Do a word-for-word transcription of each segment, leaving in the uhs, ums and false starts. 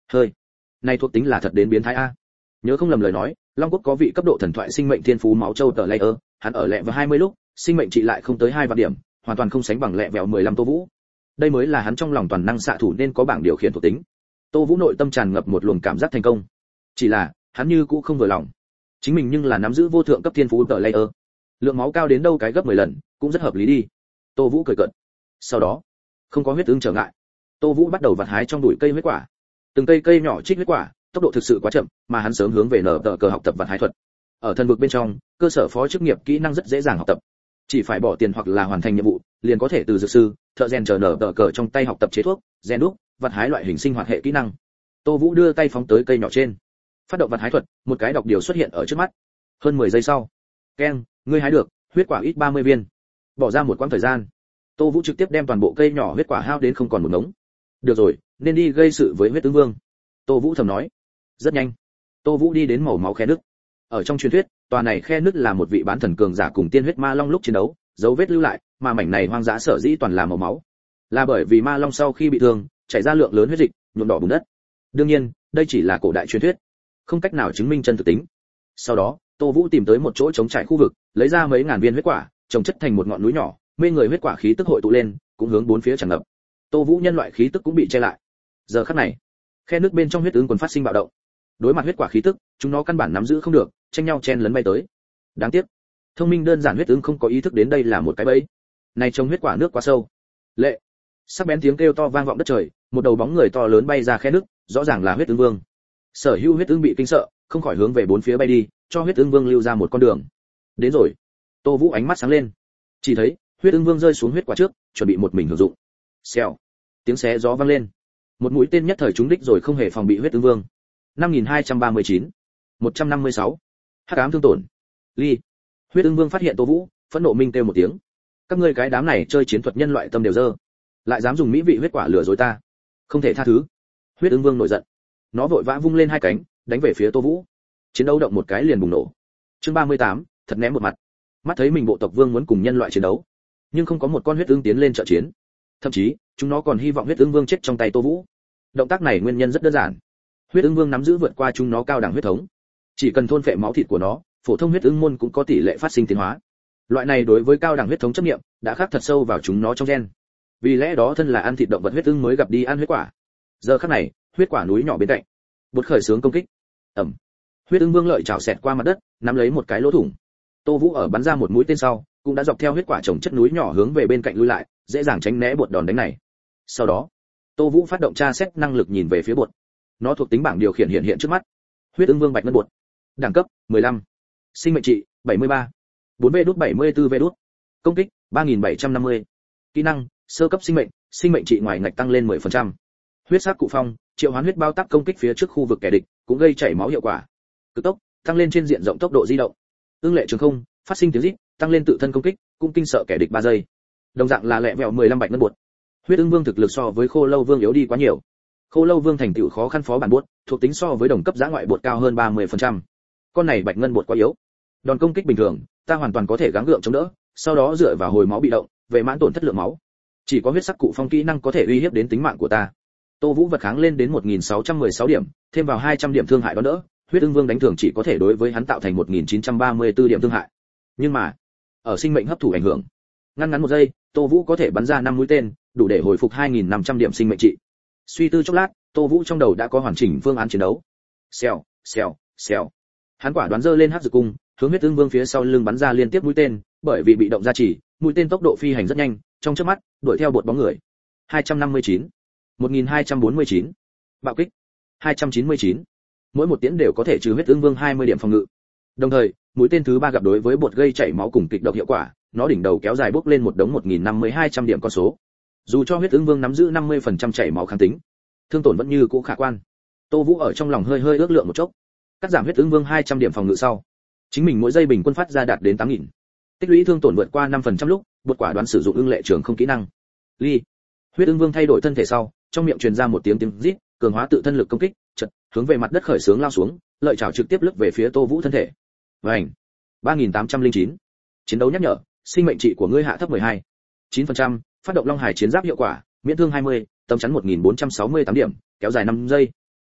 Hơi, này thuộc tính là thật đến biến thái a. Nhớ không lầm lời nói, Long Quốc có vị cấp độ thần thoại sinh mệnh thiên phú máu châu tờ layer, hắn ở lẹ vào hai mươi lúc, sinh mệnh trị lại không tới hai vạn điểm, hoàn toàn không sánh bằng lẹ vẹo mười lăm Tô Vũ. Đây mới là hắn trong lòng toàn năng xạ thủ nên có bảng điều khiển thuộc tính. Tô Vũ nội tâm tràn ngập một luồng cảm giác thành công. Chỉ là, hắn như cũ không vừa lòng. Chính mình nhưng là nắm giữ vô thượng cấp thiên phú tờ layer. Lượng máu cao đến đâu cái gấp mười lần, cũng rất hợp lý đi. Tô Vũ cười cợt. Sau đó, không có huyết ứng trở ngại, Tô Vũ bắt đầu vặt hái trong bụi cây huyết quả. Từng cây cây nhỏ trích huyết quả, tốc độ thực sự quá chậm, mà hắn sớm hướng về nở tờ cờ học tập vặt hái thuật. Ở thần vực bên trong, cơ sở phó chức nghiệp kỹ năng rất dễ dàng học tập. Chỉ phải bỏ tiền hoặc là hoàn thành nhiệm vụ, liền có thể từ dược sư, thợ rèn chờ nở tờ cờ trong tay học tập chế thuốc, rèn đúc, vặt hái loại hình sinh hoạt hệ kỹ năng. Tô Vũ đưa tay phóng tới cây nhỏ trên, phát động vặt hái thuật, một cái đọc điều xuất hiện ở trước mắt. Hơn mười giây sau, keng, ngươi hái được huyết quả ít ba mươi viên. Bỏ ra một quãng thời gian, Tô Vũ trực tiếp đem toàn bộ cây nhỏ huyết quả hao đến không còn một ngống. Được rồi, nên đi gây sự với huyết tướng vương. Tô Vũ thầm nói. Rất nhanh, Tô Vũ đi đến màu máu khe nước. Ở trong truyền thuyết, tòa này khe nước là một vị bán thần cường giả cùng tiên huyết ma long lúc chiến đấu, dấu vết lưu lại, mà mảnh này hoang dã sở dĩ toàn là màu máu, là bởi vì ma long sau khi bị thương, chảy ra lượng lớn huyết dịch, nhuộm đỏ bùn đất. Đương nhiên, đây chỉ là cổ đại truyền thuyết, không cách nào chứng minh chân thực tính. Sau đó, Tô Vũ tìm tới một chỗ trống trải khu vực, lấy ra mấy ngàn viên huyết quả, trồng chất thành một ngọn núi nhỏ, mê người huyết quả khí tức hội tụ lên, cũng hướng bốn phía tràn ngập. Tô Vũ nhân loại khí tức cũng bị che lại. Giờ khắc này, khe nước bên trong huyết ứng quần phát sinh bạo động. Đối mặt huyết quả khí tức, chúng nó căn bản nắm giữ không được, tranh nhau chen lấn bay tới. Đáng tiếc, thông minh đơn giản huyết ứng không có ý thức đến đây là một cái bẫy. Này trông huyết quả nước quá sâu. Lệ. Sắc bén tiếng kêu to vang vọng đất trời, một đầu bóng người to lớn bay ra khe nước, rõ ràng là huyết ứng vương. Sở Hữu huyết ứng bị kinh sợ, không khỏi hướng về bốn phía bay đi, cho huyết ứng vương lưu ra một con đường. Đến rồi. Tô Vũ ánh mắt sáng lên. Chỉ thấy, huyết ứng vương rơi xuống huyết quả trước, chuẩn bị một mình hưởng dụng. Xèo. Tiếng xé gió vang lên. Một mũi tên nhất thời trúng đích rồi không hề phòng bị huyết ứng vương. năm nghìn hai trăm ba mươi chín, một trăm năm mươi sáu. Hắc ám thương tổn. Ly. Huyết ứng vương phát hiện Tô Vũ, phẫn nộ minh kêu một tiếng. Các ngươi cái đám này chơi chiến thuật nhân loại tâm đều dơ, lại dám dùng mỹ vị huyết quả lừa dối ta, không thể tha thứ. Huyết ứng vương nổi giận, nó vội vã vung lên hai cánh, đánh về phía Tô Vũ. Chiến đấu động một cái liền bùng nổ. Chương ba mươi tám, thật ném một mặt. Mắt thấy mình bộ tộc vương muốn cùng nhân loại chiến đấu, nhưng không có một con huyết ứng tiến lên trợ chiến. Thậm chí, chúng nó còn hy vọng huyết ứng vương chết trong tay Tô Vũ. Động tác này nguyên nhân rất đơn giản. Huyết ứng vương nắm giữ vượt qua chúng nó cao đẳng huyết thống, chỉ cần thôn phệ máu thịt của nó, phổ thông huyết ứng môn cũng có tỷ lệ phát sinh tiến hóa. Loại này đối với cao đẳng huyết thống chấp niệm đã khắc thật sâu vào chúng nó trong gen. Vì lẽ đó thân là ăn thịt động vật huyết ứng mới gặp đi ăn huyết quả. Giờ khắc này, huyết quả núi nhỏ bên cạnh, bột khởi sướng công kích. Ầm. Huyết ứng vương lợi chảo xẹt qua mặt đất, nắm lấy một cái lỗ thủng. Tô Vũ ở bắn ra một mũi tên sau, cũng đã dọc theo huyết quả trồng chất núi nhỏ hướng về bên cạnh lui lại, dễ dàng tránh né bột đòn đánh này. Sau đó, Tô Vũ phát động tra xét năng lực nhìn về phía bột. Nó thuộc tính bảng điều khiển hiện hiện trước mắt. Huyết ứng vương bạch ngân bột. Đẳng cấp mười lăm. Sinh mệnh trị bảy mươi ba. bốn V đút bảy mươi tư V đút. Công kích ba nghìn bảy trăm năm mươi. Kỹ năng sơ cấp sinh mệnh, sinh mệnh trị ngoài ngạch tăng lên mười phần trăm. Huyết sắc cụ phong, triệu hoán huyết bao tác công kích phía trước khu vực kẻ địch, cũng gây chảy máu hiệu quả. Cực tốc, tăng lên trên diện rộng tốc độ di động. Ưng lệ trường không, phát sinh tiếng rít, tăng lên tự thân công kích, cũng kinh sợ kẻ địch ba giây. Đồng dạng là lẹ vẹo mười lăm bạch ngân bột. Huyết ứng vương thực lực so với khô lâu vương yếu đi quá nhiều. Khô lâu vương thành tựu khó khăn phó bản bột, thuộc tính so với đồng cấp giã ngoại bột cao hơn ba mươi phần trăm. Con này bạch ngân bột quá yếu. Đòn công kích bình thường, ta hoàn toàn có thể gắng gượng chống đỡ, sau đó dựa vào hồi máu bị động, về mãn tổn thất lượng máu. Chỉ có huyết sắc cụ phong kỹ năng có thể uy hiếp đến tính mạng của ta. Tô Vũ vật kháng lên đến một nghìn sáu trăm mười sáu điểm, thêm vào hai trăm điểm thương hại đó đỡ, huyết ứng vương đánh thường chỉ có thể đối với hắn tạo thành một nghìn chín trăm ba mươi tư điểm thương hại. Nhưng mà, ở sinh mệnh hấp thụ ảnh hưởng, ngắn ngắn một giây, Tô Vũ có thể bắn ra năm mũi tên, đủ để hồi phục hai nghìn năm trăm điểm sinh mệnh trị. Suy tư chốc lát, Tô Vũ trong đầu đã có hoàn chỉnh phương án chiến đấu. Xèo, xèo, xèo. Hắn quả đoán giơ lên hắc dược cung, hướng huyết ứng vương phía sau lưng bắn ra liên tiếp mũi tên, bởi vì bị động gia trì, mũi tên tốc độ phi hành rất nhanh, trong chớp mắt, đuổi theo bột bóng người. hai trăm năm mươi chín, một nghìn hai trăm bốn mươi chín. Bạo kích, hai trăm chín mươi chín. Mỗi một tiễn đều có thể trừ huyết ứng vương hai mươi điểm phòng ngự. Đồng thời, mũi tên thứ ba gặp đối với bột gây chảy máu cùng kịch độc hiệu quả, nó đỉnh đầu kéo dài bốc lên một đống một nghìn năm mươi hai trăm điểm con số. Dù cho huyết ứng vương nắm giữ năm mươi phần trăm chảy máu kháng tính, thương tổn vẫn như cũ khả quan. Tô Vũ ở trong lòng hơi hơi ước lượng một chốc, cắt giảm huyết ứng vương hai trăm điểm phòng ngự sau, chính mình mỗi giây bình quân phát ra đạt đến tám nghìn. Tích lũy thương tổn vượt qua năm phần trăm lúc, bột quả đoán sử dụng ưng lệ trường không kỹ năng. Ly. Huyết ứng vương thay đổi thân thể sau, trong miệng truyền ra một tiếng tiếng rít, cường hóa tự thân lực công kích, chợt hướng về mặt đất khởi sướng lao xuống, lợi chảo trực tiếp lướt về phía Tô Vũ thân thể. Vành. ba nghìn tám trăm lẻ chín. Chiến đấu nhắc nhở, sinh mệnh trị của ngươi hạ thấp mười hai. chín phần trăm, phát động Long Hải chiến giáp hiệu quả, miễn thương hai mươi, tấm chắn một nghìn bốn trăm sáu mươi tám điểm, kéo dài năm giây.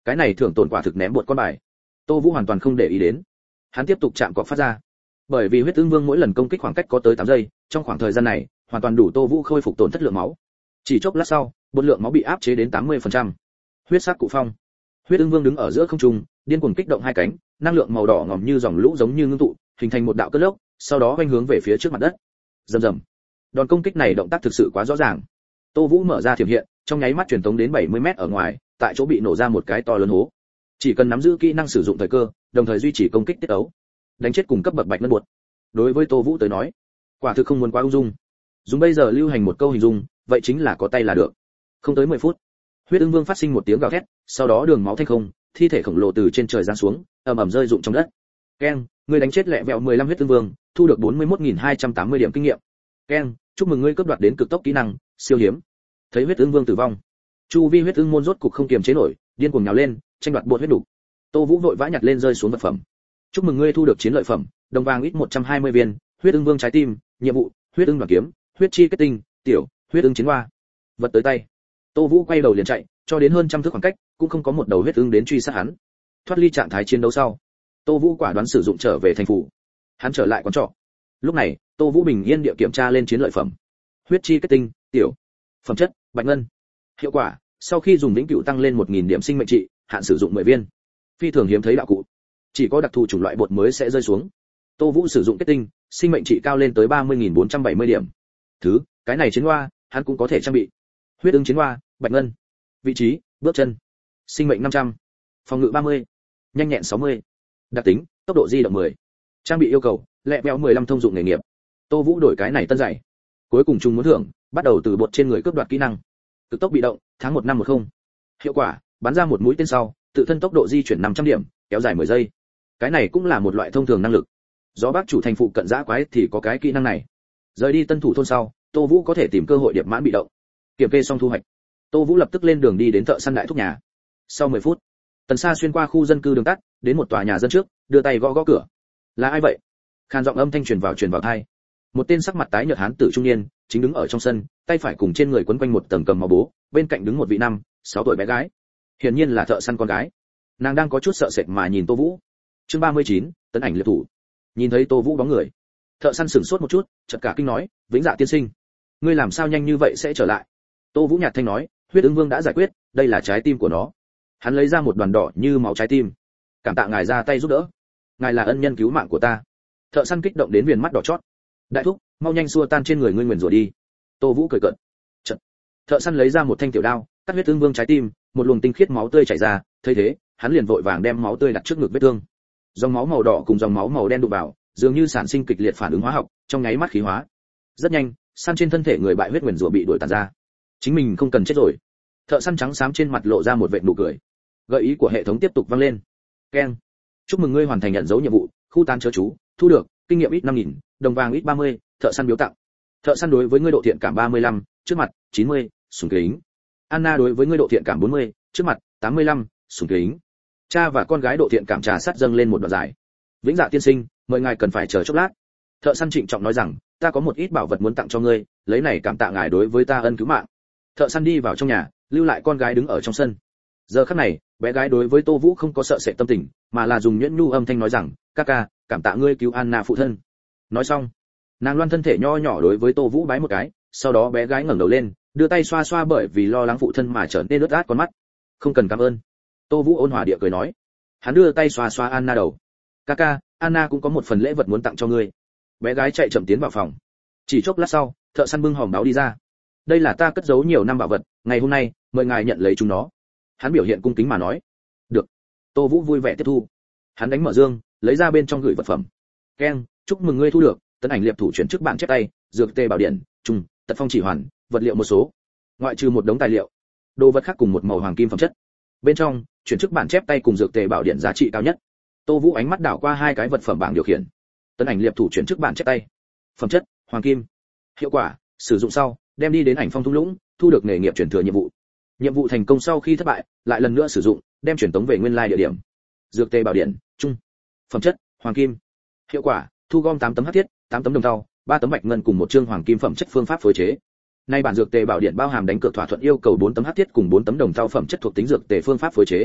Cái này thưởng tổn quả thực ném bột con bài. Tô Vũ hoàn toàn không để ý đến. Hắn tiếp tục chạm cọc phát ra. Bởi vì huyết ương vương mỗi lần công kích khoảng cách có tới tám giây, trong khoảng thời gian này, hoàn toàn đủ Tô Vũ khôi phục tổn thất lượng máu. Chỉ chốc lát sau, bột lượng máu bị áp chế đến tám mươi phần trăm. Huyết sắc cụ phong. Huyết ương vương đứng ở giữa không trung, điên cuồng kích động hai cánh, năng lượng màu đỏ ngòm như dòng lũ giống như ngưng tụ, hình thành một đạo cơn lốc, sau đó quanh hướng về phía trước mặt đất. Rầm rầm. Đòn công kích này động tác thực sự quá rõ ràng. Tô Vũ mở ra thiểm hiện, trong nháy mắt truyền tống đến bảy mươi mét ở ngoài, tại chỗ bị nổ ra một cái to lớn hố. Chỉ cần nắm giữ kỹ năng sử dụng thời cơ, đồng thời duy trì công kích tiết ấu, đánh chết cùng cấp bậc bạch ngân buột. Đối với Tô Vũ tới nói, quả thực không muốn quá ung dung. Dùng bây giờ lưu hành một câu hình dung, vậy chính là có tay là được. Không tới mười phút, huyết ương vương phát sinh một tiếng gào thét, sau đó đường máu thanh không, thi thể khổng lồ từ trên trời giáng xuống, ầm ầm rơi rụng trong đất. Keng, người đánh chết lẹ vẹo mười lăm huyết ương vương, thu được bốn mươi mốt nghìn hai trăm tám mươi điểm kinh nghiệm. Keng, chúc mừng ngươi cướp đoạt đến cực tốc kỹ năng, siêu hiếm. Thấy huyết ương vương tử vong, chu vi huyết ương môn rốt cục không kiềm chế nổi, điên cuồng nhào lên, tranh đoạt bột huyết đủ. Tô Vũ vội vã nhặt lên rơi xuống vật phẩm. Chúc mừng ngươi thu được chiến lợi phẩm, đồng vàng ít một trăm hai mươi viên, huyết ương vương trái tim, nhiệm vụ, huyết ương đoàn kiếm, huyết chi kết tinh, tiểu, huyết ương chiến hoa. Vật tới tay. Tô Vũ quay đầu liền chạy, cho đến hơn trăm thước khoảng cách, cũng không có một đầu huyết ương đến truy sát hắn. Thoát ly trạng thái chiến đấu sau, Tô Vũ quả đoán sử dụng trở về thành phủ. Hắn trở lại quán trọ. Lúc này, Tô Vũ bình yên địa kiểm tra lên chiến lợi phẩm. Huyết chi kết tinh, tiểu, phẩm chất, bạch ngân. Hiệu quả, sau khi dùng vĩnh cửu tăng lên một nghìn điểm sinh mệnh trị, hạn sử dụng mười viên. Phi thường hiếm thấy đạo cụ. Chỉ có đặc thù chủng loại bột mới sẽ rơi xuống. Tô Vũ sử dụng kết tinh, sinh mệnh trị cao lên tới ba mươi nghìn bốn trăm bảy mươi điểm. Thứ, cái này chiến hoa, hắn cũng có thể trang bị. Huyết ương chiến hoa, bạch ngân. Vị trí, bước chân. Sinh mệnh năm trăm. Phòng ngự ba mươi. Nhanh nhẹn sáu mươi. Đặc tính, tốc độ di động mười. Trang bị yêu cầu, lẹ béo mười lăm thông dụng nghề nghiệp. Tô Vũ đổi cái này tân dạy. Cuối cùng chung muốn thưởng, bắt đầu từ bột trên người cướp đoạt kỹ năng. Cực tốc bị động, tháng một năm một không. Hiệu quả, bắn ra một mũi tên sau, tự thân tốc độ di chuyển năm trăm điểm, kéo dài mười giây. Cái này cũng là một loại thông thường năng lực. Gió Bắc chủ thành phụ cận dã quái thì có cái kỹ năng này. Rời đi tân thủ thôn sau, Tô Vũ có thể tìm cơ hội điệp mãn bị động. Kiểm kê xong thu hoạch, Tô Vũ lập tức lên đường đi đến thợ săn đại thúc nhà. Sau mười phút, Tần Sa xuyên qua khu dân cư đường tắt, đến một tòa nhà dân trước, đưa tay gõ gõ cửa. Là ai vậy? Khan giọng âm thanh truyền vào truyền vào tai. Một tên sắc mặt tái nhợt hán tử trung niên, chính đứng ở trong sân, tay phải cùng trên người quấn quanh một tầng cầm máu bố, bên cạnh đứng một vị năm, sáu tuổi bé gái. Hiển nhiên là thợ săn con gái. Nàng đang có chút sợ sệt mà nhìn Tô Vũ. Chương ba mươi chín, tấn ảnh liệt thủ. Nhìn thấy Tô Vũ bóng người, thợ săn sửng sốt một chút, chợt cả kinh nói, "Vĩnh Dạ tiên sinh, ngươi làm sao nhanh như vậy sẽ trở lại?" Tô Vũ nhạt thanh nói, "Huyết ương vương đã giải quyết, đây là trái tim của nó." Hắn lấy ra một đoàn đỏ như máu trái tim. "Cảm tạ ngài ra tay giúp đỡ, ngài là ân nhân cứu mạng của ta." Thợ săn kích động đến viền mắt đỏ chót. "Đại thúc, mau nhanh xua tan trên người ngươi nguyền rủa đi." Tô Vũ cười cợt. Chợt, thợ săn lấy ra một thanh tiểu đao, cắt huyết ương vương trái tim, một luồng tinh khiết máu tươi chảy ra, thấy thế, hắn liền vội vàng đem máu tươi đặt trước ngực vết thương. Dòng máu màu đỏ cùng dòng máu màu đen đụng vào, dường như sản sinh kịch liệt phản ứng hóa học, trong nháy mắt khí hóa. Rất nhanh, săn trên thân thể người bại huyết nguyền rủa bị đuổi tàn ra. Chính mình không cần chết rồi. Thợ săn trắng xám trên mặt lộ ra một vệt nụ cười. Gợi ý của hệ thống tiếp tục vang lên. Keng. Chúc mừng ngươi hoàn thành nhận dấu nhiệm vụ, khu tán chớ chú, thu được kinh nghiệm ít năm nghìn, đồng vàng ít ba mươi, thợ săn biếu tặng. Thợ săn đối với ngươi độ thiện cảm ba mươi lăm, trước mặt chín mươi, sùng kính. Anna đối với ngươi độ thiện cảm bốn mươi, trước mặt tám mươi lăm, sùng kính. Cha và con gái độ thiện cảm trà sát dâng lên một đoạn dài. Vĩnh Dạ tiên sinh, mời ngài cần phải chờ chốc lát. Thợ săn trịnh trọng nói rằng, ta có một ít bảo vật muốn tặng cho ngươi, lấy này cảm tạ ngài đối với ta ân cứu mạng. Thợ săn đi vào trong nhà, lưu lại con gái đứng ở trong sân. Giờ khắc này, bé gái đối với Tô Vũ không có sợ sệt tâm tình, mà là dùng nhuyễn nhu âm thanh nói rằng, ca ca, cảm tạ ngươi cứu Anna phụ thân. Nói xong, nàng loan thân thể nho nhỏ đối với Tô Vũ bái một cái, sau đó bé gái ngẩng đầu lên, đưa tay xoa xoa bởi vì lo lắng phụ thân mà trở nên ướt át con mắt. Không cần cảm ơn. Tô Vũ ôn hòa địa cười nói. Hắn đưa tay xoa xoa Anna đầu. Kaka, Anna cũng có một phần lễ vật muốn tặng cho ngươi. Bé gái chạy chậm tiến vào phòng. Chỉ chốc lát sau, thợ săn bưng hòm báo đi ra. Đây là ta cất giấu nhiều năm bảo vật, ngày hôm nay mời ngài nhận lấy chúng nó. Hắn biểu hiện cung kính mà nói. Được. Tô Vũ vui vẻ tiếp thu. Hắn đánh mở dương, lấy ra bên trong gửi vật phẩm. Keng, chúc mừng ngươi thu được tấn ảnh liệp thủ chuyển chức bản chép tay, dược tê bảo điện, trùng, tật phong chỉ hoàn, vật liệu một số. Ngoại trừ một đống tài liệu, đồ vật khác cùng một màu hoàng kim phẩm chất. Bên trong, chuyển chức bản chép tay cùng dược tề bảo điện giá trị cao nhất. Tô Vũ ánh mắt đảo qua hai cái vật phẩm bảng điều khiển. Tấn ảnh liệp thủ chuyển chức bản chép tay. Phẩm chất, hoàng kim. Hiệu quả, sử dụng sau, đem đi đến ảnh phong thung lũng, thu được nghề nghiệp chuyển thừa nhiệm vụ. Nhiệm vụ thành công sau khi thất bại, lại lần nữa sử dụng, đem chuyển tống về nguyên lai địa điểm. Dược tề bảo điện, trung. Phẩm chất, hoàng kim. Hiệu quả, thu gom tám tấm hắc thiết, tám tấm đồng thau, ba tấm bạch ngân cùng một chương hoàng kim phẩm chất phương pháp phối chế. Nay bản dược tề bảo điện bao hàm đánh cược thỏa thuận yêu cầu bốn tấm hắc thiết cùng bốn tấm đồng thau phẩm chất thuộc tính dược tề phương pháp phối chế.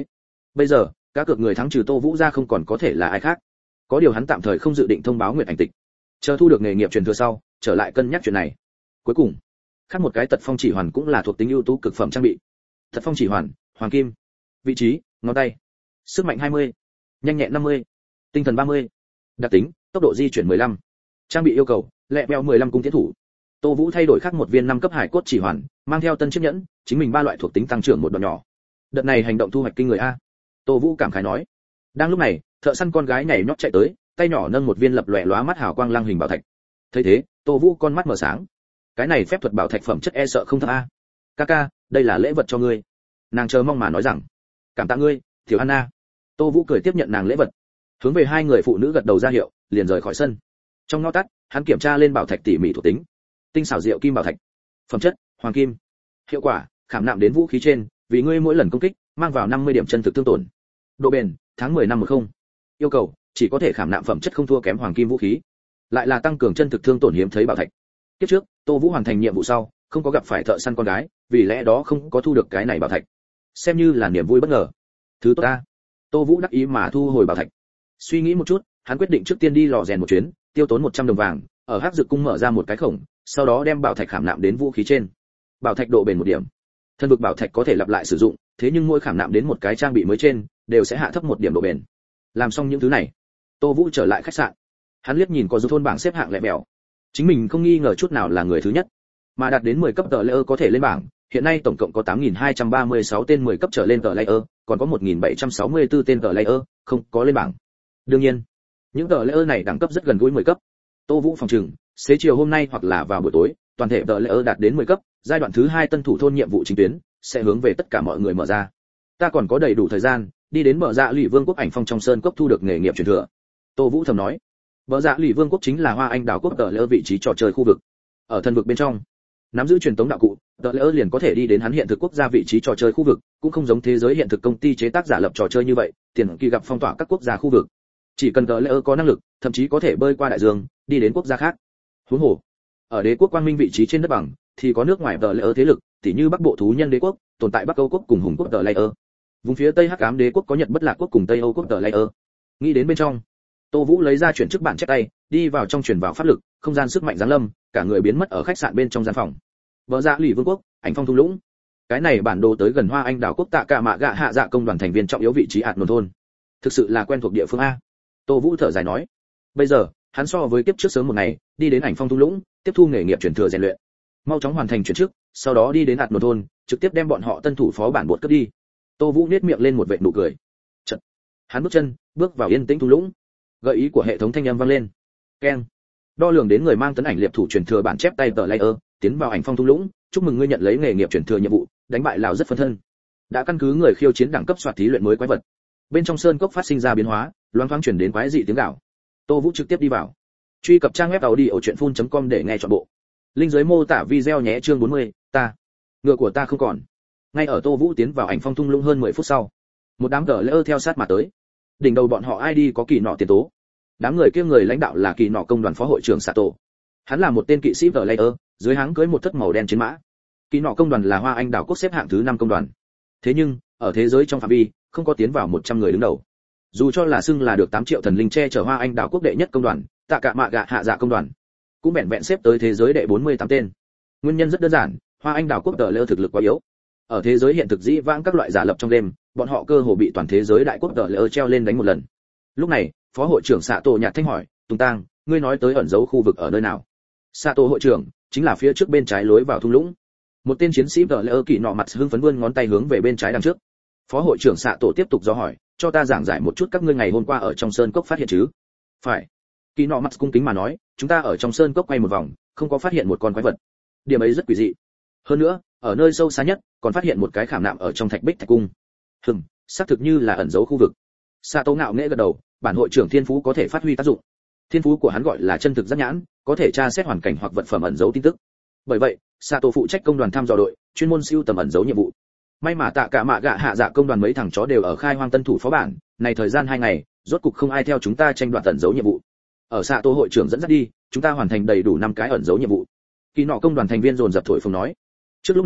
Bây giờ cá cược người thắng trừ Tô Vũ ra không còn có thể là ai khác. Có điều hắn tạm thời không dự định thông báo Nguyệt Ảnh Tịch, chờ thu được nghề nghiệp truyền thừa sau trở lại cân nhắc chuyện này. Cuối cùng khác một cái tật phong chỉ hoàn cũng là thuộc tính ưu tú cực phẩm trang bị. Tật phong chỉ hoàn hoàng kim, vị trí ngón tay, sức mạnh hai mươi, nhanh nhẹn năm mươi, tinh thần ba mươi, đặc tính tốc độ di chuyển mười lăm. Trang bị yêu cầu lẹ beo mười lăm cung tiến thủ. Tô Vũ thay đổi khác một viên năm cấp hải cốt chỉ hoàn, mang theo tân chiếc nhẫn, chính mình ba loại thuộc tính tăng trưởng một đoạn nhỏ. Đợt này hành động thu hoạch kinh người a. Tô Vũ cảm khái nói. Đang lúc này, thợ săn con gái nhảy nhót chạy tới, tay nhỏ nâng một viên lập lòe lóa mắt hào quang lăng hình bảo thạch. Thấy thế, Tô Vũ con mắt mở sáng. Cái này phép thuật bảo thạch phẩm chất e sợ không thấp a. Kaka, đây là lễ vật cho ngươi. Nàng chờ mong mà nói rằng. Cảm tạ ngươi, Tiểu Anna. Tô Vũ cười tiếp nhận nàng lễ vật, hướng về hai người phụ nữ gật đầu ra hiệu, liền rời khỏi sân. Trong ngõ tắt, hắn kiểm tra lên bảo thạch tỉ mỉ thuộc tính. Tinh xảo diệu kim bảo thạch, phẩm chất hoàng kim, hiệu quả khảm nạm đến vũ khí trên, vì ngươi mỗi lần công kích mang vào năm mươi điểm chân thực thương tổn. Độ bền tháng mười năm một không. Yêu cầu chỉ có thể khảm nạm phẩm chất không thua kém hoàng kim vũ khí, lại là tăng cường chân thực thương tổn hiếm thấy bảo thạch. Kiếp trước Tô Vũ hoàn thành nhiệm vụ sau không có gặp phải thợ săn con gái, vì lẽ đó không có thu được cái này bảo thạch, xem như là niềm vui bất ngờ. Thứ tốt ta. Tô Vũ đắc ý mà thu hồi bảo thạch. Suy nghĩ một chút, hắn quyết định trước tiên đi lò rèn một chuyến, tiêu tốn một trăm đồng vàng, ở Hắc Dực cung mở ra một cái khổng, sau đó đem bảo thạch khảm nạm đến vũ khí trên. Bảo thạch độ bền một điểm. Thân vực bảo thạch có thể lặp lại sử dụng, thế nhưng mỗi khảm nạm đến một cái trang bị mới trên, đều sẽ hạ thấp một điểm độ bền. Làm xong những thứ này, Tô Vũ trở lại khách sạn. Hắn liếc nhìn có dấu thôn bảng xếp hạng lẹ bèo. Chính mình không nghi ngờ chút nào là người thứ nhất, mà đạt đến mười cấp tờ layer có thể lên bảng. Hiện nay tổng cộng có tám nghìn hai trăm ba mươi sáu tên mười cấp trở lên tờ layer, còn có một nghìn bảy trăm sáu mươi tư tên tờ layer không có lên bảng. Đương nhiên, những tờ layer này đẳng cấp rất gần gũi mười cấp. Tô Vũ phòng trừng, xế chiều hôm nay hoặc là vào buổi tối, toàn thể tờ layer đạt đến mười cấp, giai đoạn thứ hai tân thủ thôn nhiệm vụ chính tuyến sẽ hướng về tất cả mọi người mở ra. Ta còn có đầy đủ thời gian đi đến Bờ Dạ Lụy Vương quốc ảnh phong trong sơn cốc thu được nghề nghiệp truyền thừa. Tô Vũ thầm nói. Bờ Dạ Lụy Vương quốc chính là Hoa Anh đảo quốc tờ layer vị trí trò chơi khu vực. Ở thần vực bên trong, nắm giữ truyền tống đạo cụ, tờ layer liền có thể đi đến hắn hiện thực quốc gia vị trí trò chơi khu vực, cũng không giống thế giới hiện thực công ty chế tác giả lập trò chơi như vậy, tiền kỳ gặp phong tỏa các quốc gia khu vực. Chỉ cần tờ layer có năng lực, thậm chí có thể bơi qua đại dương, đi đến quốc gia khác. Huống hồ, ở đế quốc quang minh vị trí trên đất bằng, thì có nước ngoài tờ layer thế lực, tỉ như Bắc Bộ thú nhân đế quốc, tồn tại Bắc Âu quốc cùng Hùng quốc tờ layer. Vùng phía Tây Hắc ám đế quốc có Nhật Bất Lạc quốc cùng Tây Âu quốc tờ layer. Nghĩ đến bên trong, Tô Vũ lấy ra chuyển chức bản chép tay, đi vào trong truyền vào pháp lực, không gian sức mạnh giáng lâm, cả người biến mất ở khách sạn bên trong gian phòng. Bờ Dạ Lụy Vương quốc, ảnh phong thung lũng. Cái này bản đồ tới gần Hoa Anh đảo quốc Tạ Cả Mạ Gạ Hạ Dạ công đoàn thành viên trọng yếu vị trí ạt nôn thôn. Thực sự là quen thuộc địa phương a. Tô Vũ thở dài nói. Bây giờ, hắn so với kiếp trước sớm một ngày, đi đến ảnh phong thung lũng, tiếp thu nghề nghiệp truyền thừa rèn luyện. Mau chóng hoàn thành chuyển chức, sau đó đi đến ạt nôn thôn, trực tiếp đem bọn họ tân thủ phó bản bột cướp đi. Tô Vũ nhếch miệng lên một vệt nụ cười. Chợt, hắn bước chân, bước vào yên tĩnh thung lũng. Gợi ý của hệ thống thanh âm vang lên. Keng. Đo lường đến người mang tấn ảnh liệp thủ truyền thừa bản chép tay tờ layer, tiến vào ảnh phong thung lũng, chúc mừng ngươi nhận lấy nghề nghiệp truyền thừa nhiệm vụ, đánh bại Lào rất phân thân. Đã căn cứ người khiêu chiến đẳng cấp soạt thí luyện mới quái vật. Bên trong sơn cốc phát sinh ra biến hóa, loáng thoáng truyền đến quái dị tiếng gào. Tô Vũ trực tiếp đi vào. Truy cập trang web audiochuyenphun.com để nghe trọn bộ. Link dưới mô tả video nhé. Chương bốn mươi, ta. Ngựa của ta không còn. Ngay ở Tô Vũ tiến vào ảnh phong thung lũng hơn mười phút sau, một đám gờ lỡ theo sát mà tới. Đỉnh đầu bọn họ ai đi có kỳ nọ tiền tố. Đám người kia người lãnh đạo là kỳ nọ công đoàn phó hội trưởng Sato. Hắn là một tên kỵ sĩ gờ lỡ, dưới háng cưỡi một thất màu đen chiến mã. Kỳ nọ công đoàn là Hoa Anh đảo quốc xếp hạng thứ năm công đoàn. Thế nhưng, ở thế giới trong phạm vi, không có tiến vào một trăm người đứng đầu. Dù cho là xưng là được tám triệu thần linh che chở Hoa Anh đảo quốc đệ nhất công đoàn, Tạ Cả Mạ Gạ Hạ Dạ công đoàn, cũng vẹn vẹn xếp tới thế giới đệ bốn mươi tám tên. Nguyên nhân rất đơn giản, Hoa Anh đảo quốc tờ lơ thực lực quá yếu. Ở thế giới hiện thực dĩ vãng các loại giả lập trong đêm, bọn họ cơ hồ bị toàn thế giới đại quốc tờ lơ treo lên đánh một lần. Lúc này, phó hội trưởng Sato nhạt thanh hỏi, "Tùng Tang, ngươi nói tới ẩn giấu khu vực ở nơi nào?" Sato hội trưởng, chính là phía trước bên trái lối vào thung lũng. Một tên chiến sĩ tờ lơ kỳ nọ mặt hưng phấn vươn ngón tay hướng về bên trái đằng trước. Phó hội trưởng Sato tiếp tục dò hỏi, "Cho ta giảng giải một chút các ngươi ngày hôm qua ở trong sơn cốc phát hiện chứ?" "Phải." Kỳ nọ mặt cung kính mà nói, "Chúng ta ở trong sơn cốc quay một vòng, không có phát hiện một con quái vật. Điểm ấy rất quỷ dị. Hơn nữa, ở nơi sâu xa nhất, còn phát hiện một cái khảm nạm ở trong thạch bích thạch cung." "Hừm, xác thực như là ẩn giấu khu vực." Sato ngạo nghễ gật đầu, bản hội trưởng thiên phú có thể phát huy tác dụng. Thiên phú của hắn gọi là chân thực giác nhãn, có thể tra xét hoàn cảnh hoặc vật phẩm ẩn giấu tin tức. Bởi vậy, Sato phụ trách công đoàn thăm dò đội, chuyên môn siêu tầm ẩn giấu nhiệm vụ. May mà Tạ Cả Mạ Gạ Hạ Dạ công đoàn mấy thằng chó đều ở khai hoang tân thủ phó bản, này thời gian hai ngày, rốt cục không ai theo chúng ta tranh đoạt ẩn giấu nhiệm vụ. Ở Sato hội trưởng dẫn dắt đi, chúng ta hoàn thành đầy đủ năm cái ẩn giấu nhiệm vụ. Kỳ nọ công đoàn thành viên dồn dập thổi phồng nói. Trước lúc này,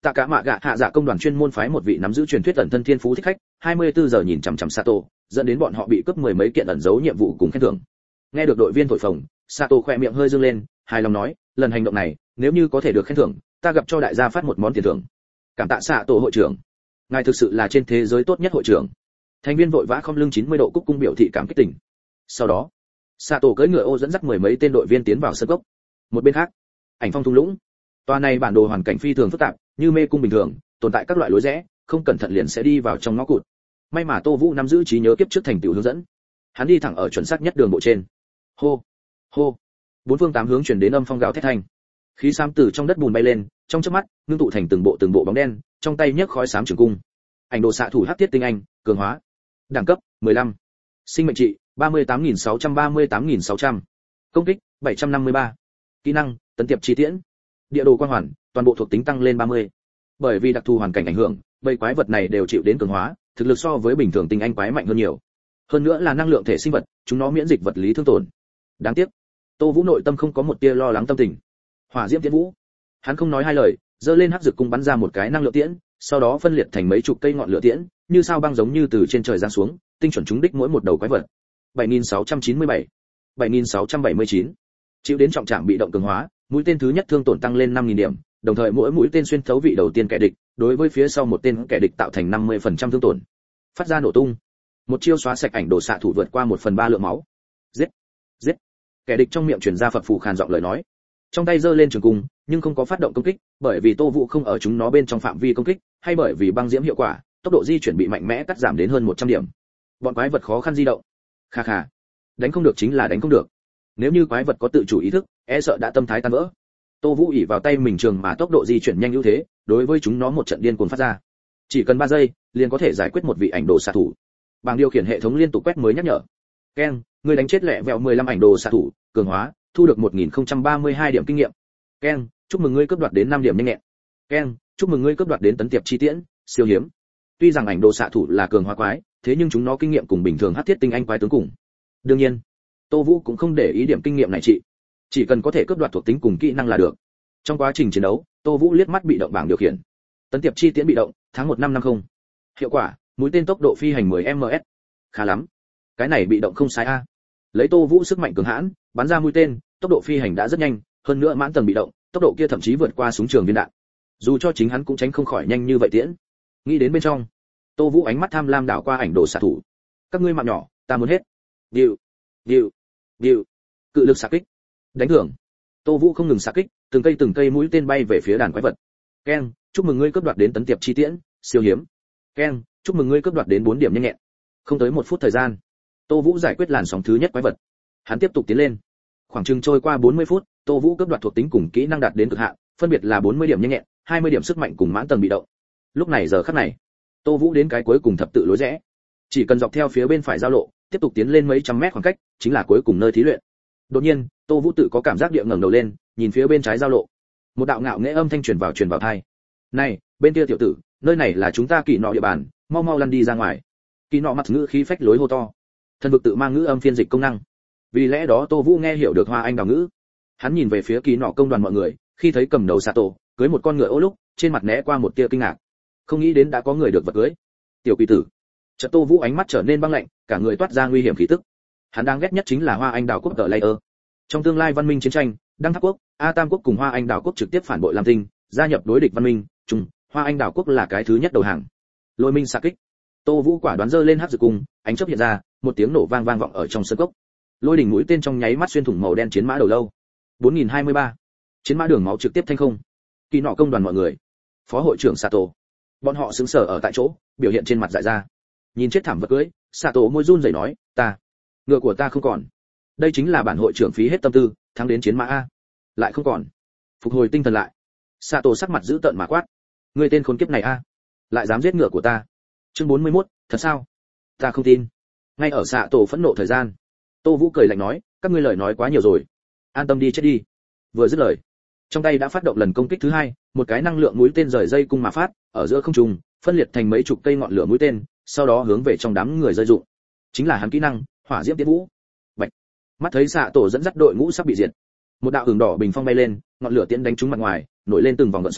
Tạ cả mạ gạ hạ dạ công đoàn chuyên môn phái một vị nắm giữ truyền thuyết ẩn thân thiên phú thích khách, hai mươi bốn giờ nhìn chằm chằm Sato, dẫn đến bọn họ bị cướp mười mấy kiện ẩn giấu nhiệm vụ cùng khen thưởng. Nghe được đội viên thổi phồng, Sato khẽ miệng hơi dương lên, hài lòng nói, lần hành động này, nếu như có thể được khen thưởng, ta gặp cho đại gia phát một món tiền thưởng. Cảm tạ Sato hội trưởng, ngài thực sự là trên thế giới tốt nhất hội trưởng. Thành viên vội vã khom lưng chín mươi độ cúc cung biểu thị cảm kích tình. Sau đó, Sato cưỡi ngựa ô dẫn dắt mười mấy tên đội viên tiến vào sân cốc. Một bên khác, ảnh phong thung lũng. Tòa này bản đồ hoàn cảnh phi thường phức tạp, như mê cung bình thường, tồn tại các loại lối rẽ, không cẩn thận liền sẽ đi vào trong ngõ cụt. May mà Tô Vũ nắm giữ trí nhớ kiếp trước thành tựu hướng dẫn. Hắn đi thẳng ở chuẩn xác nhất đường bộ trên. Hô, hô. Bốn phương tám hướng truyền đến âm phong gào thét thành. Khí xám từ trong đất bùn bay lên, trong chớp mắt, ngưng tụ thành từng bộ từng bộ bóng đen, trong tay nhấc khói xám trường cung. Ảnh đồ xạ thủ hắc thiết tinh anh, cường hóa. Đẳng cấp mười lăm. Sinh mệnh trị ba mươi tám nghìn sáu trăm ba mươi tám nghìn sáu trăm. Công kích bảy trăm năm mươi ba. Kỹ năng tấn tiệp chi tiễn. Địa đồ quang hoàn, toàn bộ thuộc tính tăng lên ba mươi. Bởi vì đặc thù hoàn cảnh ảnh hưởng, bầy quái vật này đều chịu đến cường hóa, thực lực so với bình thường tinh anh quái mạnh hơn nhiều. Hơn nữa là năng lượng thể sinh vật, chúng nó miễn dịch vật lý thương tổn. Đáng tiếc, Tô Vũ nội tâm không có một tia lo lắng tâm tình. Hỏa diễm tiễn vũ, hắn không nói hai lời, giơ lên hắc dược cung bắn ra một cái năng lượng tiễn, sau đó phân liệt thành mấy chục cây ngọn lửa tiễn, như sao băng giống như từ trên trời giáng xuống, tinh chuẩn trúng đích mỗi một đầu quái vật. bảy nghìn sáu trăm chín mươi bảy, bảy nghìn sáu trăm bảy mươi chín. Chịu đến trọng trạng bị động cường hóa, mũi tên thứ nhất thương tổn tăng lên năm nghìn điểm, đồng thời mỗi mũi tên xuyên thấu vị đầu tiên kẻ địch, đối với phía sau một tên kẻ địch tạo thành năm mươi phần trăm thương tổn. Phát ra nổ tung. Một chiêu xóa sạch ảnh đồ xạ thủ vượt qua một phần ba lượng máu. Giết, giết. Kẻ địch trong miệng truyền ra phập phù khàn giọng lời nói. Trong tay giơ lên trường cung, nhưng không có phát động công kích, bởi vì Tô Vũ không ở chúng nó bên trong phạm vi công kích, hay bởi vì băng diễm hiệu quả, tốc độ di chuyển bị mạnh mẽ cắt giảm đến hơn một trăm điểm. Bọn quái vật khó khăn di động. Kha kha. Đánh không được chính là đánh không được. Nếu như quái vật có tự chủ ý thức, e sợ đã tâm thái tan vỡ. Tô Vũ ỷ vào tay mình trường mà tốc độ di chuyển nhanh ưu thế, đối với chúng nó một trận điên cuồng phát ra. Chỉ cần ba giây, liền có thể giải quyết một vị ảnh đồ xạ thủ. Bảng điều khiển hệ thống liên tục quét mới nhắc nhở. Ken, người đánh chết lẹ vẹo mười lăm ảnh đồ xạ thủ, cường hóa, thu được một nghìn không trăm ba mươi hai điểm kinh nghiệm. Ken, chúc mừng ngươi cướp đoạt đến năm điểm nhanh nhẹn. Ken, chúc mừng ngươi cướp đoạt đến tấn tiệp chi tiễn, siêu hiếm. Tuy rằng ảnh đồ xạ thủ là cường hóa quái, thế nhưng chúng nó kinh nghiệm cùng bình thường hắc thiết tinh anh quái tướng cùng. Đương nhiên, Tô Vũ cũng không để ý điểm kinh nghiệm này trị, chỉ cần có thể cướp đoạt thuộc tính cùng kỹ năng là được. Trong quá trình chiến đấu, Tô Vũ liếc mắt bị động bảng điều khiển. Tấn tiệp chi tiễn bị động, tháng một năm năm mươi. Hiệu quả, mũi tên tốc độ phi hành mười ki lô mét. Khá lắm. Cái này bị động không sai a. Lấy Tô Vũ sức mạnh cường hãn, bắn ra mũi tên, tốc độ phi hành đã rất nhanh, hơn nữa mãn tầng bị động, tốc độ kia thậm chí vượt qua súng trường viên đạn. Dù cho chính hắn cũng tránh không khỏi nhanh như vậy tiễn. Nghĩ đến bên trong, Tô Vũ ánh mắt tham lam đảo qua ảnh đồ xạ thủ. Các ngươi mạng nhỏ, ta muốn hết. Điệu, điệu, điệu. Cự lực xạ kích. Đánh thưởng. Tô Vũ không ngừng xạ kích, từng cây từng cây mũi tên bay về phía đàn quái vật. Ken, chúc mừng ngươi cướp đoạt đến tấn tiệp chi tiễn, siêu hiếm. Ken, chúc mừng ngươi cướp đoạt đến bốn điểm nhanh nhẹn. Không tới một phút thời gian, Tô Vũ giải quyết làn sóng thứ nhất quái vật. Hắn tiếp tục tiến lên. Khoảng chừng trôi qua bốn mươi phút, Tô Vũ cướp đoạt thuộc tính cùng kỹ năng đạt đến cực hạn, phân biệt là bốn mươi điểm nhanh nhẹn, hai mươi điểm sức mạnh cùng mãn tầng bị động. Lúc này giờ khắc này, Tô Vũ đến cái cuối cùng thập tự lối rẽ. Chỉ cần dọc theo phía bên phải giao lộ, tiếp tục tiến lên mấy trăm mét khoảng cách, chính là cuối cùng nơi thí luyện. Đột nhiên, Tô Vũ tự có cảm giác địa ngẩng đầu lên, nhìn phía bên trái giao lộ. Một đạo ngạo nghễ âm thanh truyền vào truyền vào tai. "Này, bên kia tiểu tử, nơi này là chúng ta Kỳ Nọ địa bàn, mau mau lăn đi ra ngoài." Kỳ Nọ mặt ngữ khí phách lối hô to. Thần vực tự mang ngữ âm phiên dịch công năng. Vì lẽ đó Tô Vũ nghe hiểu được Hoa Anh đào ngữ. Hắn nhìn về phía Kỳ Nọ công đoàn mọi người, khi thấy cầm đầu Sato cưới một con ngựa ô lúc, trên mặt né qua một tia kinh ngạc. Không nghĩ đến đã có người được vật cưới. Tiểu quỷ tử. Chợt Tô Vũ ánh mắt trở nên băng lạnh, cả người toát ra nguy hiểm khí tức. Hắn đang ghét nhất chính là Hoa Anh đào quốc tờ layer. Trong tương lai văn minh chiến tranh, Đăng Tháp quốc, A Tam quốc cùng Hoa Anh đảo quốc trực tiếp phản bội Lam Tinh, gia nhập đối địch văn minh, chung, Hoa Anh đảo quốc là cái thứ nhất đầu hàng. Lôi minh xạ kích. Tô Vũ quả đoán giơ lên hắc dược cung, ánh chớp hiện ra, một tiếng nổ vang vang vọng ở trong sân cốc. Lôi đỉnh mũi tên trong nháy mắt xuyên thủng màu đen chiến mã đầu lâu. bốn nghìn hai mươi ba. Chiến mã đường máu trực tiếp thanh không. Kỳ Nọ công đoàn mọi người, phó hội trưởng Sato, bọn họ sững sờ ở tại chỗ, biểu hiện trên mặt dại ra. Nhìn chết thảm vật cưới, Sato môi run rẩy nói, "Ta, ngựa của ta không còn." Đây chính là bản hội trưởng phí hết tâm tư, thắng đến chiến mã a, lại không còn. Phục hồi tinh thần lại, Sato sắc mặt dữ tợn mà quát, "Ngươi tên khốn kiếp này a, lại dám giết ngựa của ta." Chương bốn mươi mốt, thật sao? Ta không tin. Ngay ở Sato phẫn nộ thời gian, Tô Vũ cười lạnh nói, "Các ngươi lời nói quá nhiều rồi, an tâm đi chết đi." Vừa dứt lời, trong tay đã phát động lần công kích thứ hai, một cái năng lượng mũi tên rời dây cung mà phát, ở giữa không trung, phân liệt thành mấy chục cây ngọn lửa mũi tên, sau đó hướng về trong đám người rơi rụng. Chính là hắn kỹ năng, Hỏa Diễm Tiễn Vũ. Bạch. Mắt thấy Sato dẫn dắt đội ngũ sắp bị diệt, một đạo hừng đỏ bình phong bay lên, ngọn lửa tiễn đánh trúng mặt ngoài, nổi lên từng vòng gợn sóng,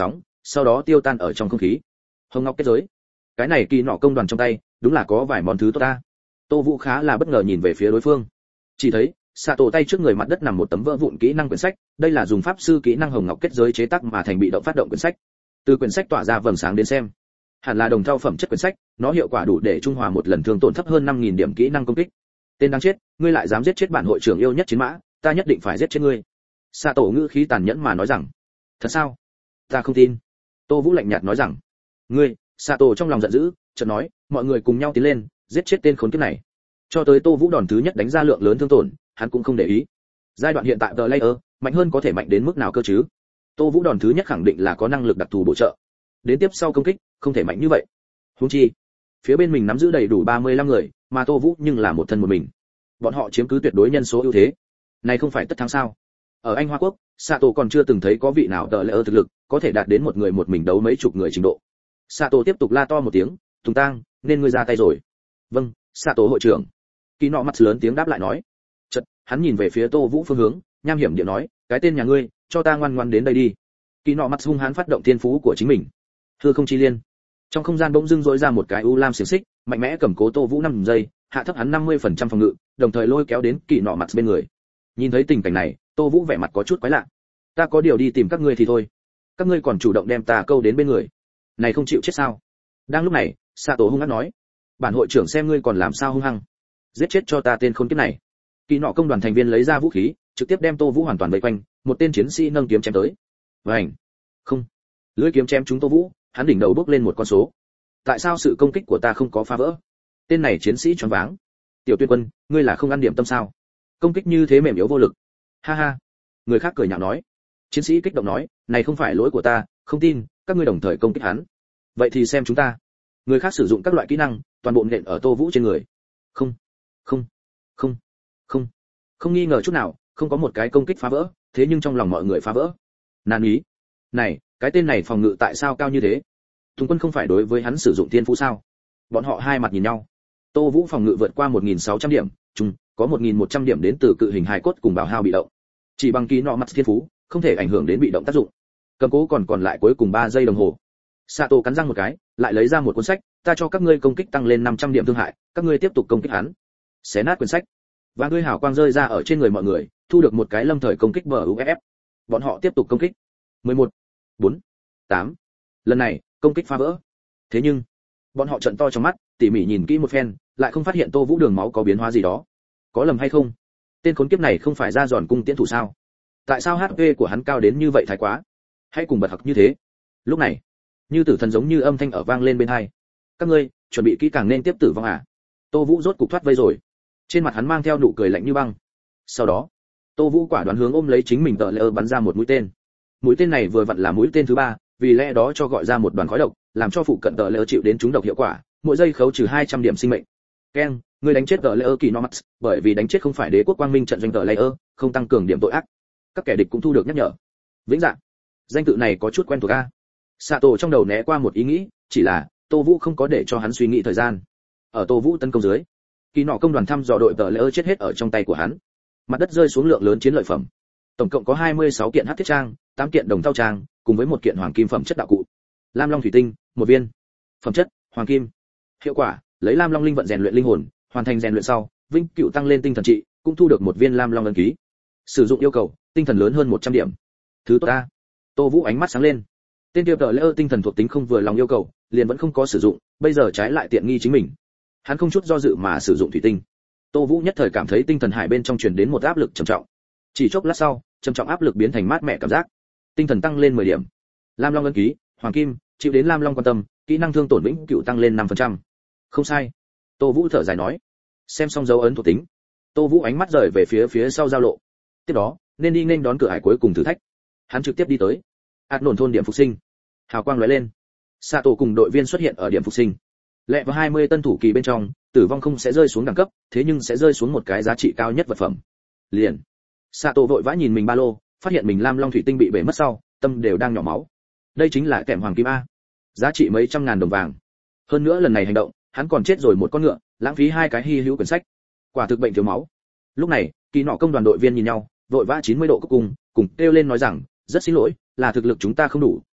sau đó tiêu tan ở trong không khí. Hồng ngọc kết giới, cái này kỳ nọ công đoàn trong tay đúng là có vài món thứ tốt ta. Tô Vũ khá là bất ngờ nhìn về phía đối phương, chỉ thấy xạ tổ tay trước người mặt đất nằm một tấm vỡ vụn kỹ năng quyển sách, đây là dùng pháp sư kỹ năng hồng ngọc kết giới chế tác mà thành bị động phát động quyển sách. Từ quyển sách tỏa ra vầng sáng đến xem, hẳn là đồng thau phẩm chất quyển sách, nó hiệu quả đủ để trung hòa một lần thương tổn thấp hơn năm nghìn điểm kỹ năng công kích. Tên đáng chết, ngươi lại dám giết chết bản hội trưởng yêu nhất chiến mã, ta nhất định phải giết chết ngươi. Xạ tổ ngữ khí tàn nhẫn mà nói rằng. Thật sao? Ta không tin. Tô Vũ lạnh nhạt nói rằng. Ngươi, xạ tổ trong lòng giận dữ, chợt nói, mọi người cùng nhau tiến lên, giết chết tên khốn kiếp này. Cho tới Tô Vũ đòn thứ nhất đánh ra lượng lớn thương tổn, hắn cũng không để ý. Giai đoạn hiện tại The Layer, mạnh hơn có thể mạnh đến mức nào cơ chứ? Tô Vũ đòn thứ nhất khẳng định là có năng lực đặc thù bổ trợ. Đến tiếp sau công kích, không thể mạnh như vậy. Huống chi, phía bên mình nắm giữ đầy đủ ba mươi lăm người, mà Tô Vũ nhưng là một thân một mình. Bọn họ chiếm cứ tuyệt đối nhân số ưu thế. Này không phải tất thắng sao? Ở Anh Hoa Quốc, Sato còn chưa từng thấy có vị nào The Layer thực lực có thể đạt đến một người một mình đấu mấy chục người trình độ. Sato tiếp tục la to một tiếng, "Tùng Tang, nên ngươi ra tay rồi." "Vâng, Sato hội trưởng." Kỳ nọ mặt lớn tiếng đáp lại nói. Chợt, hắn nhìn về phía Tô Vũ phương hướng, nham hiểm điệu nói, "Cái tên nhà ngươi, cho ta ngoan ngoãn đến đây đi." Kỳ nọ mặt hung hãn phát động thiên phú của chính mình. Hư không chi liên. Trong không gian bỗng dưng rỗi ra một cái u lam xiềng xích, mạnh mẽ cầm cố Tô Vũ năm giây, hạ thấp hắn năm mươi phần trăm phòng ngự, đồng thời lôi kéo đến Kỳ nọ mặt bên người. Nhìn thấy tình cảnh này, Tô Vũ vẻ mặt có chút quái lạ. "Ta có điều đi tìm các ngươi thì thôi, các ngươi còn chủ động đem ta câu đến bên người, này không chịu chết sao?" Đang lúc này, Sato hung hăng nói, "Bản hội trưởng xem ngươi còn làm sao hung hăng, giết chết cho ta tên khốn kiếp này." Kỳ nọ công đoàn thành viên lấy ra vũ khí, trực tiếp đem Tô Vũ hoàn toàn vây quanh, một tên chiến sĩ nâng kiếm chém tới. Vành. Không. Lưỡi kiếm chém trúng Tô Vũ, hắn đỉnh đầu bốc lên một con số. Tại sao sự công kích của ta không có phá vỡ? Tên này chiến sĩ choáng váng. "Tiểu Tuyên Quân, ngươi là không ăn điểm tâm sao? Công kích như thế mềm yếu vô lực." Ha ha. Người khác cười nhạo nói. Chiến sĩ kích động nói, "Này không phải lỗi của ta, không tin, các ngươi đồng thời công kích hắn. Vậy thì xem chúng ta." Người khác sử dụng các loại kỹ năng, toàn bộ nện ở Tô Vũ trên người. Không, không, không, không, không nghi ngờ chút nào, không có một cái công kích phá vỡ, thế nhưng trong lòng mọi người phá vỡ. Nan ý. Này, cái tên này phòng ngự tại sao cao như thế? Tùng Quân không phải đối với hắn sử dụng thiên phú sao? Bọn họ hai mặt nhìn nhau. Tô Vũ phòng ngự vượt qua một nghìn sáu trăm điểm, chung có một nghìn một trăm điểm đến từ cự hình hài cốt cùng bảo hao bị động. Chỉ bằng kỹ nọ mặt thiên phú, không thể ảnh hưởng đến bị động tác dụng. Cầm cố còn còn lại cuối cùng ba giây đồng hồ. Sato cắn răng một cái, lại lấy ra một cuốn sách, "Ta cho các ngươi công kích tăng lên năm trăm điểm thương hại, các ngươi tiếp tục công kích hắn." Xé nát quyển sách, và ngươi hào quang rơi ra ở trên người mọi người, thu được một cái lâm thời công kích bờ u ép ép. Bọn họ tiếp tục công kích. mười một, bốn, tám. Lần này, công kích phá vỡ. Thế nhưng, bọn họ trợn to trong mắt, tỉ mỉ nhìn kỹ một phen, lại không phát hiện Tô Vũ đường máu có biến hóa gì đó. Có lầm hay không? Tên khốn kiếp này không phải ra giòn cung tiễn thủ sao? Tại sao hát pê của hắn cao đến như vậy thái quá? Hãy cùng bật học như thế. Lúc này, như tử thần giống như âm thanh ở vang lên bên tai. "Các ngươi, chuẩn bị kỹ càng nên tiếp tử vong à?" Tô Vũ rốt cục thoát vây rồi. Trên mặt hắn mang theo nụ cười lạnh như băng. Sau đó, Tô Vũ quả đoán hướng ôm lấy chính mình tợ lơ bắn ra một mũi tên. Mũi tên này vừa vặn là mũi tên thứ ba, vì lẽ đó cho gọi ra một đoàn khói độc, làm cho phụ cận tợ lơ chịu đến trúng độc hiệu quả, mỗi giây khấu trừ hai trăm điểm sinh mệnh. Ken, ngươi đánh chết tợ lơ kỳ Nomax, bởi vì đánh chết không phải đế quốc quang minh trận doanh tợ lơ, không tăng cường điểm tội ác. Các kẻ địch cũng thu được nhắc nhở. Vĩnh Dạng, danh tự này có chút quen thuộc a. Sato trong đầu né qua một ý nghĩ, chỉ là Tô Vũ không có để cho hắn suy nghĩ thời gian. Ở Tô Vũ tấn công dưới, kỳ nọ công đoàn thăm dò đội tờ lỡ chết hết ở trong tay của hắn. Mặt đất rơi xuống lượng lớn chiến lợi phẩm. Tổng cộng có hai mươi sáu kiện hắc thiết trang, tám kiện đồng thau trang, cùng với một kiện hoàng kim phẩm chất đạo cụ. Lam long thủy tinh, một viên. Phẩm chất, hoàng kim. Hiệu quả, lấy lam long linh vận rèn luyện linh hồn, hoàn thành rèn luyện sau, vĩnh cửu tăng lên tinh thần trị, cũng thu được một viên lam long ấn ký. Sử dụng yêu cầu, tinh thần lớn hơn một trăm điểm. Thứ tốt ta. Tô Vũ ánh mắt sáng lên. Tên kia tờ lỡ tinh thần thuộc tính không vừa lòng yêu cầu, liền vẫn không có sử dụng, bây giờ trái lại tiện nghi chính mình. Hắn không chút do dự mà sử dụng thủy tinh. Tô Vũ nhất thời cảm thấy tinh thần hải bên trong truyền đến một áp lực trầm trọng. Chỉ chốc lát sau, trầm trọng áp lực biến thành mát mẻ cảm giác. Tinh thần tăng lên mười điểm. Lam long ấn ký, hoàng kim, chịu đến lam long quan tâm, kỹ năng thương tổn vĩnh cửu tăng lên năm phần trăm. Không sai. Tô Vũ thở dài nói. Xem xong dấu ấn thuộc tính, Tô Vũ ánh mắt rời về phía phía sau giao lộ. Tiếp đó, nên đi nên đón cửa hải cuối cùng thử thách. Hắn trực tiếp đi tới ạt nổn thôn điểm phục sinh. Hào quang lóe lên, Sato cùng đội viên xuất hiện ở điểm phục sinh. Lẹ vào hai mươi tân thủ kỳ bên trong, tử vong không sẽ rơi xuống đẳng cấp, thế nhưng sẽ rơi xuống một cái giá trị cao nhất vật phẩm. Liền, Sato vội vã nhìn mình ba lô, phát hiện mình lam long thủy tinh bị bể mất sau, tâm đều đang nhỏ máu. Đây chính là kèm hoàng kim a, giá trị mấy trăm ngàn đồng vàng. Hơn nữa lần này hành động, hắn còn chết rồi một con ngựa, lãng phí hai cái hy hữu quyển sách. Quả thực bệnh thiếu máu. Lúc này, kỳ nọ công đoàn đội viên nhìn nhau, vội vã chín mươi độ cúc cùng, cùng kêu lên nói rằng, rất xin lỗi, là thực lực chúng ta không đủ,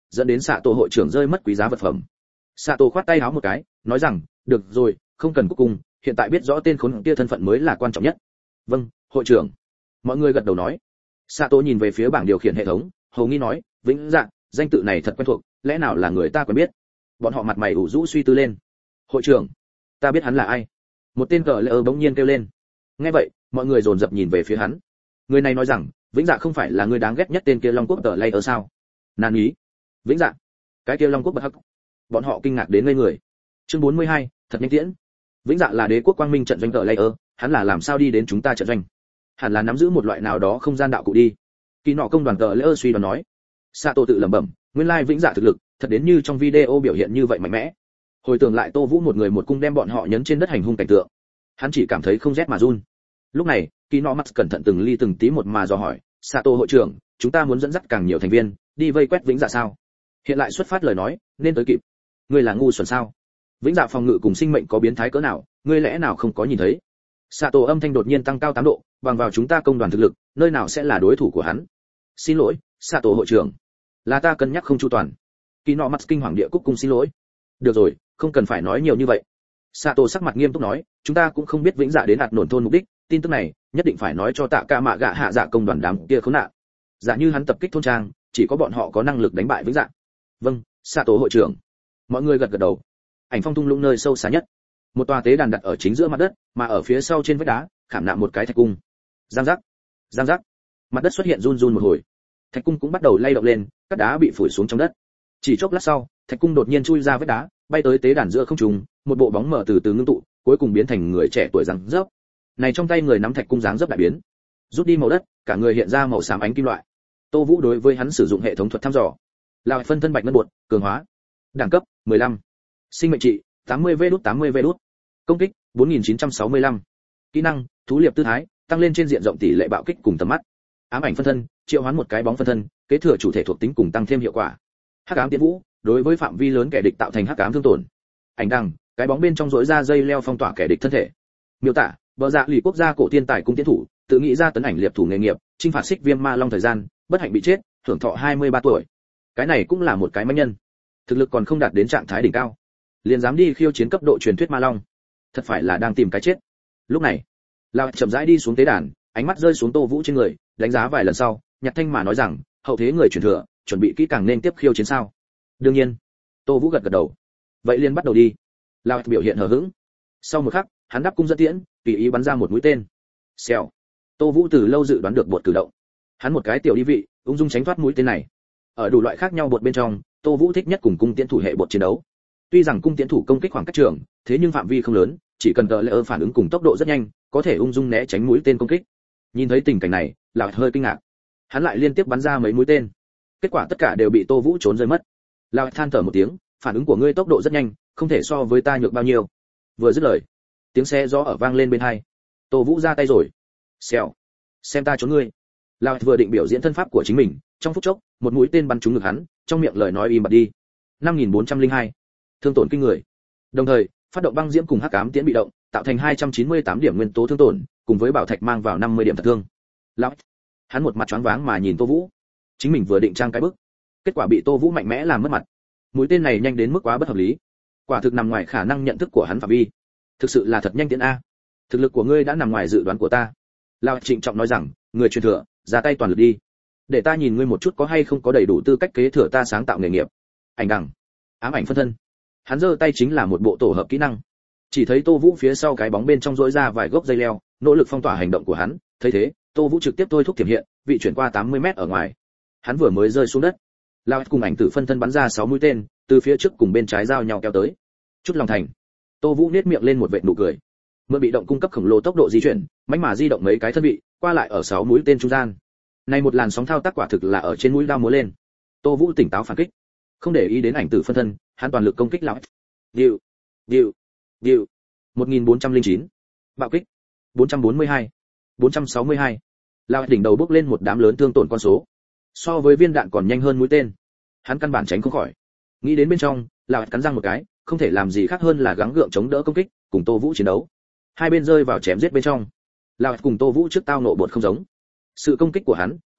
dẫn đến xạ tổ hội trưởng rơi mất quý giá vật phẩm. Xạ tổ khoát tay háo một cái, nói rằng, được rồi, không cần cuối cùng, hiện tại biết rõ tên khốn kia thân phận mới là quan trọng nhất. Vâng, hội trưởng. Mọi người gật đầu nói. Xạ tổ nhìn về phía bảng điều khiển hệ thống, hầu nghi nói, Vĩnh Dạ, danh tự này thật quen thuộc, lẽ nào là người ta quen biết? Bọn họ mặt mày ủ rũ suy tư lên. Hội trưởng, ta biết hắn là ai. Một tên cờ lệ bỗng nhiên kêu lên. Nghe vậy, mọi người dồn dập nhìn về phía hắn. Người này nói rằng, Vĩnh Dạ không phải là người đáng ghét nhất tên kia Long Quốc tờ lay ở sao? Nan ý. Vĩnh Dạ, cái kia Long Quốc bật hắc. Bọn họ kinh ngạc đến ngây người. Chương bốn mươi hai, thật nhanh tiễn. Vĩnh Dạ là đế quốc quang minh trận doanh tờ lay ở, hắn là làm sao đi đến chúng ta trận doanh? Hẳn là nắm giữ một loại nào đó không gian đạo cụ đi. Kỳ nọ công đoàn tờ lay ở suy đoán nói. Sato tự lẩm bẩm, nguyên lai Vĩnh Dạ thực lực, thật đến như trong video biểu hiện như vậy mạnh mẽ. Hồi tưởng lại Tô Vũ một người một cung đem bọn họ nhấn trên đất hành hung cảnh tượng, hắn chỉ cảm thấy không rét mà run. Lúc này, Kỳ nọ mắt cẩn thận từng ly từng tí một mà dò hỏi, Sato hội trưởng, chúng ta muốn dẫn dắt càng nhiều thành viên đi vây quét Vĩnh Dạ sao? Hiện lại xuất phát lời nói, nên tới kịp. Ngươi là ngu xuẩn sao? Vĩnh Dạ phòng ngự cùng sinh mệnh có biến thái cỡ nào, ngươi lẽ nào không có nhìn thấy? Sato âm thanh đột nhiên tăng cao tám độ, bằng vào chúng ta công đoàn thực lực, nơi nào sẽ là đối thủ của hắn? Xin lỗi, Sato hội trưởng, là ta cân nhắc không chu toàn. Kỳ nọ mắt kinh hoàng địa cúc cung xin lỗi. Được rồi, không cần phải nói nhiều như vậy. Sato sắc mặt nghiêm túc nói, chúng ta cũng không biết Vĩnh Dạ đến hạt nổn thôn mục đích, tin tức này nhất định phải nói cho Tạ Cả Mạ Gạ hạ dạ công đoàn đám kia khốn nạn. Giả như hắn tập kích thôn trang, chỉ có bọn họ có năng lực đánh bại Vĩnh Dạ. Vâng, Sato hội trưởng. Mọi người gật gật đầu. Ảnh phong thung lũng nơi sâu xa nhất, một tòa tế đàn đặt ở chính giữa mặt đất, mà ở phía sau trên vách đá khảm nạm một cái thạch cung. Giang giác, giang giác, mặt đất xuất hiện run run một hồi, thạch cung cũng bắt đầu lay động lên, các đá bị phủi xuống trong đất. Chỉ chốc lát sau, thạch cung đột nhiên chui ra vách đá, bay tới tế đàn giữa không trung, một bộ bóng mờ từ từ ngưng tụ, cuối cùng biến thành người trẻ tuổi răng rớp. Này trong tay người nắm thạch cung dáng dấp đại biến, rút đi màu đất, cả người hiện ra màu xám ánh kim loại. Tô Vũ đối với hắn sử dụng hệ thống thuật thăm dò, là phân thân bạch ngân bột, cường hóa, đẳng cấp mười lăm, sinh mệnh trị tám mươi vê đút tám mươi vê đút, công kích bốn nghìn chín trăm sáu mươi lăm, kỹ năng thú liệp tư thái, tăng lên trên diện rộng tỷ lệ bạo kích cùng tầm mắt. Ám ảnh phân thân, triệu hoán một cái bóng phân thân, kế thừa chủ thể thuộc tính cùng tăng thêm hiệu quả. Hắc ám tiến vũ, đối với phạm vi lớn kẻ địch tạo thành hắc ám thương tổn. Ảnh đằng, cái bóng bên trong rỗi ra dây leo phong tỏa kẻ địch thân thể. Miêu tả, bờ dạ lì quốc gia cổ tiên tài cung tiến thủ, tự nghĩ ra tấn ảnh liệp thủ nghề nghiệp, chinh phạt xích viêm ma long thời gian, bất hạnh bị chết, hưởng thọ hai mươi ba tuổi. Cái này cũng là một cái mãnh nhân, thực lực còn không đạt đến trạng thái đỉnh cao, liền dám đi khiêu chiến cấp độ truyền thuyết ma long, thật phải là đang tìm cái chết. Lúc này, Lão chậm rãi đi xuống tế đàn, ánh mắt rơi xuống Tô Vũ trên người, đánh giá vài lần sau, nhặt thanh mà nói rằng, hậu thế người truyền thừa, chuẩn bị kỹ càng nên tiếp khiêu chiến sao? Đương nhiên. Tô Vũ gật gật đầu. Vậy liền bắt đầu đi. Lão biểu hiện hờ hững. Sau một khắc, hắn đắp cung dẫn tiễn, tùy ý bắn ra một mũi tên. Xèo. Tô Vũ từ lâu dự đoán được bột cử động. Hắn một cái tiểu đi vị, ung dung tránh thoát mũi tên này. Ở đủ loại khác nhau bột bên trong, Tô Vũ thích nhất cùng cung tiễn thủ hệ bột chiến đấu. Tuy rằng cung tiễn thủ công kích khoảng cách trường, thế nhưng phạm vi không lớn, chỉ cần tờ lệ ơ phản ứng cùng tốc độ rất nhanh, có thể ung dung né tránh mũi tên công kích. Nhìn thấy tình cảnh này, Lão hơi kinh ngạc. Hắn lại liên tiếp bắn ra mấy mũi tên. Kết quả tất cả đều bị Tô Vũ trốn rơi mất. Lão than thở một tiếng, phản ứng của ngươi tốc độ rất nhanh, không thể so với ta nhược bao nhiêu. Vừa dứt lời, tiếng xe gió ở vang lên bên hai. Tô Vũ ra tay rồi. Xèo. Xem ta trốn ngươi. Lão vừa định biểu diễn thân pháp của chính mình, trong phút chốc, một mũi tên bắn trúng ngực hắn, trong miệng lời nói im bặt đi. năm nghìn bốn trăm lẻ hai. Thương tổn kinh người. Đồng thời, phát động băng diễm cùng hắc ám tiễn bị động, tạo thành hai trăm chín mươi tám điểm nguyên tố thương tổn, cùng với bảo thạch mang vào năm mươi điểm thật thương. Lão, hắn một mặt choáng váng mà nhìn Tô Vũ. Chính mình vừa định trang cái bức, kết quả bị Tô Vũ mạnh mẽ làm mất mặt. Mũi tên này nhanh đến mức quá bất hợp lý, quả thực nằm ngoài khả năng nhận thức của hắn phạm vi. Thực sự là thật nhanh tiễn a. Thực lực của ngươi đã nằm ngoài dự đoán của ta. Lão trịnh trọng nói rằng, người truyền thừa, ra tay toàn lực đi. Để ta nhìn ngươi một chút có hay không có đầy đủ tư cách kế thừa ta sáng tạo nghề nghiệp. Ảnh đằng, ám ảnh phân thân. Hắn giơ tay chính là một bộ tổ hợp kỹ năng. Chỉ thấy Tô Vũ phía sau cái bóng bên trong rỗi ra vài gốc dây leo, nỗ lực phong tỏa hành động của hắn. Thấy thế, Tô Vũ trực tiếp thôi thúc tiềm hiện, vị chuyển qua tám mươi mét ở ngoài. Hắn vừa mới rơi xuống đất, Lão cùng ảnh tử phân thân bắn ra sáu mũi tên, từ phía trước cùng bên trái giao nhau kéo tới. Chút lòng thành, Tô Vũ nhếch miệng lên một vệt nụ cười. Mượn bị động cung cấp khổng lồ tốc độ di chuyển, mãnh mà di động mấy cái thân vị, qua lại ở sáu mũi tên trung gian. Này một làn sóng thao tác quả thực là ở trên mũi dao múa lên. Tô Vũ tỉnh táo phản kích, không để ý đến ảnh tử phân thân, hắn toàn lực công kích Lão. Điệu, điệu, điệu. một nghìn bốn trăm lẻ chín. Bạo kích. bốn trăm bốn mươi hai. bốn trăm sáu mươi hai. Lão đỉnh đầu bốc lên một đám lớn thương tổn con số. So với viên đạn còn nhanh hơn mũi tên. Hắn căn bản tránh không khỏi. Nghĩ đến bên trong, Lão cắn răng một cái, không thể làm gì khác hơn là gắng gượng chống đỡ công kích, cùng Tô Vũ chiến đấu. Hai bên rơi vào chém giết bên trong. Lão cùng Tô Vũ trước tao nộ bột không giống. Sự công kích của hắn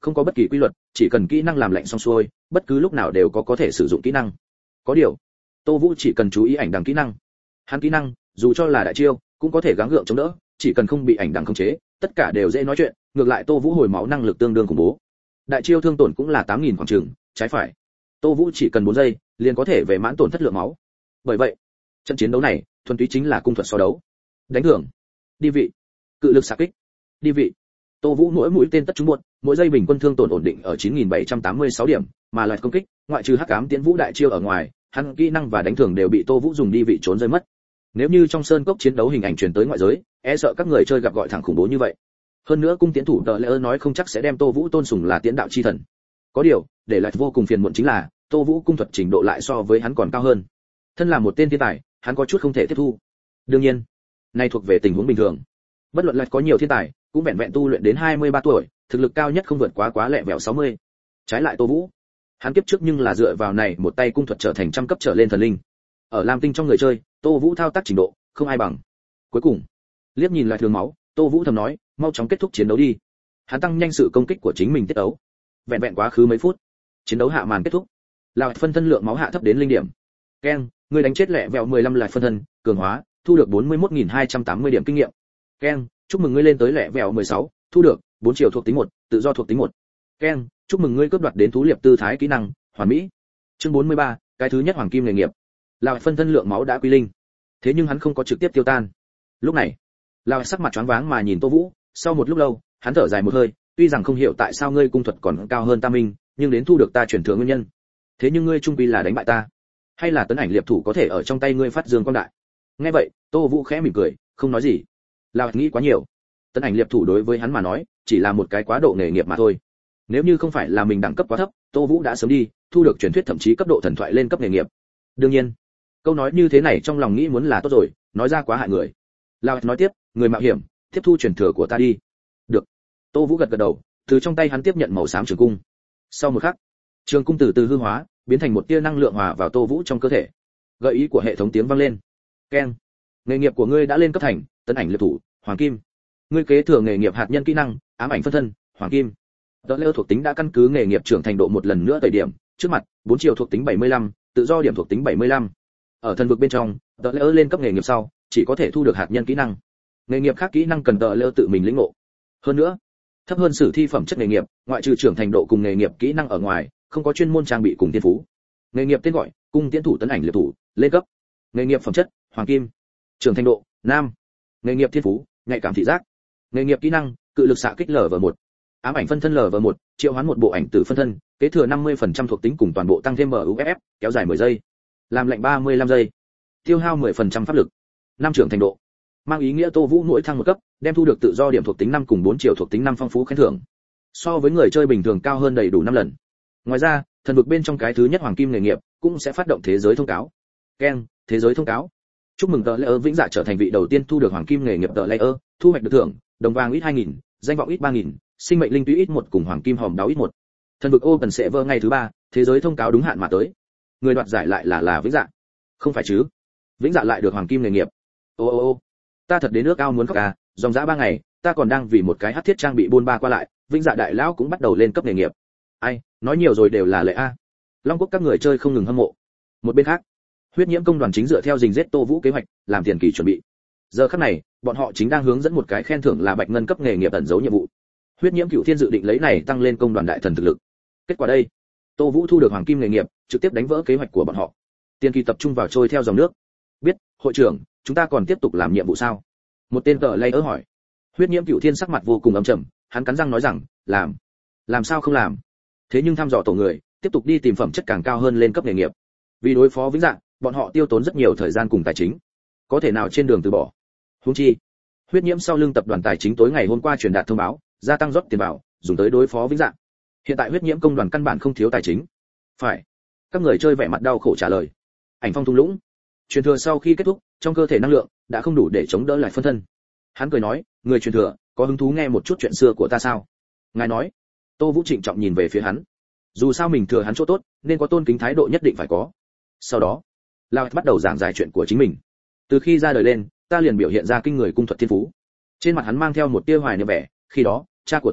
không có bất kỳ quy luật, chỉ cần kỹ năng làm lạnh xong xuôi, bất cứ lúc nào đều có có thể sử dụng kỹ năng. Có điều, Tô Vũ chỉ cần chú ý ảnh đằng kỹ năng. Hắn kỹ năng, dù cho là đại chiêu, cũng có thể gắng gượng chống đỡ, chỉ cần không bị ảnh đằng khống chế, tất cả đều dễ nói chuyện, ngược lại Tô Vũ hồi máu năng lực tương đương khủng bố. Đại chiêu thương tổn cũng là tám nghìn khoảng chừng, trái phải. Tô Vũ chỉ cần bốn giây, liền có thể về mãn tổn thất lượng máu. Bởi vậy, trận chiến đấu này, thuần túy chính là cung thuật so đấu. Đánh thưởng, đi vị, cự lực xạ kích, đi vị. Tô Vũ mỗi mũi tên tất trúng một, mỗi giây bình quân thương tổn ổn định ở chín nghìn bảy trăm tám mươi sáu điểm, mà lại công kích, ngoại trừ Hắc Ám Tiễn Vũ đại chiêu ở ngoài, hắn kỹ năng và đánh thưởng đều bị Tô Vũ dùng đi vị trốn rơi mất. Nếu như trong sơn cốc chiến đấu hình ảnh truyền tới ngoại giới, e sợ các người chơi gặp gọi thẳng khủng bố như vậy. Hơn nữa cung tiễn thủ tờ lễ nói không chắc sẽ đem Tô Vũ tôn sùng là tiễn đạo chi thần. Có điều, để lại vô cùng phiền muộn chính là, Tô Vũ cung thuật trình độ lại so với hắn còn cao hơn. Thân là một tên thiên tài, hắn có chút không thể tiếp thu. Đương nhiên, này thuộc về tình huống bình thường. Bất luận là có nhiều thiên tài, cũng vẹn vẹn tu luyện đến hai mươi ba tuổi, thực lực cao nhất không vượt quá quá lẹ vẹo sáu mươi. Trái lại Tô Vũ, hắn kiếp trước nhưng là dựa vào này một tay cung thuật trở thành trăm cấp trở lên thần linh. Ở Lam Tinh trong người chơi, Tô Vũ thao tác trình độ không ai bằng. Cuối cùng, liếc nhìn lại thường máu, Tô Vũ thầm nói, mau chóng kết thúc chiến đấu đi. Hắn tăng nhanh sự công kích của chính mình tiết đấu. Vẹn vẹn quá khứ mấy phút, chiến đấu hạ màn kết thúc. Lại phân thân lượng máu hạ thấp đến linh điểm. Keng, người đánh chết lẹ vẹo mười lăm lại phân thân, cường hóa, thu được bốn mươi mốt nghìn hai trăm tám mươi điểm kinh nghiệm. Keng, chúc mừng ngươi lên tới lẹ vẹo mười sáu, thu được bốn chiều thuộc tính một, tự do thuộc tính một. Keng, chúc mừng ngươi cướp đoạt đến thú liệp tư thái kỹ năng, hoàn mỹ. Chương bốn mươi ba, cái thứ nhất hoàng kim nghề nghiệp. Lão phân thân lượng máu đã quy linh. Thế nhưng hắn không có trực tiếp tiêu tan. Lúc này, lão sắc mặt choáng váng mà nhìn Tô Vũ, sau một lúc lâu, hắn thở dài một hơi, tuy rằng không hiểu tại sao ngươi cung thuật còn cao hơn ta Minh, nhưng đến thu được ta chuyển thừa nguyên nhân. Thế nhưng ngươi trung quy là đánh bại ta, hay là tấn ảnh liệp thủ có thể ở trong tay ngươi phát dương quang đại? Nghe vậy, Tô Vũ khẽ mỉm cười, không nói gì. Lão nghĩ quá nhiều. Tấn ảnh liệp thủ đối với hắn mà nói, chỉ là một cái quá độ nghề nghiệp mà thôi. Nếu như không phải là mình đẳng cấp quá thấp, Tô Vũ đã sớm đi, thu được truyền thuyết thậm chí cấp độ thần thoại lên cấp nghề nghiệp. Đương nhiên, câu nói như thế này trong lòng nghĩ muốn là tốt rồi, nói ra quá hại người. Lão nói tiếp, người mạo hiểm, tiếp thu truyền thừa của ta đi. Được. Tô Vũ gật gật đầu, từ trong tay hắn tiếp nhận màu xám trường cung. Sau một khắc, trường cung từ từ hư hóa, biến thành một tia năng lượng hòa vào Tô Vũ trong cơ thể. Gợi ý của hệ thống tiếng vang lên. Keng. Nghề nghiệp của ngươi đã lên cấp thành tấn ảnh liệp thủ, hoàng kim. Ngươi kế thừa nghề nghiệp hạt nhân kỹ năng, ám ảnh phân thân, hoàng kim. Đỡ lêu thuộc tính đã căn cứ nghề nghiệp trưởng thành độ một lần nữa tẩy điểm, trước mặt, bốn chiều thuộc tính bảy mươi lăm, tự do điểm thuộc tính bảy mươi lăm. Ở thần vực bên trong, đỡ lêu lên cấp nghề nghiệp sau, chỉ có thể thu được hạt nhân kỹ năng. Nghề nghiệp khác kỹ năng cần đỡ lêu tự mình lĩnh ngộ. Hơn nữa, thấp hơn sử thi phẩm chất nghề nghiệp, ngoại trừ trưởng thành độ cùng nghề nghiệp kỹ năng ở ngoài, không có chuyên môn trang bị cùng tiên phú. Nghề nghiệp tên gọi, cung tiễn thủ tấn ảnh liệp thủ, lên cấp. Nghề nghiệp phẩm chất, hoàng kim. Trưởng thành độ, nam. Nghề nghiệp thiên phú, nhạy cảm thị giác. Nghề nghiệp kỹ năng, cự lực xạ kích lở vờ một. Ám ảnh phân thân lở vờ một, triệu hoán một bộ ảnh tử phân thân, kế thừa năm mươi phần trăm thuộc tính cùng toàn bộ tăng thêm em u ép ép, kéo dài mười giây. Làm lạnh ba mươi lăm giây. Tiêu hao mười phần trăm pháp lực. Năm trưởng thành độ. Mang ý nghĩa Tô Vũ mỗi thăng một cấp, đem thu được tự do điểm thuộc tính năm cùng bốn chiều thuộc tính năm phong phú khen thưởng. So với người chơi bình thường cao hơn đầy đủ năm lần. Ngoài ra, thần vực bên trong cái thứ nhất hoàng kim nghề nghiệp cũng sẽ phát động thế giới thông cáo. Keng, thế giới thông cáo. Chúc mừng tờ layer vĩnh dạ trở thành vị đầu tiên thu được hoàng kim nghề nghiệp tờ layer, thu hoạch được thưởng, đồng vàng ít hai nghìn, danh vọng ít ba nghìn, sinh mệnh linh túy ít một cùng hoàng kim hòm đáo ít một. Thần vực Open Server ngày thứ ba, thế giới thông cáo đúng hạn mà tới. Người đoạt giải lại là là vĩnh dạ. Không phải chứ? Vĩnh dạ lại được hoàng kim nghề nghiệp. Ô ô ô, ta thật đến nước ao muốn khóc à, dòng dã ba ngày, ta còn đang vì một cái hắc thiết trang bị buôn ba qua lại, vĩnh dạ đại lão cũng bắt đầu lên cấp nghề nghiệp. Ai, nói nhiều rồi đều là lệ a. Long quốc các người chơi không ngừng hâm mộ. Một bên khác, huyết nhiễm công đoàn chính dựa theo dình giết Tô Vũ kế hoạch, làm tiền kỳ chuẩn bị. Giờ khắc này, bọn họ chính đang hướng dẫn một cái khen thưởng là bạch ngân cấp nghề nghiệp ẩn giấu nhiệm vụ. Huyết nhiễm cựu thiên dự định lấy này tăng lên công đoàn đại thần thực lực. Kết quả đây, Tô Vũ thu được hoàng kim nghề nghiệp, trực tiếp đánh vỡ kế hoạch của bọn họ. Tiền kỳ tập trung vào trôi theo dòng nước. Biết, hội trưởng, chúng ta còn tiếp tục làm nhiệm vụ sao? Một tên tờ layer hỏi. Huyết nhiễm cựu thiên sắc mặt vô cùng âm trầm, hắn cắn răng nói rằng, làm. Làm sao không làm? Thế nhưng thăm dò tổ người, tiếp tục đi tìm phẩm chất càng cao hơn lên cấp nghề nghiệp. Vì đối phó vĩnh dạ, bọn họ tiêu tốn rất nhiều thời gian cùng tài chính, có thể nào trên đường từ bỏ. Huống chi, huyết nhiễm sau lưng tập đoàn tài chính tối ngày hôm qua truyền đạt thông báo, gia tăng rót tiền vào, dùng tới đối phó vĩnh dạ. Hiện tại huyết nhiễm công đoàn căn bản không thiếu tài chính. Phải. Các người chơi vẻ mặt đau khổ trả lời. Ảnh phong thung lũng. Truyền thừa sau khi kết thúc, trong cơ thể năng lượng đã không đủ để chống đỡ lại phân thân. Hắn cười nói, người truyền thừa, có hứng thú nghe một chút chuyện xưa của ta sao? Ngài nói. Tô Vũ trịnh trọng nhìn về phía hắn. Dù sao mình thừa hắn chỗ tốt, nên có tôn kính thái độ nhất định phải có. Sau đó, Lao bắt đầu giảng giải chuyện của chính mình. Từ khi ra đời lên, ta liền biểu hiện ra kinh người cung thuật thiên phú. Trên mặt hắn mang theo một tia hoài niệm vẻ, khi đó, cha của ta,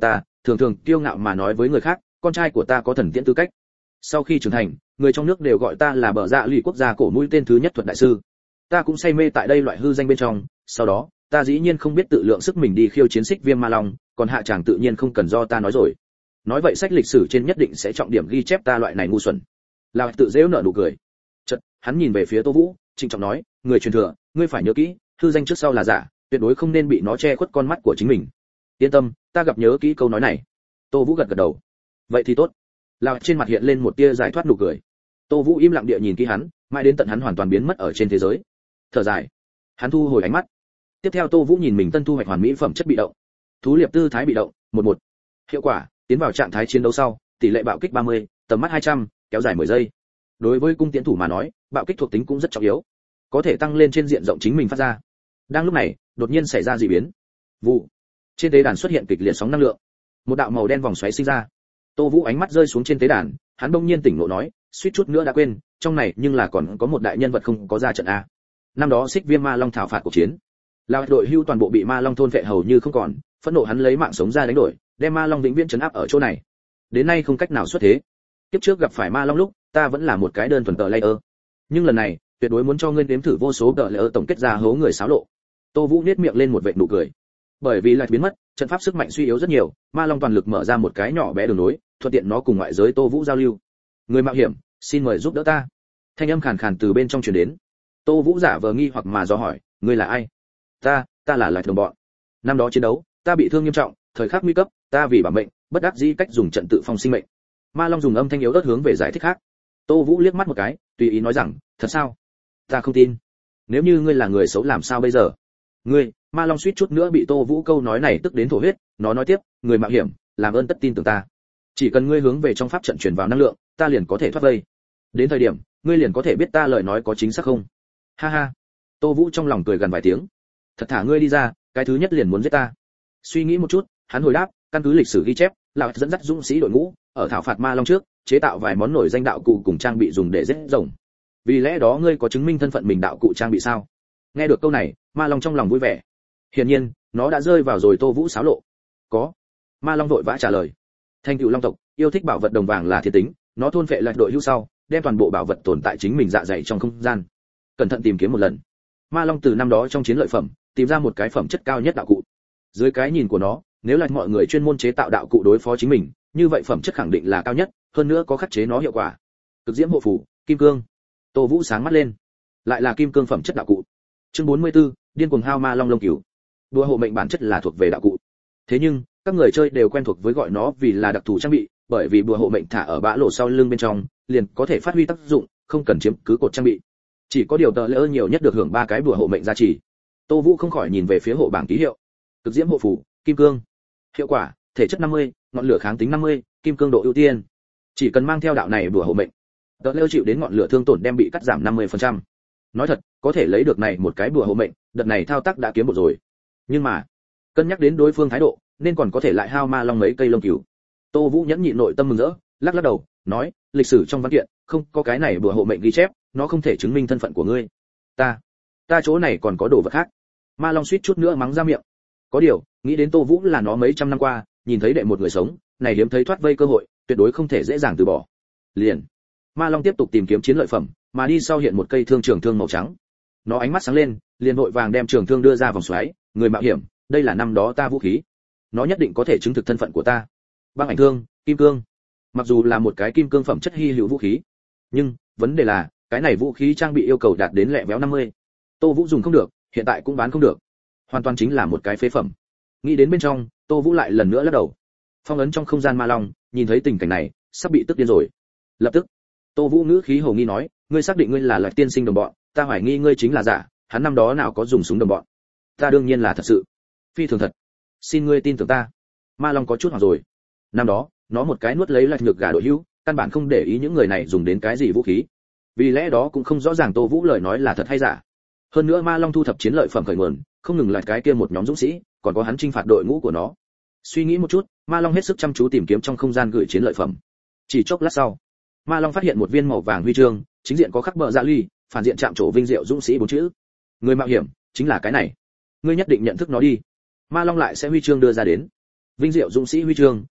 thường thường kiêu ngạo mà nói với người khác, con trai của ta có thần tiễn tư cách. Sau khi trưởng thành, người trong nước đều gọi ta là bờ dạ lì quốc gia cổ mũi tên thứ nhất thuật đại sư. Ta cũng say mê tại đây loại hư danh bên trong, sau đó, ta dĩ nhiên không biết tự lượng sức mình đi khiêu chiến xích viêm ma long, còn hạ chàng tự nhiên không cần do ta nói rồi. Nói vậy sách lịch sử trên nhất định sẽ trọng điểm ghi chép ta loại này ngu xuẩn. Lão tự giễu nở nụ cười. Chợt, hắn nhìn về phía Tô Vũ, trịnh trọng nói, người truyền thừa, ngươi phải nhớ kỹ, hư danh trước sau là giả, tuyệt đối không nên bị nó che khuất con mắt của chính mình. Yên tâm, ta gặp nhớ kỹ câu nói này. Tô Vũ gật gật đầu. Vậy thì tốt. Lão trên mặt hiện lên một tia giải thoát nụ cười. Tô Vũ im lặng địa nhìn kỹ hắn, mãi đến tận hắn hoàn toàn biến mất ở trên thế giới. Thở dài, hắn thu hồi ánh mắt. Tiếp theo Tô Vũ nhìn mình tân thu hoạch hoàn mỹ phẩm chất bị động. Thú liệp tư thái bị động, một một. Hiệu quả, tiến vào trạng thái chiến đấu sau, tỷ lệ bạo kích ba mươi, tầm mắt hai trăm, kéo dài mười giây. Đối với cung tiễn thủ mà nói, bạo kích thuộc tính cũng rất trọng yếu, có thể tăng lên trên diện rộng chính mình phát ra. Đang lúc này, đột nhiên xảy ra dị biến. Vụ. Trên tế đàn xuất hiện kịch liệt sóng năng lượng. Một đạo màu đen vòng xoáy sinh ra. Tô Vũ ánh mắt rơi xuống trên tế đàn, hắn bỗng nhiên tỉnh ngộ nói, suýt chút nữa đã quên, trong này nhưng là còn có một đại nhân vật không có ra trận a. Năm đó Xích Viêm Ma Long thảo phạt cuộc chiến, lão đội hưu toàn bộ bị Ma Long thôn vệ hầu như không còn, phẫn nộ hắn lấy mạng sống ra đánh đổi, đem Ma Long vĩnh viễn trấn áp ở chỗ này. Đến nay không cách nào xuất thế. Kiếp trước gặp phải Ma Long lúc, ta vẫn là một cái đơn thuần tờ layer. Nhưng lần này, tuyệt đối muốn cho ngươi nếm thử vô số tờ layer tổng kết ra hố người xáo lộ. Tô Vũ nhếch miệng lên một vệt nụ cười. Bởi vì lại biến mất, trận pháp sức mạnh suy yếu rất nhiều, Ma Long toàn lực mở ra một cái nhỏ bé đường nối, thuận tiện nó cùng ngoại giới Tô Vũ giao lưu. Người mạo hiểm, xin mời giúp đỡ ta. Thanh âm khàn khàn từ bên trong truyền đến. Tô Vũ giả vờ nghi hoặc mà dò hỏi, ngươi là ai? Ta, ta là Lạc đồng bọn. Năm đó chiến đấu, ta bị thương nghiêm trọng, thời khắc nguy cấp, ta vì bảo mệnh, bất đắc dĩ cách dùng trận tự phong sinh mệnh. Ma Long dùng âm thanh yếu ớt hướng về giải thích khác. Tô Vũ liếc mắt một cái, tùy ý nói rằng, thật sao? Ta không tin. Nếu như ngươi là người xấu làm sao bây giờ? Ngươi, Ma Long suýt chút nữa bị Tô Vũ câu nói này tức đến thổ huyết, nó nói tiếp, người mạo hiểm, làm ơn tất tin tưởng ta. Chỉ cần ngươi hướng về trong pháp trận truyền vào năng lượng, ta liền có thể thoát vây. Đến thời điểm, ngươi liền có thể biết ta lời nói có chính xác không. Ha ha. Tô Vũ trong lòng cười gần vài tiếng. Thật thả ngươi đi ra, cái thứ nhất liền muốn giết ta. Suy nghĩ một chút, hắn hồi đáp, căn cứ lịch sử ghi chép, lão dẫn dắt dũng sĩ đội ngũ, ở thảo phạt Ma Long trước, chế tạo vài món nổi danh đạo cụ cùng trang bị dùng để giết rồng. Vì lẽ đó ngươi có chứng minh thân phận mình đạo cụ trang bị sao? Nghe được câu này, Ma Long trong lòng vui vẻ. Hiển nhiên, nó đã rơi vào rồi Tô Vũ xáo lộ. Có. Ma Long vội vã trả lời. Thanh cựu Long tộc, yêu thích bảo vật đồng vàng là thiên tính, nó thôn phệ lại đội hưu sau, đem toàn bộ bảo vật tồn tại chính mình dạ dày trong không gian. Cẩn thận tìm kiếm một lần. Ma Long từ năm đó trong chiến lợi phẩm, tìm ra một cái phẩm chất cao nhất đạo cụ. Dưới cái nhìn của nó, nếu là mọi người chuyên môn chế tạo đạo cụ đối phó chính mình, như vậy phẩm chất khẳng định là cao nhất, hơn nữa có khắc chế nó hiệu quả. Cực diễm hộ phù, kim cương. Tô Vũ sáng mắt lên. Lại là kim cương phẩm chất đạo cụ. Chương bốn mươi tư, điên cuồng hao Ma Long lông cừu. Đùa hộ mệnh bản chất là thuộc về đạo cụ. Thế nhưng, các người chơi đều quen thuộc với gọi nó vì là đặc thù trang bị, bởi vì bùa hộ mệnh thả ở bã lộ sau lưng bên trong, liền có thể phát huy tác dụng, không cần chiếm cứ cột trang bị. Chỉ có điều tờ lỡ nhiều nhất được hưởng ba cái bùa hộ mệnh gia trì. Tô Vũ không khỏi nhìn về phía hộ bảng ký hiệu. Cực diễm hộ phù, kim cương. Hiệu quả, thể chất năm mươi, ngọn lửa kháng tính năm mươi, kim cương độ ưu tiên. Chỉ cần mang theo đạo này bùa hộ mệnh, tờ lỡ chịu đến ngọn lửa thương tổn đem bị cắt giảm năm mươi phần trăm. Nói thật, có thể lấy được này một cái bùa hộ mệnh, đợt này thao tác đã kiếm một rồi. Nhưng mà, cân nhắc đến đối phương thái độ, nên còn có thể lại hao Ma Long mấy cây lông cừu. Tô Vũ nhẫn nhịn nội tâm mừng rỡ, lắc lắc đầu, nói, lịch sử trong văn kiện không có cái này bùa hộ mệnh ghi chép, nó không thể chứng minh thân phận của ngươi. Ta, ta chỗ này còn có đồ vật khác. Ma Long suýt chút nữa mắng ra miệng. Có điều, nghĩ đến Tô Vũ là nó mấy trăm năm qua, nhìn thấy đệ một người sống, này hiếm thấy thoát vây cơ hội, tuyệt đối không thể dễ dàng từ bỏ. Liền, Ma Long tiếp tục tìm kiếm chiến lợi phẩm, mà đi sau hiện một cây thương trường thương màu trắng. Nó ánh mắt sáng lên, liền vội vàng đem trường thương đưa ra vòng xoáy, người mạo hiểm, đây là năm đó ta vũ khí. Nó nhất định có thể chứng thực thân phận của ta. Băng ảnh thương, kim cương. Mặc dù là một cái kim cương phẩm chất hy hữu vũ khí, nhưng vấn đề là, cái này vũ khí trang bị yêu cầu đạt đến lẹ véo năm mươi. Tô Vũ dùng không được, hiện tại cũng bán không được. Hoàn toàn chính là một cái phế phẩm. Nghĩ đến bên trong, Tô Vũ lại lần nữa lắc đầu. Phong ấn trong không gian Ma Long, nhìn thấy tình cảnh này, sắp bị tức điên rồi. Lập tức, Tô Vũ ngữ khí hồ nghi nói, ngươi xác định ngươi là Lạc tiên sinh đồng bọn, ta hoài nghi ngươi chính là giả, hắn năm đó nào có dùng súng đồng bọn. Ta đương nhiên là thật sự. Phi thường thật. Xin ngươi tin tưởng ta. Ma Long có chút hoảng rồi. Năm đó, nó một cái nuốt lấy Lạc Nhược gà đội hữu, căn bản không để ý những người này dùng đến cái gì vũ khí. Vì lẽ đó cũng không rõ ràng Tô Vũ lời nói là thật hay giả. Hơn nữa Ma Long thu thập chiến lợi phẩm khởi nguồn, không ngừng lại cái kia một nhóm dũng sĩ, còn có hắn chinh phạt đội ngũ của nó. Suy nghĩ một chút, Ma Long hết sức chăm chú tìm kiếm trong không gian gửi chiến lợi phẩm. Chỉ chốc lát sau, Ma Long phát hiện một viên màu vàng huy chương, chính diện có khắc bờ dạ ly, phản diện chạm trổ vinh diệu dũng sĩ bốn chữ. Người mạo hiểm, chính là cái này. Ngươi nhất định nhận thức nó đi. Ma Long lại sẽ huy chương đưa ra đến. Vinh diệu dũng sĩ huy chương,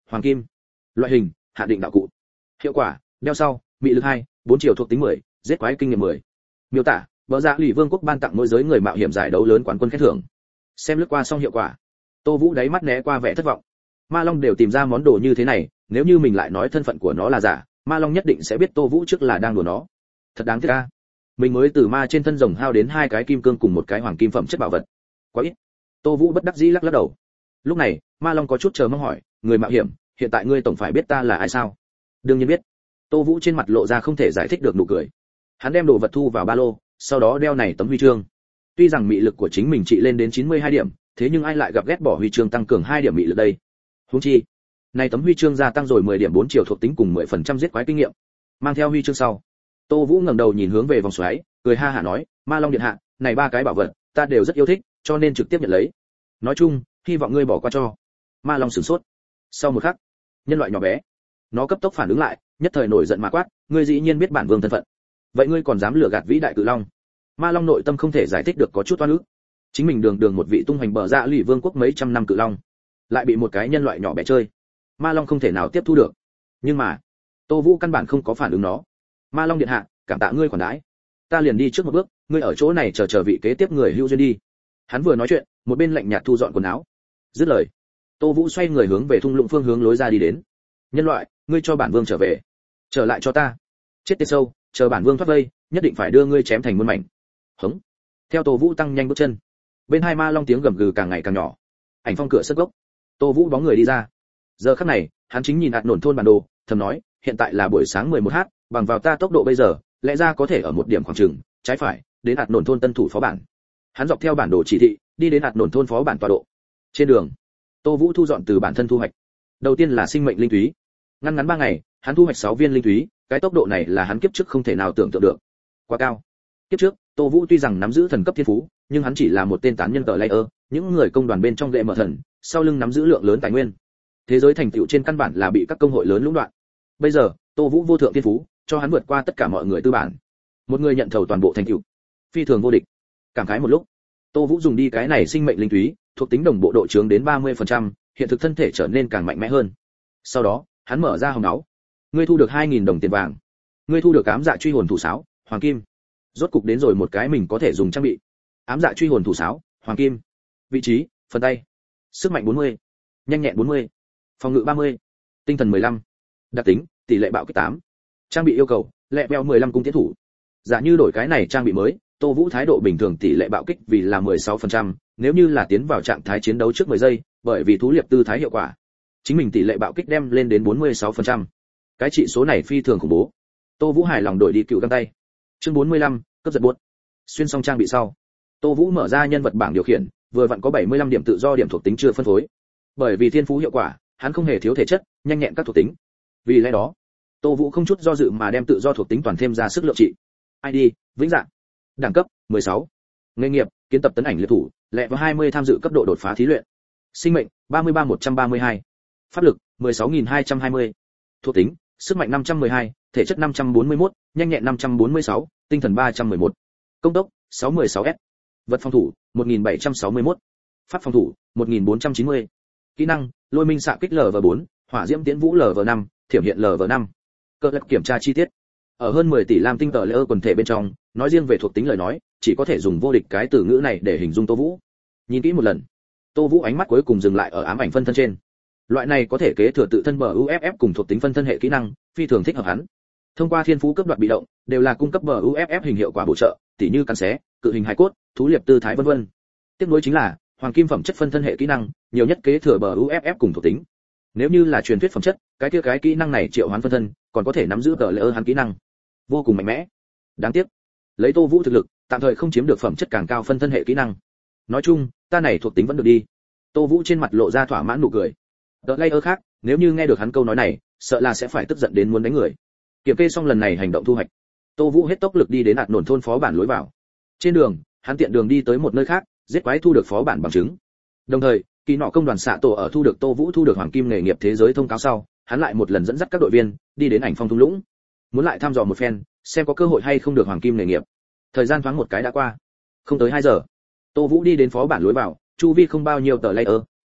hoàng kim. Loại hình, hạ định đạo cụ. Hiệu quả, đeo sau, mị lực hai, bốn chiều thuộc tính mười, giết quái kinh nghiệm mười. Miêu tả, Bờ Dạ Lì Vương quốc ban tặng mỗi giới người mạo hiểm giải đấu lớn quán quân khen thưởng. Xem lướt qua xong hiệu quả, Tô Vũ đáy mắt né qua vẻ thất vọng. Ma Long đều tìm ra món đồ như thế này, nếu như mình lại nói thân phận của nó là giả, Ma Long nhất định sẽ biết Tô Vũ trước là đang đùa nó. Thật đáng tiếc a. Mình mới từ ma trên thân rồng hao đến hai cái kim cương cùng một cái hoàng kim phẩm chất bảo vật. Quá ít. Tô Vũ bất đắc dĩ lắc lắc đầu. Lúc này, Ma Long có chút chờ mong hỏi, người mạo hiểm, hiện tại ngươi tổng phải biết ta là ai sao? Đương nhiên biết. Tô Vũ trên mặt lộ ra không thể giải thích được nụ cười. Hắn đem đồ vật thu vào ba lô, sau đó đeo này tấm huy chương. Tuy rằng mị lực của chính mình trị lên đến chín mươi hai điểm, thế nhưng ai lại gặp ghét bỏ huy chương tăng cường hai điểm mị lực đây? Huống chi, này tấm huy chương gia tăng rồi mười điểm bốn chiều thuộc tính cùng mười phần trăm giết quái kinh nghiệm. Mang theo huy chương sau, Tô Vũ ngẩng đầu nhìn hướng về vòng xoáy, cười ha hả nói, Ma Long điện hạ, này ba cái bảo vật, ta đều rất yêu thích, cho nên trực tiếp nhận lấy. Nói chung, hy vọng ngươi bỏ qua cho. Ma Long sửng sốt. Sau một khắc, nhân loại nhỏ bé, nó cấp tốc phản ứng lại, nhất thời nổi giận mà quát, ngươi dĩ nhiên biết bản vương thân phận, vậy ngươi còn dám lừa gạt vĩ đại cự long? Ma Long nội tâm không thể giải thích được có chút oan ức. Chính mình đường đường một vị tung hoành bờ Dạ Lì Vương quốc mấy trăm năm cự long, lại bị một cái nhân loại nhỏ bé chơi. Ma Long không thể nào tiếp thu được. Nhưng mà, Tô Vũ căn bản không có phản ứng nó. Ma Long điện hạ, cảm tạ ngươi khoản đãi. Ta liền đi trước một bước, ngươi ở chỗ này chờ chờ vị kế tiếp người hữu duyên đi. Hắn vừa nói chuyện, một bên lạnh nhạt thu dọn quần áo. Dứt lời, Tô Vũ xoay người hướng về thung lũng phương hướng lối ra đi đến. Nhân loại, ngươi cho bản vương trở về. Trở lại cho ta. Chết tiệt sâu, chờ bản vương thoát vây, nhất định phải đưa ngươi chém thành muôn mảnh. Hững. Theo Tô Vũ tăng nhanh bước chân, bên hai Ma Long tiếng gầm gừ càng ngày càng nhỏ. Ảnh phong cửa sất gốc, Tô Vũ bóng người đi ra. Giờ khắc này, hắn chính nhìn ạt nổn thôn bản đồ, thầm nói, hiện tại là buổi sáng mười một h, bằng vào ta tốc độ bây giờ, lẽ ra có thể ở một điểm khoảng chừng trái phải, đến ạt nổn thôn tân thủ phó bản. Hắn dọc theo bản đồ chỉ thị, đi đến ạt nổn thôn phó bản tọa độ. Trên đường, Tô Vũ thu dọn từ bản thân thu hoạch. Đầu tiên là sinh mệnh linh túy. Ngắn ngắn ba ngày, hắn thu hoạch sáu viên linh túy, cái tốc độ này là hắn kiếp trước không thể nào tưởng tượng được. Quá cao. Kiếp trước, Tô Vũ tuy rằng nắm giữ thần cấp thiên phú, nhưng hắn chỉ là một tên tán nhân tờ layer, những người công đoàn bên trong gệ mở thần, sau lưng nắm giữ lượng lớn tài nguyên. Thế giới thành tựu trên căn bản là bị các công hội lớn lũng đoạn. Bây giờ, Tô Vũ vô thượng thiên phú, cho hắn vượt qua tất cả mọi người tư bản. Một người nhận thầu toàn bộ thành tựu, phi thường vô địch. Cảm khái một lúc, Tô Vũ dùng đi cái này sinh mệnh linh túy, thuộc tính đồng bộ độ trướng đến ba mươi phần trăm, hiện thực thân thể trở nên càng mạnh mẽ hơn. Sau đó, hắn mở ra hòm áo. Ngươi thu được hai nghìn đồng tiền vàng. Ngươi thu được ám dạ truy hồn thủ sáo, hoàng kim. Rốt cục đến rồi một cái mình có thể dùng trang bị. Ám dạ truy hồn thủ sáo, hoàng kim. Vị trí, phần tay. Sức mạnh bốn mươi, nhanh nhẹn bốn mươi, phòng ngự ba mươi, tinh thần mười lăm. Đặc tính, tỷ lệ bạo kích tám. Trang bị yêu cầu, lẹ beo mười lăm cung tiến thủ. Giả như đổi cái này trang bị mới, Tô Vũ thái độ bình thường tỷ lệ bạo kích vì là mười sáu phần trăm, nếu như là tiến vào trạng thái chiến đấu trước mười giây, bởi vì thú liệp tư thái hiệu quả, chính mình tỷ lệ bạo kích đem lên đến bốn mươi sáu phần trăm. Cái trị số này phi thường khủng bố. Tô Vũ hài lòng đổi đi cựu găng tay. Chương bốn mươi lăm, cấp giật buốt. Xuyên xong trang bị sau, Tô Vũ mở ra nhân vật bảng điều khiển, vừa vặn có bảy mươi lăm điểm tự do điểm thuộc tính chưa phân phối. Bởi vì thiên phú hiệu quả, hắn không hề thiếu thể chất, nhanh nhẹn các thuộc tính. Vì lẽ đó, Tô Vũ không chút do dự mà đem tự do thuộc tính toàn thêm ra sức lượng trị. i đê, vĩnh dạng. Đẳng cấp, mười sáu. Nghề nghiệp, kiến tập tấn ảnh liệt thủ, lẹ vào hai mươi tham dự cấp độ đột phá thí luyện. Sinh mệnh, ba mươi ba một trăm ba mươi hai. Pháp lực, mười sáu nghìn hai trăm hai mươi. Thuộc tính, sức mạnh năm trăm mười hai, thể chất năm trăm bốn mươi mốt, nhanh nhẹn năm trăm bốn mươi sáu, tinh thần ba trăm mười một. Công tốc, sáu mươi sáu S. Vật phòng thủ, một nghìn bảy trăm sáu mươi mốt. Pháp phòng thủ, một nghìn bốn trăm chín mươi. Kỹ năng, lôi minh xạ kích lv bốn, hỏa diễm tiễn vũ lv năm, thiểm hiện lv năm. Cơ lập kiểm tra chi tiết. Ở hơn mười tỷ lam tinh tờ layer quần thể bên trong, nói riêng về thuộc tính lời nói, chỉ có thể dùng vô địch cái từ ngữ này để hình dung Tô Vũ. Nhìn kỹ một lần, Tô Vũ ánh mắt cuối cùng dừng lại ở ám ảnh phân thân trên. Loại này có thể kế thừa tự thân bờ u ép ép cùng thuộc tính phân thân hệ kỹ năng, phi thường thích hợp hắn. Thông qua thiên phú cấp đoạt bị động, đều là cung cấp bờ u ép ép hình hiệu quả bổ trợ, tỉ như cắn xé, cự hình hài cốt, thú liệp tư thái vân vân. Tiếp nối chính là hoàng kim phẩm chất phân thân hệ kỹ năng, nhiều nhất kế thừa bờ u ép ép cùng thuộc tính. Nếu như là truyền thuyết phẩm chất, cái kia cái kỹ năng này triệu hoán phân thân, còn có thể nắm giữ tờ layer hắn kỹ năng, vô cùng mạnh mẽ. Đáng tiếc, lấy Tô Vũ thực lực, tạm thời không chiếm được phẩm chất càng cao phân thân hệ kỹ năng. Nói chung, ta này thuộc tính vẫn được đi. Tô Vũ trên mặt lộ ra thỏa mãn nụ cười. Tờ layer khác, nếu như nghe được hắn câu nói này, sợ là sẽ phải tức giận đến muốn đánh người. Kiểm kê xong lần này hành động thu hoạch, Tô Vũ hết tốc lực đi đến ạt nổn thôn phó bản lối vào. Trên đường, hắn tiện đường đi tới một nơi khác, giết quái thu được phó bản bằng chứng. Đồng thời, kỳ nọ công đoàn xạ tổ ở thu được Tô Vũ thu được hoàng kim nghề nghiệp thế giới thông cáo sau, hắn lại một lần dẫn dắt các đội viên đi đến ảnh phong thung lũng, muốn lại thăm dò một phen, xem có cơ hội hay không được hoàng kim nghề nghiệp. Thời gian thoáng một cái đã qua, không tới hai giờ, Tô Vũ đi đến phó bản lối vào, chu vi không bao nhiêu tờ layer,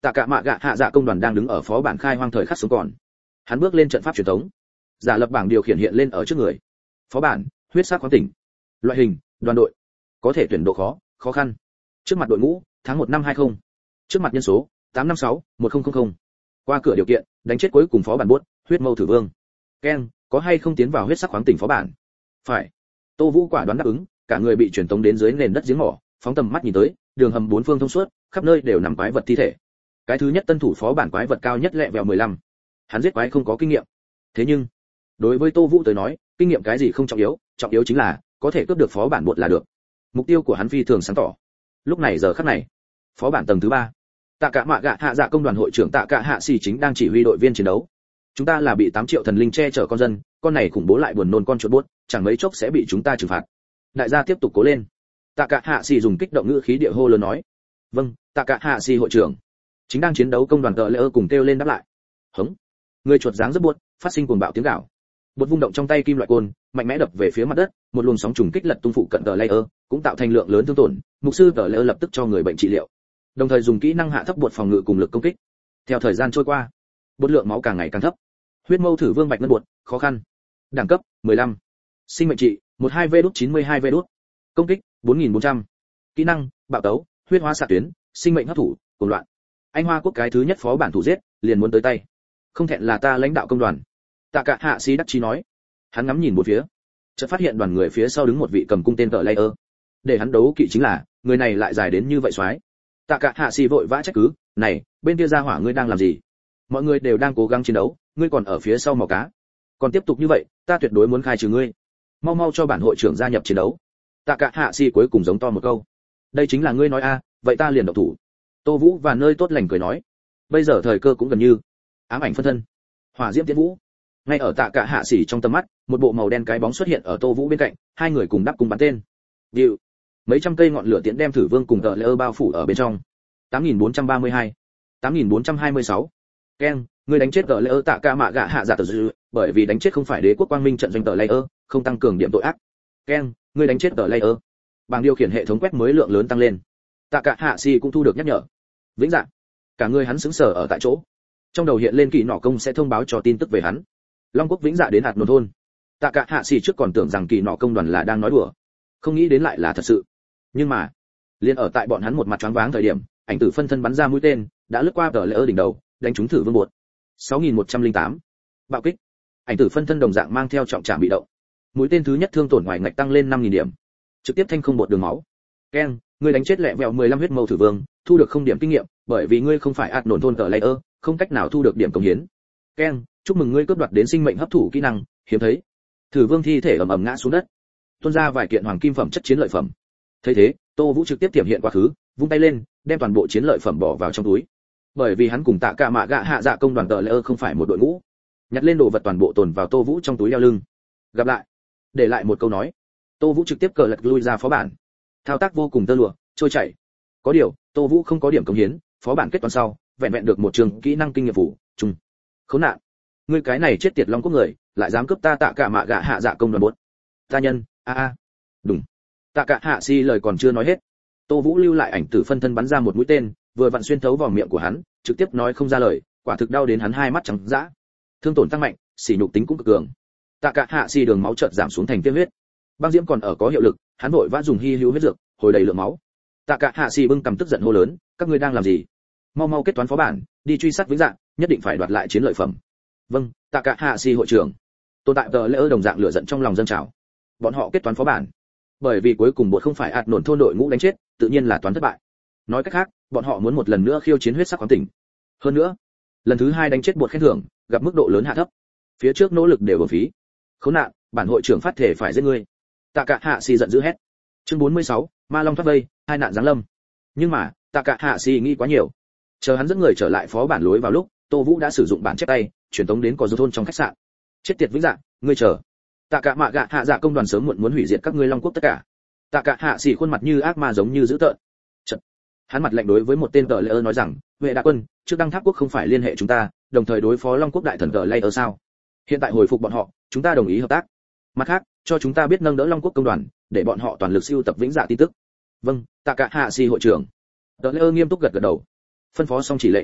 Tạ Cả Mạ Gạ Hạ Dạ công đoàn đang đứng ở phó bản khai hoang thời khắc sống còn. Hắn bước lên trận pháp truyền thống, giả lập bảng điều khiển hiện lên ở trước người. Phó bản, huyết sắc khoáng tỉnh. Loại hình, đoàn đội. Có thể tuyển độ khó, khó khăn. Trước mặt đội ngũ, tháng một năm hai không. Trước mặt nhân số, tám năm sáu một không không không. Qua cửa điều kiện, đánh chết cuối cùng phó bản buốt, huyết mâu thử vương. Ken, có hay không tiến vào huyết sắc khoáng tỉnh phó bản? Phải. Tô Vũ quả đoán đáp ứng, cả người bị truyền tống đến dưới nền đất giếng mỏ, phóng tầm mắt nhìn tới, đường hầm bốn phương thông suốt, khắp nơi đều nằm quái vật thi thể. Cái thứ nhất tân thủ phó bản quái vật cao nhất lẹ vèo mười lăm. Hắn giết quái không có kinh nghiệm. Thế nhưng, đối với Tô Vũ tới nói, kinh nghiệm cái gì không trọng yếu, trọng yếu chính là có thể cướp được phó bản bột là được. Mục tiêu của hắn phi thường sáng tỏ. Lúc này giờ khắc này, phó bản tầng thứ ba. Tạ Cả Mạ Gạ Hạ Dạ công đoàn hội trưởng Tạ Cả Hạ Sĩ chính đang chỉ huy đội viên chiến đấu. Chúng ta là bị tám triệu thần linh che chở con dân, con này khủng bố lại buồn nôn con chuột bốt, chẳng mấy chốc sẽ bị chúng ta trừng phạt. Đại gia tiếp tục cố lên. Tạ Cả Hạ Sĩ dùng kích động ngữ khí địa hô lớn nói. Vâng, Tạ Cả Hạ Sĩ hội trưởng. Chính đang chiến đấu công đoàn tợ lệ ơ cùng kêu lên đáp lại. Hống. Người chuột dáng rất buốt, phát sinh cuồng bạo tiếng gào. Bột vung động trong tay kim loại côn, mạnh mẽ đập về phía mặt đất, một luồng sóng trùng kích lật tung phụ cận tợ lệ ơ, cũng tạo thành lượng lớn thương tổn. Mục sư tợ lệ ơ lập tức cho người bệnh trị liệu, đồng thời dùng kỹ năng hạ thấp bột phòng ngự cùng lực công kích. Theo thời gian trôi qua, bột lượng máu càng ngày càng thấp. Huyết mâu thử vương bạch ngân bột, khó khăn. Đẳng cấp mười lăm. Sinh mệnh trị mười hai V chín mươi hai V. Công kích bốn nghìn bốn trăm. Kỹ năng bạo tấu, huyết hóa xạ tuyến, sinh mệnh hấp thụ, cuồng loạn. Anh Hoa quốc cái thứ nhất phó bản thủ giết, liền muốn tới tay. Không thẹn là ta lãnh đạo công đoàn. Tạ Cả Hạ Sĩ đắc chí nói. Hắn ngắm nhìn một phía, chợt phát hiện đoàn người phía sau đứng một vị cầm cung tên tợ layer. Để hắn đấu kỵ chính là, người này lại dài đến như vậy xoái. Tạ Cả Hạ Sĩ vội vã trách cứ, "Này, bên kia ra hỏa ngươi đang làm gì? Mọi người đều đang cố gắng chiến đấu, ngươi còn ở phía sau mò cá. Còn tiếp tục như vậy, ta tuyệt đối muốn khai trừ ngươi. Mau mau cho bản hội trưởng gia nhập chiến đấu." Tạ Cả Hạ Sĩ cuối cùng giống to một câu. "Đây chính là ngươi nói a, vậy ta liền động thủ." Tô Vũ và nơi tốt lành cười nói. Bây giờ thời cơ cũng gần như. Ám ảnh phân thân, hỏa diễm tiến vũ. Ngay ở Tạ Cả Hạ Sĩ trong tầm mắt, một bộ màu đen cái bóng xuất hiện ở Tô Vũ bên cạnh, hai người cùng đắp cùng bắn tên. Điệu. Mấy trăm cây ngọn lửa tiễn đem thử vương cùng tợ lệ ơ bao phủ ở bên trong. tám nghìn bốn trăm ba mươi hai, tám nghìn bốn trăm hai mươi sáu. Ken, người đánh chết tợ lệ ơ Tạ Cả Mạ Gạ Hạ Dạ Tử Dư, bởi vì đánh chết không phải đế quốc quang minh trận doanh tợ lệ ơ, không tăng cường điểm tội ác. Ken, người đánh chết tợ lệ ơ. Bảng điều khiển hệ thống quét mới lượng lớn tăng lên. Tạ Cả Hạ Sĩ cũng thu được nhắc nhở. Vĩnh dạng. Cả người hắn sững sờ ở tại chỗ. Trong đầu hiện lên kỳ nọ công sẽ thông báo cho tin tức về hắn. Long quốc vĩnh dạ đến hạt nôn thôn. Tạ Cả Hạ Sĩ trước còn tưởng rằng kỳ nọ công đoàn là đang nói đùa, không nghĩ đến lại là thật sự. Nhưng mà, liền ở tại bọn hắn một mặt choáng váng thời điểm, ảnh tử phân thân bắn ra mũi tên, đã lướt qua tờ lệ ơ đỉnh đầu, đánh trúng thử vương bột. sáu nghìn một trăm lẻ tám. Bạo kích. Ảnh tử phân thân đồng dạng mang theo trọng trảm bị động. Mũi tên thứ nhất thương tổn ngoài ngạch tăng lên năm nghìn điểm, trực tiếp thanh không bột đường máu. Ken, ngươi đánh chết lẹ vẹo mười lăm huyết mâu thử vương, thu được không điểm kinh nghiệm, bởi vì ngươi không phải ạt nổn thôn tờ lệ ơ, không cách nào thu được điểm công hiến. Ken, chúc mừng ngươi cướp đoạt đến sinh mệnh hấp thụ kỹ năng, hiếm thấy. Thử vương thi thể ầm ầm ngã xuống đất, tuôn ra vài kiện hoàng kim phẩm chất chiến lợi phẩm. Thấy thế, Tô Vũ trực tiếp tiềm hiện quá khứ, vung tay lên, đem toàn bộ chiến lợi phẩm bỏ vào trong túi. Bởi vì hắn cùng Tạ Cả Mạ Gạ Hạ Dạ công đoàn tợ lệ ơ không phải một đội ngũ. Nhặt lên đồ vật toàn bộ tồn vào Tô Vũ trong túi đeo lưng. Gặp lại. Để lại một câu nói. Tô Vũ trực tiếp cờ lật lui ra phó bản. Thao tác vô cùng tơ lụa, trôi chảy. Có điều, Tô Vũ không có điểm công hiến, phó bản kết toán sau, vẹn vẹn được một trường kỹ năng kinh nghiệm phủ, chung. Khốn nạn. Ngươi cái này chết tiệt long quốc người, lại dám cướp ta Tạ Cả Mạ Gạ Hạ Dạ công đoàn bốt. Ta nhân, a a. Đúng. Tạ Cả Hạ Sĩ lời còn chưa nói hết, Tô Vũ lưu lại ảnh tử phân thân bắn ra một mũi tên, vừa vặn xuyên thấu vào miệng của hắn, trực tiếp nói không ra lời, quả thực đau đến hắn hai mắt trắng dã. Thương tổn tăng mạnh, sỉ nhục tính cũng cực cường. Tạ Cả Hạ Sĩ đường máu chợt giảm xuống thành tiêm huyết. Băng diễm còn ở có hiệu lực, hắn vội vã dùng hy hữu huyết dược, hồi đầy lượng máu. Tạ Cả Hạ Sĩ bưng cầm tức giận hô lớn, các ngươi đang làm gì? Mau mau kết toán phó bản, đi truy sát vĩnh dạng, nhất định phải đoạt lại chiến lợi phẩm. Vâng, Tạ Cả Hạ Sĩ hội trưởng. Tồn tại tờ lễ ơ đồng dạng lửa giận trong lòng dân trào. Bọn họ kết toán phó bản, bởi vì cuối cùng bột không phải ạt nổn thôn đội ngũ đánh chết, tự nhiên là toán thất bại. Nói cách khác, bọn họ muốn một lần nữa khiêu chiến huyết sắc khoáng tỉnh. Hơn nữa, lần thứ hai đánh chết bột khen thưởng, gặp mức độ lớn hạ thấp. Phía trước nỗ lực đều uổng phí. Khốn nạn, bản hội trưởng phát thể phải giết ngươi. Tạ Cả Hạ Sĩ giận dữ hét. Chương bốn mươi sáu, Ma Long thoát vây, hai nạn giáng lâm. Nhưng mà, Tạ Cả Hạ Sĩ nghĩ quá nhiều. Chờ hắn dẫn người trở lại phó bản lối vào lúc, Tô Vũ đã sử dụng bản chép tay, truyền tống đến có du thôn trong khách sạn. Chết tiệt vĩnh dạng, ngươi chờ. Tạ Cả Mạ Gạ Hạ Dạ công đoàn sớm muộn muốn hủy diệt các ngươi Long quốc tất cả. Tạ Cả Hạ Sĩ khuôn mặt như ác ma giống như dữ tợn. Chật. Hắn mặt lạnh đối với một tên tờ layer nói rằng, "Vệ đại quân, trước đăng tháp quốc không phải liên hệ chúng ta, đồng thời đối phó Long quốc đại thần tờ layer sao? Hiện tại hồi phục bọn họ, chúng ta đồng ý hợp tác. Mặt khác, cho chúng ta biết nâng đỡ Long quốc công đoàn, để bọn họ toàn lực siêu tập vĩnh dạ tin tức." "Vâng, Tạ Cả Hạ Sĩ hội trưởng." Tờ layer nghiêm túc gật gật đầu. Phân phó xong chỉ lệnh,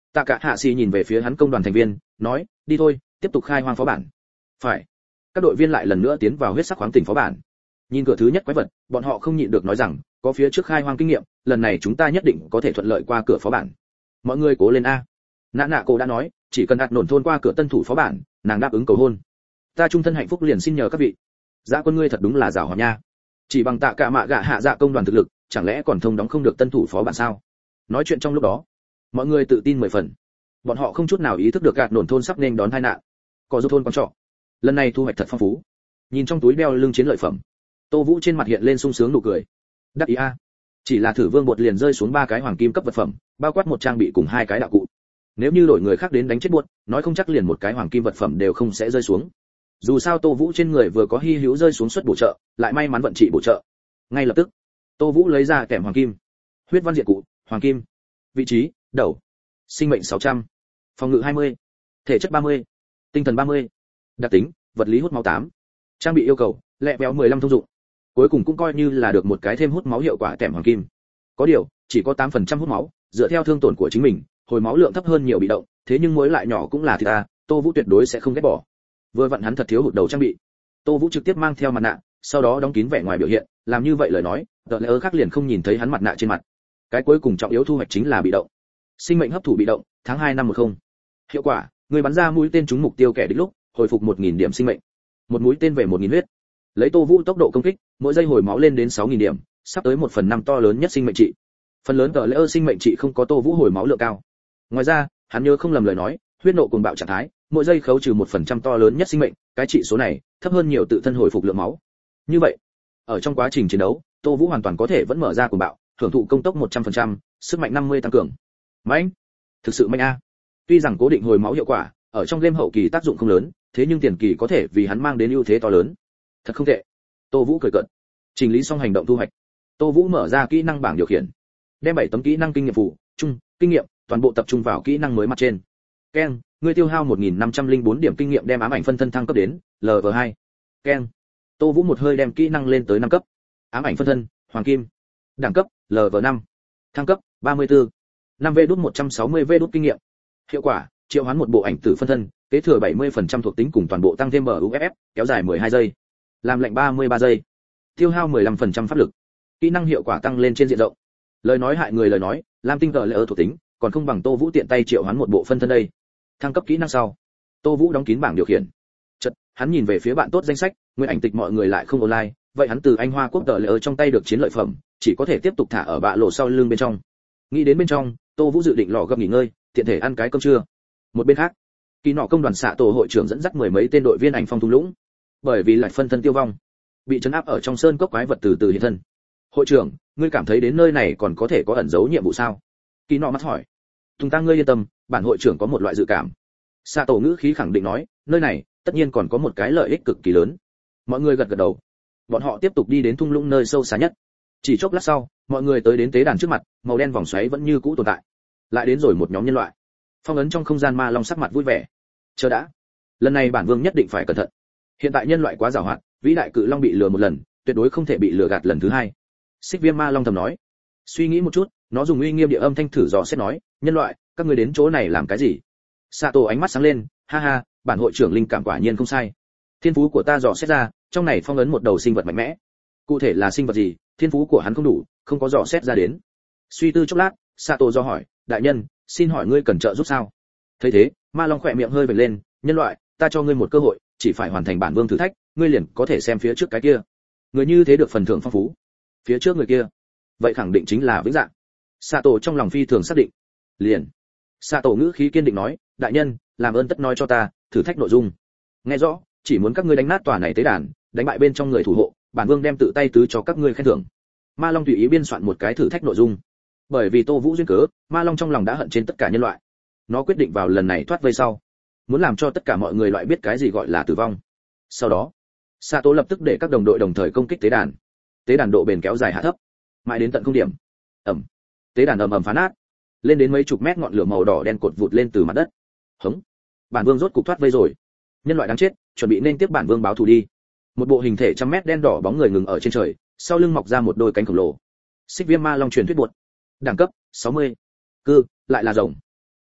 Tạ Cả Hạ Sĩ nhìn về phía hắn công đoàn thành viên, nói, đi thôi, tiếp tục khai hoang phó bản. Phải. Các đội viên lại lần nữa tiến vào huyết sắc khoáng tỉnh phó bản. Nhìn cửa thứ nhất quái vật, bọn họ không nhịn được nói rằng, có phía trước khai hoang kinh nghiệm, lần này chúng ta nhất định có thể thuận lợi qua cửa phó bản. Mọi người cố lên a. Nã Nạ Cổ đã nói, chỉ cần đạt nổn thôn qua cửa tân thủ phó bản, nàng đáp ứng cầu hôn. Ta trung thân hạnh phúc liền xin nhờ các vị. Dạ quân ngươi thật đúng là giàu hoạt nha. Chỉ bằng Tạ Cả mạ gạ hạ dạ công đoàn thực lực, chẳng lẽ còn thông đóng không được tân thủ phó bản sao? Nói chuyện trong lúc đó, mọi người tự tin mười phần. Bọn họ không chút nào ý thức được gạt nổn thôn sắp nên đón tai nạn. Có giúp thôn con trọ. Lần này thu hoạch thật phong phú. Nhìn trong túi đeo lưng chiến lợi phẩm, Tô Vũ trên mặt hiện lên sung sướng nụ cười. Đắc ý a. Chỉ là thử vương bột liền rơi xuống ba cái hoàng kim cấp vật phẩm, bao quát một trang bị cùng hai cái đạo cụ. Nếu như đổi người khác đến đánh chết buột, nói không chắc liền một cái hoàng kim vật phẩm đều không sẽ rơi xuống. Dù sao Tô Vũ trên người vừa có hy hữu rơi xuống suất bổ trợ, lại may mắn vận trị bổ trợ. Ngay lập tức, Tô Vũ lấy ra kèm hoàng kim. Huyết văn diện cụ, hoàng kim. Vị trí, đầu. Sinh mệnh sáu trăm. Phòng ngự hai mươi. Thể chất ba mươi. Tinh thần ba mươi. Đặc tính, vật lý hút máu tám. Trang bị yêu cầu, lẹ béo mười lăm thông dụng. Cuối cùng cũng coi như là được một cái thêm hút máu hiệu quả kèm hoàng kim. Có điều, chỉ có tám phần trăm hút máu, dựa theo thương tổn của chính mình, hồi máu lượng thấp hơn nhiều bị động, thế nhưng muối lại nhỏ cũng là thì ta, Tô Vũ tuyệt đối sẽ không ghét bỏ. Vừa vặn hắn thật thiếu hụt đầu trang bị. Tô Vũ trực tiếp mang theo mặt nạ, sau đó đóng kín vẻ ngoài biểu hiện, làm như vậy lời nói, đợt lẽ khác liền không nhìn thấy hắn mặt nạ trên mặt. Cái cuối cùng trọng yếu thu hoạch chính là bị động. Sinh mệnh hấp thụ bị động, tháng hai năm một không. Hiệu quả, người bắn ra mũi tên trúng mục tiêu kẻ địch lúc, hồi phục một nghìn điểm sinh mệnh. Một mũi tên về một nghìn huyết. Lấy Tô Vũ tốc độ công kích, mỗi giây hồi máu lên đến sáu nghìn điểm, sắp tới một phần năm to lớn nhất sinh mệnh trị. Phần lớn tờ lễ sinh mệnh trị không có Tô Vũ hồi máu lượng cao. Ngoài ra, hắn nhớ không lầm lời nói, huyết nộ cuồng bạo trạng thái, mỗi giây khấu trừ một phần trăm to lớn nhất sinh mệnh, cái trị số này thấp hơn nhiều tự thân hồi phục lượng máu. Như vậy, ở trong quá trình chiến đấu, Tô Vũ hoàn toàn có thể vẫn mở ra cuồng bạo, hưởng thụ công tốc một trăm phần trăm, sức mạnh năm mươi tăng cường. Mạnh, thực sự mạnh a. Tuy rằng cố định hồi máu hiệu quả ở trong game hậu kỳ tác dụng không lớn, thế nhưng tiền kỳ có thể vì hắn mang đến ưu thế to lớn. Thật không tệ. Tô Vũ cười cợt. Chỉnh lý xong hành động thu hoạch, Tô Vũ mở ra kỹ năng bảng điều khiển, đem bảy tấm kỹ năng kinh nghiệm phụ, chung, kinh nghiệm, toàn bộ tập trung vào kỹ năng mới mặt trên. Ken, ngươi tiêu hao một nghìn năm trăm lẻ bốn điểm kinh nghiệm đem ám ảnh phân thân thăng cấp đến lv hai. Ken. Tô Vũ một hơi đem kỹ năng lên tới năm cấp. Ám ảnh phân thân, hoàng kim. Đẳng cấp, lv năm. Thăng cấp, ba mươi tư. năm v đút một trăm sáu mươi v đút kinh nghiệm. Hiệu quả, triệu hoán một bộ ảnh tử phân thân, kế thừa bảy mươi phần trăm thuộc tính cùng toàn bộ tăng thêm buff, kéo dài mười hai giây. Làm lệnh ba mươi ba giây. Tiêu hao mười lăm phần trăm pháp lực. Kỹ năng hiệu quả tăng lên trên diện rộng. Lời nói hại người lời nói, lam tinh tờ lệ ở thuộc tính, còn không bằng Tô Vũ tiện tay triệu hoán một bộ phân thân đây. Thăng cấp kỹ năng sau, Tô Vũ đóng kín bảng điều khiển. Chợt, hắn nhìn về phía bạn tốt danh sách, nguyên ảnh tịch mọi người lại không online, vậy hắn từ Anh Hoa Quốc tờ lệ ở trong tay được chiến lợi phẩm, chỉ có thể tiếp tục thả ở bạ lộ sau lưng bên trong. Nghĩ đến bên trong, Tô Vũ dự định lò gấp nghỉ ngơi, tiện thể ăn cái cơm trưa. Một bên khác, kỳ nọ công đoàn xạ tổ hội trưởng dẫn dắt mười mấy tên đội viên ảnh phong thung lũng, bởi vì lại phân thân tiêu vong, bị trấn áp ở trong sơn cốc quái vật từ từ hiện thân. Hội trưởng, ngươi cảm thấy đến nơi này còn có thể có ẩn giấu nhiệm vụ sao? Kỳ nọ mắt hỏi. Tùng ta ngươi yên tâm, bản hội trưởng có một loại dự cảm. Xạ tổ ngữ khí khẳng định nói, nơi này tất nhiên còn có một cái lợi ích cực kỳ lớn. Mọi người gật gật đầu. Bọn họ tiếp tục đi đến thung lũng nơi sâu xa nhất. Chỉ chốc lát sau, mọi người tới đến tế đàn trước mặt, màu đen vòng xoáy vẫn như cũ tồn tại. Lại đến rồi một nhóm nhân loại. Phong ấn trong không gian ma long sắc mặt vui vẻ. Chờ đã, lần này bản vương nhất định phải cẩn thận. Hiện tại nhân loại quá giàu hoạt, vĩ đại cự long bị lừa một lần, tuyệt đối không thể bị lừa gạt lần thứ hai. Xích Viêm Ma Long thầm nói. Suy nghĩ một chút, nó dùng uy nghiêm địa âm thanh thử dò xét nói, nhân loại, các ngươi đến chỗ này làm cái gì? Sato ánh mắt sáng lên, ha ha, bản hội trưởng linh cảm quả nhiên không sai. Thiên phú của ta dò xét ra, trong này phong ấn một đầu sinh vật mạnh mẽ. Cụ thể là sinh vật gì, thiên phú của hắn không đủ, không có dò xét ra đến. Suy tư chốc lát, Sato do hỏi, đại nhân, xin hỏi ngươi cần trợ giúp sao? Thấy thế, Ma Long khỏe miệng hơi vểnh lên, nhân loại, ta cho ngươi một cơ hội, chỉ phải hoàn thành bản vương thử thách, ngươi liền có thể xem phía trước cái kia. Người như thế được phần thưởng phong phú. Phía trước người kia, vậy khẳng định chính là Vĩnh Dạng. Sato trong lòng phi thường xác định. Liền. Sato ngữ khí kiên định nói, đại nhân, làm ơn tất nói cho ta, thử thách nội dung. Nghe rõ, chỉ muốn các ngươi đánh nát tòa này tế đàn, đánh bại bên trong người thủ hộ, bản vương đem tự tay tứ cho các ngươi khen thưởng. Ma Long tùy ý biên soạn một cái thử thách nội dung. Bởi vì Tô Vũ duyên cớ, Ma Long trong lòng đã hận trên tất cả nhân loại. Nó quyết định vào lần này thoát vây sau, muốn làm cho tất cả mọi người loại biết cái gì gọi là tử vong. Sau đó, Sato lập tức để các đồng đội đồng thời công kích tế đàn. Tế đàn độ bền kéo dài hạ thấp, mãi đến tận không điểm. Ầm. Tế đàn ầm ầm phá nát, lên đến mấy chục mét ngọn lửa màu đỏ đen cột vụt lên từ mặt đất. Hống. Bản vương rốt cục thoát vây rồi. Nhân loại đáng chết, chuẩn bị nên tiếp bản vương báo thù đi. Một bộ hình thể trăm mét đen đỏ bóng người ngừng ở trên trời, sau lưng mọc ra một đôi cánh khổng lồ. Xích Viêm Ma Long truyền thuyết buột. Đẳng cấp sáu mươi. Cư, lại là rồng.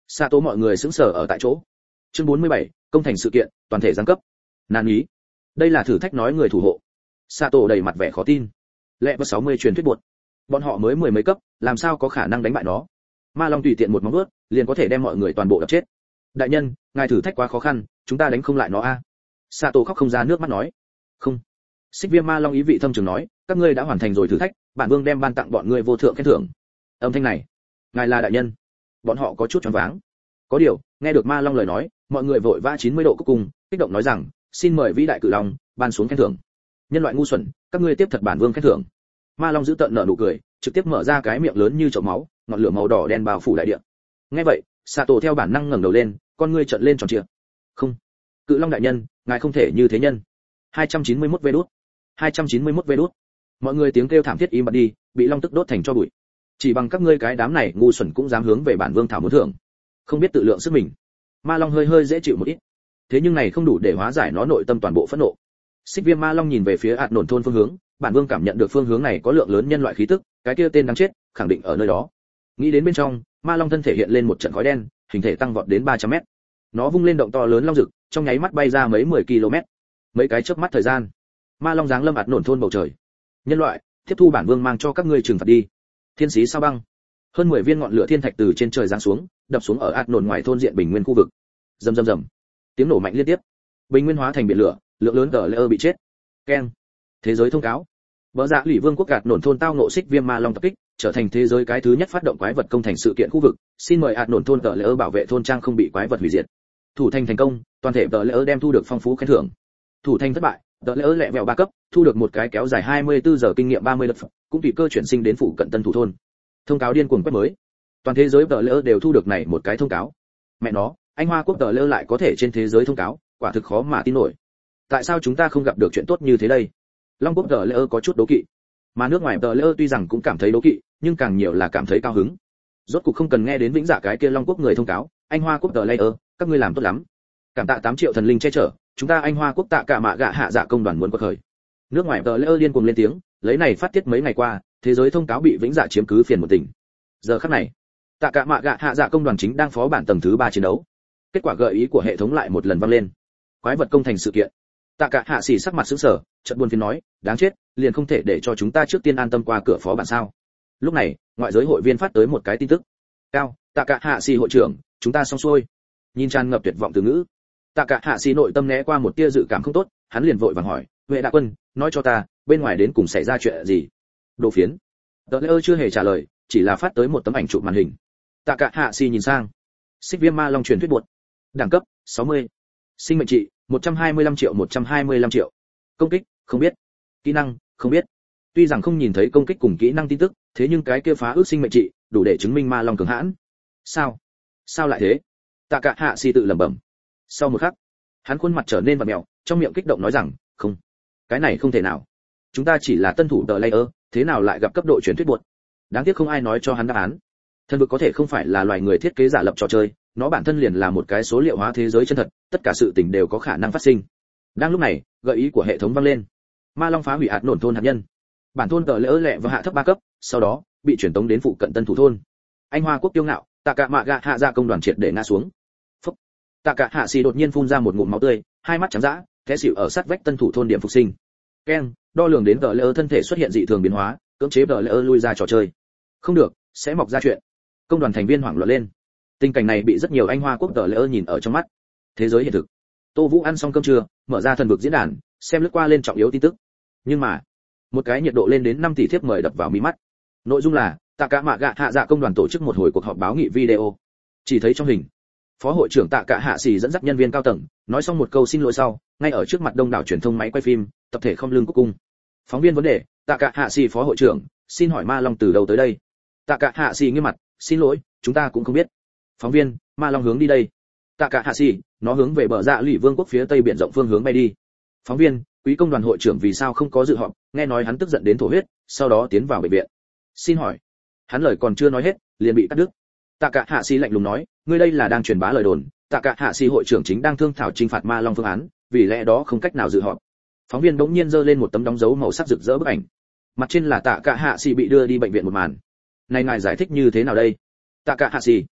Sa tố mọi người sững sờ ở tại chỗ. Chương bốn mươi bảy, công thành sự kiện, toàn thể giáng cấp. Nan ý. Đây là thử thách nói người thủ hộ. Sa tổ đầy mặt vẻ khó tin. Lẹ vào sáu mươi truyền thuyết buột. Bọn họ mới mười mấy cấp, làm sao có khả năng đánh bại nó? Ma Long tùy tiện một móng vuốt, liền có thể đem mọi người toàn bộ đập chết. Đại nhân, ngài thử thách quá khó khăn, chúng ta đánh không lại nó a. À. Sa tổ khóc không ra nước mắt nói. Không. Xích Viêm Ma Long ý vị thâm trường nói, các ngươi đã hoàn thành rồi thử thách, bản vương đem ban tặng bọn ngươi vô thượng khen thưởng. Âm thanh này, ngài là đại nhân. Bọn họ có chút choáng váng. Có điều, nghe được Ma Long lời nói, mọi người vội vã chín mươi độ cúc cùng, kích động nói rằng, xin mời vĩ đại cự long ban xuống khen thưởng. Nhân loại ngu xuẩn, các ngươi tiếp thật bản vương khen thưởng. Ma Long giữ tợn nở nụ cười, trực tiếp mở ra cái miệng lớn như chậu máu, ngọn lửa màu đỏ đen bao phủ đại địa. Nghe vậy, Sa tổ theo bản năng ngẩng đầu lên, con ngươi trợn lên tròn trịa. Không, cự long đại nhân, ngài không thể như thế nhân. hai trăm chín mươi mốt vê đút. hai trăm chín mươi mốt vê đút. Mọi người tiếng kêu thảm thiết im bặt đi, bị long tức đốt thành tro bụi. Chỉ bằng các ngươi cái đám này ngu xuẩn cũng dám hướng về bản vương thảo muốn thưởng, không biết tự lượng sức mình. Ma Long hơi hơi dễ chịu một ít, thế nhưng này không đủ để hóa giải nó nội tâm toàn bộ phẫn nộ. Xích Viêm Ma Long nhìn về phía ạt nổn thôn phương hướng, bản vương cảm nhận được phương hướng này có lượng lớn nhân loại khí tức, cái kia tên đáng chết, khẳng định ở nơi đó. Nghĩ đến bên trong, Ma Long thân thể hiện lên một trận khói đen, hình thể tăng vọt đến ba trăm mét. Nó vung lên động to lớn long rực, trong nháy mắt bay ra mấy mười ki lô mét. Mấy cái chớp mắt thời gian, Ma Long giáng lâm ạt nổn thôn bầu trời. Nhân loại, tiếp thu bản vương mang cho các ngươi trừng phạt đi. Thiên sĩ sao băng. Hơn mười viên ngọn lửa thiên thạch từ trên trời giáng xuống, đập xuống ở ạt nổn ngoài thôn diện bình nguyên khu vực. Rầm rầm rầm. Tiếng nổ mạnh liên tiếp. Bình nguyên hóa thành biển lửa, lượng lớn tờ lơ bị chết. Keng. Thế giới thông cáo. Bỡ dạ lỷ vương quốc gạt nổn thôn tao nộ Xích Viêm Ma Long tập kích, trở thành thế giới cái thứ nhất phát động quái vật công thành sự kiện khu vực, xin mời ạt nổn thôn tờ lơ bảo vệ thôn trang không bị quái vật hủy diệt. Thủ thành thành công, toàn thể tờ lơ đem thu được phong phú khen thưởng. Thủ thành thất bại, tờ lơ lẹ vẹo ba cấp, thu được một cái kéo dài hai mươi tư giờ kinh nghiệm ba mươi đợt, cũng tùy cơ chuyển sinh đến phụ cận tân thủ thôn. Thông cáo điên cuồng quét mới. Toàn thế giới tờ lơ đều thu được này một cái thông cáo. Mẹ nó, anh Hoa quốc tờ lơ lại có thể trên thế giới thông cáo, quả thực khó mà tin nổi. Tại sao chúng ta không gặp được chuyện tốt như thế đây? Long quốc tờ lơ có chút đố kỵ, mà nước ngoài tờ lơ tuy rằng cũng cảm thấy đố kỵ, nhưng càng nhiều là cảm thấy cao hứng. Rốt cuộc không cần nghe đến vĩnh dạ cái kia Long quốc người thông cáo, anh Hoa quốc tờ lơ, các ngươi làm tốt lắm. Cảm tạ tám triệu thần linh che chở, chúng ta anh Hoa quốc tạ cả mạ gạ hạ dạ công đoàn muốn quật khởi. Nước ngoài tờ lơ điên cuồng lên tiếng, lấy này phát tiết mấy ngày qua, thế giới thông cáo bị vĩnh dạ chiếm cứ phiền một tỉnh. Giờ khắc này, tạ cả mạ gạ hạ dạ công đoàn chính đang phó bản tầng thứ ba chiến đấu. Kết quả gợi ý của hệ thống lại một lần vang lên. Quái vật công thành sự kiện. Tạ cả hạ xỉ sắc mặt sững sờ, chợt buồn phiền nói, đáng chết, liền không thể để cho chúng ta trước tiên an tâm qua cửa phó bản sao? Lúc này, ngoại giới hội viên phát tới một cái tin tức. Cao, Tạ cả hạ xỉ hội trưởng, chúng ta xong xuôi. Nhìn tràn ngập tuyệt vọng từ ngữ. Tạ cả hạ xỉ nội tâm né qua một tia dự cảm không tốt, hắn liền vội vàng hỏi, "Vệ đại quân, nói cho ta, bên ngoài đến cùng xảy ra chuyện gì?" Đồ phiến. Tờ Lê chưa hề trả lời, chỉ là phát tới một tấm ảnh chụp màn hình. Tạ cả hạ xỉ nhìn sang. Xích Viêm Ma Long truyền thuyết buột. Đẳng cấp sáu mươi. Sinh mệnh trị một trăm hai mươi lăm triệu một trăm hai mươi lăm triệu. Công kích không biết. Kỹ năng không biết. Tuy rằng không nhìn thấy công kích cùng kỹ năng tin tức, thế nhưng cái kia phá ước sinh mệnh trị đủ để chứng minh Ma Long cường hãn. Sao? Sao lại thế? Tạ cả hạ xỉ tự lẩm bẩm. Sau một khắc, hắn khuôn mặt trở nên vặn mèo, trong miệng kích động nói rằng, "Không, cái này không thể nào. Chúng ta chỉ là tân thủ tờ layer, thế nào lại gặp cấp độ truyền thuyết buột?" Đáng tiếc không ai nói cho hắn đáp án. Thần vực có thể không phải là loài người thiết kế giả lập trò chơi, nó bản thân liền là một cái số liệu hóa thế giới chân thật, tất cả sự tình đều có khả năng phát sinh. Đang lúc này, gợi ý của hệ thống vang lên. Ma Long phá hủy ạt nổn thôn hạt nhân. Bản thôn tờ lỡ lẹ và hạ thấp ba cấp, sau đó bị chuyển tống đến phụ cận tân thủ thôn. Anh Hoa quốc tiêu ngạo, Tạ cả mạ gạ hạ dạ công đoàn triệt để ngã xuống. Phốc. Tạ cả hạ xì đột nhiên phun ra một ngụm máu tươi, hai mắt trắng dã, té xỉu ở sát vách tân thủ thôn điểm phục sinh. Keng, đo lường đến tờ lỡ thân thể xuất hiện dị thường biến hóa, cưỡng chế tờ lỡ lui ra trò chơi. Không được, sẽ mọc ra chuyện. Công đoàn thành viên hoảng loạn lên. Tình cảnh này bị rất nhiều anh Hoa quốc tờ lỡ nhìn ở trong mắt. Thế giới hiện thực. Tô Vũ ăn xong cơm trưa, mở ra thần vực diễn đàn, xem lướt qua lên trọng yếu tin tức. Nhưng mà, một cái nhiệt độ lên đến năm tỷ thiếp mời đập vào mí mắt. Nội dung là, Tạ cả mạ gạ hạ dạ công đoàn tổ chức một hồi cuộc họp báo nghị video. Chỉ thấy trong hình, phó hội trưởng Tạ cả hạ xỉ dẫn dắt nhân viên cao tầng, nói xong một câu xin lỗi sau, ngay ở trước mặt đông đảo truyền thông máy quay phim, tập thể không lưng cúc cung. Phóng viên vấn đề, Tạ cả hạ xỉ phó hội trưởng, xin hỏi Ma Long từ đâu tới đây? Tạ cả hạ xỉ nghiêm mặt, xin lỗi, chúng ta cũng không biết. Phóng viên, Ma Long hướng đi đây. Tạ cả hạ xỉ, nó hướng về bờ dạ lụy vương quốc phía tây biển rộng phương hướng bay đi. Phóng viên, quý công đoàn hội trưởng vì sao không có dự họp? Nghe nói hắn tức giận đến thổ huyết, sau đó tiến vào bệnh viện. Xin hỏi, hắn lời còn chưa nói hết, liền bị cắt đứt. Tạ cả hạ xỉ lạnh lùng nói, ngươi đây là đang truyền bá lời đồn, Tạ cả hạ xỉ hội trưởng chính đang thương thảo trừng phạt Ma Long phương án, vì lẽ đó không cách nào dự họp. Phóng viên bỗng nhiên giơ lên một tấm đóng dấu màu sắc rực rỡ bức ảnh. Mặt trên là Tạ cả hạ xỉ bị đưa đi bệnh viện một màn. Này ngài giải thích như thế nào đây? Tạ cả hạ xỉ,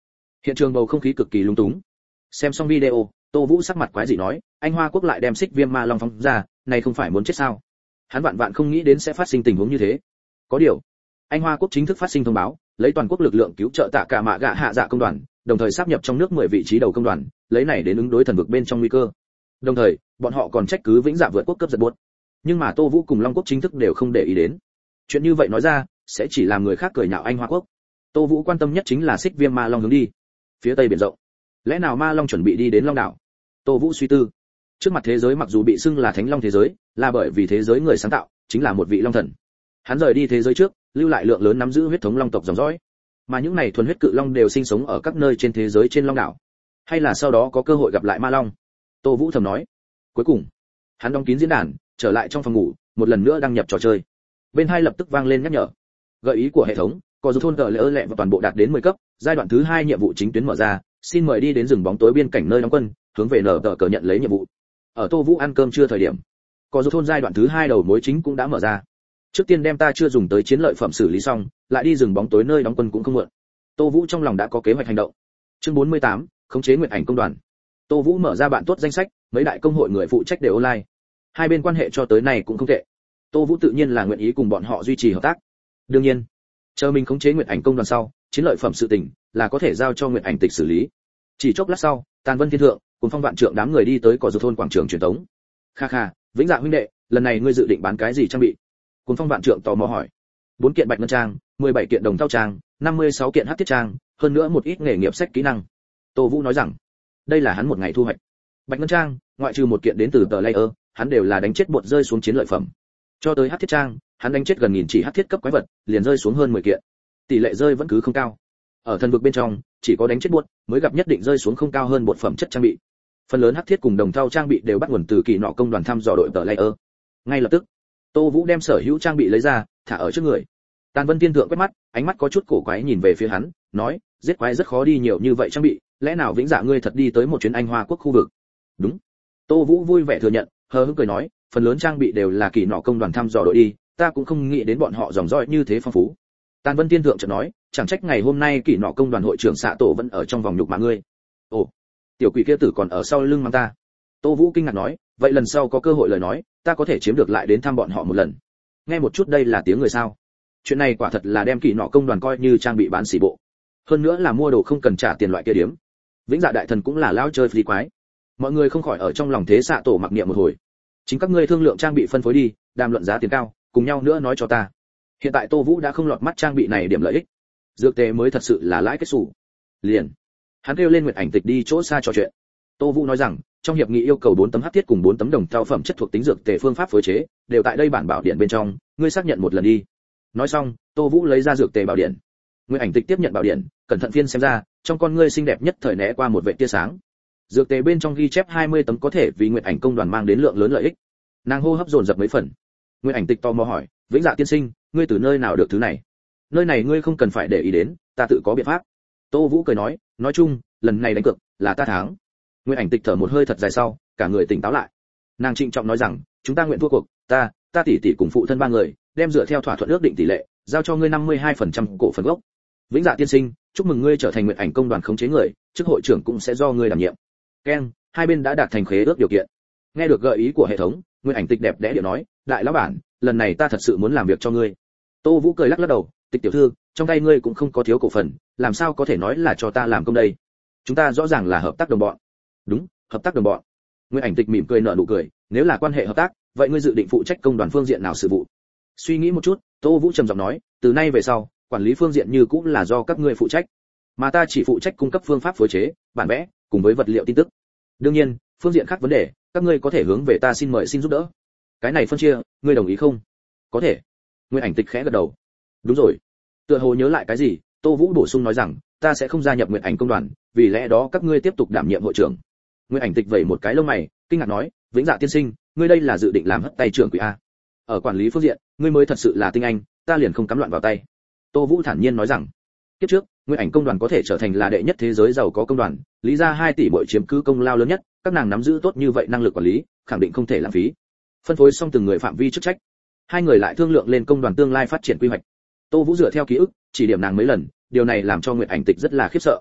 Hiện trường bầu không khí cực kỳ lung túng. Xem xong video, Tô Vũ sắc mặt quái dị nói, anh Hoa Quốc lại đem Xích Viêm Ma Long phóng ra, này không phải muốn chết sao? Hắn vạn vạn không nghĩ đến sẽ phát sinh tình huống như thế. Có điều, anh Hoa Quốc chính thức phát sinh thông báo, lấy toàn quốc lực lượng cứu trợ Tạ Cả Mạ Gạ Hạ Dạ công đoàn, đồng thời sáp nhập trong nước mười vị trí đầu công đoàn, lấy này đến ứng đối thần vực bên trong nguy cơ. Đồng thời, bọn họ còn trách cứ Vĩnh Dạ vượt quốc cấp giật buốt. Nhưng mà Tô Vũ cùng Long Quốc chính thức đều không để ý đến. Chuyện như vậy nói ra, sẽ chỉ làm người khác cười nhạo anh Hoa Quốc. Tô Vũ quan tâm nhất chính là Xích Viêm Ma Long hướng đi phía tây biển rộng. Lẽ nào Ma Long chuẩn bị đi đến Long đảo? Tô Vũ suy tư. Trước mặt thế giới mặc dù bị xưng là Thánh Long thế giới, là bởi vì thế giới người sáng tạo chính là một vị long thần. Hắn rời đi thế giới trước, lưu lại lượng lớn nắm giữ huyết thống long tộc dòng dõi. Mà những này thuần huyết cự long đều sinh sống ở các nơi trên thế giới trên Long đảo. Hay là sau đó có cơ hội gặp lại Ma Long? Tô Vũ thầm nói. Cuối cùng, hắn đóng kín diễn đàn, trở lại trong phòng ngủ, một lần nữa đăng nhập trò chơi. Bên hai lập tức vang lên nhắc nhở. Gợi ý của hệ thống, có dù thôn gỡ lỡ lẹ và toàn bộ đạt đến mười cấp, giai đoạn thứ hai nhiệm vụ chính tuyến mở ra, xin mời đi đến rừng bóng tối biên cảnh nơi đóng quân, hướng về nở tờ cờ nhận lấy nhiệm vụ. Ở Tô Vũ ăn cơm trưa thời điểm, có dù thôn giai đoạn thứ hai đầu mối chính cũng đã mở ra. Trước tiên đem ta chưa dùng tới chiến lợi phẩm xử lý xong, lại đi rừng bóng tối nơi đóng quân cũng không muộn. Tô Vũ trong lòng đã có kế hoạch hành động. Chương bốn mươi tám, khống chế Nguyệt Ảnh công đoàn. Tô Vũ mở ra bạn tốt danh sách, mấy đại công hội người phụ trách đều online. Hai bên quan hệ cho tới nay cũng không tệ. Tô Vũ tự nhiên là nguyện ý cùng bọn họ duy trì hợp tác. Đương nhiên, chờ mình khống chế Nguyệt Ảnh công đoàn sau, chiến lợi phẩm sự tình là có thể giao cho Nguyệt Ảnh tịch xử lý. Chỉ chốc lát sau, Tàn Vân Thiên Thượng cùng Phong Vạn Trượng đám người đi tới cỏ dược thôn quảng trường truyền tống. Kha kha, Vĩnh Dạ huynh đệ, lần này ngươi dự định bán cái gì trang bị? Cùng Phong Vạn Trượng tò mò hỏi. Bốn kiện bạch ngân trang, mười bảy kiện đồng thau trang, năm mươi sáu kiện hắc thiết trang, hơn nữa một ít nghề nghiệp sách kỹ năng. Tô Vũ nói rằng, đây là hắn một ngày thu hoạch. Bạch ngân trang, ngoại trừ một kiện đến từ tờ layer, hắn đều là đánh chết bột rơi xuống chiến lợi phẩm. Cho tới hắc thiết trang, hắn đánh chết gần nghìn chỉ hắc thiết cấp quái vật, liền rơi xuống hơn mười kiện. Tỷ lệ rơi vẫn cứ không cao. Ở thần vực bên trong, chỉ có đánh chết bột mới gặp nhất định rơi xuống không cao hơn bột phẩm chất trang bị. Phần lớn hắc thiết cùng đồng thau trang bị đều bắt nguồn từ kỳ nọ công đoàn thăm dò đội tờ layer. Ngay lập tức, Tô Vũ đem sở hữu trang bị lấy ra, thả ở trước người. Tàn Vân Tiên Thượng quét mắt, ánh mắt có chút cổ quái nhìn về phía hắn, nói, giết quái rất khó đi nhiều như vậy trang bị, lẽ nào Vĩnh Dạ ngươi thật đi tới một chuyến Anh Hoa Quốc khu vực? Đúng. Tô Vũ vui vẻ thừa nhận, hờ hững cười nói, phần lớn trang bị đều là kỳ nọ công đoàn thăm dò đội đi, ta cũng không nghĩ đến bọn họ dòng dõi như thế phong phú. Tàn Vân Tiên Thượng chợt nói, chẳng trách ngày hôm nay kỳ nọ công đoàn hội trưởng xạ tổ vẫn ở trong vòng nhục mạ ngươi. Ồ, tiểu quỷ kia tử còn ở sau lưng mang ta. Tô Vũ kinh ngạc nói, vậy lần sau có cơ hội lời nói, ta có thể chiếm được lại đến thăm bọn họ một lần. Nghe một chút đây là tiếng người sao? Chuyện này quả thật là đem kỳ nọ công đoàn coi như trang bị bán xỉ bộ. Hơn nữa là mua đồ không cần trả tiền loại kia điếm. Vĩnh Dạ đại thần cũng là lao chơi phí quái. Mọi người không khỏi ở trong lòng thế xạ tổ mặc niệm một hồi. Chính các ngươi thương lượng trang bị phân phối đi, đàm luận giá tiền cao, cùng nhau nữa nói cho ta. Hiện tại Tô Vũ đã không lọt mắt trang bị này điểm lợi ích. Dược tề mới thật sự là lãi kết sủ. Liền, hắn kêu lên Nguyệt Ảnh tịch đi chỗ xa trò chuyện. Tô Vũ nói rằng, trong hiệp nghị yêu cầu bốn tấm hắc thiết cùng bốn tấm đồng thau phẩm chất thuộc tính dược tề phương pháp phối chế, đều tại đây bản bảo điện bên trong, ngươi xác nhận một lần đi. Nói xong, Tô Vũ lấy ra dược tề bảo điện. Nguyệt Ảnh tịch tiếp nhận bảo điện, cẩn thận phiên xem ra, trong con ngươi xinh đẹp nhất thời né qua một vệt tia sáng. Dược tề bên trong ghi chép hai mươi tấm có thể vì Nguyệt Ảnh công đoàn mang đến lượng lớn lợi ích. Nàng hô hấp dồn dập mấy phần. Nguyệt Ảnh tịch tò mò hỏi, Vĩnh Dạ tiên sinh, ngươi từ nơi nào được thứ này? Nơi này ngươi không cần phải để ý đến, ta tự có biện pháp. Tô Vũ cười nói, nói chung, lần này đánh cược là ta thắng. Nguyệt Ảnh tịch thở một hơi thật dài sau, cả người tỉnh táo lại. Nàng trịnh trọng nói rằng, chúng ta nguyện thua cuộc, ta, ta tỷ tỷ cùng phụ thân ba người, đem dựa theo thỏa thuận ước định tỷ lệ, giao cho ngươi năm mươi hai phần trăm cổ phần gốc. Vĩnh Dạ tiên sinh, chúc mừng ngươi trở thành Nguyệt Ảnh công đoàn khống chế người, chức hội trưởng cũng sẽ do ngươi đảm nhiệm. Ken, hai bên đã đạt thành khế ước điều kiện. Nghe được gợi ý của hệ thống, Nguyệt Ảnh tịch đẹp đẽ điệu nói, đại lão bản, lần này ta thật sự muốn làm việc cho ngươi. Tô Vũ cười lắc lắc đầu, tịch tiểu thư, trong tay ngươi cũng không có thiếu cổ phần, làm sao có thể nói là cho ta làm công đây? Chúng ta rõ ràng là hợp tác đồng bọn. Đúng, hợp tác đồng bọn. Nguyệt Ảnh tịch mỉm cười nở nụ cười, nếu là quan hệ hợp tác, vậy ngươi dự định phụ trách công đoàn phương diện nào sự vụ? Suy nghĩ một chút, Tô Vũ trầm giọng nói, từ nay về sau, quản lý phương diện như cũng là do các ngươi phụ trách, mà ta chỉ phụ trách cung cấp phương pháp phối chế, bản vẽ, cùng với vật liệu tin tức. Đương nhiên, phương diện khác vấn đề, các ngươi có thể hướng về ta xin mời xin giúp đỡ. Cái này phân chia, ngươi đồng ý không? Có thể. Nguyệt Ảnh tịch khẽ gật đầu. Đúng rồi. Tựa hồ nhớ lại cái gì, Tô Vũ bổ sung nói rằng, ta sẽ không gia nhập Nguyệt Ảnh công đoàn, vì lẽ đó các ngươi tiếp tục đảm nhiệm hội trưởng. Nguyệt Ảnh tịch vẩy một cái lông mày, kinh ngạc nói, Vĩnh Dạ tiên sinh, ngươi đây là dự định làm hất tay trưởng quỹ a? Ở quản lý phương diện, ngươi mới thật sự là tinh anh, ta liền không cắm loạn vào tay. Tô Vũ thản nhiên nói rằng, kiếp trước, Nguyệt Ảnh công đoàn có thể trở thành là đệ nhất thế giới giàu có công đoàn, lý ra hai tỷ bội chiếm cứ công lao lớn nhất, các nàng nắm giữ tốt như vậy năng lực quản lý, khẳng định không thể lãng phí. Phân phối xong từng người phạm vi chức trách, hai người lại thương lượng lên công đoàn tương lai phát triển quy hoạch. Tô Vũ dựa theo ký ức, chỉ điểm nàng mấy lần, điều này làm cho Nguyệt Ảnh tịch rất là khiếp sợ.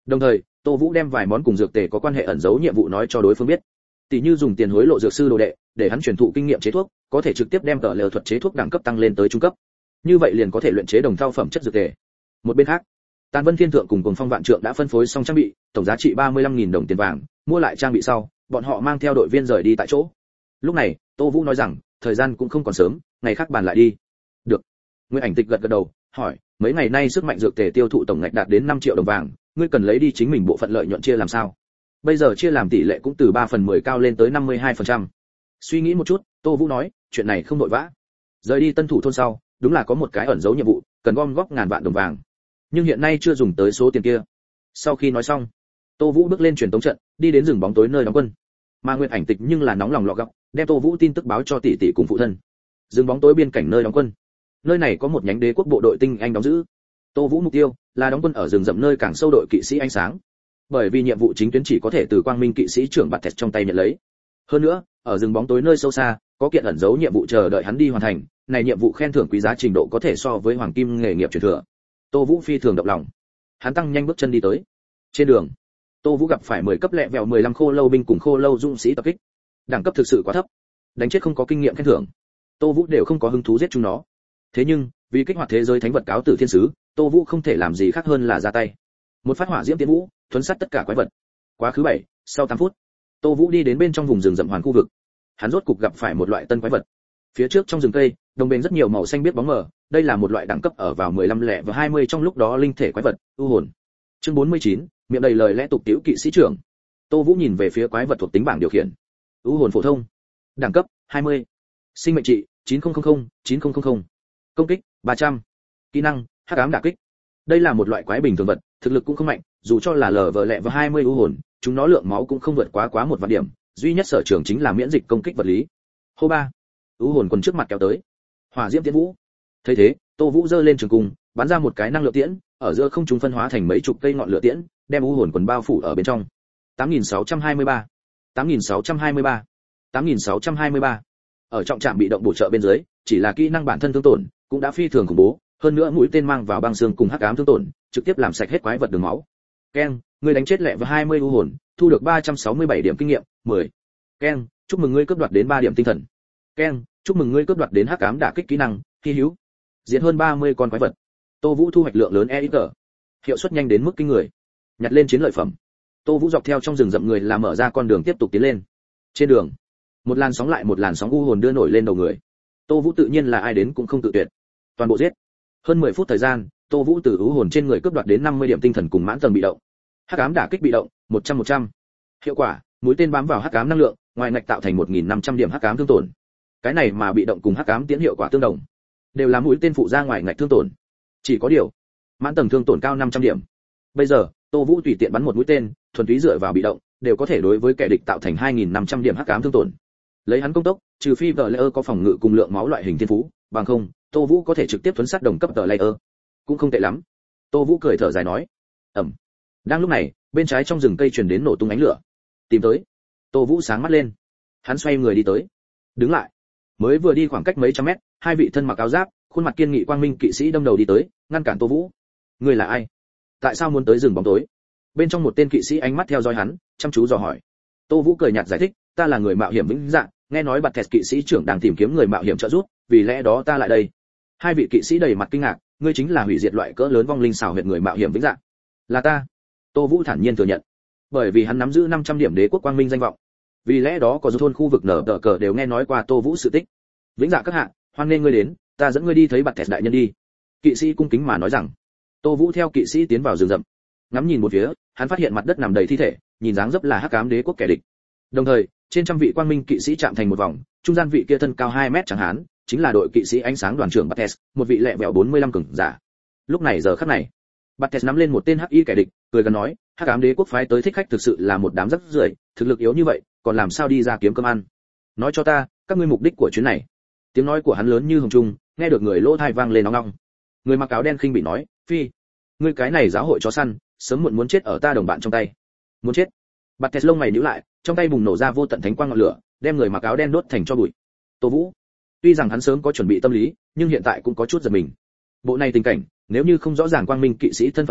Đồng thời, Tô Vũ đem vài món cùng dược tề có quan hệ ẩn giấu nhiệm vụ nói cho đối phương biết. Tỷ như dùng tiền hối lộ dược sư đồ đệ, để hắn truyền thụ kinh nghiệm chế thuốc, có thể trực tiếp đem tờ lều thuật chế thuốc đẳng cấp tăng lên tới trung cấp. Như vậy liền có thể luyện chế đồng thau phẩm chất dược tề. Một bên khác, Tàn Vân Thiên Thượng cùng Cuồng Phong Vạn Trượng đã phân phối xong trang bị, tổng giá trị ba mươi lăm nghìn đồng tiền vàng, mua lại trang bị sau, bọn họ mang theo đội viên rời đi tại chỗ. Lúc này, Tô Vũ nói rằng, thời gian cũng không còn sớm, ngày khác bàn lại đi. Được. Nguyên Ảnh Tịch gật gật đầu, hỏi, mấy ngày nay sức mạnh dược tề tiêu thụ tổng ngạch đạt đến năm triệu đồng vàng, ngươi cần lấy đi chính mình bộ phận lợi nhuận chia làm sao? Bây giờ chia làm tỷ lệ cũng từ ba phần mười cao lên tới năm mươi hai phần trăm. Suy nghĩ một chút, Tô Vũ nói, chuyện này không vội vã. Rời đi Tân Thủ thôn sau, đúng là có một cái ẩn giấu nhiệm vụ, cần gom góp ngàn vạn đồng vàng. Nhưng hiện nay chưa dùng tới số tiền kia. Sau khi nói xong, Tô Vũ bước lên truyền tống trận, đi đến rừng bóng tối nơi đóng quân. Mà Nguyên Ảnh Tịch nhưng là nóng lòng lọ gọc, đem Tô Vũ tin tức báo cho tỷ tỷ cùng phụ thân. Rừng bóng tối biên cảnh nơi đóng quân. Nơi này có một nhánh đế quốc bộ đội tinh anh đóng giữ. Tô Vũ mục tiêu là đóng quân ở rừng rậm nơi càng sâu đội kỵ sĩ ánh sáng. Bởi vì nhiệm vụ chính tuyến chỉ có thể từ Quang Minh kỵ sĩ trưởng Bạt Tẹt trong tay nhận lấy. Hơn nữa, ở rừng bóng tối nơi sâu xa, có kiện ẩn giấu nhiệm vụ chờ đợi hắn đi hoàn thành, này nhiệm vụ khen thưởng quý giá trình độ có thể so với hoàng kim nghề nghiệp truyền thừa. Tô Vũ phi thường động lòng. Hắn tăng nhanh bước chân đi tới. Trên đường, Tô Vũ gặp phải mười cấp lẹ vẹo mười lăm khô lâu binh cùng khô lâu dũng sĩ tập kích. Đẳng cấp thực sự quá thấp, đánh chết không có kinh nghiệm khen thưởng. Tô Vũ đều không có hứng thú giết chúng nó. Thế nhưng, vì kích hoạt thế giới thánh vật cáo tử thiên sứ, Tô Vũ không thể làm gì khác hơn là ra tay. Một phát hỏa diễm tiến vũ, thuấn sát tất cả quái vật. Quá khứ bảy, sau tám phút, Tô Vũ đi đến bên trong vùng rừng rậm hoàn khu vực. Hắn rốt cục gặp phải một loại tân quái vật. Phía trước trong rừng cây, đồng bên rất nhiều màu xanh biết bóng mờ, đây là một loại đẳng cấp ở vào mười lăm lẻ và hai mươi trong lúc đó linh thể quái vật, u hồn. Chương bốn mươi chín, miệng đầy lời lẽ tục tĩu kỵ sĩ trưởng. Tô Vũ nhìn về phía quái vật thuộc tính bảng điều khiển. U hồn phổ thông, đẳng cấp hai mươi, sinh mệnh trị chín nghìn chín nghìn, công kích ba trăm, kỹ năng hắc ám đả kích. Đây là một loại quái bình thường vật, thực lực cũng không mạnh, dù cho là lờ vờ lẹ và hai mươi u hồn, chúng nó lượng máu cũng không vượt quá quá một vạn điểm, duy nhất sở trường chính là miễn dịch công kích vật lý. Hô ba, u hồn quần trước mặt kéo tới. Hỏa diễm tiến vũ. Thấy thế, Tô Vũ giơ lên trường cung, bắn ra một cái năng lượng tiễn, ở giữa không trung phân hóa thành mấy chục cây ngọn lửa tiễn, đem u hồn quần bao phủ ở bên trong. tám nghìn sáu trăm hai mươi ba, tám nghìn sáu trăm hai mươi ba, tám nghìn sáu trăm hai mươi ba. Ở trọng trạm bị động bổ trợ bên dưới, chỉ là kỹ năng bản thân thương tổn, cũng đã phi thường khủng bố, hơn nữa mũi tên mang vào băng xương cùng hắc ám thương tổn, trực tiếp làm sạch hết quái vật đường máu. Ken, ngươi đánh chết lẹ và hai mươi u hồn, thu được ba trăm sáu mươi bảy điểm kinh nghiệm, mười. Ken, chúc mừng ngươi cướp đoạt đến ba điểm tinh thần. Ken, chúc mừng ngươi cướp đoạt đến hắc ám đả kích kỹ năng, hi hữu. Diện hơn ba mươi con quái vật. Tô Vũ thu hoạch lượng lớn e ít tờ. Hiệu suất nhanh đến mức kinh người. Nhặt lên chiến lợi phẩm. Tô Vũ dọc theo trong rừng rậm người là mở ra con đường tiếp tục tiến lên. Trên đường, một làn sóng lại một làn sóng u hồn đưa nổi lên đầu người. Tô Vũ tự nhiên là ai đến cũng không tự tuyệt. Toàn bộ giết. Hơn mười phút thời gian, Tô Vũ từ u hồn trên người cướp đoạt đến năm mươi điểm tinh thần cùng mãn tầng bị động. Hắc ám đả kích bị động, một trăm một trăm. Hiệu quả, mũi tên bám vào hắc ám năng lượng, ngoài ngạch tạo thành một nghìn năm trăm điểm hắc ám thương tổn. Cái này mà bị động cùng hắc ám tiến hiệu quả tương đồng, đều là mũi tên phụ ra ngoài ngạch thương tổn. Chỉ có điều, mãn tầng thương tổn cao năm trăm điểm. Bây giờ, Tô Vũ tùy tiện bắn một mũi tên, thuần túy dựa vào bị động, đều có thể đối với kẻ địch tạo thành hai nghìn năm trăm điểm hắc ám thương tổn. Lấy hắn công tốc, trừ phi vợ layer có phòng ngự cùng lượng máu loại hình thiên phú, bằng không, Tô Vũ có thể trực tiếp thuấn sát đồng cấp tờ layer. Cũng không tệ lắm. Tô Vũ cười thở dài nói. Ầm. Đang lúc này, bên trái trong rừng cây truyền đến nổ tung ánh lửa. Tìm tới. Tô Vũ sáng mắt lên. Hắn xoay người đi tới. Đứng lại. Mới vừa đi khoảng cách mấy trăm mét, hai vị thân mặc áo giáp, khuôn mặt kiên nghị quang minh kỵ sĩ đâm đầu đi tới, ngăn cản Tô Vũ. Ngươi là ai? Tại sao muốn tới rừng bóng tối? Bên trong một tên kỵ sĩ ánh mắt theo dõi hắn, chăm chú dò hỏi. Tô Vũ cười nhạt giải thích, ta là người mạo hiểm vĩnh dạng, nghe nói Bạt Thẹt kỵ sĩ trưởng đang tìm kiếm người mạo hiểm trợ giúp, vì lẽ đó ta lại đây. Hai vị kỵ sĩ đầy mặt kinh ngạc, ngươi chính là hủy diệt loại cỡ lớn vong linh xảo huyệt người mạo hiểm vĩnh dạng. Là ta. Tô Vũ thản nhiên thừa nhận. Bởi vì hắn nắm giữ năm trăm điểm đế quốc quang minh danh vọng. Vì lẽ đó có du thôn khu vực nở tờ cờ đều nghe nói qua Tô Vũ sự tích. Vĩnh dạ các hạ, hoan nghênh ngươi đến, ta dẫn ngươi đi thấy Bạt Thẹt đại nhân đi. Kỵ sĩ cung kính mà nói rằng. Tô Vũ theo kỵ sĩ tiến vào rừng rậm. Ngắm nhìn một phía, hắn phát hiện mặt đất nằm đầy thi thể, nhìn dáng dấp là hắc ám đế quốc kẻ địch. Đồng thời, trên trăm vị quang minh kỵ sĩ chạm thành một vòng, trung gian vị kia thân cao hai mét chẳng hán, chính là đội kỵ sĩ ánh sáng đoàn trưởng Bates, một vị lẹ vẹo bốn mươi lăm cường giả. Lúc này giờ khắc này, Bates nắm lên một tên hắc y kẻ địch, cười gần nói, hắc ám đế quốc phái tới thích khách thực sự là một đám rắc rưởi, thực lực yếu như vậy, còn làm sao đi ra kiếm cơm ăn? Nói cho ta, các ngươi mục đích của chuyến này. Tiếng nói của hắn lớn như hồng trung, nghe được người lỗ tai vang lên ong ong. Người mặc áo đen khinh bị nói, phi, ngươi cái này giáo hội chó săn, sớm muộn muốn chết ở ta đồng bạn trong tay. Muốn chết? Bates lông mày nhíu lại, trong tay bùng nổ ra vô tận thánh quang ngọn lửa, đem người mặc áo đen đốt thành tro bụi. Tô Vũ, tuy rằng hắn sớm có chuẩn bị tâm lý, nhưng hiện tại cũng có chút giật mình. Bộ này tình cảnh, nếu như không rõ ràng quang minh kỵ sĩ thân phận người,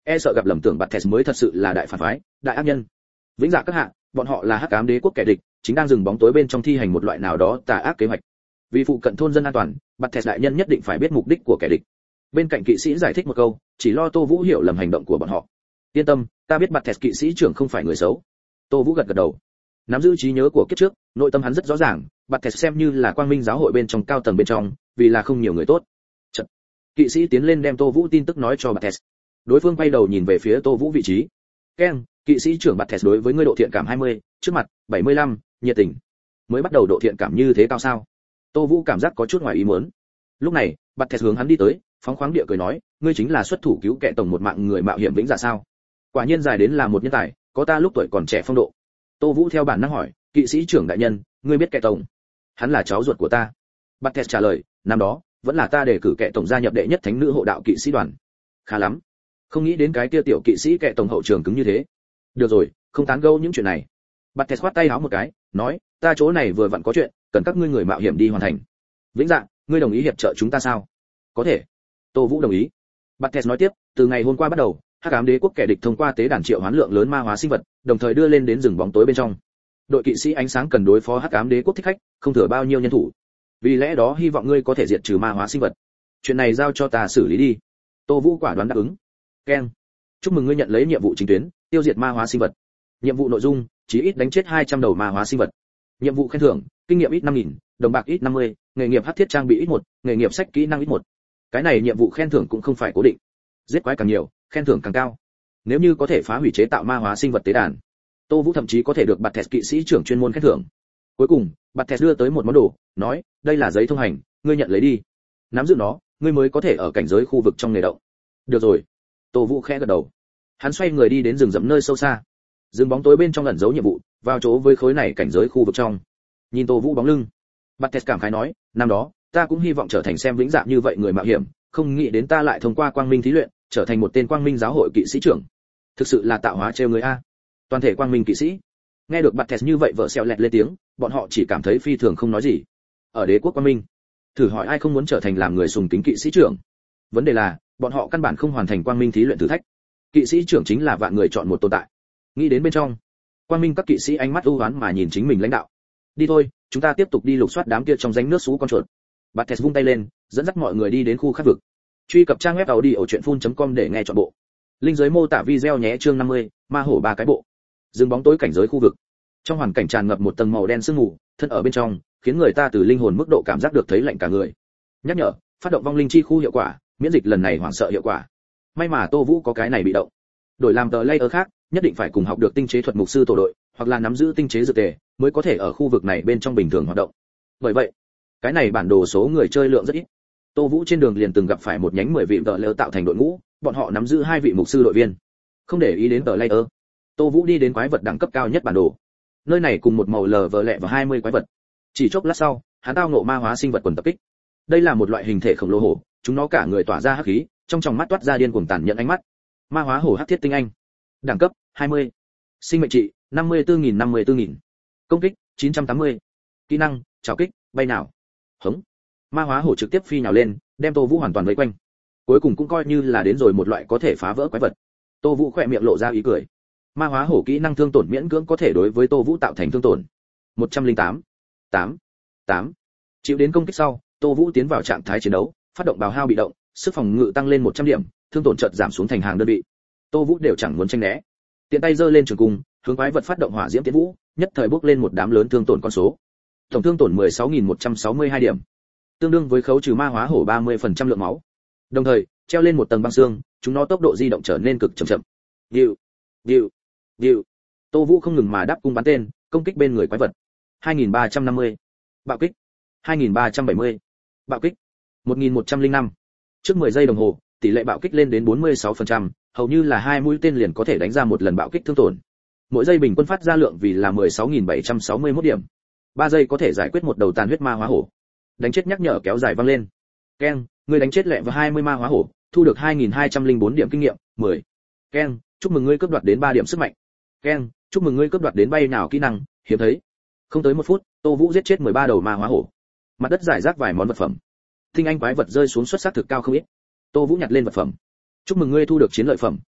e sợ gặp lầm tưởng Bartes mới thật sự là đại phản phái, đại ác nhân. Vĩnh Dạ các hạ, bọn họ là Hắc Ám Đế quốc kẻ địch, chính đang dừng bóng tối bên trong thi hành một loại nào đó tà ác kế hoạch. Vì phụ cận thôn dân an toàn, Bartes đại nhân nhất định phải biết mục đích của kẻ địch. Bên cạnh kỵ sĩ giải thích một câu, chỉ lo Tô Vũ hiểu lầm hành động của bọn họ. Yên tâm, ta biết Bartes kỵ sĩ trưởng không phải người xấu. Tô Vũ gật gật đầu. Nắm giữ trí nhớ của kiếp trước, nội tâm hắn rất rõ ràng, Bartes xem như là Quang Minh giáo hội bên trong cao tầng bên trong, vì là không nhiều người tốt. Chật. Kỵ sĩ tiến lên đem Tô Vũ tin tức nói cho Bartes. Đối phương quay đầu nhìn về phía Tô Vũ vị trí. Ken, kỵ sĩ trưởng Bartes đối với ngươi độ thiện cảm hai mươi, trước mặt bảy mươi lăm, nhiệt tình. Mới bắt đầu độ thiện cảm như thế cao sao? Tô Vũ cảm giác có chút ngoài ý muốn. Lúc này, Bartes hướng hắn đi tới, phóng khoáng địa cười nói, ngươi chính là xuất thủ cứu kẻ tổng một mạng người mạo hiểm Vĩnh Dạ sao? Quả nhiên dài đến là một nhân tài, có ta lúc tuổi còn trẻ phong độ. Tô Vũ theo bản năng hỏi, kỵ sĩ trưởng đại nhân, ngươi biết kẻ tổng? Hắn là cháu ruột của ta. Bartes trả lời, năm đó vẫn là ta đề cử kẻ tổng gia nhập đệ nhất thánh nữ hộ đạo kỵ sĩ đoàn. Khá lắm. Không nghĩ đến cái kia tiểu kỵ sĩ kẻ tổng hậu trường cứng như thế. Được rồi, không tán gẫu những chuyện này. Bartes khoát tay áo một cái, nói, ta chỗ này vừa vặn có chuyện, cần các ngươi người mạo hiểm đi hoàn thành. Vĩnh Dạ, ngươi đồng ý hiệp trợ chúng ta sao? Có thể. Tô Vũ đồng ý. Bartes nói tiếp, từ ngày hôm qua bắt đầu, Hắc Ám Đế quốc kẻ địch thông qua tế đàn triệu hoán lượng lớn ma hóa sinh vật, đồng thời đưa lên đến rừng bóng tối bên trong. Đội kỵ sĩ ánh sáng cần đối phó Hắc Ám Đế quốc thích khách, không thừa bao nhiêu nhân thủ. Vì lẽ đó hy vọng ngươi có thể diệt trừ ma hóa sinh vật. Chuyện này giao cho ta xử lý đi. Tô Vũ quả đoán đáp ứng. Ken, chúc mừng ngươi nhận lấy nhiệm vụ chính tuyến, tiêu diệt ma hóa sinh vật. Nhiệm vụ nội dung, chí ít đánh chết hai trăm đầu ma hóa sinh vật. Nhiệm vụ khen thưởng, kinh nghiệm ít năm nghìn, đồng bạc ít năm mươi, nghề nghiệp hắc thiết trang bị ít một, nghề nghiệp sách kỹ năng ít một. Cái này nhiệm vụ khen thưởng cũng không phải cố định. Giết quái càng nhiều, khen thưởng càng cao. Nếu như có thể phá hủy chế tạo ma hóa sinh vật tế đàn, Tô Vũ thậm chí có thể được Bartes kỵ sĩ trưởng chuyên môn khen thưởng. Cuối cùng, Bartes đưa tới một món đồ, nói, đây là giấy thông hành, ngươi nhận lấy đi. Nắm giữ nó, ngươi mới có thể ở cảnh giới khu vực trong nghề động. Được rồi. Tô Vũ khẽ gật đầu. Hắn xoay người đi đến rừng rậm nơi sâu xa. Rừng bóng tối bên trong ẩn giấu nhiệm vụ, vào chỗ với khối này cảnh giới khu vực trong. Nhìn Tô Vũ bóng lưng, Bartes cảm khái nói, năm đó, ta cũng hy vọng trở thành xem Vĩnh Dạ như vậy người mạo hiểm, không nghĩ đến ta lại thông qua Quang Minh thí luyện, trở thành một tên Quang Minh giáo hội kỵ sĩ trưởng. Thực sự là tạo hóa trêu người a. Toàn thể Quang Minh kỵ sĩ. Nghe được Bartes như vậy vợ xẹo lẹt lên tiếng, bọn họ chỉ cảm thấy phi thường không nói gì. Ở đế quốc Quang Minh, thử hỏi ai không muốn trở thành làm người sùng kính kỵ sĩ trưởng? Vấn đề là, bọn họ căn bản không hoàn thành Quang Minh thí luyện thử thách. Kỵ sĩ trưởng chính là vạn người chọn một tồn tại. Nghĩ đến bên trong, Quang Minh các kỵ sĩ ánh mắt u uất mà nhìn chính mình lãnh đạo. Đi thôi, chúng ta tiếp tục đi lục soát đám kia trong rãnh nước xú con chuột. Bartes vung tay lên, dẫn dắt mọi người đi đến khu khác vực. Truy cập trang web audiochuyenphun.com để nghe trọn bộ. Link dưới mô tả video nhé. Chương năm mươi, ma hổ ba cái bộ. Dừng bóng tối cảnh giới khu vực. Trong hoàn cảnh tràn ngập một tầng màu đen sương mù, thân ở bên trong, khiến người ta từ linh hồn mức độ cảm giác được thấy lạnh cả người. Nhắc nhở, phát động vong linh chi khu hiệu quả, miễn dịch lần này hoảng sợ hiệu quả. May mà Tô Vũ có cái này bị động. Đổi làm tờ layer khác, nhất định phải cùng học được tinh chế thuật mục sư tổ đội, hoặc là nắm giữ tinh chế dược tề, mới có thể ở khu vực này bên trong bình thường hoạt động. Bởi vậy, cái này bản đồ số người chơi lượng rất ít. Tô Vũ trên đường liền từng gặp phải một nhánh mười vị tờ layer tạo thành đội ngũ, bọn họ nắm giữ hai vị mục sư đội viên. Không để ý đến tờ layer, Tô Vũ đi đến quái vật đẳng cấp cao nhất bản đồ. Nơi này cùng một màu lờ vờ lẹ và hai mươi quái vật. Chỉ chốc lát sau, hắn tao ngộ ma hóa sinh vật quần tập kích. Đây là một loại hình thể khổng lồ hổ, chúng nó cả người tỏa ra hắc khí, trong tròng mắt toát ra điên cuồng tàn nhẫn ánh mắt. Ma hóa hổ hắc thiết tinh anh. Đẳng cấp hai mươi. Sinh mệnh trị năm mươi tư nghìn năm mươi tư nghìn. Công kích chín trăm tám mươi. Kỹ năng trảo kích, bay nào. Hống. Ma hóa hổ trực tiếp phi nhào lên, đem Tô Vũ hoàn toàn vây quanh. Cuối cùng cũng coi như là đến rồi một loại có thể phá vỡ quái vật. Tô Vũ khẽ miệng lộ ra ý cười. Ma hóa hổ kỹ năng thương tổn miễn cưỡng có thể đối với Tô Vũ tạo thành thương tổn. một trăm lẻ tám. tám. tám. Chịu đến công kích sau, Tô Vũ tiến vào trạng thái chiến đấu, phát động bào hao bị động, sức phòng ngự tăng lên một trăm điểm, thương tổn chợt giảm xuống thành hàng đơn vị. Tô Vũ đều chẳng muốn tránh né, tiện tay giơ lên trường cung, hướng quái vật phát động hỏa diễm tiến vũ, nhất thời bốc lên một đám lớn thương tổn con số. Tổng thương tổn mười sáu nghìn một trăm sáu mươi hai điểm, tương đương với khấu trừ ma hóa hổ ba mươi phần trăm lượng máu. Đồng thời, treo lên một tầng băng xương, chúng nó tốc độ di động trở nên cực chậm chậm. Điệu, điệu, điệu. Tô Vũ không ngừng mà đáp cung bắn tên, công kích bên người quái vật. hai nghìn ba trăm năm mươi. Bạo kích. hai nghìn ba trăm bảy mươi. Bạo kích. một nghìn một trăm lẻ năm. Trước mười giây đồng hồ, tỷ lệ bạo kích lên đến bốn mươi sáu phần trăm, hầu như là hai mũi tên liền có thể đánh ra một lần bạo kích thương tổn. Mỗi giây bình quân phát ra lượng vì là mười sáu nghìn bảy trăm sáu mươi mốt điểm. ba giây có thể giải quyết một đầu tàn huyết ma hóa hổ. Đánh chết nhắc nhở kéo dài vang lên. Ken, ngươi đánh chết lẹ vào hai mươi ma hóa hổ, thu được hai nghìn hai trăm lẻ bốn điểm kinh nghiệm, mười. Ken, chúc mừng ngươi cướp đoạt đến ba điểm sức mạnh. Ken, chúc mừng ngươi cướp đoạt đến bay nào kỹ năng, hiếm thấy. Không tới một phút, Tô Vũ giết chết mười ba đầu ma hóa hổ. Mặt đất rải rác vài món vật phẩm. Tinh anh quái vật rơi xuống xuất sắc thực cao không ít. Tô Vũ nhặt lên vật phẩm. Chúc mừng ngươi thu được chiến lợi phẩm,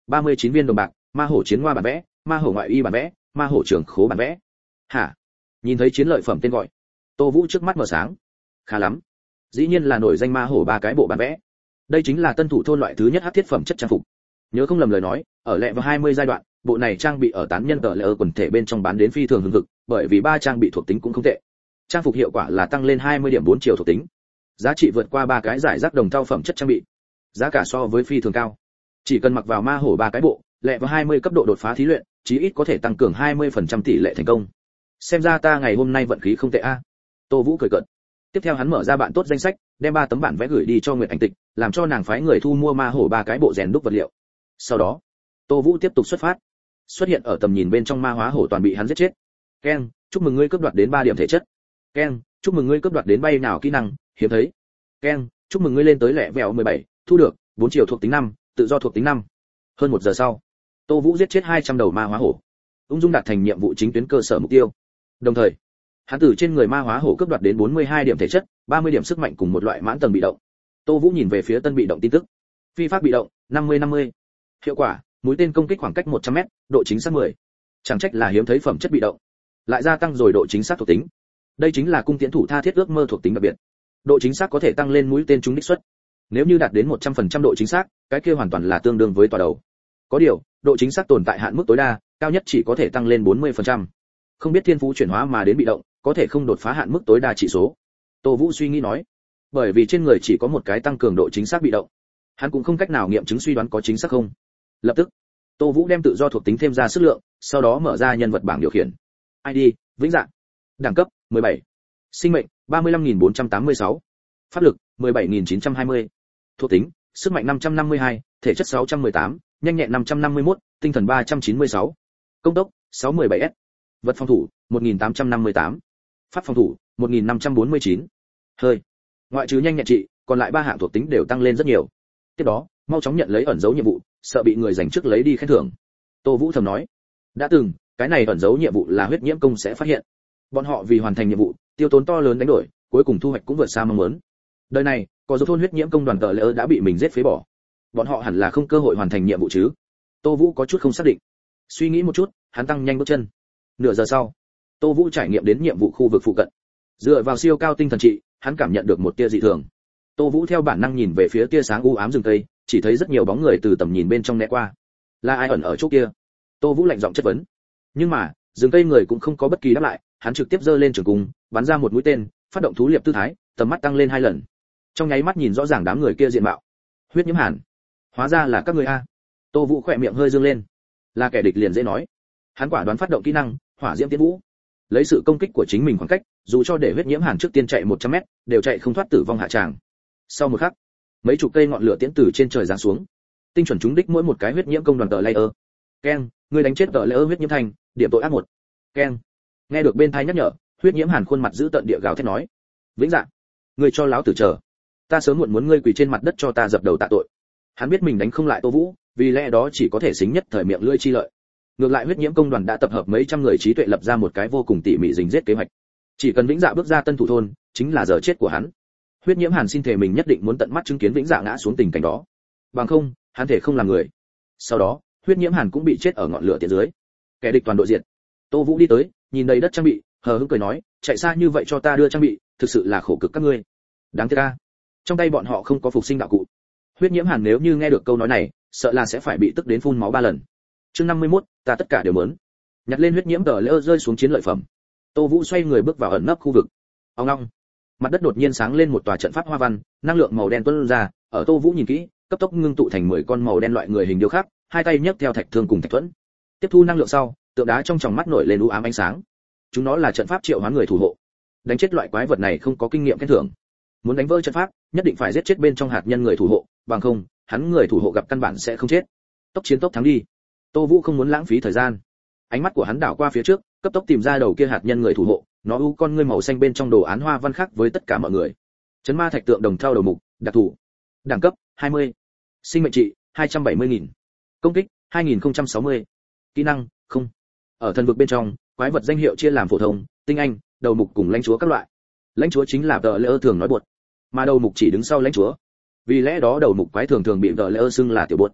ba mươi chín viên đồng bạc, ma hổ chiến hoa bản vẽ, ma hổ ngoại y bản vẽ, ma hổ trường khố bản vẽ. Hả? Nhìn thấy chiến lợi phẩm tên gọi, Tô Vũ trước mắt mở sáng. Khá lắm, dĩ nhiên là nổi danh ma hổ ba cái bộ bản vẽ. Đây chính là tân thủ thôn loại thứ nhất hắc thiết phẩm chất trang phục. Nhớ không lầm lời nói, ở lẹ vào hai mươi giai đoạn, bộ này trang bị ở tán nhân tờ lệ quần thể bên trong bán đến phi thường hưng hực, bởi vì ba trang bị thuộc tính cũng không tệ. Trang phục hiệu quả là tăng lên hai mươi điểm bốn chiều thuộc tính. Giá trị vượt qua ba cái giải rác đồng thau phẩm chất trang bị. Giá cả so với phi thường cao. Chỉ cần mặc vào ma hổ ba cái bộ, lẹ vào hai mươi cấp độ đột phá thí luyện, chí ít có thể tăng cường hai mươi phần trăm tỷ lệ thành công. Xem ra ta ngày hôm nay vận khí không tệ a. Tô Vũ cười cợt. Tiếp theo hắn mở ra bạn tốt danh sách, đem ba tấm bản vẽ gửi đi cho Nguyệt Ảnh Tịch, làm cho nàng phái người thu mua ma hổ ba cái bộ rèn đúc vật liệu. Sau đó, Tô Vũ tiếp tục xuất phát. Xuất hiện ở tầm nhìn bên trong ma hóa hổ toàn bị hắn giết chết. Ken, chúc mừng ngươi cướp đoạt đến ba điểm thể chất. Ken, chúc mừng ngươi cướp đoạt đến bay nào kỹ năng, hiếm thấy. Ken, chúc mừng ngươi lên tới lẻ vẹo mười bảy, thu được bốn chiều thuộc tính năm, tự do thuộc tính năm. Hơn một giờ sau, Tô Vũ giết chết hai trăm đầu ma hóa hổ, ung dung đạt thành nhiệm vụ chính tuyến cơ sở mục tiêu. Đồng thời, hắn từ trên người ma hóa hổ cướp đoạt đến bốn mươi hai điểm thể chất, ba mươi điểm sức mạnh cùng một loại mãn tầng bị động. Tô Vũ nhìn về phía tân bị động tin tức. Phi pháp bị động, năm mươi năm mươi. Hiệu quả, mũi tên công kích khoảng cách một trăm mét, độ chính xác mười. Chẳng trách là hiếm thấy phẩm chất bị động. Lại gia tăng rồi độ chính xác thuộc tính. Đây chính là cung tiễn thủ tha thiết ước mơ thuộc tính đặc biệt. Độ chính xác có thể tăng lên mũi tên trúng đích suất. Nếu như đạt đến một trăm phần trăm độ chính xác, cái kia hoàn toàn là tương đương với tọa đầu. Có điều, độ chính xác tồn tại hạn mức tối đa, cao nhất chỉ có thể tăng lên bốn mươi phần trăm. Không biết thiên phú chuyển hóa mà đến bị động, có thể không đột phá hạn mức tối đa chỉ số. Tô Vũ suy nghĩ nói, bởi vì trên người chỉ có một cái tăng cường độ chính xác bị động, hắn cũng không cách nào nghiệm chứng suy đoán có chính xác không. Lập tức, Tô Vũ đem tự do thuộc tính thêm ra sức lượng, sau đó mở ra nhân vật bảng điều khiển. i đê, vĩnh dạng. Đẳng cấp, mười bảy. Sinh mệnh, ba mươi lăm nghìn bốn trăm tám mươi sáu. Pháp lực, mười bảy nghìn chín trăm hai mươi. Thuộc tính, sức mạnh năm trăm năm mươi hai, thể chất sáu trăm mười tám, nhanh nhẹn năm trăm năm mươi mốt, tinh thần ba trăm chín mươi sáu. Công tốc, sáu mươi bảy S. Vật phòng thủ, một nghìn tám trăm năm mươi tám. Pháp phòng thủ, một nghìn năm trăm bốn mươi chín. Hơi. Ngoại trừ nhanh nhẹn trị, còn lại ba hạng thuộc tính đều tăng lên rất nhiều. Tiếp đó, mau chóng nhận lấy ẩn dấu nhiệm vụ, sợ bị người giành trước lấy đi khen thưởng. Tô Vũ thầm nói, đã từng, cái này ẩn dấu nhiệm vụ là huyết nhiễm công sẽ phát hiện. Bọn họ vì hoàn thành nhiệm vụ, tiêu tốn to lớn đánh đổi, cuối cùng thu hoạch cũng vượt xa mong muốn. Đời này, có dấu thôn huyết nhiễm công đoàn tờ lỡ đã bị mình giết phế bỏ. Bọn họ hẳn là không cơ hội hoàn thành nhiệm vụ chứ? Tô Vũ có chút không xác định. Suy nghĩ một chút, hắn tăng nhanh bước chân. Nửa giờ sau, Tô Vũ trải nghiệm đến nhiệm vụ khu vực phụ cận. Dựa vào siêu cao tinh thần trị, hắn cảm nhận được một tia dị thường. Tô Vũ theo bản năng nhìn về phía tia sáng u ám rừng cây, chỉ thấy rất nhiều bóng người từ tầm nhìn bên trong né qua. Là ai ẩn ở chỗ kia? Tô Vũ lạnh giọng chất vấn. Nhưng mà, rừng cây người cũng không có bất kỳ đáp lại, hắn trực tiếp giơ lên trường cung, bắn ra một mũi tên, phát động thú liệp tư thái, tầm mắt tăng lên hai lần. Trong nháy mắt nhìn rõ ràng đám người kia diện mạo. Huyết nhiễm hàn. Hóa ra là các ngươi a. Tô Vũ khỏe miệng hơi dương lên. Là kẻ địch liền dễ nói. Hắn quả đoán phát động kỹ năng, hỏa diễm tiến vũ. Lấy sự công kích của chính mình khoảng cách, dù cho để huyết nhiễm hàn trước tiên chạy một trăm mét, đều chạy không thoát tử vong hạ tràng. Sau một khắc, mấy chục cây ngọn lửa tiễn từ trên trời giáng xuống, tinh chuẩn trúng đích mỗi một cái huyết nhiễm công đoàn tờ layer. Ken, ngươi đánh chết tờ layer huyết nhiễm thành, điểm tội ác một. Ken. Nghe được bên tai nhắc nhở, huyết nhiễm hàn khuôn mặt giữ tận địa gào thét nói, vĩnh dạng, ngươi cho láo tử chờ, ta sớm muộn muốn ngươi quỳ trên mặt đất cho ta dập đầu tạ tội. Hắn biết mình đánh không lại Tô Vũ, vì lẽ đó chỉ có thể xính nhất thời miệng lưỡi chi lợi. Ngược lại huyết nhiễm công đoàn đã tập hợp mấy trăm người trí tuệ lập ra một cái vô cùng tỉ mỉ rình giết kế hoạch. Chỉ cần vĩnh dạ bước ra tân thủ thôn, chính là giờ chết của hắn. Huyết nhiễm hàn xin thề mình nhất định muốn tận mắt chứng kiến vĩnh dạ ngã xuống tình cảnh đó. Bằng không, hắn thể không làm người. Sau đó, huyết nhiễm hàn cũng bị chết ở ngọn lửa tiễn dưới. Kẻ địch toàn đội diệt. Tô Vũ đi tới, nhìn đầy đất trang bị, hờ hững cười nói, chạy xa như vậy cho ta đưa trang bị, thực sự là khổ cực các ngươi. Đáng tiếc a, trong tay bọn họ không có phục sinh đạo cụ. Huyết nhiễm hàn nếu như nghe được câu nói này, sợ là sẽ phải bị tức đến phun máu ba lần. Chương năm mươi mốt, ta tất cả đều muốn. Nhặt lên huyết nhiễm tờ lỡ rơi xuống chiến lợi phẩm. Tô Vũ xoay người bước vào ẩn nấp khu vực. Ong ong. Mặt đất đột nhiên sáng lên một tòa trận pháp hoa văn, năng lượng màu đen tuôn ra, ở Tô Vũ nhìn kỹ, cấp tốc ngưng tụ thành mười con màu đen loại người hình điêu khắc, hai tay nhấc theo thạch thương cùng thạch thuẫn. Tiếp thu năng lượng sau, tượng đá trong tròng mắt nổi lên u ám ánh sáng. Chúng nó là trận pháp triệu hoán người thủ hộ. Đánh chết loại quái vật này không có kinh nghiệm khen thưởng. Muốn đánh vỡ trận pháp, nhất định phải giết chết bên trong hạt nhân người thủ hộ, bằng không, hắn người thủ hộ gặp căn bản sẽ không chết. Tốc chiến tốc thắng đi. Tô Vũ không muốn lãng phí thời gian. Ánh mắt của hắn đảo qua phía trước, cấp tốc tìm ra đầu kia hạt nhân người thủ hộ, nó u con ngươi màu xanh bên trong đồ án hoa văn khác với tất cả mọi người. Chấn ma thạch tượng đồng thau đầu mục, đặc thù. Đẳng cấp hai mươi. Sinh mệnh trị hai trăm bảy mươi nghìn. Công kích hai nghìn không trăm sáu mươi. Kỹ năng không. Ở thần vực bên trong, quái vật danh hiệu chia làm phổ thông, tinh anh, đầu mục cùng lãnh chúa các loại. Lãnh chúa chính là tờ lỡ thường nói buột, mà đầu mục chỉ đứng sau lãnh chúa. Vì lẽ đó đầu mục quái thường thường bị tờ lỡ xưng là tiểu buột.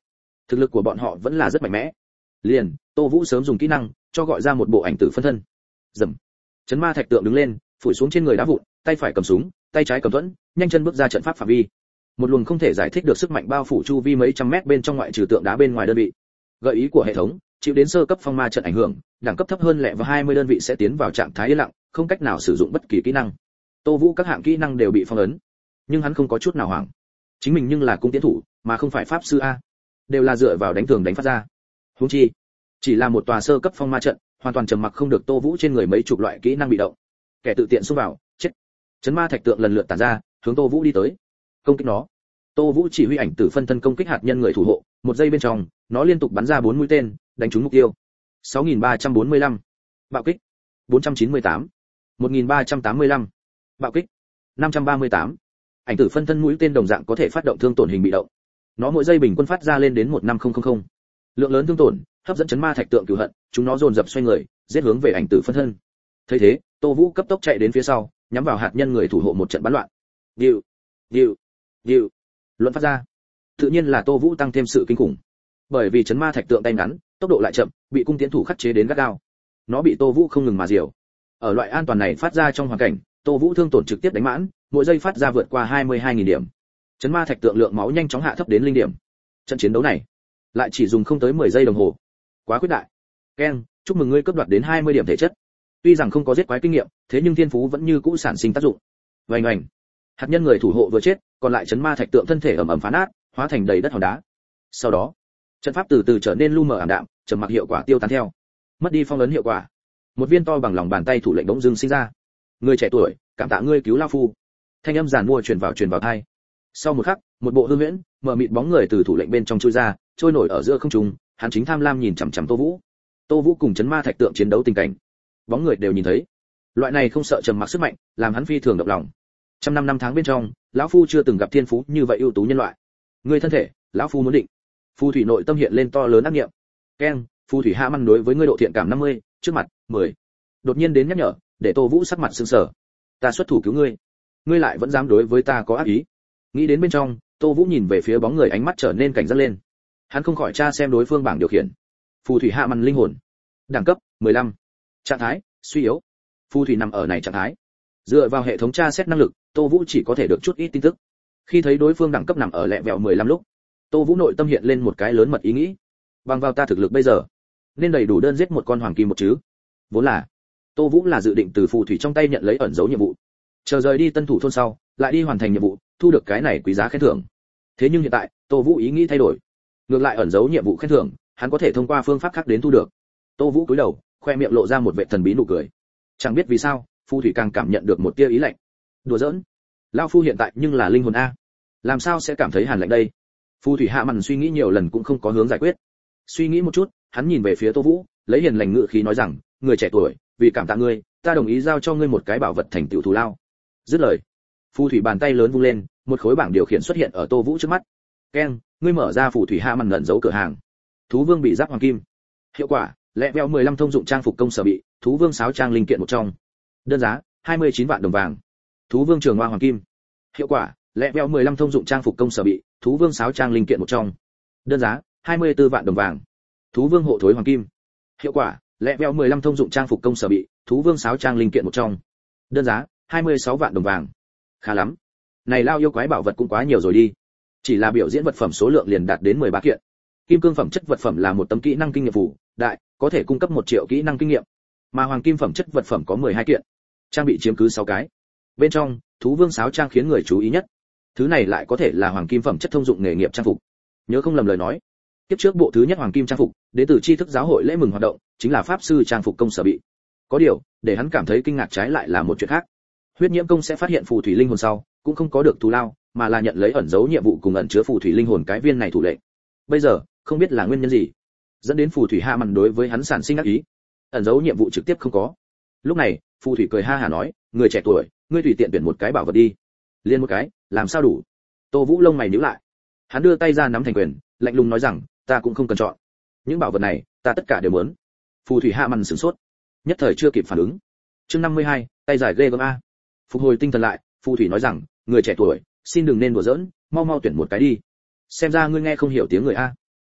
thực lực của bọn họ vẫn là rất mạnh mẽ. Liền, Tô Vũ sớm dùng kỹ năng cho gọi ra một bộ ảnh tử phân thân. Rầm. Chấn ma thạch tượng đứng lên, phủi xuống trên người đá vụn, tay phải cầm súng, tay trái cầm thuẫn, nhanh chân bước ra trận pháp phạm vi. Một luồng không thể giải thích được sức mạnh bao phủ chu vi mấy trăm mét bên trong ngoại trừ tượng đá bên ngoài đơn vị. Gợi ý của hệ thống, chịu đến sơ cấp phong ma trận ảnh hưởng, đẳng cấp thấp hơn lẹ và hai mươi đơn vị sẽ tiến vào trạng thái yên lặng, không cách nào sử dụng bất kỳ kỹ năng. Tô Vũ các hạng kỹ năng đều bị phong ấn, nhưng hắn không có chút nào hoảng. Chính mình nhưng là cung tiến thủ, mà không phải pháp sư a, đều là dựa vào đánh thường đánh phát ra. Huống chi, chỉ là một tòa sơ cấp phong ma trận, hoàn toàn trầm mặc không được Tô Vũ trên người mấy chục loại kỹ năng bị động. Kẻ tự tiện xông vào, chết. Chấn ma thạch tượng lần lượt tản ra, hướng Tô Vũ đi tới. Công kích nó. Tô Vũ chỉ huy ảnh tử phân thân công kích hạt nhân người thủ hộ, một giây bên trong, nó liên tục bắn ra bốn mũi tên, đánh trúng mục tiêu. sáu nghìn ba trăm bốn mươi lăm. Bạo kích. bốn trăm chín mươi tám. một nghìn ba trăm tám mươi lăm. Bạo kích. năm trăm ba mươi tám. Ảnh tử phân thân mũi tên đồng dạng có thể phát động thương tổn hình bị động. Nó mỗi giây bình quân phát ra lên đến một năm nghìn. Lượng lớn thương tổn, hấp dẫn chấn ma thạch tượng cửu hận, chúng nó dồn dập xoay người, giết hướng về ảnh tử phân thân. Thấy thế, Tô Vũ cấp tốc chạy đến phía sau, nhắm vào hạt nhân người thủ hộ một trận bắn loạn. Điu, điu, điu. Luận phát ra. Tự nhiên là Tô Vũ tăng thêm sự kinh khủng. Bởi vì chấn ma thạch tượng tay ngắn, tốc độ lại chậm, bị cung tiến thủ khắc chế đến gắt gao. Nó bị Tô Vũ không ngừng mà diều. Ở loại an toàn này phát ra trong hoàn cảnh, Tô Vũ thương tổn trực tiếp đánh mãn, mỗi giây phát ra vượt qua hai mươi hai nghìn điểm. Chấn ma thạch tượng lượng máu nhanh chóng hạ thấp đến linh điểm. Trận chiến đấu này lại chỉ dùng không tới mười giây đồng hồ. Quá khuyết đại. Ken, chúc mừng ngươi cướp đoạt đến hai mươi điểm thể chất. Tuy rằng không có giết quái kinh nghiệm, thế nhưng thiên phú vẫn như cũ sản sinh tác dụng. Vành oành. Hạt nhân người thủ hộ vừa chết, còn lại chấn ma thạch tượng thân thể ầm ầm phá nát, hóa thành đầy đất hòn đá. Sau đó, trận pháp từ từ trở nên lu mờ ảm đạm, trầm mặc hiệu quả tiêu tán theo. Mất đi phong ấn hiệu quả. Một viên to bằng lòng bàn tay thủ lệnh bỗng dưng sinh ra. Người trẻ tuổi, cảm tạ ngươi cứu lão phu. Thanh âm giàn mua truyền vào truyền vào tai. Sau một khắc, một bộ hư huyễn, mờ mịt bóng người từ thủ lệnh bên trong chui ra, trôi nổi ở giữa không trung, hắn chính tham lam nhìn chằm chằm Tô Vũ. Tô Vũ cùng chấn ma thạch tượng chiến đấu tình cảnh, bóng người đều nhìn thấy. Loại này không sợ trầm mặc sức mạnh, làm hắn phi thường động lòng. Trăm năm năm tháng bên trong, lão phu chưa từng gặp thiên phú như vậy ưu tú nhân loại. Ngươi thân thể, lão phu muốn định. Phù thủy nội tâm hiện lên to lớn ác niệm. Ken, phù thủy hạ măn đối với ngươi độ thiện cảm năm mươi, trước mặt mười. Đột nhiên đến nhắc nhở, để Tô Vũ sắc mặt sững sờ. Ta xuất thủ cứu ngươi, ngươi lại vẫn dám đối với ta có ác ý. Nghĩ đến bên trong, Tô Vũ nhìn về phía bóng người, ánh mắt trở nên cảnh giác lên. Hắn không khỏi tra xem đối phương bảng điều khiển. Phù thủy hạ măn linh hồn, đẳng cấp mười lăm. Trạng thái suy yếu. Phù thủy nằm ở này trạng thái. Dựa vào hệ thống tra xét năng lực, Tô Vũ chỉ có thể được chút ít tin tức. Khi thấy đối phương đẳng cấp nằm ở lẹ vẹo mười lăm lúc, Tô Vũ nội tâm hiện lên một cái lớn mật ý nghĩ. Bằng vào ta thực lực bây giờ, nên đầy đủ đơn giết một con hoàng kim một chứ. Vốn là, Tô Vũ là dự định từ phù thủy trong tay nhận lấy ẩn dấu nhiệm vụ, chờ rời đi Tân Thủ thôn sau, lại đi hoàn thành nhiệm vụ, thu được cái này quý giá khen thưởng. Thế nhưng hiện tại, Tô Vũ ý nghĩ thay đổi. Ngược lại ẩn dấu nhiệm vụ khen thưởng, hắn có thể thông qua phương pháp khác đến thu được. Tô Vũ cúi đầu, khoe miệng lộ ra một vẻ thần bí nụ cười. Chẳng biết vì sao, phù thủy càng cảm nhận được một tia ý lạnh. Đùa giỡn, lão phu hiện tại nhưng là linh hồn a, làm sao sẽ cảm thấy hàn lạnh đây? Phù thủy hạ mằn suy nghĩ nhiều lần cũng không có hướng giải quyết. Suy nghĩ một chút, hắn nhìn về phía Tô Vũ, lấy hiền lành ngữ khí nói rằng, người trẻ tuổi, vì cảm tạ ngươi, ta đồng ý giao cho ngươi một cái bảo vật thành tựu thù lao. Dứt lời, phù thủy bàn tay lớn vung lên, một khối bảng điều khiển xuất hiện ở Tô Vũ trước mắt. Ken, ngươi mở ra phù thủy hạ mằn ẩn giấu cửa hàng. Thú vương bị giáp hoàng kim. Hiệu quả, lẹ vẹo mười lăm thông dụng trang phục công sở bị, thú vương sáo trang linh kiện một trong. Đơn giá, hai mươi chín vạn đồng vàng. Thú vương trường hoa hoàng kim. Hiệu quả, lẹ vẹo mười lăm thông dụng trang phục công sở bị, thú vương sáo trang linh kiện một trong. Đơn giá, hai mươi tư vạn đồng vàng. Thú vương hộ thối hoàng kim. Hiệu quả, lẹ vẹo mười lăm thông dụng trang phục công sở bị, thú vương sáo trang linh kiện một trong. Đơn giá, hai mươi sáu vạn đồng vàng. Khá lắm. Này lao yêu quái bảo vật cũng quá nhiều rồi đi. Chỉ là biểu diễn vật phẩm số lượng liền đạt đến mười ba kiện. Kim cương phẩm chất vật phẩm là một tấm kỹ năng kinh nghiệm phủ, đại, có thể cung cấp một triệu kỹ năng kinh nghiệm. Mà hoàng kim phẩm chất vật phẩm có mười hai kiện. Trang bị chiếm cứ sáu cái. Bên trong, thú vương sáo trang khiến người chú ý nhất. Thứ này lại có thể là hoàng kim phẩm chất thông dụng nghề nghiệp trang phục. Nhớ không lầm lời nói, tiếp trước bộ thứ nhất hoàng kim trang phục, đến từ tri thức giáo hội lễ mừng hoạt động, chính là pháp sư trang phục công sở bị. Có điều, để hắn cảm thấy kinh ngạc trái lại là một chuyện khác. Huyết nhiễm công sẽ phát hiện phù thủy linh hồn sau, cũng không có được thù lao, mà là nhận lấy ẩn dấu nhiệm vụ cùng ẩn chứa phù thủy linh hồn cái viên này thủ lệnh. Bây giờ, không biết là nguyên nhân gì, dẫn đến phù thủy hạ mằn đối với hắn sản sinh ác ý. Ẩn dấu nhiệm vụ trực tiếp không có. Lúc này, phù thủy cười ha hả nói, người trẻ tuổi, ngươi tùy tiện tuyển một cái bảo vật đi. Liên một cái, làm sao đủ? Tô Vũ lông mày nhíu lại. Hắn đưa tay ra nắm thành quyền, lạnh lùng nói rằng, ta cũng không cần chọn. Những bảo vật này, ta tất cả đều muốn. Phù thủy hạ mằn sửng sốt, nhất thời chưa kịp phản ứng. Chương năm mươi hai, tay giải ghê gớm a. Phục hồi tinh thần lại, phù thủy nói rằng, người trẻ tuổi, xin đừng nên đùa giỡn, mau mau tuyển một cái đi. Xem ra ngươi nghe không hiểu tiếng người a.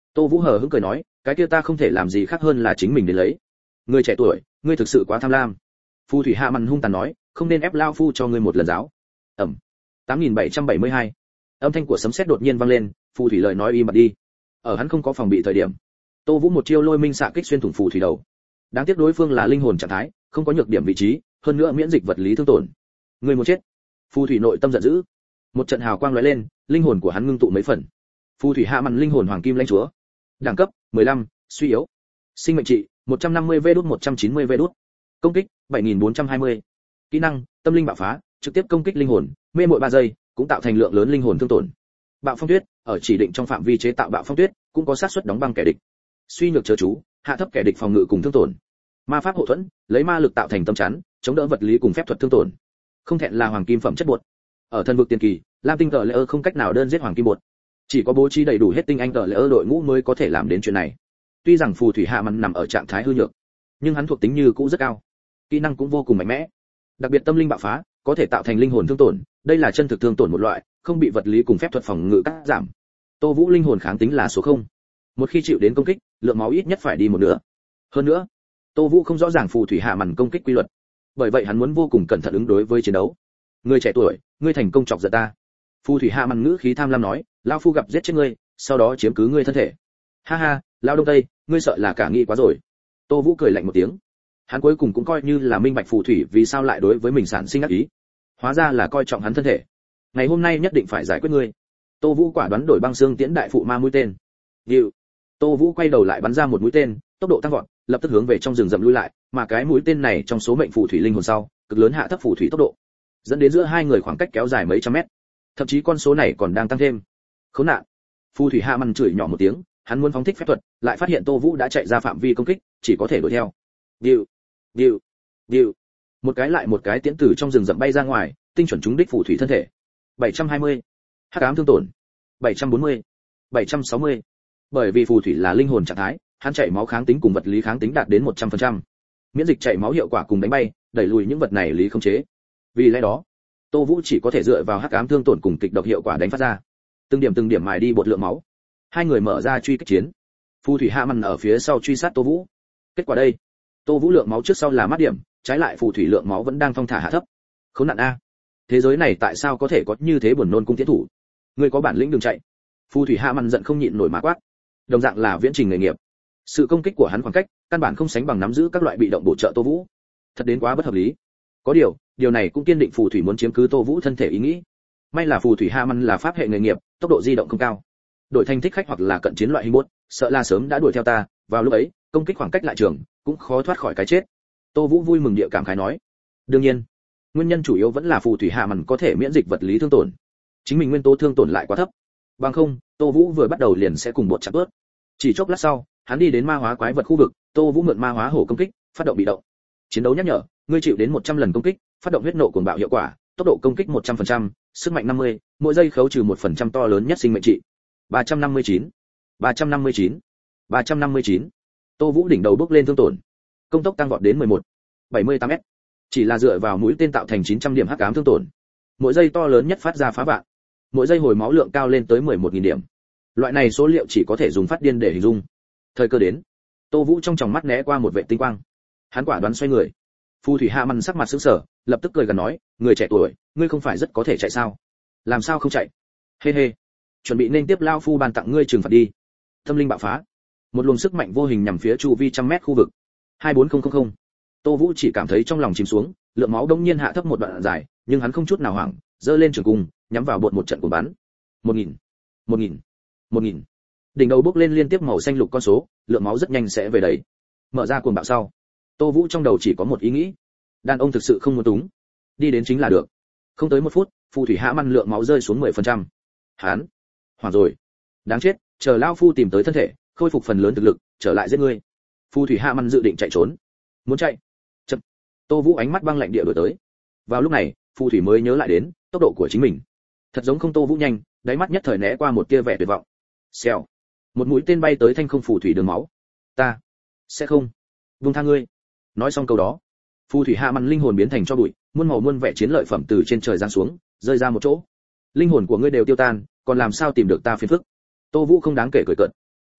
Tô Vũ hờ hững cười nói, cái kia ta không thể làm gì khác hơn là chính mình đến lấy. Người trẻ tuổi, ngươi thực sự quá tham lam. Phù thủy hạ màn hung tàn nói, không nên ép lao phu cho ngươi một lần giáo. Ẩm. tám nghìn bảy trăm bảy mươi hai. Âm thanh của sấm sét đột nhiên vang lên, phù thủy lời nói im bặt đi. Ở hắn không có phòng bị thời điểm, Tô Vũ một chiêu lôi minh xạ kích xuyên thủng phù thủy đầu. Đáng tiếc đối phương là linh hồn trạng thái, không có nhược điểm vị trí, hơn nữa miễn dịch vật lý thương tổn. Người muốn chết. Phù thủy nội tâm giận dữ. Một trận hào quang lóe lên, linh hồn của hắn ngưng tụ mấy phần. Phù thủy hạ màn linh hồn hoàng kim lãnh chúa. Đẳng cấp mười lăm, suy yếu. Sinh mệnh trị một trăm năm mươi vê đút một trăm chín mươi vê đút. Công kích bảy nghìn bốn trăm hai mươi. Kỹ năng tâm linh bạo phá, trực tiếp công kích linh hồn, mê muội ba giây, cũng tạo thành lượng lớn linh hồn thương tổn. Bạo phong tuyết, ở chỉ định trong phạm vi chế tạo bạo phong tuyết, cũng có xác suất đóng băng kẻ địch. Suy nhược chớ chú, hạ thấp kẻ địch phòng ngự cùng thương tổn. Ma pháp hộ thuẫn, lấy ma lực tạo thành tâm chắn, chống đỡ vật lý cùng phép thuật thương tổn. Không thẹn là hoàng kim phẩm chất bột. Ở thần vực tiền kỳ, Lam tinh cờ lỡ không cách nào đơn giết hoàng kim bột. Chỉ có bố trí đầy đủ hết tinh anh cờ lỡ đội ngũ mới có thể làm đến chuyện này. Tuy rằng phù thủy hạ màn nằm ở trạng thái hư nhược, nhưng hắn thuộc tính như cũ rất cao. Kỹ năng cũng vô cùng mạnh mẽ. Đặc biệt tâm linh bạo phá, có thể tạo thành linh hồn thương tổn, đây là chân thực thương tổn một loại, không bị vật lý cùng phép thuật phòng ngự cắt giảm. Tô Vũ linh hồn kháng tính là số không. Một khi chịu đến công kích, lượng máu ít nhất phải đi một nửa. Hơn nữa, Tô Vũ không rõ ràng phù thủy hạ màn công kích quy luật, bởi vậy hắn muốn vô cùng cẩn thận ứng đối với chiến đấu. Người trẻ tuổi, ngươi thành công chọc giận ta. Phù thủy hạ màn ngữ khí tham lam nói, lão phu gặp giết chết ngươi, sau đó chiếm cứ ngươi thân thể. Ha ha, lão đông tây, ngươi sợ là cả nghĩ quá rồi. Tô Vũ cười lạnh một tiếng. Hắn cuối cùng cũng coi như là minh bạch phù thủy vì sao lại đối với mình sản sinh ác ý. Hóa ra là coi trọng hắn thân thể. Ngày hôm nay nhất định phải giải quyết ngươi. Tô Vũ quả đoán đổi băng xương tiễn đại phụ ma mũi tên. Điệu. Tô Vũ quay đầu lại bắn ra một mũi tên, tốc độ tăng vọt, lập tức hướng về trong rừng rậm lui lại, mà cái mũi tên này trong số mệnh phù thủy linh hồn sau, cực lớn hạ thấp phù thủy tốc độ, dẫn đến giữa hai người khoảng cách kéo dài mấy trăm mét. Thậm chí con số này còn đang tăng thêm. Khốn nạn. Phù thủy hạ mằn chửi nhỏ một tiếng, hắn muốn phóng thích phép thuật, lại phát hiện Tô Vũ đã chạy ra phạm vi công kích, chỉ có thể đuổi theo. Điệu. Điệu. Điệu. Một cái lại một cái tiễn từ trong rừng rậm bay ra ngoài, tinh chuẩn trúng đích phù thủy thân thể. bảy trăm hai mươi. Hắc ám thương tổn. bảy trăm bốn mươi. bảy trăm sáu mươi. Bởi vì phù thủy là linh hồn trạng thái, hắn chảy máu kháng tính cùng vật lý kháng tính đạt đến một trăm phần trăm. Miễn dịch chảy máu hiệu quả cùng đánh bay, đẩy lùi những vật này lý không chế. Vì lẽ đó, Tô Vũ chỉ có thể dựa vào hắc ám thương tổn cùng kịch độc hiệu quả đánh phát ra. Từng điểm từng điểm mài đi bột lượng máu. Hai người mở ra truy kích chiến. Phù thủy hạ màn ở phía sau truy sát Tô Vũ. Kết quả đây, Tô Vũ lượng máu trước sau là mát điểm, trái lại phù thủy lượng máu vẫn đang thong thả hạ thấp. Khốn nạn a. Thế giới này tại sao có thể có như thế buồn nôn cung tiến thủ? Ngươi có bản lĩnh đừng chạy. Phù thủy hạ màn giận không nhịn nổi mà quát. Đồng dạng là viễn trình nghề nghiệp. Sự công kích của hắn khoảng cách, căn bản không sánh bằng nắm giữ các loại bị động bổ trợ Tô Vũ. Thật đến quá bất hợp lý. Có điều, điều này cũng kiên định phù thủy muốn chiếm cứ Tô Vũ thân thể ý nghĩ. May là phù thủy hạ màn là pháp hệ nghề nghiệp, tốc độ di động không cao. Đổi thành thích khách hoặc là cận chiến loại hình bốt, sợ là sớm đã đuổi theo ta, vào lúc ấy, công kích khoảng cách lại trường, cũng khó thoát khỏi cái chết. Tô Vũ vui mừng địa cảm khái nói. Đương nhiên, nguyên nhân chủ yếu vẫn là phù thủy hạ màn có thể miễn dịch vật lý thương tổn. Chính mình nguyên tố thương tổn lại quá thấp. Bằng không, Tô Vũ vừa bắt đầu liền sẽ cùng bột chặt bớt. Chỉ chốc lát sau, hắn đi đến ma hóa quái vật khu vực, Tô Vũ mượn ma hóa hổ công kích, phát động bị động. Chiến đấu nhắc nhở, ngươi chịu đến một trăm lần công kích, phát động huyết nộ cuồng bạo hiệu quả, tốc độ công kích một trăm phần trăm, sức mạnh năm mươi, mỗi giây khấu trừ một phần trăm to lớn nhất sinh mệnh trị. ba trăm năm mươi chín, ba trăm năm mươi chín, ba trăm năm mươi chín. Tô Vũ đỉnh đầu bước lên thương tổn. Công tốc tăng vọt đến mười một, bảy mươi tám mét. Chỉ là dựa vào mũi tên tạo thành chín trăm điểm hắc ám thương tổn. Mỗi giây to lớn nhất phát ra phá vạn. Mỗi giây hồi máu lượng cao lên tới mười một nghìn điểm. Loại này số liệu chỉ có thể dùng phát điên để hình dung. Thời cơ đến, Tô Vũ trong tròng mắt né qua một vệt tinh quang. Hắn quả đoán xoay người. Phù thủy hạ màn sắc mặt sững sờ, lập tức cười gần nói, người trẻ tuổi, ngươi không phải rất có thể chạy sao? Làm sao không chạy? Hê hê, chuẩn bị nên tiếp lao phu ban tặng ngươi trừng phạt đi. Tâm linh bạo phá, một luồng sức mạnh vô hình nhằm phía chu vi trăm mét khu vực. hai bốn không không không. Tô Vũ chỉ cảm thấy trong lòng chìm xuống, lượng máu đống nhiên hạ thấp một đoạn dài, nhưng hắn không chút nào hoảng, giơ lên trường cung, nhắm vào bột một trận cuồng bắn. một nghìn, một nghìn, một nghìn. Đỉnh đầu bốc lên liên tiếp màu xanh lục con số, lượng máu rất nhanh sẽ về đầy. Mở ra cuồng bạo sau, Tô Vũ trong đầu chỉ có một ý nghĩ, đàn ông thực sự không muốn túng, đi đến chính là được. Không tới một phút, phù thủy hạ măn lượng máu rơi xuống mười phần trăm. Hắn hoảng rồi, đáng chết, chờ lao phu tìm tới thân thể, khôi phục phần lớn thực lực, trở lại giết ngươi. Phù thủy hạ măn dự định chạy trốn, muốn chạy. Chậm. Tô Vũ ánh mắt băng lạnh địa đuổi tới. Vào lúc này, phù thủy mới nhớ lại đến tốc độ của chính mình, thật giống không Tô Vũ nhanh, đáy mắt nhất thời né qua một tia vẻ tuyệt vọng. Xèo, một mũi tên bay tới thanh không phù thủy đường máu. Ta sẽ không buông tha ngươi. Nói xong câu đó, phù thủy hạ măn linh hồn biến thành cho bụi, muôn màu muôn vẻ chiến lợi phẩm từ trên trời giáng xuống, rơi ra một chỗ. Linh hồn của ngươi đều tiêu tan, còn làm sao tìm được ta phiền phức? Tô Vũ không đáng kể cười cợt.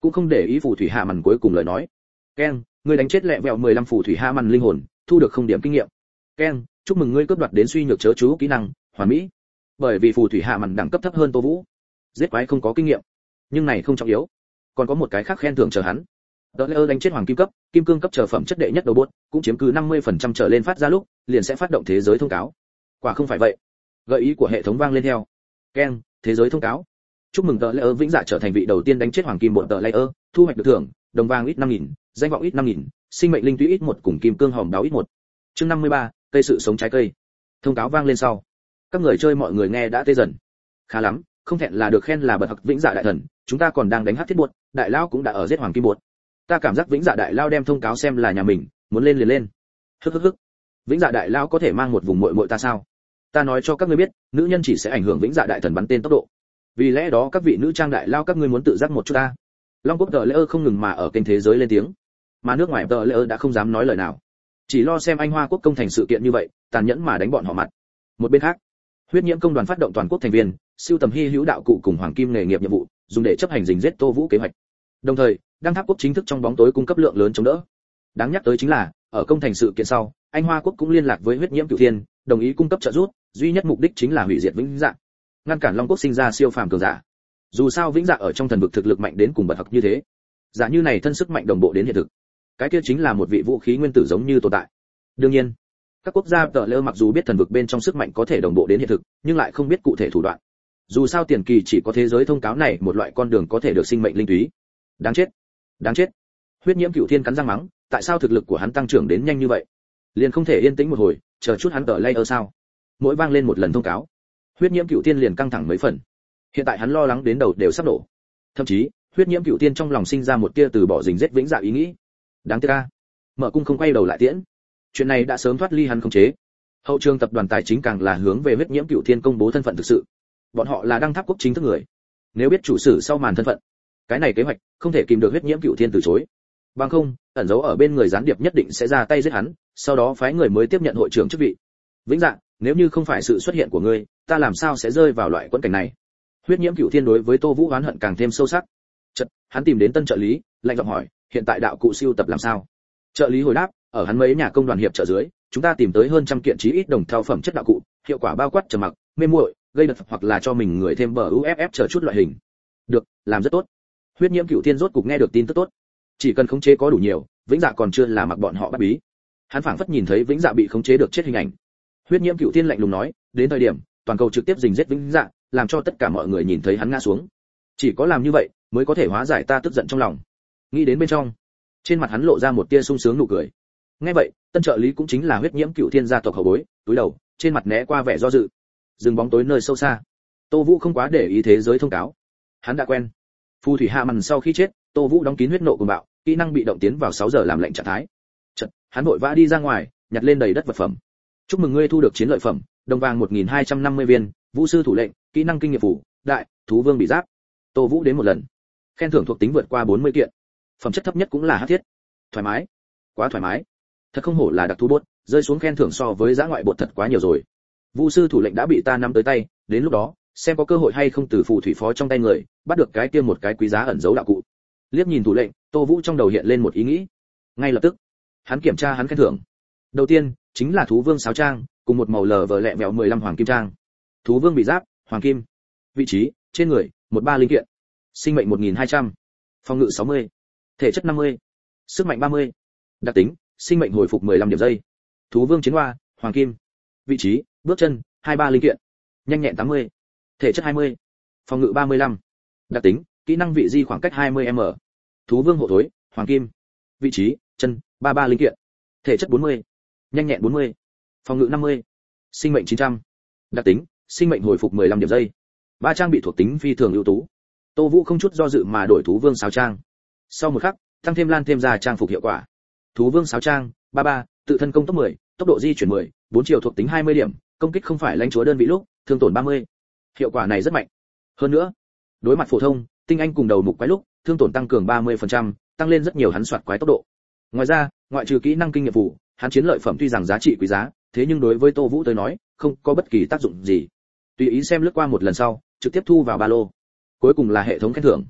cũng không để ý phù thủy hạ màn cuối cùng lời nói. Ken, ngươi đánh chết lẹ vẹo mười lăm phù thủy hạ màn linh hồn, thu được không điểm kinh nghiệm. Ken, chúc mừng ngươi cướp đoạt đến suy nhược chớ chú kỹ năng hoàn mỹ. Bởi vì phù thủy hạ màn đẳng cấp thấp hơn Tô Vũ, giết quái không có kinh nghiệm, nhưng này không trọng yếu, còn có một cái khác khen thưởng chờ hắn. Đỡ lỡ đánh chết hoàng kim cấp, kim cương cấp trở phẩm chất đệ nhất đầu bốt, cũng chiếm cứ năm mươi phần trăm trở lên phát ra lúc, liền sẽ phát động thế giới thông cáo. Quả không phải vậy. Gợi ý của hệ thống vang lên theo. Ken, thế giới thông cáo. Chúc mừng Đỡ lỡ vĩnh dạ trở thành vị đầu tiên đánh chết hoàng kim bột Đỡ lỡ, thu hoạch được thưởng, đồng vàng ít năm nghìn, danh vọng ít năm nghìn, sinh mệnh linh túy ít một cùng kim cương hòm đáo ít một. Chương năm mươi ba, cây sự sống trái cây. Thông cáo vang lên sau, các người chơi mọi người nghe đã tê dần. Khá lắm, không thẹn là được khen là bậc học vĩnh dạ đại thần, chúng ta còn đang đánh hắc thiết buột, đại lao cũng đã ở giết hoàng kim buột. Ta cảm giác vĩnh dạ đại lao đem thông cáo xem là nhà mình, muốn lên liền lên. Hức hức hức. Vĩnh dạ đại lao có thể mang một vùng muội muội ta sao? Ta nói cho các ngươi biết, nữ nhân chỉ sẽ ảnh hưởng vĩnh dạ đại thần bắn tên tốc độ. Vì lẽ đó các vị nữ trang đại lao các ngươi muốn tự giác một chút ta. Long quốc Đỡ lỡ không ngừng mà ở kênh thế giới lên tiếng, mà nước ngoài Đỡ lỡ đã không dám nói lời nào, chỉ lo xem anh Hoa quốc công thành sự kiện như vậy, tàn nhẫn mà đánh bọn họ mặt. Một bên khác, huyết nhiễm công đoàn phát động toàn quốc thành viên, siêu tầm hy hữu đạo cụ cùng hoàng kim nghề nghiệp nhiệm vụ, dùng để chấp hành dình giết Tô Vũ kế hoạch. Đồng thời, đăng tháp quốc chính thức trong bóng tối cung cấp lượng lớn chống đỡ. Đáng nhắc tới chính là, ở công thành sự kiện sau, anh Hoa quốc cũng liên lạc với huyết nhiễm cửu thiên, đồng ý cung cấp trợ giúp, duy nhất mục đích chính là hủy diệt vĩnh dạ, ngăn cản Long quốc sinh ra siêu phàm cường giả. Dù sao vĩnh dạ ở trong thần vực thực lực mạnh đến cùng bậc học như thế, giả như này thân sức mạnh đồng bộ đến hiện thực, cái kia chính là một vị vũ khí nguyên tử giống như tồn tại. Đương nhiên, các quốc gia tợ lơ mặc dù biết thần vực bên trong sức mạnh có thể đồng bộ đến hiện thực, nhưng lại không biết cụ thể thủ đoạn. Dù sao tiền kỳ chỉ có thế giới thông cáo này một loại con đường có thể được sinh mệnh linh túy. Đáng chết, đáng chết. Huyết nhiễm cửu thiên cắn răng mắng, tại sao thực lực của hắn tăng trưởng đến nhanh như vậy? Liền không thể yên tĩnh một hồi, chờ chút hắn tờ layer sao? Mỗi vang lên một lần thông cáo, huyết nhiễm cửu thiên liền căng thẳng mấy phần. Hiện tại hắn lo lắng đến đầu đều sắp nổ. Thậm chí, huyết nhiễm cửu thiên trong lòng sinh ra một tia từ bỏ dình giết vĩnh dạ ý nghĩ. Đáng tiếc a, mở cung không quay đầu lại tiễn. Chuyện này đã sớm thoát ly hắn khống chế. Hậu trường tập đoàn tài chính càng là hướng về huyết nhiễm cửu thiên công bố thân phận thực sự. Bọn họ là đăng tháp quốc chính thức người. Nếu biết chủ sử sau màn thân phận, cái này kế hoạch không thể kìm được huyết nhiễm cửu thiên từ chối. Bằng không, ẩn giấu ở bên người gián điệp nhất định sẽ ra tay giết hắn, sau đó phái người mới tiếp nhận hội trưởng chức vị. Vĩnh dạ, nếu như không phải sự xuất hiện của ngươi, ta làm sao sẽ rơi vào loại quẫn cảnh này? Huyết nhiễm cửu thiên đối với Tô Vũ oán hận càng thêm sâu sắc. Chợt, hắn tìm đến tân trợ lý, lạnh giọng hỏi, hiện tại đạo cụ siêu tập làm sao? Trợ lý hồi đáp, ở hắn mấy nhà công đoàn hiệp trợ dưới, chúng ta tìm tới hơn trăm kiện chí ít đồng theo phẩm chất đạo cụ, hiệu quả bao quát trầm mặc, mê muội, gây đợt hoặc là cho mình người thêm bờ u ép ép chờ chút loại hình. Được, làm rất tốt. Huyết nhiễm cửu thiên rốt cục nghe được tin tức tốt. Chỉ cần khống chế có đủ nhiều, vĩnh dạ còn chưa là mặc bọn họ bắt bí. Hắn phảng phất nhìn thấy vĩnh dạ bị khống chế được chết hình ảnh. Huyết nhiễm cửu thiên lạnh lùng nói, đến thời điểm toàn cầu trực tiếp dình giết vĩnh dạ, làm cho tất cả mọi người nhìn thấy hắn ngã xuống. Chỉ có làm như vậy mới có thể hóa giải ta tức giận trong lòng. Nghĩ đến bên trong, trên mặt hắn lộ ra một tia sung sướng nụ cười. Nghe vậy, tân trợ lý cũng chính là huyết nhiễm cửu thiên gia tộc hậu bối, túi đầu, trên mặt né qua vẻ do dự. Dừng bóng tối nơi sâu xa. Tô Vũ không quá để ý thế giới thông cáo. Hắn đã quen. Phù thủy hạ màn sau khi chết, Tô Vũ đóng kín huyết nộ cuồng bạo, kỹ năng bị động tiến vào sáu giờ làm lệnh trạng thái. Chợt, hắn vội vã đi ra ngoài, nhặt lên đầy đất vật phẩm. Chúc mừng ngươi thu được chiến lợi phẩm, đồng vàng một nghìn hai trăm năm mươi viên, vũ sư thủ lệnh, kỹ năng kinh nghiệm phủ, đại, thú vương bị giáp. Tô Vũ đến một lần. Khen thưởng thuộc tính vượt qua bốn mươi kiện. Phẩm chất thấp nhất cũng là hắc thiết. Thoải mái, quá thoải mái. Thật không hổ là đặc thú bốt, rơi xuống khen thưởng so với giá ngoại bột thật quá nhiều rồi. Vũ sư thủ lệnh đã bị ta nắm tới tay, đến lúc đó, xem có cơ hội hay không từ phù thủy phó trong tay người, bắt được cái kia một cái quý giá ẩn giấu đạo cụ. Liếc nhìn thủ lệnh, Tô Vũ trong đầu hiện lên một ý nghĩ. Ngay lập tức, hắn kiểm tra hắn khen thưởng. Đầu tiên, chính là thú vương sáo trang, cùng một màu lờ vờ lẹ mèo mười lăm hoàng kim trang. Thú vương bị giáp, hoàng kim. Vị trí, trên người, một ba linh kiện. Sinh mệnh một nghìn hai trăm. Phòng ngự sáu mươi. Thể chất năm mươi. Sức mạnh ba mươi. Đặc tính, sinh mệnh hồi phục mười lăm điểm giây. Thú vương chiến hoa, hoàng kim. Vị trí, bước chân, hai ba linh kiện. Nhanh nhẹn tám mươi. Thể chất hai mươi. Phòng ngự ba mươi lăm. Đặc tính, kỹ năng vị di khoảng cách hai mươi mét. Thú vương hộ thối, hoàng kim. Vị trí, chân, ba ba linh kiện. Thể chất bốn mươi. Nhanh nhẹn bốn mươi. Phòng ngự năm mươi. Sinh mệnh chín trăm. Đặc tính, sinh mệnh hồi phục mười lăm điểm giây. Ba trang bị thuộc tính phi thường ưu tú. Tô Vũ không chút do dự mà đổi thú vương sáo trang. Sau một khắc, tăng thêm lan thêm ra trang phục hiệu quả. Thú vương sáo trang, ba ba, tự thân công tốc mười, tốc độ di chuyển mười, bốn chiều thuộc tính hai mươi điểm, công kích không phải lãnh chúa đơn vị lúc, thương tổn ba mươi. Hiệu quả này rất mạnh. Hơn nữa, đối mặt phổ thông, tinh anh cùng đầu mục quái lúc, thương tổn tăng cường ba mươi phần trăm, tăng lên rất nhiều hắn soạt quái tốc độ. Ngoài ra, ngoại trừ kỹ năng kinh nghiệm vụ, hắn chiến lợi phẩm tuy rằng giá trị quý giá, thế nhưng đối với Tô Vũ tới nói, không có bất kỳ tác dụng gì. Tùy ý xem lướt qua một lần sau, trực tiếp thu vào ba lô. Cuối cùng là hệ thống khen thưởng.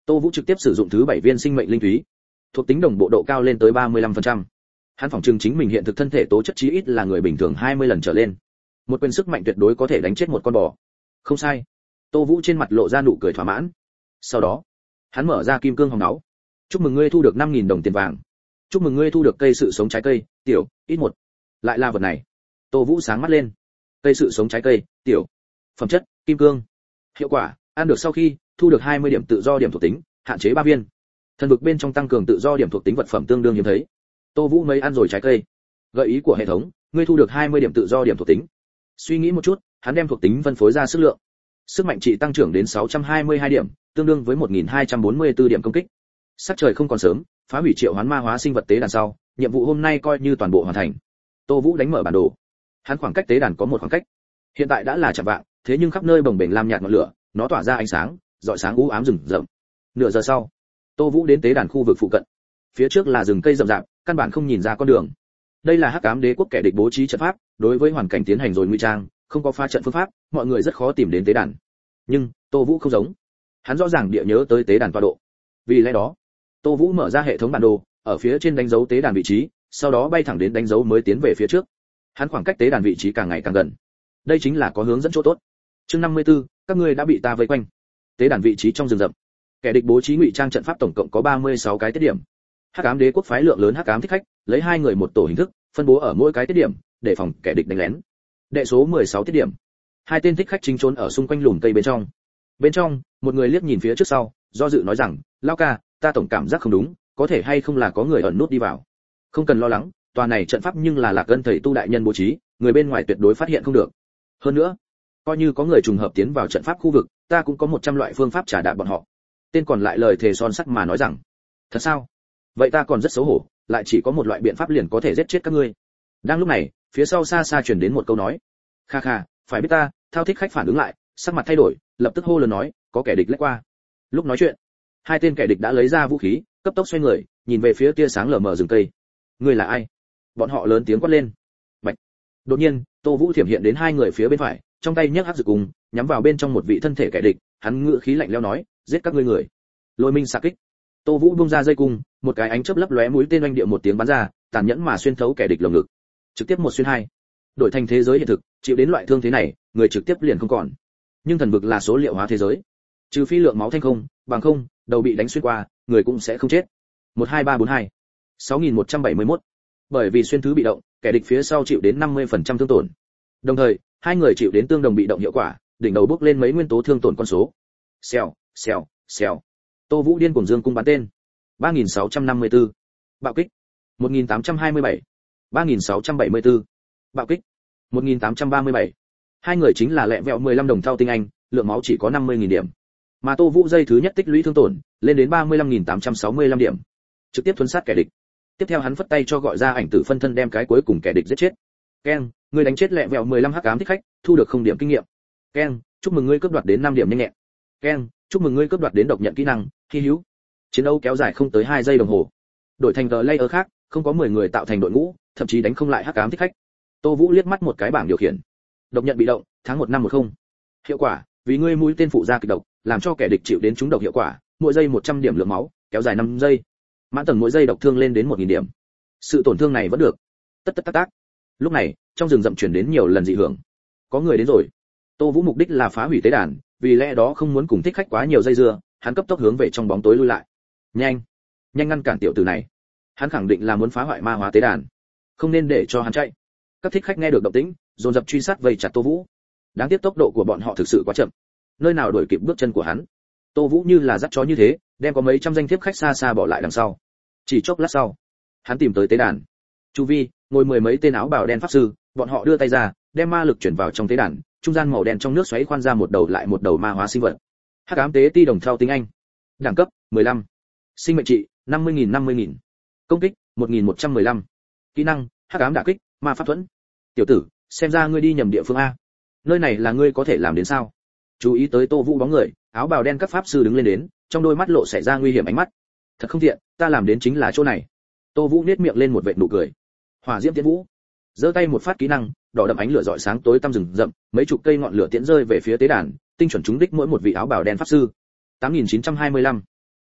Tô Vũ trực tiếp sử dụng thứ bảy viên sinh mệnh linh thúy, thuộc tính đồng bộ độ cao lên tới ba mươi lăm phần trăm. Hắn phỏng chừng chính mình hiện thực thân thể tố chất chí ít là người bình thường hai mươi lần trở lên. Một quyền sức mạnh tuyệt đối có thể đánh chết một con bò. Không sai. Tô Vũ trên mặt lộ ra nụ cười thỏa mãn. Sau đó, hắn mở ra kim cương hồng náu. Chúc mừng ngươi thu được năm nghìn đồng tiền vàng. Chúc mừng ngươi thu được cây sự sống trái cây, tiểu, ít một. Lại là vật này. Tô Vũ sáng mắt lên. Cây sự sống trái cây, tiểu. Phẩm chất, kim cương. Hiệu quả, ăn được sau khi thu được hai mươi điểm tự do điểm thuộc tính, hạn chế ba viên. Thần vực bên trong tăng cường tự do điểm thuộc tính vật phẩm tương đương hiếm thấy. Tô Vũ mấy ăn rồi trái cây. Gợi ý của hệ thống, ngươi thu được hai mươi điểm tự do điểm thuộc tính. Suy nghĩ một chút, hắn đem thuộc tính phân phối ra sức lượng. Sức mạnh trị tăng trưởng đến sáu trăm hai mươi hai điểm, tương đương với một nghìn hai trăm bốn mươi tư điểm công kích. Sắc trời không còn sớm, phá hủy triệu hoán ma hóa sinh vật tế đàn sau, nhiệm vụ hôm nay coi như toàn bộ hoàn thành. Tô Vũ đánh mở bản đồ. Hắn khoảng cách tế đàn có một khoảng cách. Hiện tại đã là chạng vạng, thế nhưng khắp nơi bồng bềnh lam nhạt ngọn lửa, nó tỏa ra ánh sáng, rọi sáng u ám rừng rậm. Nửa giờ sau, Tô Vũ đến tế đàn khu vực phụ cận. Phía trước là rừng cây rậm rạp, căn bản không nhìn ra con đường. Đây là Hắc Ám Đế quốc kẻ địch bố trí trận pháp, đối với hoàn cảnh tiến hành rồi ngụy trang, không có pha trận phương pháp, mọi người rất khó tìm đến tế đàn. Nhưng Tô Vũ không giống. Hắn rõ ràng địa nhớ tới tế đàn tọa độ. Vì lẽ đó, Tô Vũ mở ra hệ thống bản đồ, ở phía trên đánh dấu tế đàn vị trí, sau đó bay thẳng đến đánh dấu mới tiến về phía trước. Hắn khoảng cách tế đàn vị trí càng ngày càng gần. Đây chính là có hướng dẫn chỗ tốt. Chương năm mươi tư, các ngươi đã bị ta vây quanh. Tế đàn vị trí trong rừng rậm. Kẻ địch bố trí ngụy trang trận pháp tổng cộng có ba mươi sáu cái tiết điểm. Hắc Ám Đế quốc phái lượng lớn hắc ám thích khách, lấy hai người một tổ hình thức, phân bố ở mỗi cái tiết điểm, để phòng kẻ địch đánh lén. Đệ số mười sáu tiết điểm. Hai tên thích khách chính trốn ở xung quanh lùm cây bên trong. Bên trong, một người liếc nhìn phía trước sau, do dự nói rằng, "Lão ca, ta tổng cảm giác không đúng, có thể hay không là có người ẩn nút đi vào." Không cần lo lắng, tòa này trận pháp nhưng là Lạc Ân thầy tu đại nhân bố trí, người bên ngoài tuyệt đối phát hiện không được. Hơn nữa, coi như có người trùng hợp tiến vào trận pháp khu vực, ta cũng có một trăm loại phương pháp trả đạp bọn họ. Tên còn lại lời thề son sắt mà nói rằng, "Thật sao? Vậy ta còn rất xấu hổ, lại chỉ có một loại biện pháp liền có thể giết chết các ngươi." Đang lúc này, phía sau xa xa truyền đến một câu nói. "Kha kha, phải biết ta." Thao thích khách phản ứng lại, sắc mặt thay đổi, lập tức hô lớn nói, "Có kẻ địch lách qua." Lúc nói chuyện, hai tên kẻ địch đã lấy ra vũ khí, cấp tốc xoay người, nhìn về phía tia sáng lờ mờ rừng cây. "Ngươi là ai?" Bọn họ lớn tiếng quát lên. Bạch. Đột nhiên, Tô Vũ thiểm hiện đến hai người phía bên phải, trong tay nhấc hắc dược cùng, nhắm vào bên trong một vị thân thể kẻ địch, hắn ngựa khí lạnh lẽo nói, "Giết các ngươi người." Lôi minh xạ kích. Tô Vũ buông ra dây cung, một cái ánh chớp lấp lóe mũi tên oanh địa một tiếng bắn ra, tàn nhẫn mà xuyên thấu kẻ địch lồng ngực. Trực tiếp một xuyên hai. Đổi thành thế giới hiện thực, chịu đến loại thương thế này, người trực tiếp liền không còn. Nhưng thần vực là số liệu hóa thế giới, trừ phi lượng máu thanh không, bằng không, đầu bị đánh xuyên qua, người cũng sẽ không chết. một hai ba bốn hai. sáu nghìn một trăm bảy mươi mốt. Bởi vì xuyên thứ bị động, kẻ địch phía sau chịu đến năm mươi phần trăm thương tổn. Đồng thời, hai người chịu đến tương đồng bị động hiệu quả, đỉnh đầu bước lên mấy nguyên tố thương tổn con số. Xèo, xèo, xèo. Tô Vũ điên cuồng dương cung bắn tên. ba nghìn sáu trăm năm mươi tư. Bạo kích. một nghìn tám trăm hai mươi bảy. ba nghìn sáu trăm bảy mươi tư. Bạo kích. một nghìn tám trăm ba mươi bảy. Hai người chính là lẹ vẹo mười lăm đồng thau tinh anh, lượng máu chỉ có năm mươi nghìn điểm. Mà Tô Vũ dây thứ nhất tích lũy thương tổn, lên đến ba mươi lăm nghìn tám trăm sáu mươi lăm điểm. Trực tiếp thuần sát kẻ địch. Tiếp theo hắn phất tay cho gọi ra ảnh tử phân thân đem cái cuối cùng kẻ địch giết chết. Ken, ngươi đánh chết lẹ vẹo mười lăm hắc ám thích khách, thu được không điểm kinh nghiệm. Ken, chúc mừng ngươi cướp đoạt đến năm điểm nhanh nhẹn. Ken, chúc mừng ngươi cướp đoạt đến độc nhận kỹ năng, hi hữu. Chiến đấu kéo dài không tới hai giây đồng hồ. Đổi thành tờ layer khác, không có mười người tạo thành đội ngũ, thậm chí đánh không lại hắc ám thích khách. Tô Vũ liếc mắt một cái bảng điều khiển. Độc nhận bị động, tháng một năm một không. Hiệu quả, vì ngươi mũi tên phụ ra kịch độc, làm cho kẻ địch chịu đến trúng độc hiệu quả, mỗi giây một trăm điểm lượng máu, kéo dài năm giây. Mãn tầng mỗi giây độc thương lên đến một nghìn điểm. Sự tổn thương này vẫn được. Tất tất tác tác. Lúc này, trong rừng rậm truyền đến nhiều lần dị hưởng. Có người đến rồi. Tô Vũ mục đích là phá hủy tế đàn, vì lẽ đó không muốn cùng thích khách quá nhiều dây dưa, hắn cấp tốc hướng về trong bóng tối lui lại. Nhanh, nhanh ngăn cản tiểu tử này. Hắn khẳng định là muốn phá hoại ma hóa tế đàn, không nên để cho hắn chạy. Các thích khách nghe được động tĩnh, dồn dập truy sát vây chặt Tô Vũ. Đáng tiếc tốc độ của bọn họ thực sự quá chậm, nơi nào đuổi kịp bước chân của hắn. Tô Vũ như là dắt chó như thế, đem có mấy trăm danh thiếp khách xa xa bỏ lại đằng sau. Chỉ chốc lát sau, hắn tìm tới tế đàn. Chu vi ngồi mười mấy tên áo bào đen pháp sư, bọn họ đưa tay ra, đem ma lực chuyển vào trong tế đàn, trung gian màu đen trong nước xoáy khoan ra một đầu lại một đầu ma hóa sinh vật. Hắc ám tế ti đồng thau tinh anh. Đẳng cấp mười lăm. Sinh mệnh trị năm mươi nghìn năm mươi nghìn. Công kích một nghìn một trăm mười lăm. Kỹ năng hắc ám đả kích, ma pháp thuẫn. Tiểu tử, xem ra ngươi đi nhầm địa phương a. Nơi này là ngươi có thể làm đến sao? Chú ý tới Tô Vũ bóng người, áo bào đen các pháp sư đứng lên đến, trong đôi mắt lộ xảy ra nguy hiểm ánh mắt. Thật không tiện, ta làm đến chính là chỗ này. Tô Vũ nhếch miệng lên một vệt nụ cười. Hỏa diễm tiễn vũ. Giơ tay một phát kỹ năng, đỏ đậm ánh lửa rọi sáng tối tăm rừng rậm, mấy chục cây ngọn lửa tiễn rơi về phía tế đàn, tinh chuẩn trúng đích mỗi một vị áo bào đen pháp sư. tám nghìn chín trăm hai mươi lăm.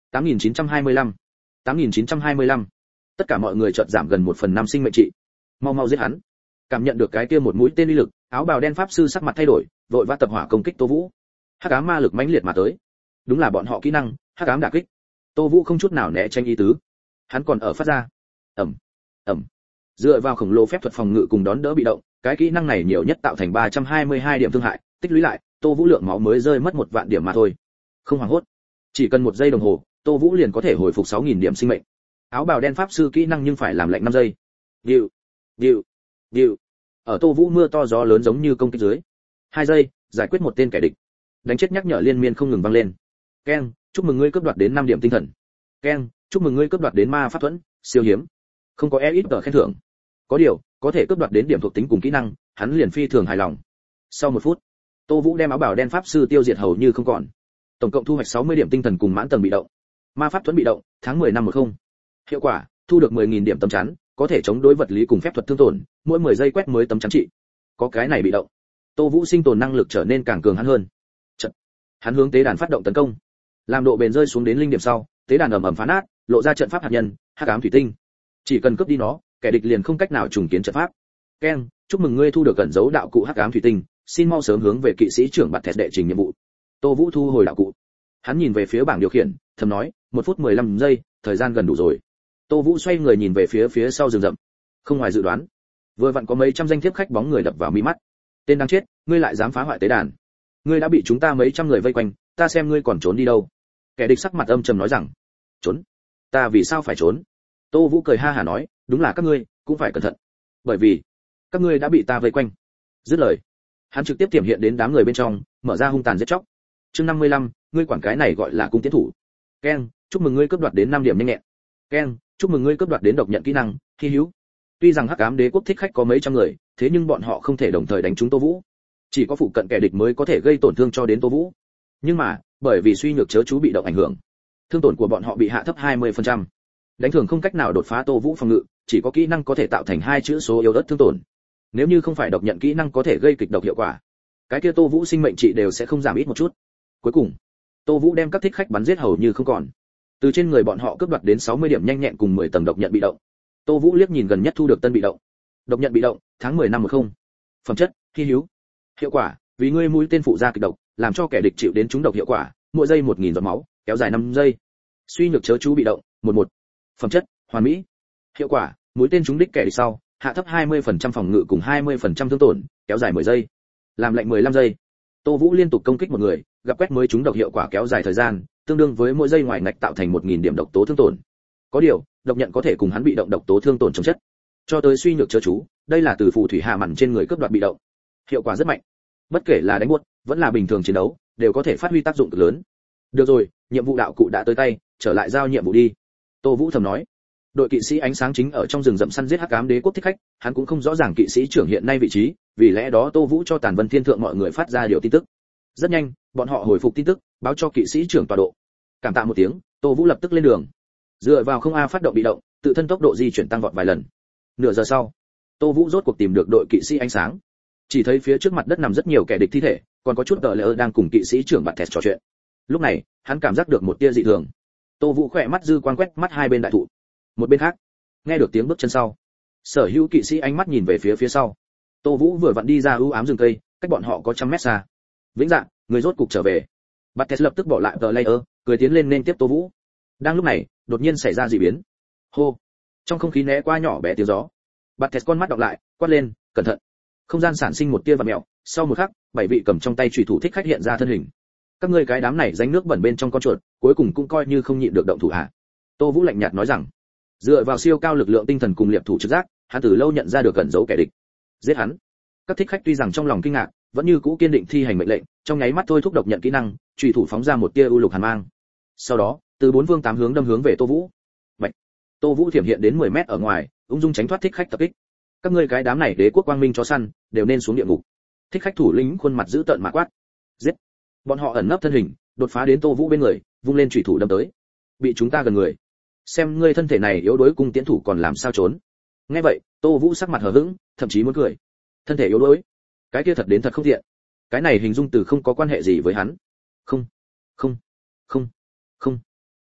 tám nghìn chín trăm hai mươi lăm, tám nghìn chín trăm hai mươi lăm. Tất cả mọi người chợt giảm gần một phần năm sinh mệnh trị. Mau mau giết hắn. Cảm nhận được cái kia một mũi tên uy lực, áo bào đen pháp sư sắc mặt thay đổi, vội vã tập hỏa công kích Tô Vũ. Hắc ám ma lực mãnh liệt mà tới. Đúng là bọn họ kỹ năng, hắc ám đả kích. Tô Vũ không chút nào né tránh ý tứ. Hắn còn ở phát ra. Ầm, ầm. Dựa vào khổng lồ phép thuật phòng ngự cùng đón đỡ bị động, cái kỹ năng này nhiều nhất tạo thành ba trăm hai mươi hai điểm thương hại, tích lũy lại, Tô Vũ lượng máu mới rơi mất một vạn điểm mà thôi. Không hoảng hốt, chỉ cần một giây đồng hồ, Tô Vũ liền có thể hồi phục sáu nghìn điểm sinh mệnh. Áo bào đen pháp sư kỹ năng nhưng phải làm lệnh năm giây. Điệu, điệu, điệu. Ở Tô Vũ mưa to gió lớn giống như công kích dưới. hai giây, giải quyết một tên kẻ địch. Đánh chết nhắc nhở liên miên không ngừng vang lên. Keng, chúc mừng ngươi cướp đoạt đến năm điểm tinh thần. Keng, chúc mừng ngươi cướp đoạt đến ma pháp thuẫn, siêu hiếm. Không có e ít tờ khen thưởng. Có điều, có thể cướp đoạt đến điểm thuộc tính cùng kỹ năng, hắn liền phi thường hài lòng. Sau một phút, Tô Vũ đem áo bào đen pháp sư tiêu diệt hầu như không còn. Tổng cộng thu hoạch sáu mươi điểm tinh thần cùng mãn tầng bị động. Ma pháp thuẫn bị động, tháng mười năm một không. Hiệu quả, thu được mười nghìn điểm tấm chắn, có thể chống đối vật lý cùng phép thuật thương tổn, mỗi mười giây quét mới tấm chắn trị. Có cái này bị động, Tô Vũ sinh tồn năng lực trở nên càng cường hãn hơn. Chật, hắn hướng tế đàn phát động tấn công. Làm độ bền rơi xuống đến linh điểm sau, tế đàn ầm ầm phá nát, lộ ra trận pháp hạt nhân, hắc ám thủy tinh. Chỉ cần cướp đi nó, kẻ địch liền không cách nào trùng kiến trận pháp. Ken, chúc mừng ngươi thu được cẩn dấu đạo cụ hắc ám thủy tinh, xin mau sớm hướng về kỵ sĩ trưởng bạt thẹt đệ trình nhiệm vụ. Tô Vũ thu hồi đạo cụ. Hắn nhìn về phía bảng điều khiển, thầm nói, một phút mười lăm giây, thời gian gần đủ rồi. Tô Vũ xoay người nhìn về phía phía sau rừng rậm. Không ngoài dự đoán, vừa vặn có mấy trăm danh thiếp khách bóng người đập vào mi mắt. Tên đáng chết, ngươi lại dám phá hoại tế đàn. Ngươi đã bị chúng ta mấy trăm người vây quanh, ta xem ngươi còn trốn đi đâu. Kẻ địch sắc mặt âm trầm nói rằng, trốn? Ta vì sao phải trốn? Tô Vũ cười ha hả nói, đúng là các ngươi, cũng phải cẩn thận. Bởi vì, các ngươi đã bị ta vây quanh. Dứt lời, hắn trực tiếp tiềm hiện đến đám người bên trong, mở ra hung tàn giết chóc. Chương năm mươi lăm, ngươi quản cái này gọi là cung tiến thủ. Ken, chúc mừng ngươi cướp đoạt đến năm điểm nhanh nhẹn. Ken, chúc mừng ngươi cướp đoạt đến độc nhận kỹ năng, hi hữu. Tuy rằng Hắc Ám Đế quốc thích khách có mấy trăm người, thế nhưng bọn họ không thể đồng thời đánh trúng Tô Vũ. Chỉ có phụ cận kẻ địch mới có thể gây tổn thương cho đến Tô Vũ. Nhưng mà, bởi vì suy nhược chớ chú bị động ảnh hưởng, thương tổn của bọn họ bị hạ thấp hai mươi phần trăm. Đánh thường không cách nào đột phá Tô Vũ phòng ngự, chỉ có kỹ năng có thể tạo thành hai chữ số yếu ớt thương tổn. Nếu như không phải độc nhận kỹ năng có thể gây kịch độc hiệu quả, cái kia Tô Vũ sinh mệnh trị đều sẽ không giảm ít một chút. Cuối cùng, Tô Vũ đem các thích khách bắn giết hầu như không còn. Từ trên người bọn họ cướp đoạt đến sáu mươi điểm nhanh nhẹn cùng mười tầng độc nhận bị động. Tô Vũ liếc nhìn gần nhất thu được tân bị động. Độc nhận bị động, tháng mười năm một không. Phẩm chất, hi hữu. Hiệu quả, vì ngươi mũi tên phụ ra kịch độc, làm cho kẻ địch chịu đến trúng độc hiệu quả, mỗi giây một nghìn giọt máu, kéo dài năm giây. Suy nhược chớ chú bị động, một một. Phẩm chất, hoàn mỹ. Hiệu quả, mũi tên trúng đích kẻ địch sau, hạ thấp hai mươi phần trăm phòng ngự cùng hai mươi phần trăm thương tổn, kéo dài mười giây. Làm lạnh mười lăm giây. Tô Vũ liên tục công kích một người, gặp quét mới trúng độc hiệu quả kéo dài thời gian, tương đương với mỗi giây ngoài ngạch tạo thành một nghìn điểm độc tố thương tổn. Có điều, độc nhận có thể cùng hắn bị động độc tố thương tổn chống chất. Cho tới suy nhược chớ chú, đây là từ phù thủy hạ mặn trên người cướp đoạt bị động. Hiệu quả rất mạnh. Bất kể là đánh buốt, vẫn là bình thường chiến đấu, đều có thể phát huy tác dụng cực lớn. Được rồi, nhiệm vụ đạo cụ đã tới tay, trở lại giao nhiệm vụ đi. Tô Vũ thầm nói. Đội kỵ sĩ ánh sáng chính ở trong rừng rậm săn giết Hắc Ám Đế quốc thích khách, hắn cũng không rõ ràng kỵ sĩ trưởng hiện nay vị trí, vì lẽ đó Tô Vũ cho Tàn Vân Thiên thượng mọi người phát ra điều tin tức. Rất nhanh, bọn họ hồi phục tin tức, báo cho kỵ sĩ trưởng tọa độ. Cảm tạ một tiếng, Tô Vũ lập tức lên đường. Dựa vào không a phát động bị động, tự thân tốc độ di chuyển tăng vọt vài lần. Nửa giờ sau, Tô Vũ rốt cuộc tìm được đội kỵ sĩ ánh sáng. Chỉ thấy phía trước mặt đất nằm rất nhiều kẻ địch thi thể, còn có chút tợ lệ đang cùng kỵ sĩ trưởng Bạt Thẹt trò chuyện. Lúc này, hắn cảm giác được một tia dị thường. Tô Vũ khỏe mắt dư quang quét mắt hai bên đại thụ. Một bên khác, nghe được tiếng bước chân sau, sở hữu kỵ sĩ ánh mắt nhìn về phía phía sau. Tô Vũ vừa vặn đi ra u ám rừng cây, cách bọn họ có trăm mét xa. Vĩnh Dạ, người rốt cục trở về. Bạt Thẹt lập tức bỏ lại tờ layer, cười tiến lên nên tiếp Tô Vũ. Đang lúc này, đột nhiên xảy ra dị biến. Hô! Trong không khí né qua nhỏ bé tiếng gió. Bạt Thẹt con mắt đọc lại, quát lên, cẩn thận. Không gian sản sinh một tia vặn mèo, sau một khắc, bảy vị cầm trong tay chủy thủ thích khách hiện ra thân hình. Các ngươi cái đám này ránh nước bẩn bên trong con chuột, cuối cùng cũng coi như không nhịn được động thủ hạ. Tô Vũ lạnh nhạt nói rằng, dựa vào siêu cao lực lượng tinh thần cùng liệp thủ trực giác, hắn từ lâu nhận ra được cẩn giấu kẻ địch. Giết hắn. Các thích khách tuy rằng trong lòng kinh ngạc, vẫn như cũ kiên định thi hành mệnh lệnh, trong nháy mắt thôi thúc độc nhận kỹ năng, chủy thủ phóng ra một tia u lục hàn mang. Sau đó, từ bốn phương tám hướng đâm hướng về Tô Vũ. Bạch. Tô Vũ thiểm hiện đến mười mét ở ngoài, ung dung tránh thoát thích khách tập kích. Các ngươi cái đám này đế quốc quang minh chó săn, đều nên xuống địa ngục. Thích khách thủ lĩnh khuôn mặt dữ tợn mà quát. Giết. Bọn họ ẩn nấp thân hình, đột phá đến Tô Vũ bên người, vung lên chủy thủ đâm tới. Bị chúng ta gần người. Xem ngươi thân thể này yếu đuối cung tiễn thủ còn làm sao trốn. Nghe vậy, Tô Vũ sắc mặt hờ hững, thậm chí muốn cười. Thân thể yếu đuối, cái kia thật đến thật không thiện. Cái này hình dung từ không có quan hệ gì với hắn. Không, không, không, không.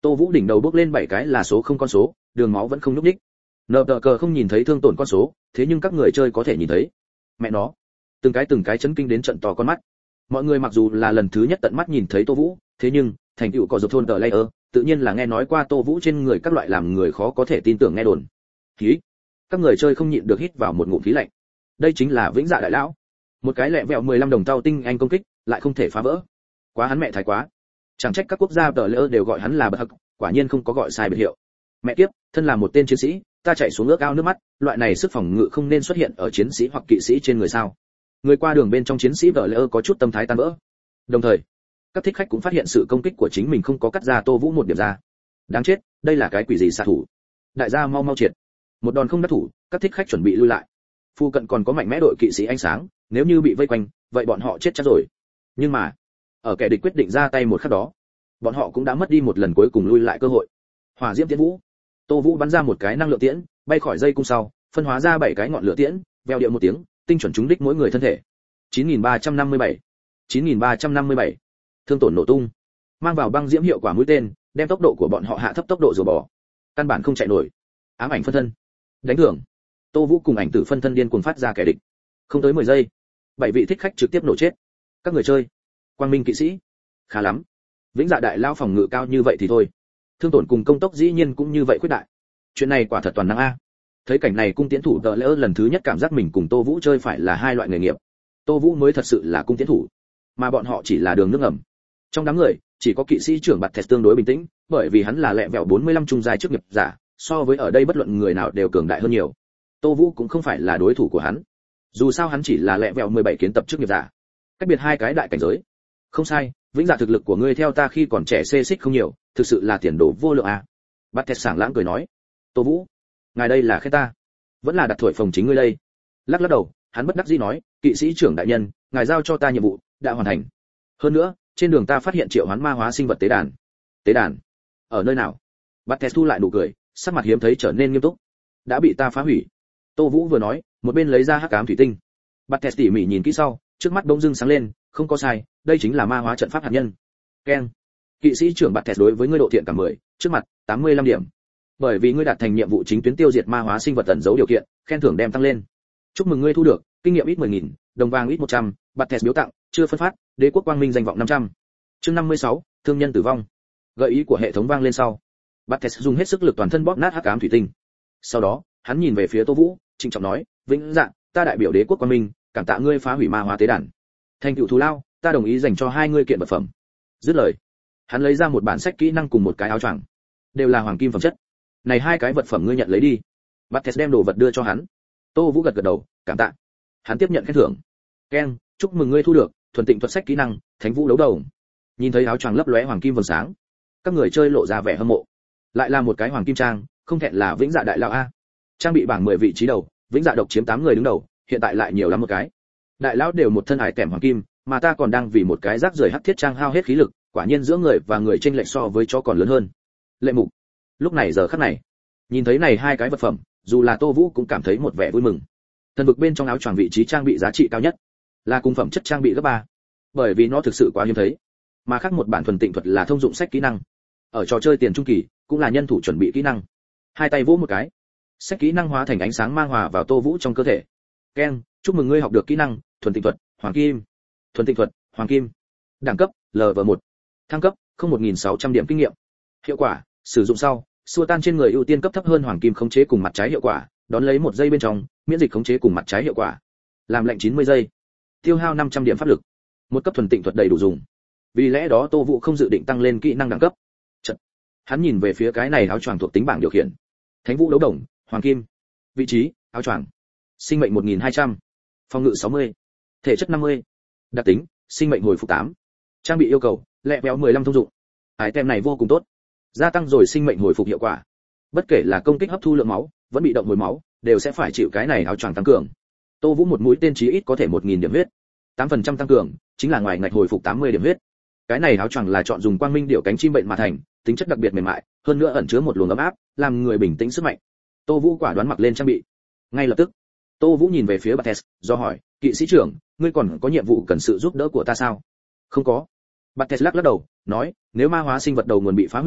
Tô Vũ đỉnh đầu bước lên bảy cái là số không con số, đường máu vẫn không nhúc nhích. Nợ tờ cờ không nhìn thấy thương tổn con số, thế nhưng các người chơi có thể nhìn thấy. Mẹ nó, từng cái từng cái chấn kinh đến trận to con mắt. Mọi người mặc dù là lần thứ nhất tận mắt nhìn thấy Tô Vũ, thế nhưng thành tựu có dược thôn tờ layer, tự nhiên là nghe nói qua Tô Vũ trên người các loại làm người khó có thể tin tưởng nghe đồn. Khí, các người chơi không nhịn được hít vào một ngụm khí lạnh. Đây chính là Vĩnh Dạ đại lão. Một cái lẹ vẹo mười lăm đồng tàu tinh anh công kích, lại không thể phá vỡ. Quá hắn mẹ thái quá. Chẳng trách các quốc gia tờ layer đều gọi hắn là bậc hắc, quả nhiên không có gọi sai biệt hiệu. Mẹ kiếp, thân là một tên chiến sĩ, ta chạy xuống ước ao nước mắt, loại này sức phòng ngự không nên xuất hiện ở chiến sĩ hoặc kỵ sĩ trên người sao? Người qua đường bên trong chiến sĩ tờ layer có chút tâm thái tan vỡ. Đồng thời, các thích khách cũng phát hiện sự công kích của chính mình không có cắt ra Tô Vũ một điểm ra. Đáng chết, đây là cái quỷ gì xạ thủ? Đại gia mau mau triệt. Một đòn không đắc thủ, các thích khách chuẩn bị lui lại. Phu cận còn có mạnh mẽ đội kỵ sĩ ánh sáng, nếu như bị vây quanh, vậy bọn họ chết chắc rồi. Nhưng mà, ở kẻ địch quyết định ra tay một khắc đó, bọn họ cũng đã mất đi một lần cuối cùng lui lại cơ hội. Hỏa diễm tiễn vũ. Tô Vũ bắn ra một cái năng lượng tiễn, bay khỏi dây cung sau, phân hóa ra bảy cái ngọn lửa tiễn, vèo điệu một tiếng, tinh chuẩn trúng đích mỗi người thân thể. chín nghìn ba trăm năm mươi bảy, chín nghìn ba trăm năm mươi bảy. Thương tổn nổ tung. Mang vào băng diễm hiệu quả mũi tên, đem tốc độ của bọn họ hạ thấp tốc độ rùa bò. Căn bản không chạy nổi. Ám ảnh phân thân. Đánh thưởng. Tô Vũ cùng ảnh tử phân thân điên cuồng phát ra kẻ địch. Không tới mười giây, bảy vị thích khách trực tiếp nổ chết. Các người chơi, Quang Minh kỵ sĩ, khá lắm. Vĩnh Dạ đại lao phòng ngự cao như vậy thì thôi. Thương tổn cùng công tốc dĩ nhiên cũng như vậy khuyết đại. Chuyện này quả thật toàn năng a. Thấy cảnh này cung tiễn thủ tờ lỡ lần thứ nhất cảm giác mình cùng Tô Vũ chơi phải là hai loại nghề nghiệp. Tô Vũ mới thật sự là cung tiễn thủ, mà bọn họ chỉ là đường nước ngầm. Trong đám người, chỉ có kỵ sĩ trưởng Bạt Thẹt tương đối bình tĩnh, bởi vì hắn là lẹ vẹo bốn mươi lăm trung giai chức nghiệp giả, so với ở đây bất luận người nào đều cường đại hơn nhiều. Tô Vũ cũng không phải là đối thủ của hắn. Dù sao hắn chỉ là lẹ vẹo mười bảy kiến tập chức nghiệp giả, cách biệt hai cái đại cảnh giới. Không sai, Vĩnh Dạ thực lực của ngươi theo ta khi còn trẻ xê xích không nhiều, thực sự là tiền đồ vô lượng à. Bạt Thẹt sảng lãng cười nói. Tô Vũ, ngài đây là khen ta, vẫn là đặt thổi phồng chính ngươi đây? Lắc lắc đầu, hắn bất đắc dĩ nói, kỵ sĩ trưởng đại nhân, ngài giao cho ta nhiệm vụ đã hoàn thành. Hơn nữa, trên đường ta phát hiện triệu hoán ma hóa sinh vật tế đàn. Tế đàn? Ở nơi nào? Bạt Thẹt thu lại nụ cười, sắc mặt hiếm thấy trở nên nghiêm túc. Đã bị ta phá hủy. Tô Vũ vừa nói, một bên lấy ra hắc ám thủy tinh. Bạt Thẹt tỉ mỉ nhìn kỹ sau, trước mắt bỗng dưng sáng lên, không có sai, đây chính là ma hóa trận pháp hạt nhân. Keng. Kỵ sĩ trưởng Bạt Thẹt đối với ngươi độ thiện cảm mười, trước mặt tám mươi lăm điểm. Bởi vì ngươi đạt thành nhiệm vụ chính tuyến tiêu diệt ma hóa sinh vật tẩn giấu điều kiện, khen thưởng đem tăng lên. Chúc mừng ngươi thu được kinh nghiệm ít mười nghìn, đồng vàng ít một trăm, Bạt Thẹt biếu tặng, chưa phân phát, đế quốc quang minh danh vọng năm trăm. Chương năm mươi sáu, thương nhân tử vong. Gợi ý của hệ thống vang lên sau, Bạt Thẹt dùng hết sức lực toàn thân bóp nát hắc ám thủy tinh. Sau đó, hắn nhìn về phía Tô Vũ, trịnh trọng nói, Vĩnh Dạ, ta đại biểu đế quốc quang minh, cảm tạ ngươi phá hủy ma hóa tế đàn. Thành tựu thù lao, ta đồng ý dành cho hai ngươi kiện vật phẩm. Dứt lời, hắn lấy ra một bản sách kỹ năng cùng một cái áo choàng, đều là hoàng kim phẩm chất. Này hai cái vật phẩm ngươi nhận lấy đi. Bạt Thẹt đem đồ vật đưa cho hắn. Tô Vũ gật gật đầu, cảm tạ. Hắn tiếp nhận khen thưởng. Keng, chúc mừng ngươi thu được thuần tịnh thuật sách kỹ năng, Thánh Vũ đấu đầu. Nhìn thấy áo choàng lấp lóe hoàng kim vầng sáng, các người chơi lộ ra vẻ hâm mộ. Lại là một cái hoàng kim trang, không thẹn là Vĩnh Dạ đại lão a. Trang bị bảng mười vị trí đầu, Vĩnh Dạ độc chiếm tám người đứng đầu, hiện tại lại nhiều lắm một cái. Đại lão đều một thân ải tẻm hoàng kim, mà ta còn đang vì một cái rác rưởi hắc thiết trang hao hết khí lực, quả nhiên giữa người và người chênh lệch so với chó còn lớn hơn. Lệ Mục. Lúc này giờ khắc này, nhìn thấy này hai cái vật phẩm, dù là Tô Vũ cũng cảm thấy một vẻ vui mừng. Thần vực bên trong áo choàng vị trí trang bị giá trị cao nhất, là cung phẩm chất trang bị gấp ba, bởi vì nó thực sự quá hiếm thấy. Mà khác một bản thuần tịnh thuật là thông dụng sách kỹ năng, ở trò chơi tiền trung kỳ cũng là nhân thủ chuẩn bị kỹ năng. Hai tay vỗ một cái, sách kỹ năng hóa thành ánh sáng mang hòa vào Tô Vũ trong cơ thể. Keng, chúc mừng ngươi học được kỹ năng thuần tịnh thuật hoàng kim. Thuần tịnh thuật hoàng kim, đẳng cấp lv một, thăng cấp không một nghìn sáu trăm điểm kinh nghiệm. Hiệu quả, sử dụng sau, xua tan trên người ưu tiên cấp thấp hơn hoàng kim khống chế cùng mặt trái hiệu quả, đón lấy một giây bên trong, miễn dịch khống chế cùng mặt trái hiệu quả. Làm lệnh chín mươi giây, tiêu hao năm trăm điểm pháp lực. Một cấp thuần tịnh thuật đầy đủ dùng. Vì lẽ đó Tô Vũ không dự định tăng lên kỹ năng đẳng cấp. Chật. Hắn nhìn về phía cái này áo choàng thuộc tính bảng điều khiển. Thánh Vũ đấu đồng, hoàng kim. Vị trí, áo choàng. Sinh mệnh một nghìn hai trăm, phòng ngự sáu mươi, thể chất năm mươi. Đặc tính, sinh mệnh hồi phục tám. Trang bị yêu cầu, lẹ béo mười lăm thông dụng. Ái tem này vô cùng tốt, gia tăng rồi sinh mệnh hồi phục hiệu quả. Bất kể là công kích hấp thu lượng máu, vẫn bị động hồi máu, đều sẽ phải chịu cái này áo choàng tăng cường. Tô Vũ một mũi tên chí ít có thể một nghìn điểm huyết, tám phần trăm tăng cường, chính là ngoài ngạch hồi phục tám mươi điểm huyết. Cái này áo choàng là chọn dùng quang minh điểu cánh chim bệnh mà thành, tính chất đặc biệt mềm mại, hơn nữa ẩn chứa một luồng ấm áp, làm người bình tĩnh sức mạnh. Tô Vũ quả đoán mặc lên trang bị. Ngay lập tức, Tô Vũ nhìn về phía Bạt Thẹt, do hỏi, kỵ sĩ trưởng, ngươi còn có nhiệm vụ cần sự giúp đỡ của ta sao? Không có. Bạt Thẹt lắc lắc đầu, nói, nếu ma hóa sinh vật đầu nguồn bị phá hủy,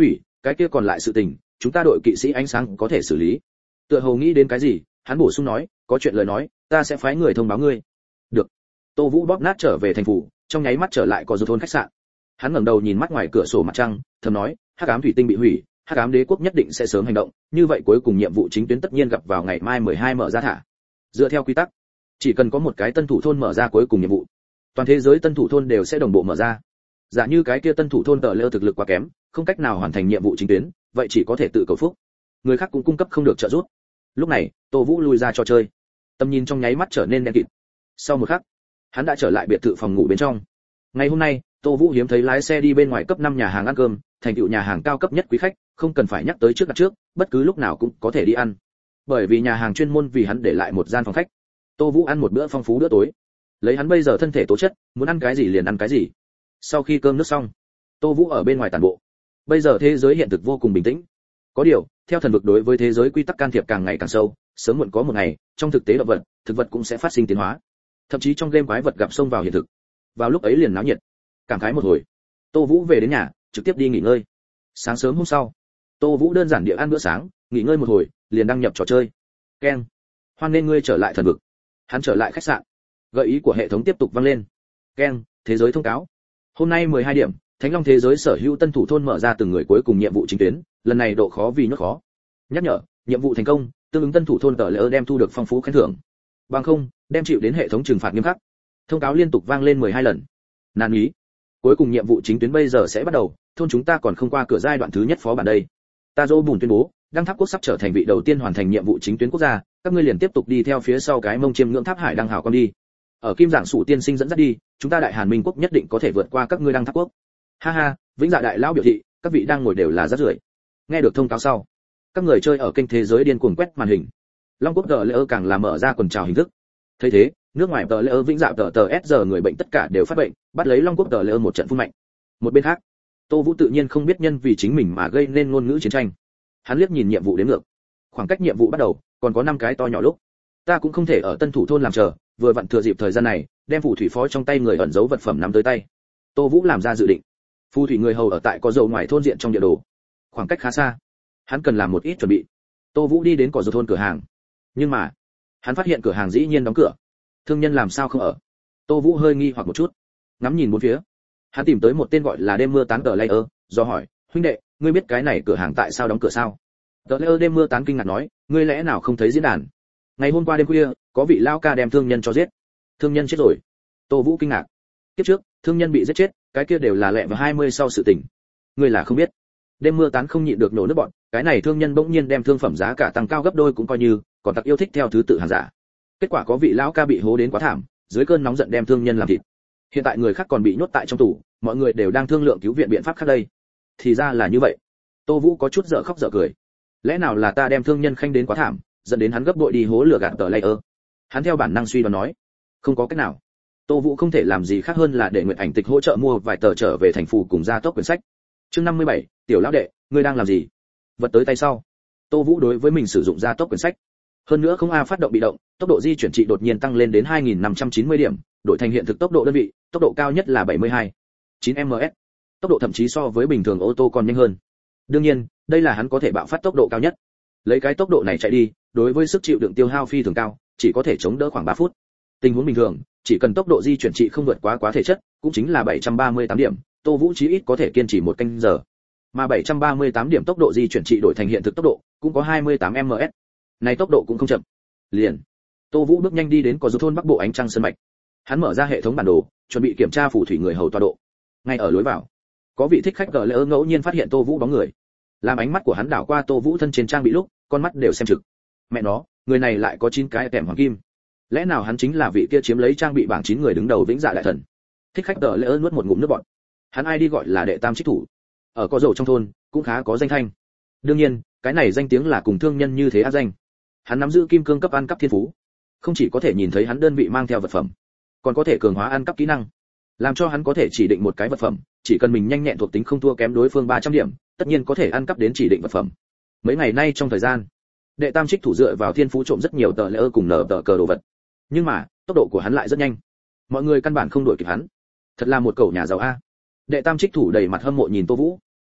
cái kia còn lại sự tình, chúng ta đội kỵ sĩ ánh sáng có thể xử lý. Tựa hồ nghĩ đến cái gì, hắn bổ sung nói, có chuyện lời nói, ta sẽ phái người thông báo ngươi. Được. Tô Vũ bóp nát trở về thành phủ, trong nháy mắt trở lại có du thôn khách sạn. Hắn ngẩng đầu nhìn mắt ngoài cửa sổ mặt trăng, thầm nói, hắc ám thủy tinh bị hủy, hắc ám đế quốc nhất định sẽ sớm hành động, như vậy cuối cùng nhiệm vụ chính tuyến tất nhiên gặp vào ngày mai mười hai mở ra thả. Dựa theo quy tắc, chỉ cần có một cái tân thủ thôn mở ra cuối cùng nhiệm vụ, toàn thế giới tân thủ thôn đều sẽ đồng bộ mở ra. Giả như cái kia tân thủ thôn tờ lơ thực lực quá kém, không cách nào hoàn thành nhiệm vụ chính tuyến, vậy chỉ có thể tự cầu phúc. Người khác cũng cung cấp không được trợ giúp. Lúc này, Tô Vũ lui ra trò chơi. Tầm nhìn trong nháy mắt trở nên đen kịt. Sau một khắc, hắn đã trở lại biệt thự phòng ngủ bên trong. Ngày hôm nay, Tô Vũ hiếm thấy lái xe đi bên ngoài cấp năm nhà hàng ăn cơm, thành tựu nhà hàng cao cấp nhất quý khách, không cần phải nhắc tới trước đặt trước, bất cứ lúc nào cũng có thể đi ăn. Bởi vì nhà hàng chuyên môn vì hắn để lại một gian phòng khách. Tô Vũ ăn một bữa phong phú bữa tối. Lấy hắn bây giờ thân thể tố chất, muốn ăn cái gì liền ăn cái gì. Sau khi cơm nước xong, Tô Vũ ở bên ngoài tản bộ. Bây giờ thế giới hiện thực vô cùng bình tĩnh. Có điều, theo thần vực đối với thế giới quy tắc can thiệp càng ngày càng sâu, sớm muộn có một ngày, trong thực tế động vật, thực vật cũng sẽ phát sinh tiến hóa. Thậm chí trong game quái vật gặp xông vào hiện thực. Vào lúc ấy liền náo nhiệt. Cảm khái một hồi, Tô Vũ về đến nhà, trực tiếp đi nghỉ ngơi. Sáng sớm hôm sau, Tô Vũ đơn giản địa ăn bữa sáng, nghỉ ngơi một hồi, liền đăng nhập trò chơi. Keng. Hoan nên ngươi trở lại thần vực. Hắn trở lại khách sạn. Gợi ý của hệ thống tiếp tục vang lên. Keng, thế giới thông cáo. Hôm nay mười hai điểm, Thánh Long thế giới sở hữu tân thủ thôn mở ra từng người cuối cùng nhiệm vụ chính tuyến, lần này độ khó vì nhốt khó. Nhắc nhở, nhiệm vụ thành công, tương ứng tân thủ thôn tờ lỡ đem thu được phong phú khen thưởng. Bằng không, đem chịu đến hệ thống trừng phạt nghiêm khắc. Thông cáo liên tục vang lên mười hai lần. Nan ý. Cuối cùng nhiệm vụ chính tuyến bây giờ sẽ bắt đầu, thôn chúng ta còn không qua cửa giai đoạn thứ nhất phó bản đây. Ta dỗ bùn tuyên bố, Đăng Tháp quốc sắp trở thành vị đầu tiên hoàn thành nhiệm vụ chính tuyến quốc gia, các ngươi liền tiếp tục đi theo phía sau cái mông chiêm ngưỡng tháp hải đăng hào con đi. Ở Kim Giảng Sủ tiên sinh dẫn dắt đi, chúng ta Đại Hàn Minh quốc nhất định có thể vượt qua các ngươi Đăng Tháp quốc. Ha ha, Vĩnh Dạ đại lão biểu thị, các vị đang ngồi đều là rác rưởi. Nghe được thông cáo sau, các người chơi ở kênh thế giới điên cuồng quét màn hình. Long quốc tờ lỡ càng là mở ra quần chào hình thức. Thấy thế, nước ngoài tờ lỡ Vĩnh Dạ tờ tờ S giờ người bệnh tất cả đều phát bệnh, bắt lấy Long quốc tờ lỡ một trận phun mạnh. Một bên khác, Tô Vũ tự nhiên không biết nhân vì chính mình mà gây nên ngôn ngữ chiến tranh. Hắn liếc nhìn nhiệm vụ đến ngược. Khoảng cách nhiệm vụ bắt đầu, còn có năm cái to nhỏ lúc. Ta cũng không thể ở tân thủ thôn làm chờ, vừa vặn thừa dịp thời gian này, đem phù thủy phó trong tay người ẩn giấu vật phẩm nắm tới tay. Tô Vũ làm ra dự định. Phù thủy người hầu ở tại có dầu ngoài thôn diện trong địa đồ. Khoảng cách khá xa. Hắn cần làm một ít chuẩn bị. Tô Vũ đi đến cỏ dầu thôn cửa hàng. Nhưng mà, hắn phát hiện cửa hàng dĩ nhiên đóng cửa. Thương nhân làm sao không ở? Tô Vũ hơi nghi hoặc một chút. Ngắm nhìn bốn phía. Hắn tìm tới một tên gọi là Đêm Mưa Tán tờ layer, do hỏi, huynh đệ, ngươi biết cái này cửa hàng tại sao đóng cửa sao? Tờ layer Đêm Mưa Tán kinh ngạc nói, ngươi lẽ nào không thấy diễn đàn? Ngày hôm qua đêm khuya, có vị lao ca đem thương nhân cho giết. Thương nhân chết rồi. Tô Vũ kinh ngạc. Kiếp trước, thương nhân bị giết chết, cái kia đều là lẹ và hai mươi sau sự tình. Ngươi là không biết. Đêm Mưa Tán không nhịn được nổ nước bọn, cái này thương nhân bỗng nhiên đem thương phẩm giá cả tăng cao gấp đôi cũng coi như, còn tặc yêu thích theo thứ tự hàng giả. Kết quả có vị lão ca bị hố đến quá thảm, dưới cơn nóng giận đem thương nhân làm thịt. Hiện tại người khác còn bị nhốt tại trong tù, mọi người đều đang thương lượng cứu viện biện pháp khác đây. Thì ra là như vậy. Tô Vũ có chút dở khóc dở cười. Lẽ nào là ta đem thương nhân khanh đến quá thảm, dẫn đến hắn gấp bội đi hố lửa gạt tờ layer. Hắn theo bản năng suy đoán nói, không có cách nào. Tô Vũ không thể làm gì khác hơn là để Nguyệt Ảnh Tịch hỗ trợ mua vài tờ trở về thành phủ cùng gia tốc quyển sách. Chương năm mươi bảy, tiểu lão đệ, ngươi đang làm gì? Vật tới tay sau. Tô Vũ đối với mình sử dụng gia tốc quyển sách. Hơn nữa không a phát động bị động, tốc độ di chuyển trị đột nhiên tăng lên đến hai nghìn năm trăm chín mươi điểm, đổi thành hiện thực tốc độ đơn vị, tốc độ cao nhất là bảy mươi hai, chín ki lô mét. Tốc độ thậm chí so với bình thường ô tô còn nhanh hơn. Đương nhiên, đây là hắn có thể bạo phát tốc độ cao nhất. Lấy cái tốc độ này chạy đi, đối với sức chịu đựng tiêu hao phi thường cao, chỉ có thể chống đỡ khoảng ba phút. Tình huống bình thường, chỉ cần tốc độ di chuyển trị không vượt quá quá thể chất, cũng chính là bảy trăm ba mươi tám điểm, Tô Vũ chí ít có thể kiên trì một canh giờ. Mà bảy trăm ba mươi tám điểm tốc độ di chuyển trị đổi thành hiện thực tốc độ, cũng có hai mươi tám ki lô mét. Này tốc độ cũng không chậm. Liền, Tô Vũ bước nhanh đi đến có du thôn Bắc Bộ Ánh Trăng Sơn Mạch. Hắn mở ra hệ thống bản đồ, chuẩn bị kiểm tra phù thủy người hầu tọa độ. Ngay ở lối vào, có vị thích khách gờ lỡ ngẫu nhiên phát hiện Tô Vũ bóng người. Làm ánh mắt của hắn đảo qua Tô Vũ thân trên trang bị lúc, con mắt đều xem trực. Mẹ nó, người này lại có chín cái kèm hoàng kim. Lẽ nào hắn chính là vị kia chiếm lấy trang bị bảng chín người đứng đầu Vĩnh Dạ đại thần? Thích khách gờ lỡ nuốt một ngụm nước bọt. Hắn ai đi gọi là đệ tam trích thủ. Ở có dầu trong thôn, cũng khá có danh thanh. Đương nhiên, cái này danh tiếng là cùng thương nhân như thế áp danh. Hắn nắm giữ kim cương cấp ăn cắp thiên phú, không chỉ có thể nhìn thấy hắn đơn vị mang theo vật phẩm, còn có thể cường hóa ăn cắp kỹ năng, làm cho hắn có thể chỉ định một cái vật phẩm, chỉ cần mình nhanh nhẹn thuộc tính không thua kém đối phương ba trăm điểm, tất nhiên có thể ăn cắp đến chỉ định vật phẩm. Mấy ngày nay trong thời gian, đệ tam trích thủ dựa vào thiên phú trộm rất nhiều tờ lỡ cùng nở tờ cờ đồ vật, nhưng mà tốc độ của hắn lại rất nhanh, mọi người căn bản không đuổi kịp hắn. Thật là một cẩu nhà giàu a. Đệ tam trích thủ đầy mặt hâm mộ nhìn Tô Vũ.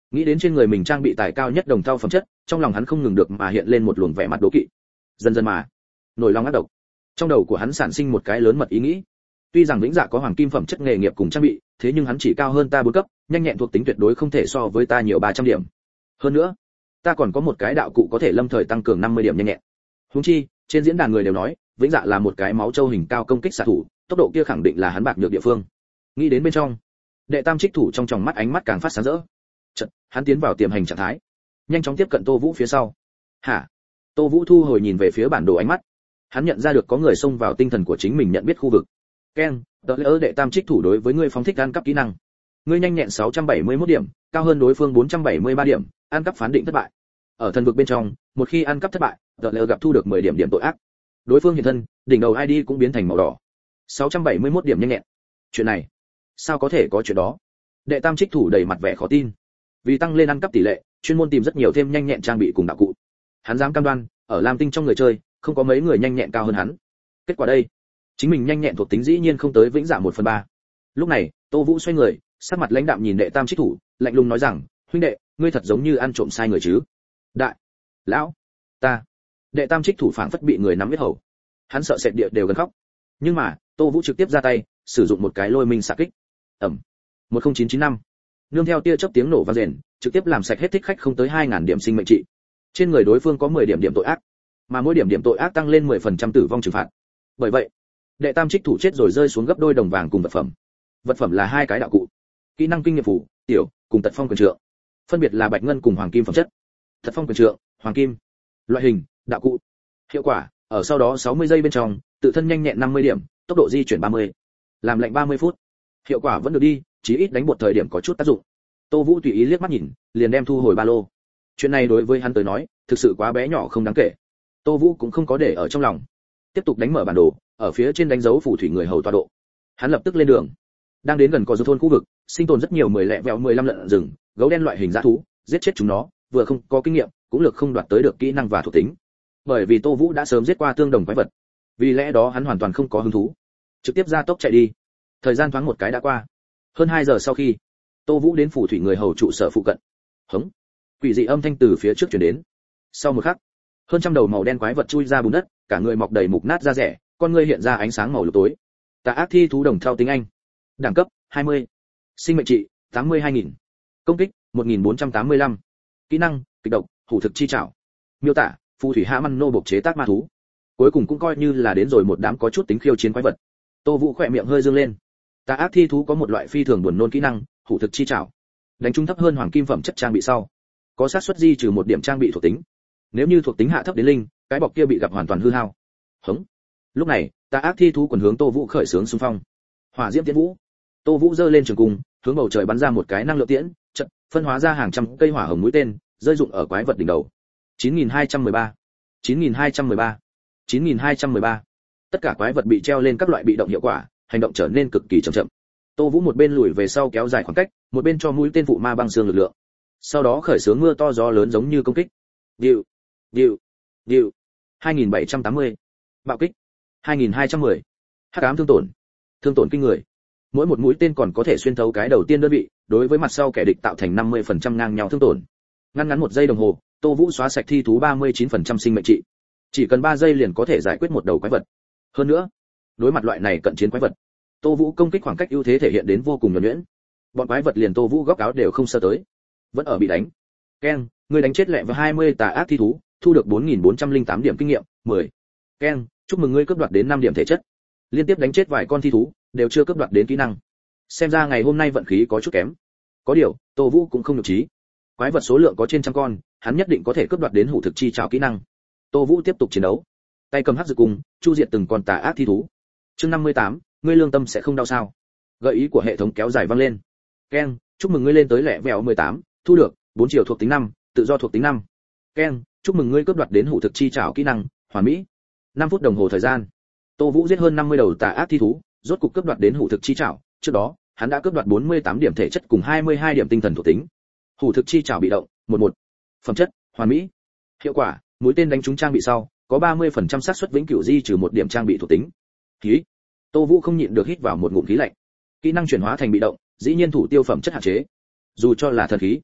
Nghĩ đến trên người mình trang bị tài cao nhất đồng thau phẩm chất, trong lòng hắn không ngừng được mà hiện lên một luồng vẻ mặt đố kỵ. Dần dần mà, nổi lòng ác độc. Trong đầu của hắn sản sinh một cái lớn mật ý nghĩ. Tuy rằng Vĩnh Dạ có hoàng kim phẩm chất nghề nghiệp cùng trang bị, thế nhưng hắn chỉ cao hơn ta bốn cấp, nhanh nhẹn thuộc tính tuyệt đối không thể so với ta nhiều ba trăm điểm. Hơn nữa, ta còn có một cái đạo cụ có thể lâm thời tăng cường năm mươi điểm nhanh nhẹn. Huống chi, trên diễn đàn người đều nói, Vĩnh Dạ là một cái máu châu hình cao công kích xạ thủ, tốc độ kia khẳng định là hắn bạc nhược địa phương. Nghĩ đến bên trong, đệ tam trích thủ trong tròng mắt ánh mắt càng phát sáng rỡ. Chợt, hắn tiến vào tiềm hành trạng thái, nhanh chóng tiếp cận Tô Vũ phía sau. Hả? Tô Vũ thu hồi nhìn về phía bản đồ ánh mắt. Hắn nhận ra được có người xông vào tinh thần của chính mình nhận biết khu vực. Ken, tờ lỡ đệ tam trích thủ đối với ngươi phóng thích ăn cắp kỹ năng. Ngươi nhanh nhẹn sáu trăm bảy mươi mốt điểm, cao hơn đối phương bốn trăm bảy mươi ba điểm, ăn cắp phán định thất bại. Ở thần vực bên trong, một khi ăn cắp thất bại, tờ lỡ gặp thu được mười điểm điểm tội ác. Đối phương hiện thân, đỉnh đầu i đê cũng biến thành màu đỏ. sáu trăm bảy mươi mốt điểm nhanh nhẹn. Chuyện này, sao có thể có chuyện đó? Đệ tam trích thủ đầy mặt vẻ khó tin. Vì tăng lên ăn cắp tỷ lệ, chuyên môn tìm rất nhiều thêm nhanh nhẹn trang bị cùng đạo cụ. Hắn dám cam đoan, ở Lam Tinh trong người chơi, không có mấy người nhanh nhẹn cao hơn hắn. Kết quả đây, chính mình nhanh nhẹn thuộc tính dĩ nhiên không tới Vĩnh Dạ một phần ba. Lúc này, Tô Vũ xoay người, sắc mặt lãnh đạm nhìn đệ tam trích thủ, lạnh lùng nói rằng, huynh đệ, ngươi thật giống như ăn trộm sai người chứ? Đại, lão, ta. Đệ tam trích thủ phảng phất bị người nắm huyết hầu. Hắn sợ sệt địa đều gần khóc. Nhưng mà, Tô Vũ trực tiếp ra tay, sử dụng một cái lôi minh xạ kích. Ầm. một không chín chín năm. Nương theo tia chớp tiếng nổ vang rền, trực tiếp làm sạch hết thích khách không tới hai nghìn điểm sinh mệnh trị. Trên người đối phương có mười điểm điểm tội ác, mà mỗi điểm điểm tội ác tăng lên mười phần trăm tử vong trừng phạt. Bởi vậy, đệ tam trích thủ chết rồi rơi xuống gấp đôi đồng vàng cùng vật phẩm. Vật phẩm là hai cái đạo cụ, kỹ năng kinh nghiệm phủ, tiểu, cùng tật phong quyền trượng. Phân biệt là bạch ngân cùng hoàng kim phẩm chất. Tật phong quyền trượng, hoàng kim. Loại hình, đạo cụ. Hiệu quả, ở sau đó sáu mươi giây bên trong, tự thân nhanh nhẹn năm mươi điểm, tốc độ di chuyển ba mươi. Làm lạnh ba mươi phút. Hiệu quả vẫn được đi, chí ít đánh một thời điểm có chút tác dụng. Tô Vũ tùy ý liếc mắt nhìn, liền đem thu hồi ba lô. Chuyện này đối với hắn tới nói, thực sự quá bé nhỏ không đáng kể. Tô Vũ cũng không có để ở trong lòng. Tiếp tục đánh mở bản đồ, ở phía trên đánh dấu phù thủy người hầu tọa độ. Hắn lập tức lên đường. Đang đến gần có dư thôn khu vực, sinh tồn rất nhiều mười lẻ vẹo mười lăm lợn rừng, gấu đen loại hình dã thú, giết chết chúng nó, vừa không có kinh nghiệm, cũng lực không đoạt tới được kỹ năng và thuộc tính. Bởi vì Tô Vũ đã sớm giết qua tương đồng quái vật. Vì lẽ đó hắn hoàn toàn không có hứng thú, trực tiếp ra tốc chạy đi. Thời gian thoáng một cái đã qua. Hơn hai giờ sau khi, Tô Vũ đến phù thủy người hầu trụ sở phụ cận. Hống. Quỷ dị âm thanh từ phía trước truyền đến. Sau một khắc, hơn trăm đầu màu đen quái vật chui ra bùn đất, cả người mọc đầy mục nát da rẻ, con ngươi hiện ra ánh sáng màu lục tối. Tà ác thi thú đồng theo tiếng Anh. Đẳng cấp hai mươi. Sinh mệnh trị tám mươi hai nghìn. Công kích một nghìn bốn trăm tám mươi lăm. Kỹ năng kịch độc, hủ thực chi trảo. Miêu tả, phù thủy hạ măn nô buộc chế tác ma thú. Cuối cùng cũng coi như là đến rồi một đám có chút tính khiêu chiến quái vật. Tô Vũ khỏe miệng hơi dương lên. Tà ác thi thú có một loại phi thường buồn nôn kỹ năng, hủ thực chi trảo. Đánh trúng thấp hơn hoàng kim phẩm chất trang bị sau, có xác suất di trừ một điểm trang bị thuộc tính. Nếu như thuộc tính hạ thấp đến linh, cái bọc kia bị gặp hoàn toàn hư hao. Hống. Lúc này, tà ác thi thú quần hướng Tô Vũ khởi xướng xung phong. Hỏa diễm tiễn vũ. Tô Vũ giơ lên trường cung, hướng bầu trời bắn ra một cái năng lượng tiễn, chợt phân hóa ra hàng trăm cây hỏa hồng mũi tên, rơi dụng ở quái vật đỉnh đầu. chín nghìn hai trăm mười ba, chín nghìn hai trăm mười ba, chín nghìn hai trăm mười ba. Tất cả quái vật bị treo lên các loại bị động hiệu quả, hành động trở nên cực kỳ chậm chậm. Tô Vũ một bên lùi về sau kéo dài khoảng cách, một bên cho mũi tên phụ ma băng xương lực lượng. Sau đó khởi xướng mưa to gió lớn giống như công kích. Điệu, điệu, điệu. hai nghìn bảy trăm tám mươi. Bạo kích. hai nghìn hai trăm mười. Hắc ám thương tổn. Thương tổn kinh người. Mỗi một mũi tên còn có thể xuyên thấu cái đầu tiên đơn vị, đối với mặt sau kẻ địch tạo thành năm mươi phần trăm ngang nhau thương tổn. Ngắn ngắn một giây đồng hồ, Tô Vũ xóa sạch thi thú ba mươi chín phần trăm sinh mệnh trị. Chỉ cần ba giây liền có thể giải quyết một đầu quái vật. Hơn nữa, đối mặt loại này cận chiến quái vật, Tô Vũ công kích khoảng cách ưu thế thể hiện đến vô cùng nhuần nhuyễn. Bọn quái vật liền Tô Vũ góc áo đều không sơ tới, vẫn ở bị đánh. Ken, ngươi đánh chết lẹ với hai mươi tà ác thi thú, thu được bốn nghìn bốn trăm lẻ tám điểm kinh nghiệm, mười. Ken, chúc mừng ngươi cướp đoạt đến năm điểm thể chất. Liên tiếp đánh chết vài con thi thú, đều chưa cướp đoạt đến kỹ năng. Xem ra ngày hôm nay vận khí có chút kém. Có điều, Tô Vũ cũng không nhục trí. Quái vật số lượng có trên trăm con, hắn nhất định có thể cướp đoạt đến hủ thực chi trảo kỹ năng. Tô Vũ tiếp tục chiến đấu, tay cầm hắc dược cung, chu diệt từng con tà ác thi thú. Chương năm mươi tám, ngươi lương tâm sẽ không đau sao? Gợi ý của hệ thống kéo dài vang lên. Ken, chúc mừng ngươi lên tới lẻ vẹo mười tám, thu được bốn chiều thuộc tính năm, tự do thuộc tính năm. Ken, chúc mừng ngươi cướp đoạt đến hủ thực chi trảo kỹ năng, hoàn mỹ. năm phút đồng hồ thời gian, Tô Vũ giết hơn năm mươi đầu tà ác thi thú, rốt cục cướp đoạt đến hủ thực chi trảo, trước đó, hắn đã cướp đoạt bốn mươi tám điểm thể chất cùng hai mươi hai điểm tinh thần thuộc tính. Hủ thực chi trảo bị động, một một. Phẩm chất, hoàn mỹ. Hiệu quả, mũi tên đánh trúng trang bị sau, có ba mươi phần trăm xác suất vĩnh cửu di trừ một điểm trang bị thuộc tính. Khí. Tô Vũ không nhịn được hít vào một ngụm khí lạnh. Kỹ năng chuyển hóa thành bị động, dĩ nhiên thủ tiêu phẩm chất hạn chế. Dù cho là thần khí,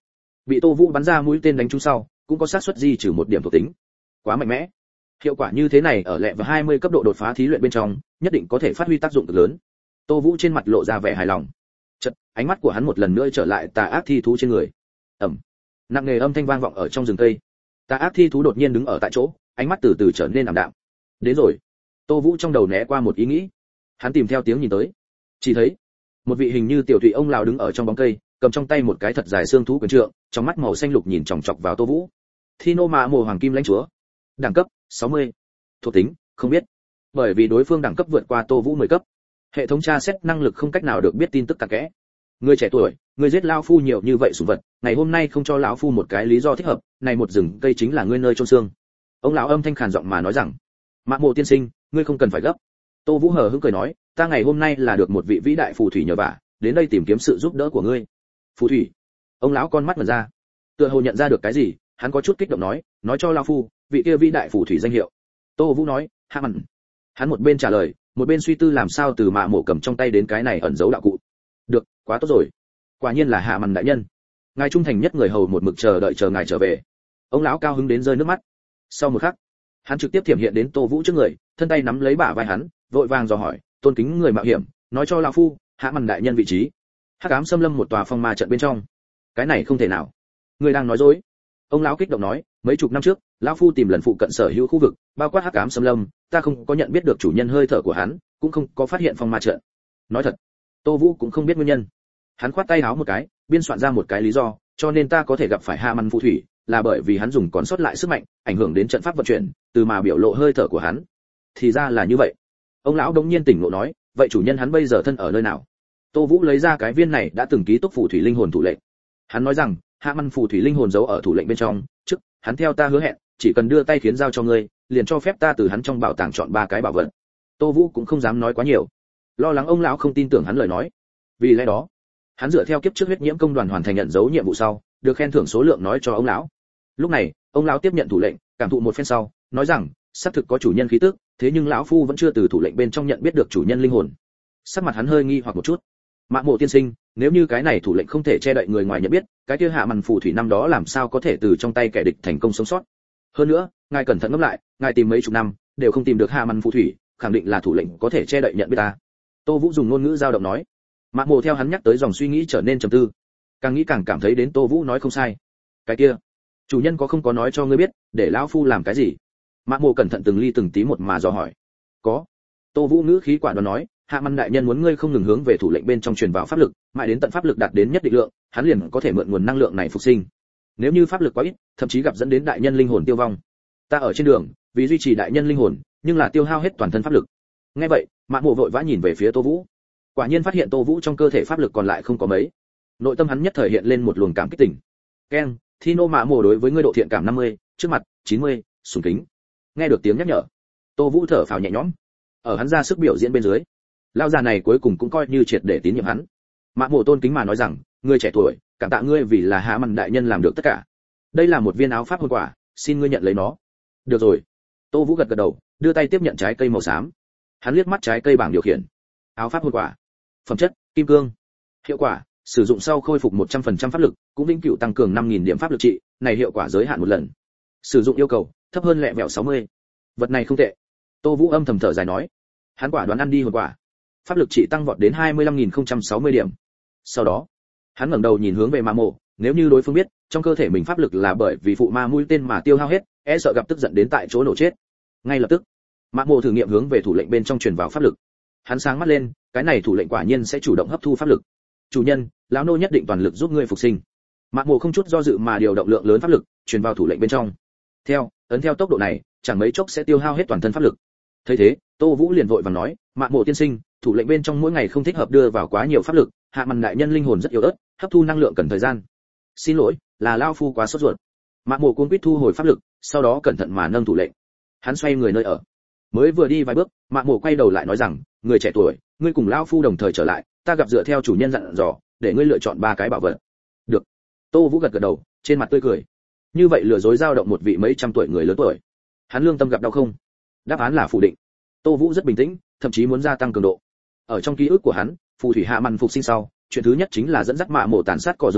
bị Tô Vũ bắn ra mũi tên đánh trúng sau, cũng có xác suất di trừ một điểm thuộc tính. Quá mạnh mẽ. Hiệu quả như thế này ở lẹ và hai mươi cấp độ đột phá thí luyện bên trong, nhất định có thể phát huy tác dụng cực lớn. Tô Vũ trên mặt lộ ra vẻ hài lòng. Chợt, ánh mắt của hắn một lần nữa trở lại tà ác thi thú trên người. Ầm. Nặng nề âm thanh vang vọng ở trong rừng cây. Tà ác thi thú đột nhiên đứng ở tại chỗ, ánh mắt từ từ trở nên ảm đạm. Đến rồi. Tô Vũ trong đầu né qua một ý nghĩ. Hắn tìm theo tiếng nhìn tới. Chỉ thấy một vị hình như tiểu thụy ông lão đứng ở trong bóng cây, cầm trong tay một cái thật dài xương thú quyền trượng, trong mắt màu xanh lục nhìn chòng chọc vào Tô Vũ. Thino Mạ Mồ Hoàng Kim Lãnh Chúa. Đẳng cấp sáu mươi. Thuộc tính không biết. Bởi vì đối phương đẳng cấp vượt qua Tô Vũ mười cấp. Hệ thống tra xét năng lực không cách nào được biết tin tức cặn kẽ. Người trẻ tuổi, người giết lão phu nhiều như vậy sủng vật, ngày hôm nay không cho lão phu một cái lý do thích hợp, này một rừng cây chính là ngươi nơi chôn xương. Ông lão âm thanh khàn giọng mà nói rằng, Mạ Mộ tiên sinh, ngươi không cần phải gấp. Tô Vũ hờ hững cười nói, ta ngày hôm nay là được một vị vĩ đại phù thủy nhờ vả, đến đây tìm kiếm sự giúp đỡ của ngươi. Phù thủy? Ông lão con mắt mở ra, tựa hồ nhận ra được cái gì, hắn có chút kích động nói, nói cho lão phu, vị kia vĩ đại phù thủy danh hiệu. Tô Vũ nói, hạ mặn. Hắn một bên trả lời, một bên suy tư làm sao từ Mạ Mộ cầm trong tay đến cái này ẩn giấu đạo cụ. Được, quá tốt rồi. Quả nhiên là hạ mặn đại nhân. Ngài trung thành nhất người hầu một mực chờ đợi chờ ngài trở về. Ông lão cao hứng đến rơi nước mắt. Sau một khắc, hắn trực tiếp thiểm hiện đến Tô Vũ trước người, thân tay nắm lấy bả vai hắn, vội vàng dò hỏi, tôn kính người mạo hiểm, nói cho lão phu, hạ mặn đại nhân vị trí. Hắc ám xâm lâm một tòa phong ma trận bên trong. Cái này không thể nào. Người đang nói dối. Ông lão kích động nói, mấy chục năm trước, lão phu tìm lần phụ cận sở hữu khu vực, bao quát hắc ám xâm lâm, ta không có nhận biết được chủ nhân hơi thở của hắn, cũng không có phát hiện phong ma trận. Nói thật, Tô Vũ cũng không biết nguyên nhân. Hắn khoát tay háo một cái, biên soạn ra một cái lý do, cho nên ta có thể gặp phải hạ mặn phù thủy, là bởi vì hắn dùng còn sót lại sức mạnh, ảnh hưởng đến trận pháp vận chuyển, từ mà biểu lộ hơi thở của hắn. Thì ra là như vậy. Ông lão đống nhiên tỉnh ngộ nói, vậy chủ nhân hắn bây giờ thân ở nơi nào? Tô Vũ lấy ra cái viên này đã từng ký túc phù thủy linh hồn thủ lệnh. Hắn nói rằng, hạ mặn phù thủy linh hồn giấu ở thủ lệnh bên trong, trước, hắn theo ta hứa hẹn, chỉ cần đưa tay khiến giao cho ngươi, liền cho phép ta từ hắn trong bảo tàng chọn ba cái bảo vật. Tô Vũ cũng không dám nói quá nhiều, lo lắng ông lão không tin tưởng hắn lời nói. Vì lẽ đó, hắn dựa theo kiếp trước huyết nhiễm công đoàn hoàn thành nhận dấu nhiệm vụ sau, được khen thưởng số lượng nói cho ông lão. Lúc này, ông lão tiếp nhận thủ lệnh, cảm thụ một phen sau, nói rằng, xác thực có chủ nhân khí tức, thế nhưng lão phu vẫn chưa từ thủ lệnh bên trong nhận biết được chủ nhân linh hồn. Sắc mặt hắn hơi nghi hoặc một chút. Mạ Mộ tiên sinh, nếu như cái này thủ lệnh không thể che đậy người ngoài nhận biết, cái kia hạ mặn phù thủy năm đó làm sao có thể từ trong tay kẻ địch thành công sống sót? Hơn nữa, ngài cẩn thận ngẫm lại, ngài tìm mấy chục năm đều không tìm được hạ mặn phù thủy, khẳng định là thủ lệnh có thể che đậy nhận biết ta. Tô Vũ dùng ngôn ngữ dao động nói. Mạ Mộ theo hắn nhắc tới dòng suy nghĩ trở nên trầm tư, càng nghĩ càng cảm thấy đến Tô Vũ nói không sai. Cái kia, chủ nhân có không có nói cho ngươi biết, để lão phu làm cái gì? Mạ Mộ cẩn thận từng ly từng tí một mà dò hỏi. Có. Tô Vũ ngữ khí quả đoán nói, hạ mặn đại nhân muốn ngươi không ngừng hướng về thủ lệnh bên trong truyền vào pháp lực, mãi đến tận pháp lực đạt đến nhất định lượng, hắn liền có thể mượn nguồn năng lượng này phục sinh. Nếu như pháp lực quá ít, thậm chí gặp dẫn đến đại nhân linh hồn tiêu vong. Ta ở trên đường, vì duy trì đại nhân linh hồn, nhưng là tiêu hao hết toàn thân pháp lực. Nghe vậy, Mạ Mộ vội vã nhìn về phía Tô Vũ. Quả nhiên phát hiện Tô Vũ trong cơ thể pháp lực còn lại không có mấy. Nội tâm hắn nhất thời hiện lên một luồng cảm kích tỉnh. Keng, Thino Mạ Mộ đối với ngươi độ thiện cảm năm mươi, trước mặt chín mươi, sùng kính. Nghe được tiếng nhắc nhở, Tô Vũ thở phào nhẹ nhõm. Ở hắn ra sức biểu diễn bên dưới, lão già này cuối cùng cũng coi như triệt để tín nhiệm hắn. Mạ Mộ tôn kính mà nói rằng, ngươi trẻ tuổi, cảm tạ ngươi vì là hạ mặn đại nhân làm được tất cả. Đây là một viên áo pháp hồn quả, xin ngươi nhận lấy nó. Được rồi. Tô Vũ gật gật đầu, đưa tay tiếp nhận trái cây màu xám. Hắn liếc mắt trái cây bảng điều khiển. Áo pháp hồn quả. Phẩm chất, kim cương. Hiệu quả, sử dụng sau khôi phục một trăm phần trăm pháp lực, cũng vĩnh cửu tăng cường năm nghìn điểm pháp lực trị, này hiệu quả giới hạn một lần. Sử dụng yêu cầu, thấp hơn lẹ vẹo sáu mươi. Vật này không tệ. Tô Vũ âm thầm thở dài nói. Hắn quả đoán ăn đi hồn quả. Pháp lực trị tăng vọt đến hai mươi lăm nghìn không trăm sáu mươi điểm. Sau đó, hắn ngẩng đầu nhìn hướng về Mạ Mộ, nếu như đối phương biết, trong cơ thể mình pháp lực là bởi vì phụ ma mũi tên mà tiêu hao hết, e sợ gặp tức giận đến tại chỗ nổ chết. Ngay lập tức, Mạ Mộ thử nghiệm hướng về thủ lệnh bên trong truyền vào pháp lực. Hắn sáng mắt lên, cái này thủ lệnh quả nhiên sẽ chủ động hấp thu pháp lực. Chủ nhân, lão nô nhất định toàn lực giúp ngươi phục sinh. Mạ Mộ không chút do dự mà điều động lượng lớn pháp lực truyền vào thủ lệnh bên trong. Theo, ấn theo tốc độ này, chẳng mấy chốc sẽ tiêu hao hết toàn thân pháp lực. Thấy thế, Tô Vũ liền vội vàng nói, Mạ Mộ tiên sinh, thủ lệnh bên trong mỗi ngày không thích hợp đưa vào quá nhiều pháp lực, hạ mặn đại nhân linh hồn rất yếu ớt, hấp thu năng lượng cần thời gian. Xin lỗi, là lão phu quá sốt ruột. Mạ Mộ cuống quýt thu hồi pháp lực, sau đó cẩn thận mà nâng thủ lệnh. Hắn xoay người nơi ở. Mới vừa đi vài bước, Mạ Mộ quay đầu lại nói rằng, người trẻ tuổi, ngươi cùng lão phu đồng thời trở lại, ta gặp dựa theo chủ nhân dặn dò, để ngươi lựa chọn ba cái bảo vật. Được. Tô Vũ gật gật đầu, trên mặt tươi cười. Như vậy lừa dối dao động một vị mấy trăm tuổi người lớn tuổi. Hắn lương tâm gặp đau không? Đáp án là phủ định. Tô Vũ rất bình tĩnh, thậm chí muốn gia tăng cường độ. Ở trong ký ức của hắn, phù thủy hạ mặn phục sinh sau, chuyện thứ nhất chính là dẫn dắt Mạ Mộ tàn sát cỏ dầu thôn,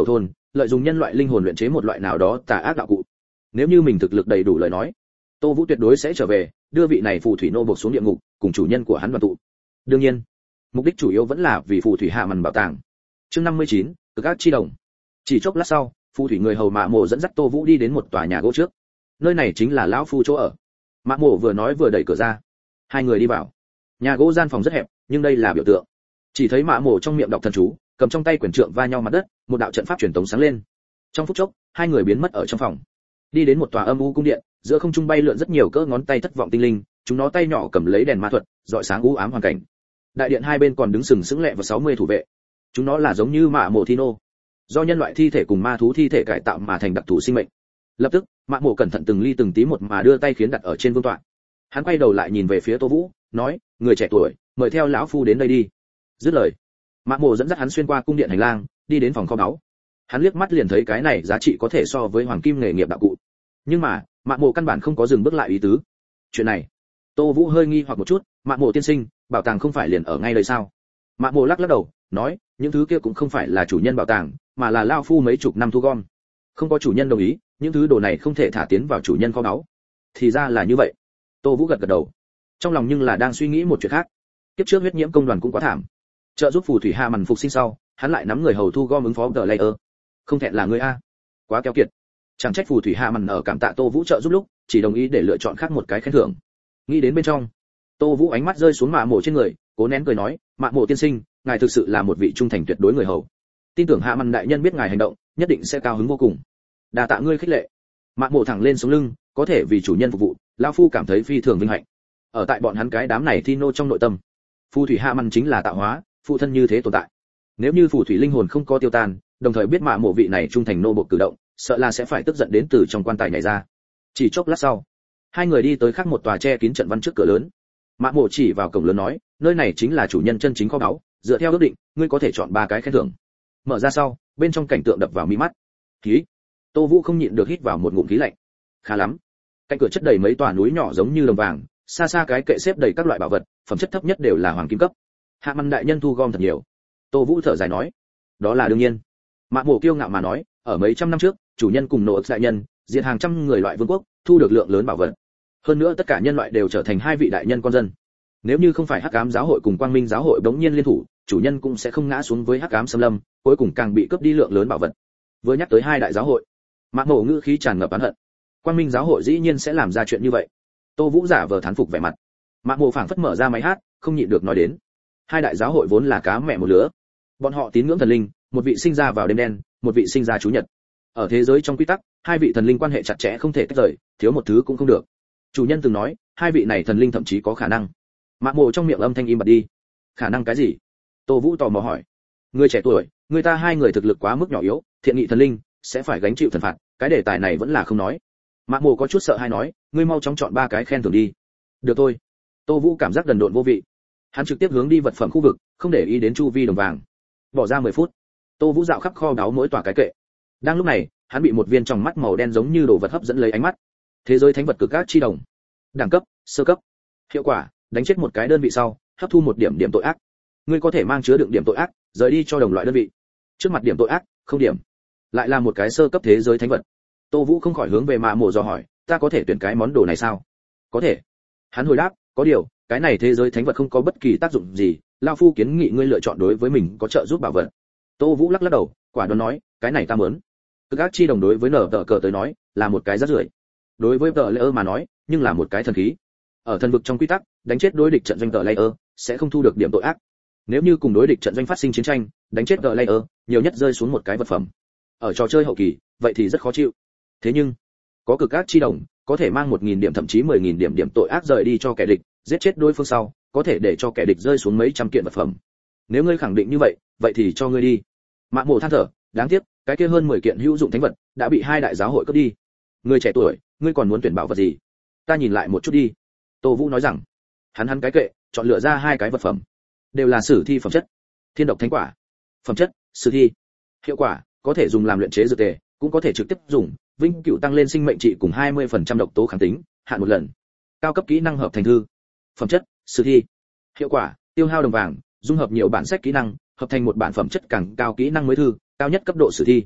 lợi dụng nhân loại linh hồn luyện chế một loại nào đó tà ác đạo cụ. Nếu như mình thực lực đầy đủ lời nói, Tô Vũ tuyệt đối sẽ trở về, đưa vị này phù thủy nô buộc xuống địa ngục, cùng chủ nhân của hắn đoàn tụ. Đương nhiên, mục đích chủ yếu vẫn là vì phù thủy hạ màn bảo tàng. Chương năm mươi chín, cực ác chi đồng. Chỉ chốc lát sau, phù thủy người hầu Mạ Mộ dẫn dắt Tô Vũ đi đến một tòa nhà gỗ trước. Nơi này chính là lão phu chỗ ở. Mạ Mộ vừa nói vừa đẩy cửa ra. Hai người đi vào. Nhà gỗ gian phòng rất hẹp, nhưng đây là biểu tượng. Chỉ thấy Mạ Mộ trong miệng đọc thần chú, cầm trong tay quyển trượng va nhau mặt đất, một đạo trận pháp truyền tống sáng lên. Trong phút chốc, hai người biến mất ở trong phòng. Đi đến một tòa âm u cung điện, giữa không trung bay lượn rất nhiều cỡ ngón tay thất vọng tinh linh, chúng nó tay nhỏ cầm lấy đèn ma thuật, rọi sáng u ám hoàn cảnh. Đại điện hai bên còn đứng sừng sững lẹ và sáu mươi thủ vệ. Chúng nó là giống như Mạ Mộ thi nô, do nhân loại thi thể cùng ma thú thi thể cải tạo mà thành đặc thù sinh mệnh. Lập tức, Mạ Mộ cẩn thận từng ly từng tí một mà đưa tay khiến đặt ở trên vương tọa. Hắn quay đầu lại nhìn về phía Tô Vũ, nói: "Người trẻ tuổi, mời theo lão phu đến đây đi." Dứt lời, Mạ Mộ dẫn dắt hắn xuyên qua cung điện hành lang, đi đến phòng kho báu. Hắn liếc mắt liền thấy cái này giá trị có thể so với hoàng kim nghề nghiệp đạo cụ. Nhưng mà, Mạ Mộ căn bản không có dừng bước lại ý tứ. Chuyện này, Tô Vũ hơi nghi hoặc một chút, "Mạ Mộ tiên sinh, bảo tàng không phải liền ở ngay đây sao?" Mạ Mộ lắc lắc đầu, nói: "Những thứ kia cũng không phải là chủ nhân bảo tàng, mà là lao phu mấy chục năm thu gom. Không có chủ nhân đồng ý, những thứ đồ này không thể thả tiến vào chủ nhân kho báu." Thì ra là như vậy. Tô Vũ gật gật đầu. Trong lòng nhưng là đang suy nghĩ một chuyện khác. Kiếp trước huyết nhiễm công đoàn cũng quá thảm. Trợ giúp phù thủy hạ màn phục sinh sau, hắn lại nắm người hầu thu gom ứng phó The Layer. Không thẹn là người a. Quá keo kiệt. Chẳng trách phù thủy hạ màn ở cảm tạ Tô Vũ trợ giúp lúc, chỉ đồng ý để lựa chọn khác một cái khen thưởng. Nghĩ đến bên trong, Tô Vũ ánh mắt rơi xuống Mạ Mộ trên người, cố nén cười nói: "Mạ Mộ tiên sinh, ngài thực sự là một vị trung thành tuyệt đối người hầu. Tin tưởng hạ màn đại nhân biết ngài hành động, nhất định sẽ cao hứng vô cùng. Đa tạ ngươi khích lệ." Mạ Mộ thẳng lên sống lưng, có thể vì chủ nhân phục vụ, lão phu cảm thấy phi thường vinh hạnh. Ở tại bọn hắn cái đám này thi nô trong nội tâm, phù thủy hạ màn chính là tạo hóa, phụ thân như thế tồn tại. Nếu như phù thủy linh hồn không có tiêu tan, đồng thời biết Mạ Mộ vị này trung thành nô bộc cử động, sợ là sẽ phải tức giận đến từ trong quan tài nhảy ra. Chỉ chốc lát sau, hai người đi tới khác một tòa che kín trận văn trước cửa lớn. Mạ Mộ chỉ vào cổng lớn nói: "Nơi này chính là chủ nhân chân chính kho báu, dựa theo ước định, ngươi có thể chọn ba cái khen thưởng." Mở ra sau, bên trong cảnh tượng đập vào mi mắt. Khí. Tô Vũ không nhịn được hít vào một ngụm khí lạnh. Khá lắm. Cạnh cửa chất đầy mấy tòa núi nhỏ giống như đồng vàng, xa xa cái kệ xếp đầy các loại bảo vật, phẩm chất thấp nhất đều là hoàng kim cấp. Hạ màn đại nhân thu gom thật nhiều. Tô Vũ thở dài nói: "Đó là đương nhiên." Mạ Mộ kiêu ngạo mà nói: "Ở mấy trăm năm trước, chủ nhân cùng nộ đại nhân diệt hàng trăm người loại vương quốc, thu được lượng lớn bảo vật. Hơn nữa tất cả nhân loại đều trở thành hai vị đại nhân con dân. Nếu như không phải Hắc Ám giáo hội cùng Quang Minh giáo hội bỗng nhiên liên thủ, chủ nhân cũng sẽ không ngã xuống với Hắc Ám xâm lâm, cuối cùng càng bị cướp đi lượng lớn bảo vật." Vừa nhắc tới hai đại giáo hội, Mạ Mộ ngữ khí tràn ngập oán hận. Quang Minh giáo hội dĩ nhiên sẽ làm ra chuyện như vậy. Tô Vũ giả vờ thán phục vẻ mặt. Mạ Mộ phảng phất mở ra máy hát, không nhịn được nói đến. Hai đại giáo hội vốn là cá mẹ một lứa. Bọn họ tín ngưỡng thần linh, một vị sinh ra vào đêm đen, một vị sinh ra chủ nhật. Ở thế giới trong quy tắc, hai vị thần linh quan hệ chặt chẽ không thể tách rời, thiếu một thứ cũng không được. Chủ nhân từng nói, hai vị này thần linh thậm chí có khả năng. Mạ Mộ trong miệng âm thanh im bặt đi. Khả năng cái gì? Tô Vũ tò mò hỏi. Người trẻ tuổi, người ta hai người thực lực quá mức nhỏ yếu, thiện nghị thần linh sẽ phải gánh chịu thần phạt, cái đề tài này vẫn là không nói. Mạ Mộ có chút sợ hay nói, ngươi mau chóng chọn ba cái khen thưởng đi. Được thôi. Tô Vũ cảm giác đần độn vô vị. Hắn trực tiếp hướng đi vật phẩm khu vực, không để ý đến chu vi đồng vàng. Bỏ ra mười phút, Tô Vũ dạo khắp kho báu mỗi tòa cái kệ. Đang lúc này, hắn bị một viên tròng mắt màu đen giống như đồ vật hấp dẫn lấy ánh mắt. Thế giới thánh vật cực ác chi đồng. Đẳng cấp: sơ cấp. Hiệu quả: đánh chết một cái đơn vị sau, hấp thu một điểm điểm tội ác. Ngươi có thể mang chứa đựng điểm tội ác, rời đi cho đồng loại đơn vị. Trước mặt điểm tội ác, không điểm. Lại là một cái sơ cấp thế giới thánh vật. Tô Vũ không khỏi hướng về Mạ Mộ dò hỏi, ta có thể tuyển cái món đồ này sao? Có thể. Hắn hồi đáp, có điều, cái này thế giới thánh vật không có bất kỳ tác dụng gì, lão phu kiến nghị ngươi lựa chọn đối với mình có trợ giúp bảo vật. Tô Vũ lắc lắc đầu, quả đoán nói, cái này ta muốn. Cực ác chi đồng đối với nở tờ cờ tới nói, là một cái rác rưởi. Đối với tờ layer mà nói, nhưng là một cái thần khí. Ở thần vực trong quy tắc, đánh chết đối địch trận doanh tờ layer sẽ không thu được điểm tội ác. Nếu như cùng đối địch trận doanh phát sinh chiến tranh, đánh chết tờ layer, nhiều nhất rơi xuống một cái vật phẩm. Ở trò chơi hậu kỳ, vậy thì rất khó chịu. Thế nhưng, có cực ác chi đồng, có thể mang một nghìn điểm thậm chí mười nghìn điểm điểm tội ác rời đi cho kẻ địch, giết chết đối phương sau, có thể để cho kẻ địch rơi xuống mấy trăm kiện vật phẩm. Nếu ngươi khẳng định như vậy, vậy thì cho ngươi đi. Mạ Mộ than thở, đáng tiếc, cái kia hơn mười kiện hữu dụng thánh vật đã bị hai đại giáo hội cướp đi. Ngươi trẻ tuổi, ngươi còn muốn tuyển bảo vật gì? Ta nhìn lại một chút đi. Tô Vũ nói rằng, hắn hắn cái kệ, chọn lựa ra hai cái vật phẩm, đều là sử thi phẩm chất. Thiên độc thánh quả. Phẩm chất: sử thi. Hiệu quả: có thể dùng làm luyện chế dược tề, cũng có thể trực tiếp dùng, vĩnh cửu tăng lên sinh mệnh trị cùng hai mươi phần trăm độc tố kháng tính, hạn một lần. Cao cấp kỹ năng hợp thành thư. Phẩm chất: sử thi. Hiệu quả: tiêu hao đồng vàng, dung hợp nhiều bản sách kỹ năng, hợp thành một bản phẩm chất càng cao kỹ năng mới thư, cao nhất cấp độ sử thi.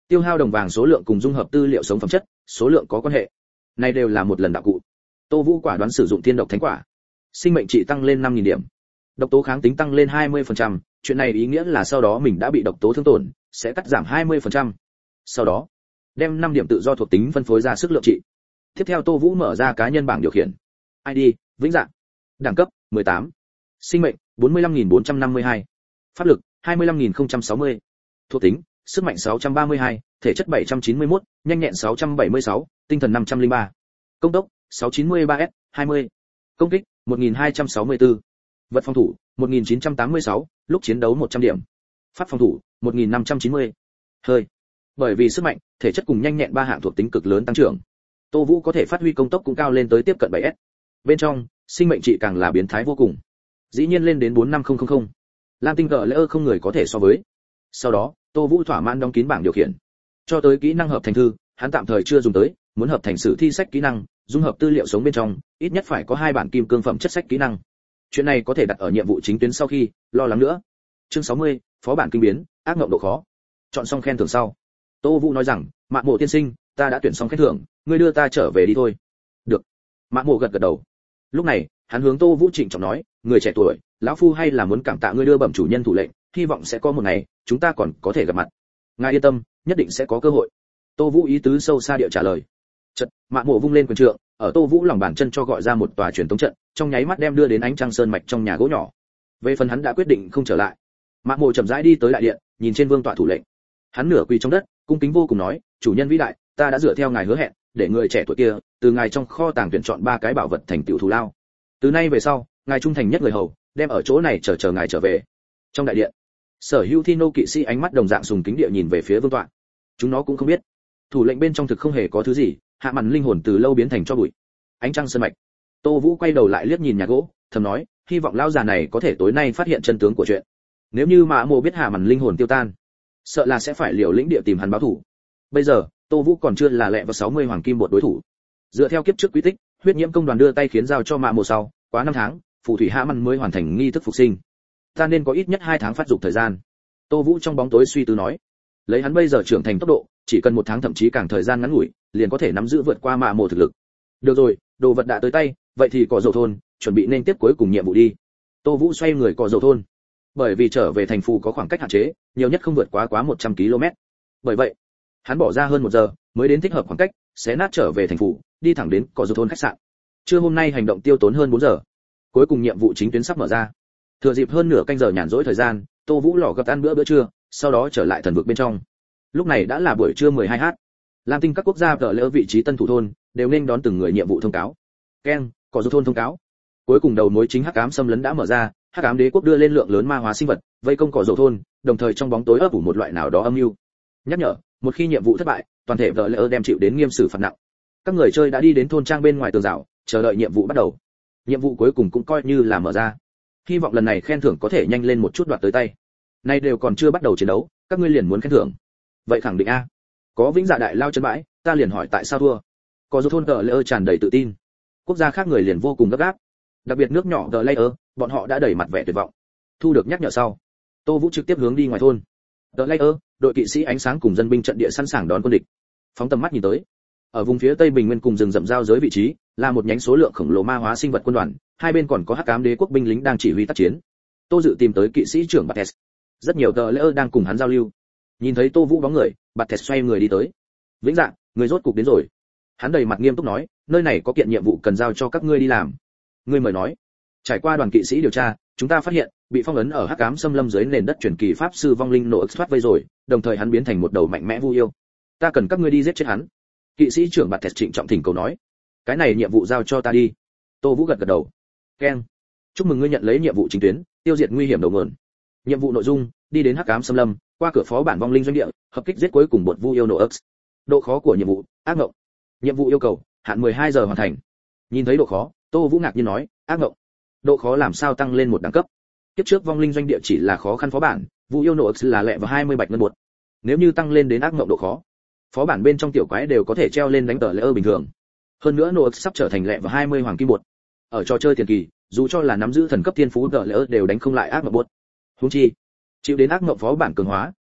Tiêu hao đồng vàng số lượng cùng dung hợp tư liệu sống phẩm chất, số lượng có quan hệ. Này đều là một lần đạo cụ. Tô Vũ quả đoán sử dụng thiên độc thánh quả. Sinh mệnh trị tăng lên năm nghìn điểm. Độc tố kháng tính tăng lên hai mươi phần trăm, chuyện này ý nghĩa là sau đó mình đã bị độc tố thương tổn, sẽ cắt giảm hai mươi phần trăm. Sau đó, đem năm điểm tự do thuộc tính phân phối ra sức lượng trị. Tiếp theo Tô Vũ mở ra cá nhân bảng điều khiển. i đê, vĩnh dạng. Đẳng cấp, mười tám. Sinh mệnh, bốn mươi lăm nghìn bốn trăm năm mươi hai. Pháp lực, hai mươi lăm nghìn không trăm sáu mươi. Thuộc tính, sức mạnh sáu trăm ba mươi hai, thể chất bảy trăm chín mươi mốt, nhanh nhẹn sáu trăm bảy mươi sáu, tinh thần năm trăm lẻ ba. Công tốc, sáu trăm chín mươi ba S, hai mươi. Công kích, một nghìn hai trăm sáu mươi tư. Vật phòng thủ, một nghìn chín trăm tám mươi sáu, lúc chiến đấu một trăm điểm. Pháp phòng thủ, một nghìn năm trăm chín mươi. Hơi. Bởi vì sức mạnh, thể chất cùng nhanh nhẹn ba hạng thuộc tính cực lớn tăng trưởng, Tô Vũ có thể phát huy công tốc cũng cao lên tới tiếp cận bảy S. Bên trong, sinh mệnh trị càng là biến thái vô cùng. Dĩ nhiên lên đến bốn năm nghìn. Lam tinh gở lẽ không người có thể so với. Sau đó, Tô Vũ thỏa mãn đóng kín bảng điều khiển. Cho tới kỹ năng hợp thành thư, hắn tạm thời chưa dùng tới, muốn hợp thành sử thi sách kỹ năng, dung hợp tư liệu sống bên trong, ít nhất phải có hai bản kim cương phẩm chất sách kỹ năng. Chuyện này có thể đặt ở nhiệm vụ chính tuyến sau khi, lo lắng nữa. Chương sáu mươi, phó bản kinh biến, ác ngộng độ khó. Chọn xong khen thưởng sau, Tô Vũ nói rằng, Mạn Mộ tiên sinh, ta đã tuyển xong khen thưởng, ngươi đưa ta trở về đi thôi. Được. Mạn Mộ gật gật đầu. Lúc này, hắn hướng Tô Vũ trịnh trọng nói, người trẻ tuổi, lão phu hay là muốn cảm tạ ngươi đưa bẩm chủ nhân thủ lệnh, hy vọng sẽ có một ngày chúng ta còn có thể gặp mặt. Ngài yên tâm, nhất định sẽ có cơ hội. Tô Vũ ý tứ sâu xa địa trả lời. Chợt, Mạn Mộ vung lên quyền trượng, ở Tô Vũ lòng bàn chân cho gọi ra một tòa truyền tống trận, trong nháy mắt đem đưa đến ánh trăng sơn mạch trong nhà gỗ nhỏ. Về phần hắn đã quyết định không trở lại. Mạn Mộ chậm rãi đi tới đại điện, nhìn trên vương tọa thủ lệnh. Hắn nửa quỳ trong đất, cung kính vô cùng nói, chủ nhân vĩ đại, ta đã dựa theo ngài hứa hẹn, để người trẻ tuổi kia từ ngài trong kho tàng tuyển chọn ba cái bảo vật thành tựu thù lao. Từ nay về sau, ngài trung thành nhất người hầu, đem ở chỗ này chờ chờ ngài trở về. Trong đại điện, sở hữu thi nô kỵ sĩ ánh mắt đồng dạng sùng kính địa nhìn về phía vương tọa. Chúng nó cũng không biết, thủ lệnh bên trong thực không hề có thứ gì, hạ màn linh hồn từ lâu biến thành cho bụi. Ánh trăng sơn mạch. Tô Vũ quay đầu lại liếc nhìn nhà gỗ, thầm nói, hy vọng lão già này có thể tối nay phát hiện chân tướng của chuyện. Nếu như Mã Mộ biết hạ màn linh hồn tiêu tan, sợ là sẽ phải liều lĩnh địa tìm hắn báo thù. Bây giờ, Tô Vũ còn chưa là lẹ vào sáu mươi hoàng kim bột đối thủ. Dựa theo kiếp trước quy tích, huyết nhiễm công đoàn đưa tay khiến giao cho Mã Mộ sau, quá năm tháng, phù thủy hạ màn mới hoàn thành nghi thức phục sinh. Ta nên có ít nhất hai tháng phát dục thời gian. Tô Vũ trong bóng tối suy tư nói, lấy hắn bây giờ trưởng thành tốc độ, chỉ cần một tháng thậm chí càng thời gian ngắn ngủi, liền có thể nắm giữ vượt qua Mã Mộ thực lực. Được rồi, đồ vật đã tới tay, vậy thì cỏ dầu thôn, chuẩn bị nên tiếp cuối cùng nhiệm vụ đi. Tô Vũ xoay người cỏ dầu thôn. Bởi vì trở về thành phủ có khoảng cách hạn chế, nhiều nhất không vượt quá quá một trăm ki lô mét. Bởi vậy, hắn bỏ ra hơn một giờ mới đến thích hợp khoảng cách, xé nát trở về thành phủ, đi thẳng đến cỏ dầu thôn khách sạn. Trưa hôm nay hành động tiêu tốn hơn bốn giờ. Cuối cùng nhiệm vụ chính tuyến sắp mở ra. Thừa dịp hơn nửa canh giờ nhàn rỗi thời gian, Tô Vũ lỏ gập ăn bữa bữa trưa, sau đó trở lại thần vực bên trong. Lúc này đã là buổi trưa mười hai h. Lam tinh các quốc gia ở lỡ vị trí tân thủ thôn, đều nên đón từng người nhiệm vụ thông cáo. Ken, cỏ dầu thôn thông cáo. Cuối cùng đầu mối chính hắc ám xâm lấn đã mở ra, hắc ám đế quốc đưa lên lượng lớn ma hóa sinh vật, vây công cỏ dầu thôn, đồng thời trong bóng tối ấp ủ một loại nào đó âm mưu. Nhắc nhở, một khi nhiệm vụ thất bại, toàn thể vợ lỡ đem chịu đến nghiêm xử phạt nặng. Các người chơi đã đi đến thôn trang bên ngoài tường rào, chờ đợi nhiệm vụ bắt đầu. Nhiệm vụ cuối cùng cũng coi như là mở ra. Hy vọng lần này khen thưởng có thể nhanh lên một chút đoạt tới tay. Nay đều còn chưa bắt đầu chiến đấu, các ngươi liền muốn khen thưởng. Vậy khẳng định a. Có vĩnh dạ đại lao chân bãi, ta liền hỏi tại sao thua. Có dấu thôn tờ lỡ tràn đầy tự tin. Quốc gia khác người liền vô cùng gấp gáp. Đặc biệt nước nhỏ The Layer, bọn họ đã đẩy mặt vẻ tuyệt vọng. Thu được nhắc nhở sau, Tô Vũ trực tiếp hướng đi ngoài thôn. The Layer, đội kỵ sĩ ánh sáng cùng dân binh trận địa sẵn sàng đón quân địch. Phóng tầm mắt nhìn tới, ở vùng phía tây bình nguyên cùng rừng rậm giao giới vị trí, là một nhánh số lượng khổng lồ ma hóa sinh vật quân đoàn, hai bên còn có hắc ám đế quốc binh lính đang chỉ huy tác chiến. Tô Dự tìm tới kỵ sĩ trưởng Bates. Rất nhiều The Layer đang cùng hắn giao lưu. Nhìn thấy Tô Vũ bóng người, Bates xoay người đi tới. Vĩnh Dạ, người rốt cục đến rồi. Hắn đầy mặt nghiêm túc nói, nơi này có kiện nhiệm vụ cần giao cho các ngươi đi làm. Ngươi mời nói. Trải qua đoàn kỵ sĩ điều tra, chúng ta phát hiện, bị phong ấn ở hắc ám xâm lâm dưới nền đất truyền kỳ pháp sư vong linh nổ thoát vây rồi, đồng thời hắn biến thành một đầu mạnh mẽ vu yêu. Ta cần các ngươi đi giết chết hắn. Kỵ sĩ trưởng Bates trịnh trọng thỉnh cầu nói. Cái này nhiệm vụ giao cho ta đi. Tô Vũ gật gật đầu. Ken, chúc mừng ngươi nhận lấy nhiệm vụ chính tuyến, tiêu diệt nguy hiểm đầu nguồn. Nhiệm vụ nội dung, đi đến hắc ám xâm lâm, qua cửa phó bản vong linh doanh địa, hợp kích giết cuối cùng một vu yêu nổ ức. Độ khó của nhiệm vụ, ác ngộng. Nhiệm vụ yêu cầu, hạn mười hai giờ hoàn thành. Nhìn thấy độ khó, Tô Vũ ngạc nhiên nói, ác ngộng. Độ khó làm sao tăng lên một đẳng cấp? Tiếp trước vong linh doanh địa chỉ là khó khăn phó bản, vu yêu nổ ức là lẹ và hai mươi bạch ngân bột. Nếu như tăng lên đến ác ngộng độ khó, phó bản bên trong tiểu quái đều có thể treo lên đánh tờ lễ bình thường. Hơn nữa nổ ức sắp trở thành lẹ và hai mươi hoàng kim bột. Ở trò chơi tiền kỳ, dù cho là nắm giữ thần cấp thiên phú tờ lễ đều đánh không lại ác ngộng bột. Huống chi, chịu đến ác ngộng phó bản cường hóa,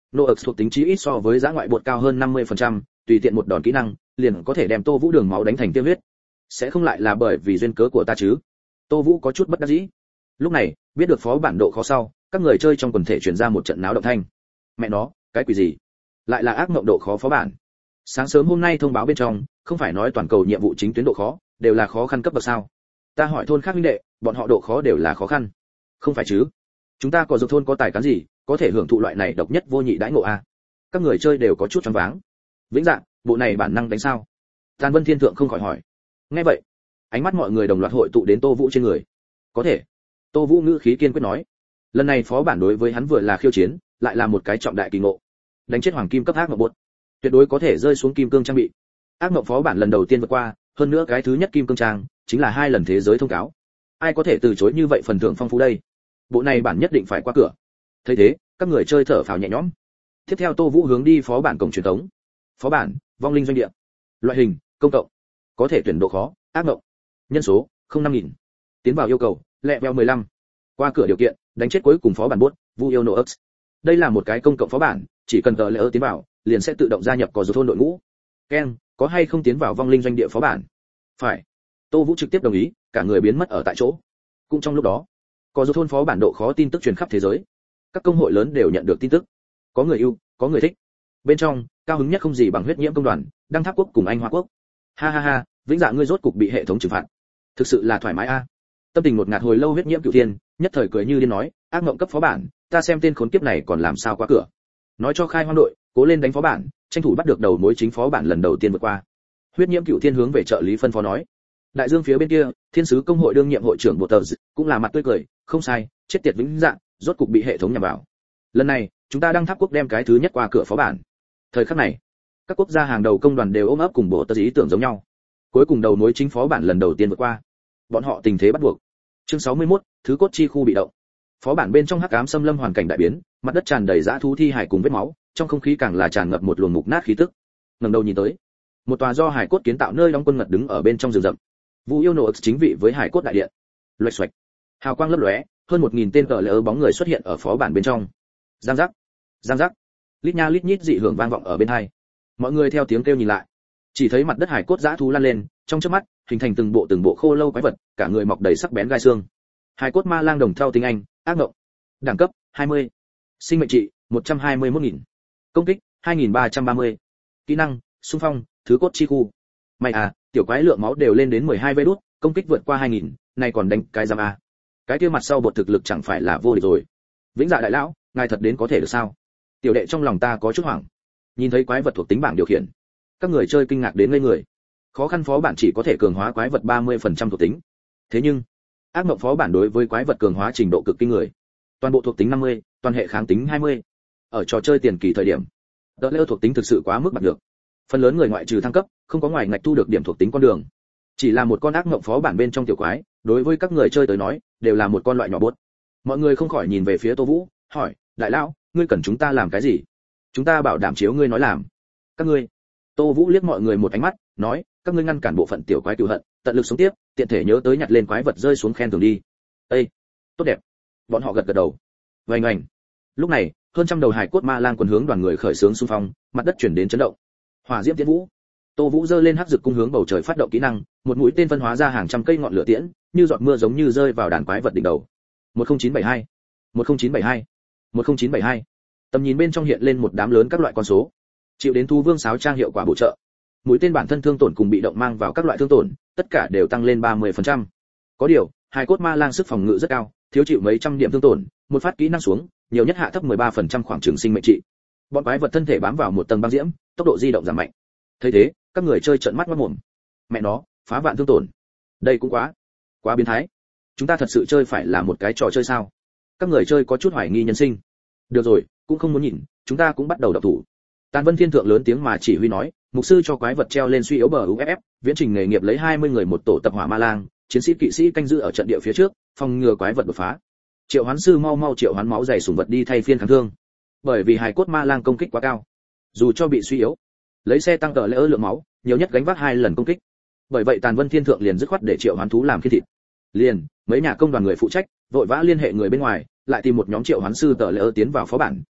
Nox thuộc tính chí ít so với giã ngoại bột cao hơn năm mươi phần trăm, tùy tiện một đòn kỹ năng, liền có thể đem Tô Vũ đường máu đánh thành tiêu huyết. Sẽ không lại là bởi vì duyên cớ của ta chứ? Tô Vũ có chút bất đắc dĩ. Lúc này, biết được phó bản độ khó sau, các người chơi trong quần thể truyền ra một trận náo động thanh. Mẹ nó, cái quỷ gì? Lại là ác mộng độ khó phó bản. Sáng sớm hôm nay thông báo bên trong, không phải nói toàn cầu nhiệm vụ chính tuyến độ khó đều là khó khăn cấp bậc sao? Ta hỏi thôn khác huynh đệ, bọn họ độ khó đều là khó khăn. Không phải chứ? Chúng ta có dược thôn có tài cán gì, có thể hưởng thụ loại này độc nhất vô nhị đãi ngộ a? Các người chơi đều có chút choáng váng. Vĩnh Dạ, bộ này bản năng đánh sao? Tàn Vân Thiên Thượng không khỏi hỏi. Nghe vậy, ánh mắt mọi người đồng loạt hội tụ đến Tô Vũ trên người. Có thể. Tô Vũ ngữ khí kiên quyết nói. Lần này phó bản đối với hắn vừa là khiêu chiến, lại là một cái trọng đại kỳ ngộ. Đánh chết hoàng kim cấp ác mộng bột, tuyệt đối có thể rơi xuống kim cương trang bị. Ác mộng phó bản lần đầu tiên vượt qua, hơn nữa cái thứ nhất kim cương trang, chính là hai lần thế giới thông cáo. Ai có thể từ chối như vậy phần thưởng phong phú đây? Bộ này bản nhất định phải qua cửa. Thấy thế, các người chơi thở phào nhẹ nhõm. Tiếp theo Tô Vũ hướng đi phó bản cổng truyền thống. Phó bản, vong linh doanh địa. Loại hình, công cộng. Có thể tuyển độ khó, ác mộng. Nhân số, không năm nghìn. Tiến vào yêu cầu, level mười lăm. Qua cửa điều kiện, đánh chết cuối cùng phó bản boss, Vu yêu Nox. Đây là một cái công cộng phó bản, chỉ cần tờ lỡ tiến vào, liền sẽ tự động gia nhập có dấu thôn đội ngũ. Ken, có hay không tiến vào vong linh doanh địa phó bản? Phải. Tô Vũ trực tiếp đồng ý, cả người biến mất ở tại chỗ. Cũng trong lúc đó, có dấu thôn phó bản độ khó tin tức truyền khắp thế giới. Các công hội lớn đều nhận được tin tức. Có người yêu, có người thích. Bên trong, cao hứng nhất không gì bằng huyết nhiễm công đoàn, đăng tháp quốc cùng anh hoa quốc. Ha ha ha, Vĩnh Dạ ngươi rốt cục bị hệ thống trừng phạt. Thực sự là thoải mái a. Tâm tình một ngạt hồi lâu huyết nhiễm cửu thiên, nhất thời cười như điên nói, ác mộng cấp phó bản, ta xem tên khốn kiếp này còn làm sao qua cửa. Nói cho khai hoang đội, cố lên đánh phó bản, tranh thủ bắt được đầu mối chính phó bản lần đầu tiên vượt qua. Huyết nhiễm cửu thiên hướng về trợ lý phân phó nói. Đại dương phía bên kia, thiên sứ công hội đương nhiệm hội trưởng bộ tờ cũng là mặt tươi cười, không sai, chết tiệt Vĩnh Dạ, rốt cục bị hệ thống nhằm vào. Lần này, chúng ta đang tháp quốc đem cái thứ nhất qua cửa phó bản. Thời khắc này, các quốc gia hàng đầu công đoàn đều ôm ấp cùng bộ tờ ý tưởng giống nhau. Cuối cùng đầu mối chính phó bản lần đầu tiên vượt qua. Bọn họ tình thế bắt buộc. Chương sáu mươi mốt, thứ cốt chi khu bị động. Phó bản bên trong hắc ám xâm lâm hoàn cảnh đại biến, mặt đất tràn đầy dã thú thi hải cùng vết máu, trong không khí càng là tràn ngập một luồng mục nát khí tức. Ngẩng đầu nhìn tới, một tòa do hải cốt kiến tạo nơi đóng quân ngật đứng ở bên trong rừng rậm. Vu yêu Nox chính vị với hải cốt đại điện. Loạch xoạch, hào quang lấp lóe, hơn một nghìn tên cờ lỡ bóng người xuất hiện ở phó bản bên trong. Giang giác, giang giác, lít nha lít nhít dị hưởng vang vọng ở bên hai. Mọi người theo tiếng kêu nhìn lại, chỉ thấy mặt đất hải cốt dã thú lăn lên, trong chớp mắt hình thành từng bộ từng bộ khô lâu quái vật, cả người mọc đầy sắc bén gai xương. Hải cốt ma lang đồng theo tiếng Anh, ác ngộng. Đẳng cấp hai mươi. Sinh mệnh trị một trăm hai mươi mốt nghìn. Công kích hai nghìn ba trăm ba mươi. Kỹ năng xung phong, thứ cốt chi khu. Mày à, tiểu quái lượng máu đều lên đến mười hai vê đút, công kích vượt qua hai nghìn, này còn đánh cái giam a. Cái kia mặt sau bột thực lực chẳng phải là vô địch rồi. Vĩnh Dạ đại lão, ngài thật đến có thể được sao? Tiểu đệ trong lòng ta có chút hoảng. Nhìn thấy quái vật thuộc tính bảng điều khiển, các người chơi kinh ngạc đến ngây người. Khó khăn phó bản chỉ có thể cường hóa quái vật ba mươi phần trăm thuộc tính. Thế nhưng, ác mộng phó bản đối với quái vật cường hóa trình độ cực kinh người. Toàn bộ thuộc tính năm mươi, toàn hệ kháng tính hai mươi. Ở trò chơi tiền kỳ thời điểm, đỡ lêu thuộc tính thực sự quá mức bạc được. Phần lớn người ngoại trừ thăng cấp, không có ngoài ngạch thu được điểm thuộc tính con đường. Chỉ là một con ác mộng phó bản bên trong tiểu quái, đối với các người chơi tới nói, đều là một con loại nhỏ bốt. Mọi người không khỏi nhìn về phía Tô Vũ, hỏi, đại lão, ngươi cần chúng ta làm cái gì? Chúng ta bảo đảm chiếu ngươi nói làm. Các ngươi. Tô Vũ liếc mọi người một ánh mắt, nói, các ngươi ngăn cản bộ phận tiểu quái cừu hận, tận lực sống tiếp, tiện thể nhớ tới nhặt lên quái vật rơi xuống khen thưởng đi. Ê, tốt đẹp. Bọn họ gật gật đầu. Oanh oanh. Lúc này, hơn trăm đầu hải cốt ma lang quần hướng đoàn người khởi xướng xung phong, mặt đất chuyển đến chấn động. Hỏa diễm tiễn vũ. Tô Vũ giơ lên hắc dược cung hướng bầu trời phát động kỹ năng, một mũi tên phân hóa ra hàng trăm cây ngọn lửa tiễn, như giọt mưa giống như rơi vào đàn quái vật đỉnh đầu. một không chín bảy hai, một không chín bảy hai, một không chín bảy hai. Tầm nhìn bên trong hiện lên một đám lớn các loại con số. Chịu đến thú vương sáo trang hiệu quả bổ trợ. Mũi tên bản thân thương tổn cùng bị động mang vào các loại thương tổn, tất cả đều tăng lên ba mươi phần trăm. Có điều, hai cốt ma lang sức phòng ngự rất cao, thiếu chịu mấy trăm điểm thương tổn, một phát kỹ năng xuống, nhiều nhất hạ thấp mười ba phần trăm khoảng chừng sinh mệnh trị. Bọn quái vật thân thể bám vào một tầng băng diễm, tốc độ di động giảm mạnh. Thấy thế, các người chơi trợn mắt mắt mồm. Mẹ nó, phá vạn thương tổn. Đây cũng quá, quá biến thái. Chúng ta thật sự chơi phải là một cái trò chơi sao? Các người chơi có chút hoài nghi nhân sinh. Được rồi, cũng không muốn nhìn, chúng ta cũng bắt đầu động thủ. Tàn Vân Thiên Thượng lớn tiếng mà chỉ huy nói, mục sư cho quái vật treo lên suy yếu bờ u ép ép, viễn trình nghề nghiệp lấy hai mươi người một tổ tập hỏa ma lang, chiến sĩ kỵ sĩ canh giữ ở trận địa phía trước, phòng ngừa quái vật đột phá. Triệu Hoán sư mau mau triệu hoán máu dày sủng vật đi thay phiên kháng thương. Bởi vì hài cốt ma lang công kích quá cao, dù cho bị suy yếu, lấy xe tăng tờ lỡ lượng máu, nhiều nhất gánh vác hai lần công kích. Bởi vậy Tàn Vân Thiên Thượng liền dứt khoát để triệu hoán thú làm khiên thịt. Liền, mấy nhà công đoàn người phụ trách, vội vã liên hệ người bên ngoài, lại tìm một nhóm triệu hoán sư tờ lỡ tiến vào phó bản,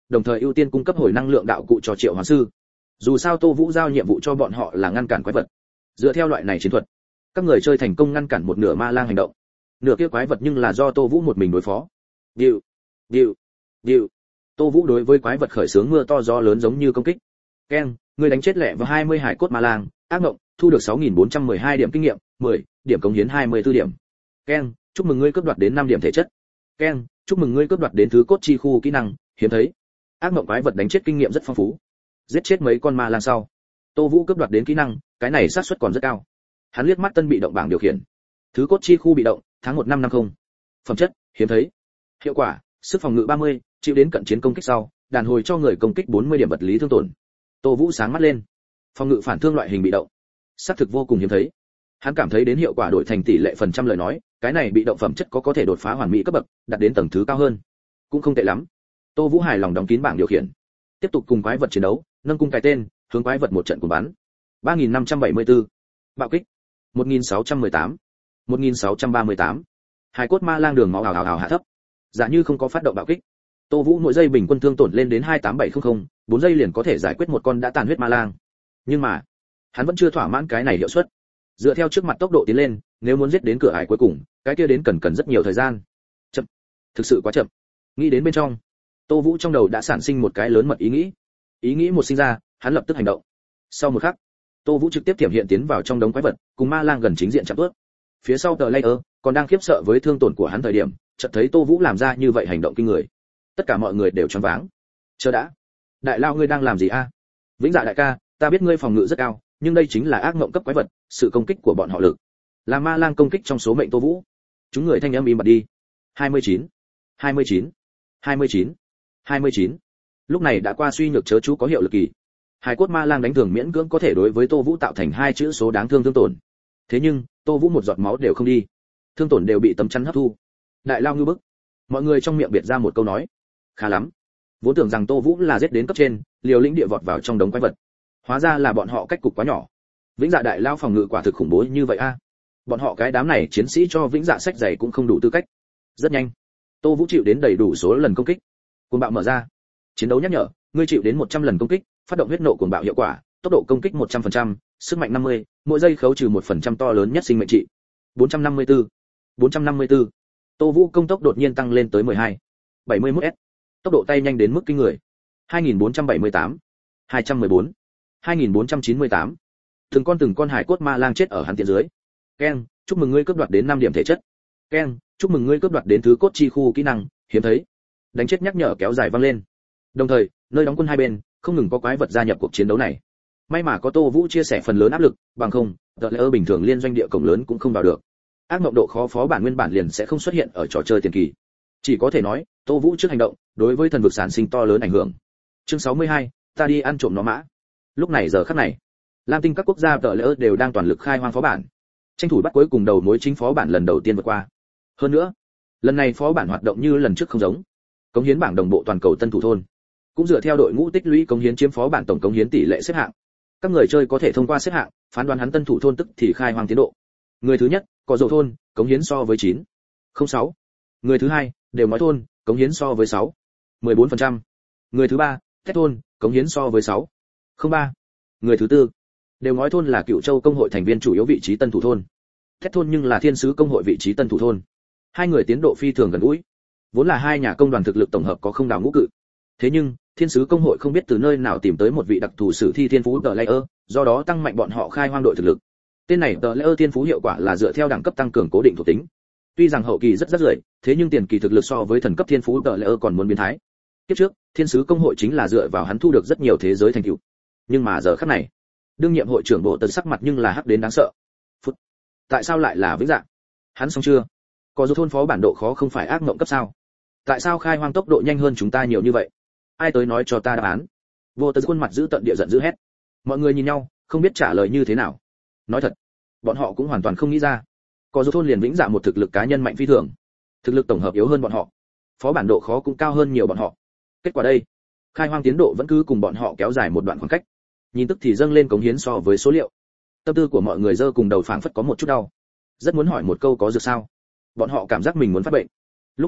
đồng thời ưu tiên cung cấp hồi năng lượng đạo cụ cho Triệu Hoán sư. Dù sao Tô Vũ giao nhiệm vụ cho bọn họ là ngăn cản quái vật. Dựa theo loại này chiến thuật, các người chơi thành công ngăn cản một nửa ma lang hành động. Nửa kia quái vật nhưng là do Tô Vũ một mình đối phó. Điệu, điệu, điệu. Tô Vũ đối với quái vật khởi xướng mưa to gió lớn giống như công kích. Keng, người đánh chết lẹ vào hai mươi hải cốt ma lang, ác ngộng, thu được sáu nghìn bốn trăm mười hai điểm kinh nghiệm, mười điểm cống hiến hai mươi tư điểm. Keng, chúc mừng ngươi cướp đoạt đến năm điểm thể chất. Keng, chúc mừng ngươi cướp đoạt đến thứ cốt chi khu kỹ năng, hiếm thấy. Ác ngộng quái vật đánh chết kinh nghiệm rất phong phú. Giết chết mấy con ma lang sau, Tô Vũ cướp đoạt đến kỹ năng, cái này xác suất còn rất cao. Hắn liếc mắt tân bị động bảng điều khiển. Thứ cốt chi khu bị động, tháng một năm năm mươi. Phẩm chất, hiếm thấy. Hiệu quả, sức phòng ngự ba mươi, chịu đến cận chiến công kích sau, đàn hồi cho người công kích bốn mươi điểm vật lý thương tổn. Tô Vũ sáng mắt lên. Phòng ngự phản thương loại hình bị động, xác thực vô cùng hiếm thấy. Hắn cảm thấy đến hiệu quả đổi thành tỷ lệ phần trăm lời nói, cái này bị động phẩm chất có có thể đột phá hoàn mỹ cấp bậc, đạt đến tầng thứ cao hơn. Cũng không tệ lắm. Tô Vũ hài lòng đóng kín bảng điều khiển. Tiếp tục cùng quái vật chiến đấu, nâng cung cái tên, hướng quái vật một trận cùng bắn. ba nghìn năm trăm bảy mươi tư. Bạo kích. một nghìn sáu trăm mười tám. một nghìn sáu trăm ba mươi tám. Hải cốt ma lang đường máu ào ào ào hạ thấp. Giả như không có phát động bạo kích, Tô Vũ mỗi giây bình quân thương tổn lên đến hai tám bảy không không, bốn giây liền có thể giải quyết một con đã tàn huyết ma lang. Nhưng mà, hắn vẫn chưa thỏa mãn cái này hiệu suất. Dựa theo trước mặt tốc độ tiến lên, nếu muốn giết đến cửa ải cuối cùng, cái kia đến cần cần rất nhiều thời gian. Chậm, thực sự quá chậm. Nghĩ đến bên trong, Tô Vũ trong đầu đã sản sinh một cái lớn mật ý nghĩ. Ý nghĩ một sinh ra, hắn lập tức hành động. Sau một khắc, Tô Vũ trực tiếp tiềm hiện tiến vào trong đống quái vật, cùng ma lang gần chính diện chạm bước. Phía sau tờ layer còn đang khiếp sợ với thương tổn của hắn thời điểm, chợt thấy Tô Vũ làm ra như vậy hành động kinh người. Tất cả mọi người đều choáng váng. Chờ đã, đại lao ngươi đang làm gì a? Vĩnh Dạ đại ca, ta biết ngươi phòng ngự rất cao, nhưng đây chính là ác ngộng cấp quái vật, sự công kích của bọn họ lực là ma lang công kích trong số mệnh Tô Vũ. Chúng người thanh âm im bặt đi. hai mươi chín, hai mươi chín, hai mươi chín, hai mươi chín. Lúc này đã qua suy nhược chớ chú có hiệu lực kỳ. Hải cốt ma lang đánh thường miễn cưỡng có thể đối với Tô Vũ tạo thành hai chữ số đáng thương thương tổn. Thế nhưng, Tô Vũ một giọt máu đều không đi, thương tổn đều bị tấm chắn hấp thu. Đại lao ngư bức. Mọi người trong miệng biệt ra một câu nói. Khá lắm. Vốn tưởng rằng Tô Vũ là giết đến cấp trên, liều lĩnh địa vọt vào trong đống quái vật. Hóa ra là bọn họ cách cục quá nhỏ. Vĩnh Dạ đại lao phòng ngự quả thực khủng bố như vậy a. Bọn họ cái đám này chiến sĩ cho Vĩnh Dạ sách giày cũng không đủ tư cách. Rất nhanh, Tô Vũ chịu đến đầy đủ số lần công kích. Cuồng bạo mở ra. Chiến đấu nhắc nhở, ngươi chịu đến một trăm lần công kích, phát động huyết nộ cuồng bạo hiệu quả, tốc độ công kích một trăm phần trăm, sức mạnh năm mươi, mỗi giây khấu trừ một phần trăm to lớn nhất sinh mệnh trị. bốn trăm năm mươi tư. bốn trăm năm mươi tư. Tô Vũ công tốc đột nhiên tăng lên tới mười hai. bảy mươi mốt s. Tốc độ tay nhanh đến mức kinh người. hai nghìn bốn trăm bảy mươi tám. hai trăm mười bốn. hai nghìn bốn trăm chín mươi tám. Từng con từng con hải cốt ma lang chết ở hắn tiện dưới. Keng, chúc mừng ngươi cướp đoạt đến năm điểm thể chất. Keng, chúc mừng ngươi cướp đoạt đến thứ cốt chi khu kỹ năng, hiếm thấy. Đánh chết nhắc nhở kéo dài vang lên. Đồng thời, nơi đóng quân hai bên không ngừng có quái vật gia nhập cuộc chiến đấu này. May mà có Tô Vũ chia sẻ phần lớn áp lực, bằng không, tờ layer bình thường liên doanh địa cổng lớn cũng không vào được. Ác mộng độ khó phó bản nguyên bản liền sẽ không xuất hiện ở trò chơi tiền kỳ. Chỉ có thể nói, Tô Vũ trước hành động, đối với thần vực sản sinh to lớn ảnh hưởng. Chương sáu mươi hai, ta đi ăn trộm nó mã. Lúc này giờ khắc này, Lam Tinh các quốc gia tờ layer đều đang toàn lực khai hoang phó bản. Tranh thủ bắt cuối cùng đầu mối chính phó bản lần đầu tiên vượt qua. Hơn nữa, lần này phó bản hoạt động như lần trước không giống. Cống hiến bảng đồng bộ toàn cầu tân thủ thôn, cũng dựa theo đội ngũ tích lũy cống hiến chiếm phó bản tổng cống hiến tỷ lệ xếp hạng. Các người chơi có thể thông qua xếp hạng, phán đoán hắn tân thủ thôn tức thì khai hoang tiến độ. Người thứ nhất, có dầu thôn, cống hiến so với chín không sáu. Người thứ hai, đều nói thôn, cống hiến so với sáu mười bốn phần trăm. Người thứ ba, Tết thôn, cống hiến so với sáu không ba. Người thứ tư, đều nói thôn là Cựu Châu công hội thành viên chủ yếu vị trí tân thủ thôn. Tết thôn nhưng là thiên sứ công hội vị trí tân thủ thôn. Hai người tiến độ phi thường gần gũi. Vốn là hai nhà công đoàn thực lực tổng hợp có không đào ngũ cự. Thế nhưng, thiên sứ công hội không biết từ nơi nào tìm tới một vị đặc thù sử thi thiên phú tờ layer, do đó tăng mạnh bọn họ khai hoang đội thực lực. Tên này tờ layer thiên phú hiệu quả là dựa theo đẳng cấp tăng cường cố định thuộc tính. Tuy rằng hậu kỳ rất rất rưỡi, thế nhưng tiền kỳ thực lực so với thần cấp thiên phú tờ layer còn muốn biến thái. Tiếp trước, thiên sứ công hội chính là dựa vào hắn thu được rất nhiều thế giới thành tựu. Nhưng mà giờ khắc này, đương nhiệm hội trưởng bộ tần sắc mặt nhưng là hắc đến đáng sợ. Phút. Tại sao lại là Vĩnh Dạ? Hắn xong chưa? Có dù thôn phó bản độ khó không phải ác mộng cấp sao? Tại sao khai hoang tốc độ nhanh hơn chúng ta nhiều như vậy? Ai tới nói cho ta đáp án? Vô tần khuôn mặt giữ tận địa giận dữ hét. Mọi người nhìn nhau, không biết trả lời như thế nào. Nói thật, bọn họ cũng hoàn toàn không nghĩ ra. Có dù thôn liền Vĩnh Dạ một thực lực cá nhân mạnh phi thường, thực lực tổng hợp yếu hơn bọn họ, phó bản độ khó cũng cao hơn nhiều bọn họ. Kết quả đây, khai hoang tiến độ vẫn cứ cùng bọn họ kéo dài một đoạn khoảng cách. Nhìn tức thì dâng lên cống hiến so với số liệu. Tâm tư của mọi người dơ cùng đầu phảng phất có một chút đau. Rất muốn hỏi một câu có dược sao? Bọn họ cảm giác mình muốn phát bệnh. Lúc này,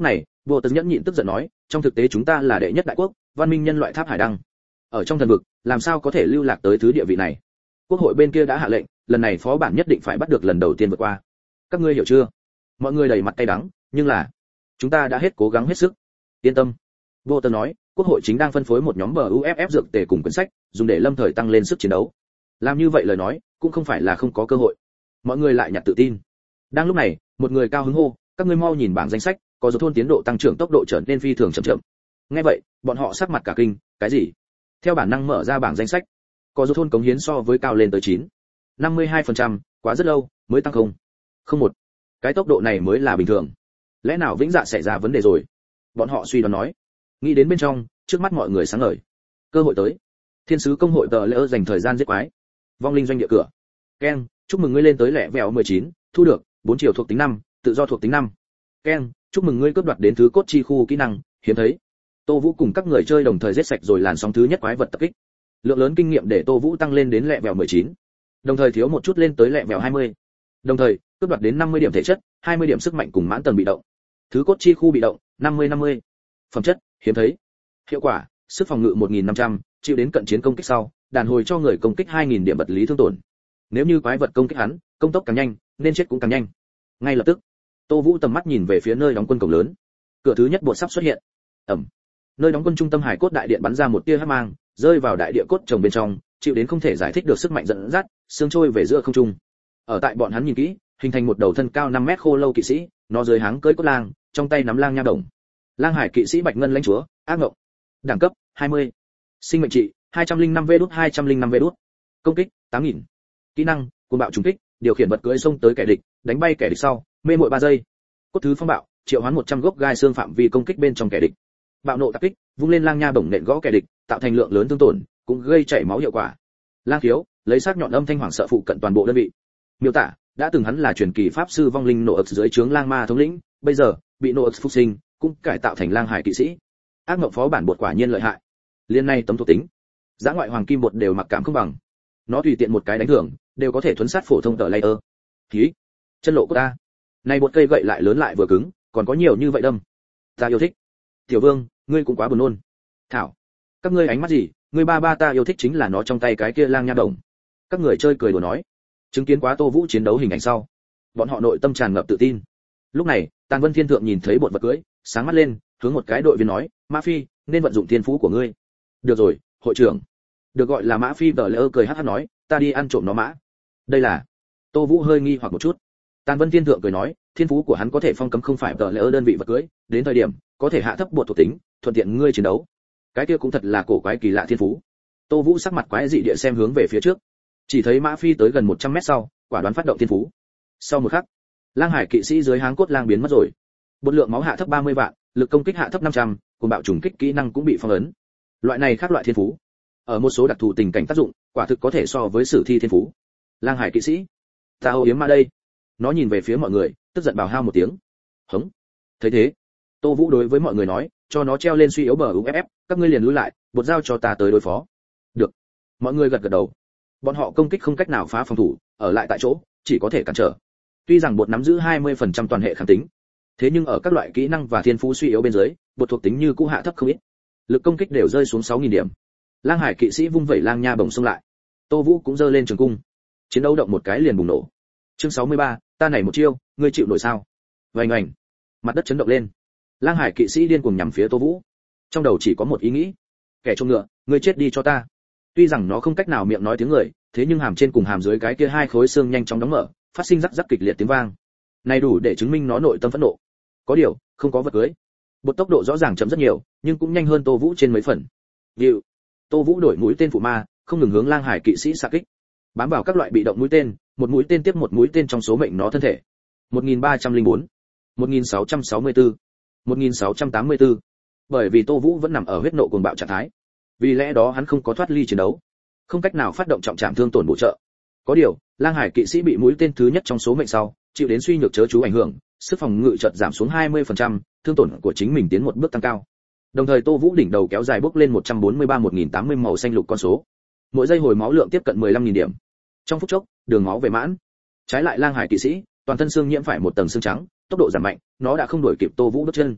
Vô Tật nhẫn nhịn tức giận nói, trong thực tế chúng ta là đệ nhất đại quốc, văn minh nhân loại tháp hải đăng. Ở trong thần vực, làm sao có thể lưu lạc tới thứ địa vị này? Quốc hội bên kia đã hạ lệnh, lần này phó bản nhất định phải bắt được lần đầu tiên vượt qua. Các ngươi hiểu chưa? Mọi người đầy mặt cay đắng, nhưng là chúng ta đã hết cố gắng hết sức. Yên tâm. Vô Tật nói, quốc hội chính đang phân phối một nhóm bờ u ép ép dược tề cùng quyển sách, dùng để lâm thời tăng lên sức chiến đấu. Làm như vậy lời nói, cũng không phải là không có cơ hội. Mọi người lại nhặt tự tin. Đang lúc này, một người cao hứng hô, các ngươi mau nhìn bảng danh sách, có dấu thôn tiến độ tăng trưởng tốc độ trở nên phi thường chậm chậm. Nghe vậy, bọn họ sắc mặt cả kinh, cái gì? Theo bản năng mở ra bảng danh sách, có dấu thôn cống hiến so với cao lên tới chín, năm mươi hai phần trăm, quá rất lâu mới tăng không. Không một. Cái tốc độ này mới là bình thường. Lẽ nào Vĩnh Dạ xảy ra vấn đề rồi? Bọn họ suy đoán nói. Nghĩ đến bên trong, trước mắt mọi người sáng ngời. Cơ hội tới. Thiên sứ công hội tờ lỡ dành thời gian giết quái. Vong linh doanh địa cửa. Ken, chúc mừng ngươi lên tới lẻ vẹo mười chín, thu được bốn chiều thuộc tính năm, tự do thuộc tính năm. Ken, chúc mừng ngươi cướp đoạt đến thứ cốt chi khu kỹ năng, hiếm thấy. Tô Vũ cùng các người chơi đồng thời giết sạch rồi làn sóng thứ nhất quái vật tập kích. Lượng lớn kinh nghiệm để Tô Vũ tăng lên đến lẻ vẹo mười chín. Đồng thời thiếu một chút lên tới lẻ vẹo hai mươi. Đồng thời, cướp đoạt đến năm mươi điểm thể chất, hai mươi điểm sức mạnh cùng mãn tầng bị động. Thứ cốt chi khu bị động, năm mươi năm mươi. Phẩm chất, hiếm thấy. Hiệu quả, sức phòng ngự một nghìn năm trăm, chịu đến cận chiến công kích sau, đàn hồi cho người công kích hai nghìn điểm vật lý thương tổn. Nếu như quái vật công kích hắn, công tốc càng nhanh, nên chết cũng càng nhanh. Ngay lập tức, Tô Vũ tầm mắt nhìn về phía nơi đóng quân cổng lớn. Cửa thứ nhất buộc sắp xuất hiện. Ầm. Nơi đóng quân trung tâm hải cốt đại điện bắn ra một tia hắc mang, rơi vào đại địa cốt trồng bên trong, chịu đến không thể giải thích được sức mạnh dẫn dắt, xương trôi về giữa không trung. Ở tại bọn hắn nhìn kỹ, hình thành một đầu thân cao năm mét khô lâu kỵ sĩ, nó dưới háng cưỡi cốt lang, trong tay nắm lang nha đồng. Lang hải kỵ sĩ Bạch Ngân lãnh chúa, ác ngộng. Đẳng cấp hai mươi. Sinh mệnh trị hai trăm linh năm vê đút hai trăm linh năm vê đút. Công kích tám nghìn. Kỹ năng, cuồng bạo trùng kích, điều khiển vật cưỡi xông tới kẻ địch, đánh bay kẻ địch sau, mê muội ba giây. Cốt thứ phong bạo, triệu hoán một trăm gốc gai xương phạm vi công kích bên trong kẻ địch. Bạo nộ tập kích, vung lên lang nha bổng nện gõ kẻ địch, tạo thành lượng lớn thương tổn, cũng gây chảy máu hiệu quả. Lang khiếu, lấy sắc nhọn âm thanh hoảng sợ phụ cận toàn bộ đơn vị. Miêu tả, đã từng hắn là truyền kỳ pháp sư vong linh nộ ập dưới trướng lang ma thống lĩnh, bây giờ bị nộ ập phục sinh, cũng cải tạo thành lang hải kỵ sĩ. Ác ngộng phó bản bột quả nhiên lợi hại. Liên này tấm thuộc tính, giá ngoại hoàng kim bột đều mặc cảm không bằng. Nó tùy tiện một cái đánh thưởng, đều có thể thuấn sát phổ thông tờ layer. Khí, chân lộ của ta. Này bột cây gậy lại lớn lại vừa cứng, còn có nhiều như vậy đâm. Ta yêu thích. Tiểu Vương, ngươi cũng quá buồn nôn. Thảo, các ngươi ánh mắt gì, ngươi ba ba ta yêu thích chính là nó trong tay cái kia lang nha đồng. Các người chơi cười đùa nói. Chứng kiến quá Tô Vũ chiến đấu hình ảnh sau, bọn họ nội tâm tràn ngập tự tin. Lúc này, Tàn Vân Thiên Thượng nhìn thấy bột vật cưới, sáng mắt lên, hướng một cái đội viên nói, Mã Phi, nên vận dụng thiên phú của ngươi. Được rồi, hội trưởng. Được gọi là Mã Phi đờ lỡ cười hắc hắc nói, ta đi ăn trộm nó mã. Đây là. Tô Vũ hơi nghi hoặc một chút. Tàn Vân Thiên Thượng cười nói, thiên phú của hắn có thể phong cấm không phải đờ lỡ đơn vị vật cưới, đến thời điểm có thể hạ thấp bột thuộc tính, thuận tiện ngươi chiến đấu. Cái kia cũng thật là cổ quái kỳ lạ thiên phú. Tô Vũ sắc mặt quái dị địa xem hướng về phía trước. Chỉ thấy Mã Phi tới gần một trăm mét sau, quả đoán phát động thiên phú. Sau một khắc, lang hải kỵ sĩ dưới háng cốt lang biến mất rồi. Bột lượng máu hạ thấp ba mươi vạn, lực công kích hạ thấp năm trăm, cùng bạo trùng kích kỹ năng cũng bị phong ấn. Loại này khác loại thiên phú, ở một số đặc thù tình cảnh tác dụng, quả thực có thể so với sử thi thiên phú. Lang hải kỵ sĩ, ta ô yếm mà đây. Nó nhìn về phía mọi người, tức giận bào hao một tiếng. Hống. Thấy thế, Tô Vũ đối với mọi người nói, cho nó treo lên suy yếu bờ u ép ép, các ngươi liền lui lại, bột giao cho ta tới đối phó. Được. Mọi người gật gật đầu. Bọn họ công kích không cách nào phá phòng thủ, ở lại tại chỗ, chỉ có thể cản trở. Tuy rằng bột nắm giữ hai mươi phần trăm toàn hệ kháng tính, thế nhưng ở các loại kỹ năng và thiên phú suy yếu bên dưới, bột thuộc tính như cũ hạ thấp không ít. Lực công kích đều rơi xuống sáu nghìn điểm. Lang hải kỵ sĩ vung vẩy lang nha bổng xông lại. Tô Vũ cũng giơ lên trường cung. Chiến đấu động một cái liền bùng nổ. Chương sáu mươi ba, ta này một chiêu, ngươi chịu nổi sao? Oanh oanh. Mặt đất chấn động lên. Lang hải kỵ sĩ điên cuồng nhắm phía Tô Vũ. Trong đầu chỉ có một ý nghĩ, kẻ trộm ngựa, ngươi chết đi cho ta. Tuy rằng nó không cách nào miệng nói tiếng người, thế nhưng hàm trên cùng hàm dưới cái kia hai khối xương nhanh chóng đóng mở, phát sinh rắc rắc kịch liệt tiếng vang. Này đủ để chứng minh nó nội tâm phẫn nộ. Có điều, không có vật cưới. Bột tốc độ rõ ràng chậm rất nhiều, nhưng cũng nhanh hơn Tô Vũ trên mấy phần. Dịu. Tô Vũ đổi mũi tên phụ ma, không ngừng hướng lang hải kỵ sĩ xạ kích. Bám vào các loại bị động mũi tên, một mũi tên tiếp một mũi tên trong số mệnh nó thân thể. một nghìn ba trăm lẻ bốn, một nghìn sáu trăm sáu mươi tư, một nghìn sáu trăm tám mươi tư. Bởi vì Tô Vũ vẫn nằm ở huyết nộ cuồng bạo trạng thái, vì lẽ đó hắn không có thoát ly chiến đấu, không cách nào phát động trọng trảm thương tổn bổ trợ. Có điều, lang hải kỵ sĩ bị mũi tên thứ nhất trong số mệnh sau, chịu đến suy nhược chớ chú ảnh hưởng, sức phòng ngự chợt giảm xuống hai mươi phần trăm, thương tổn của chính mình tiến một bước tăng cao. Đồng thời Tô Vũ đỉnh đầu kéo dài bước lên một trăm bốn mươi ba một nghìn tám mươi màu xanh lục con số. Mỗi giây hồi máu lượng tiếp cận mười lăm nghìn điểm. Trong phút chốc, đường máu về mãn. Trái lại lang hải kỵ sĩ, toàn thân xương nhiễm phải một tầng xương trắng, tốc độ giảm mạnh, nó đã không đuổi kịp Tô Vũ bước chân.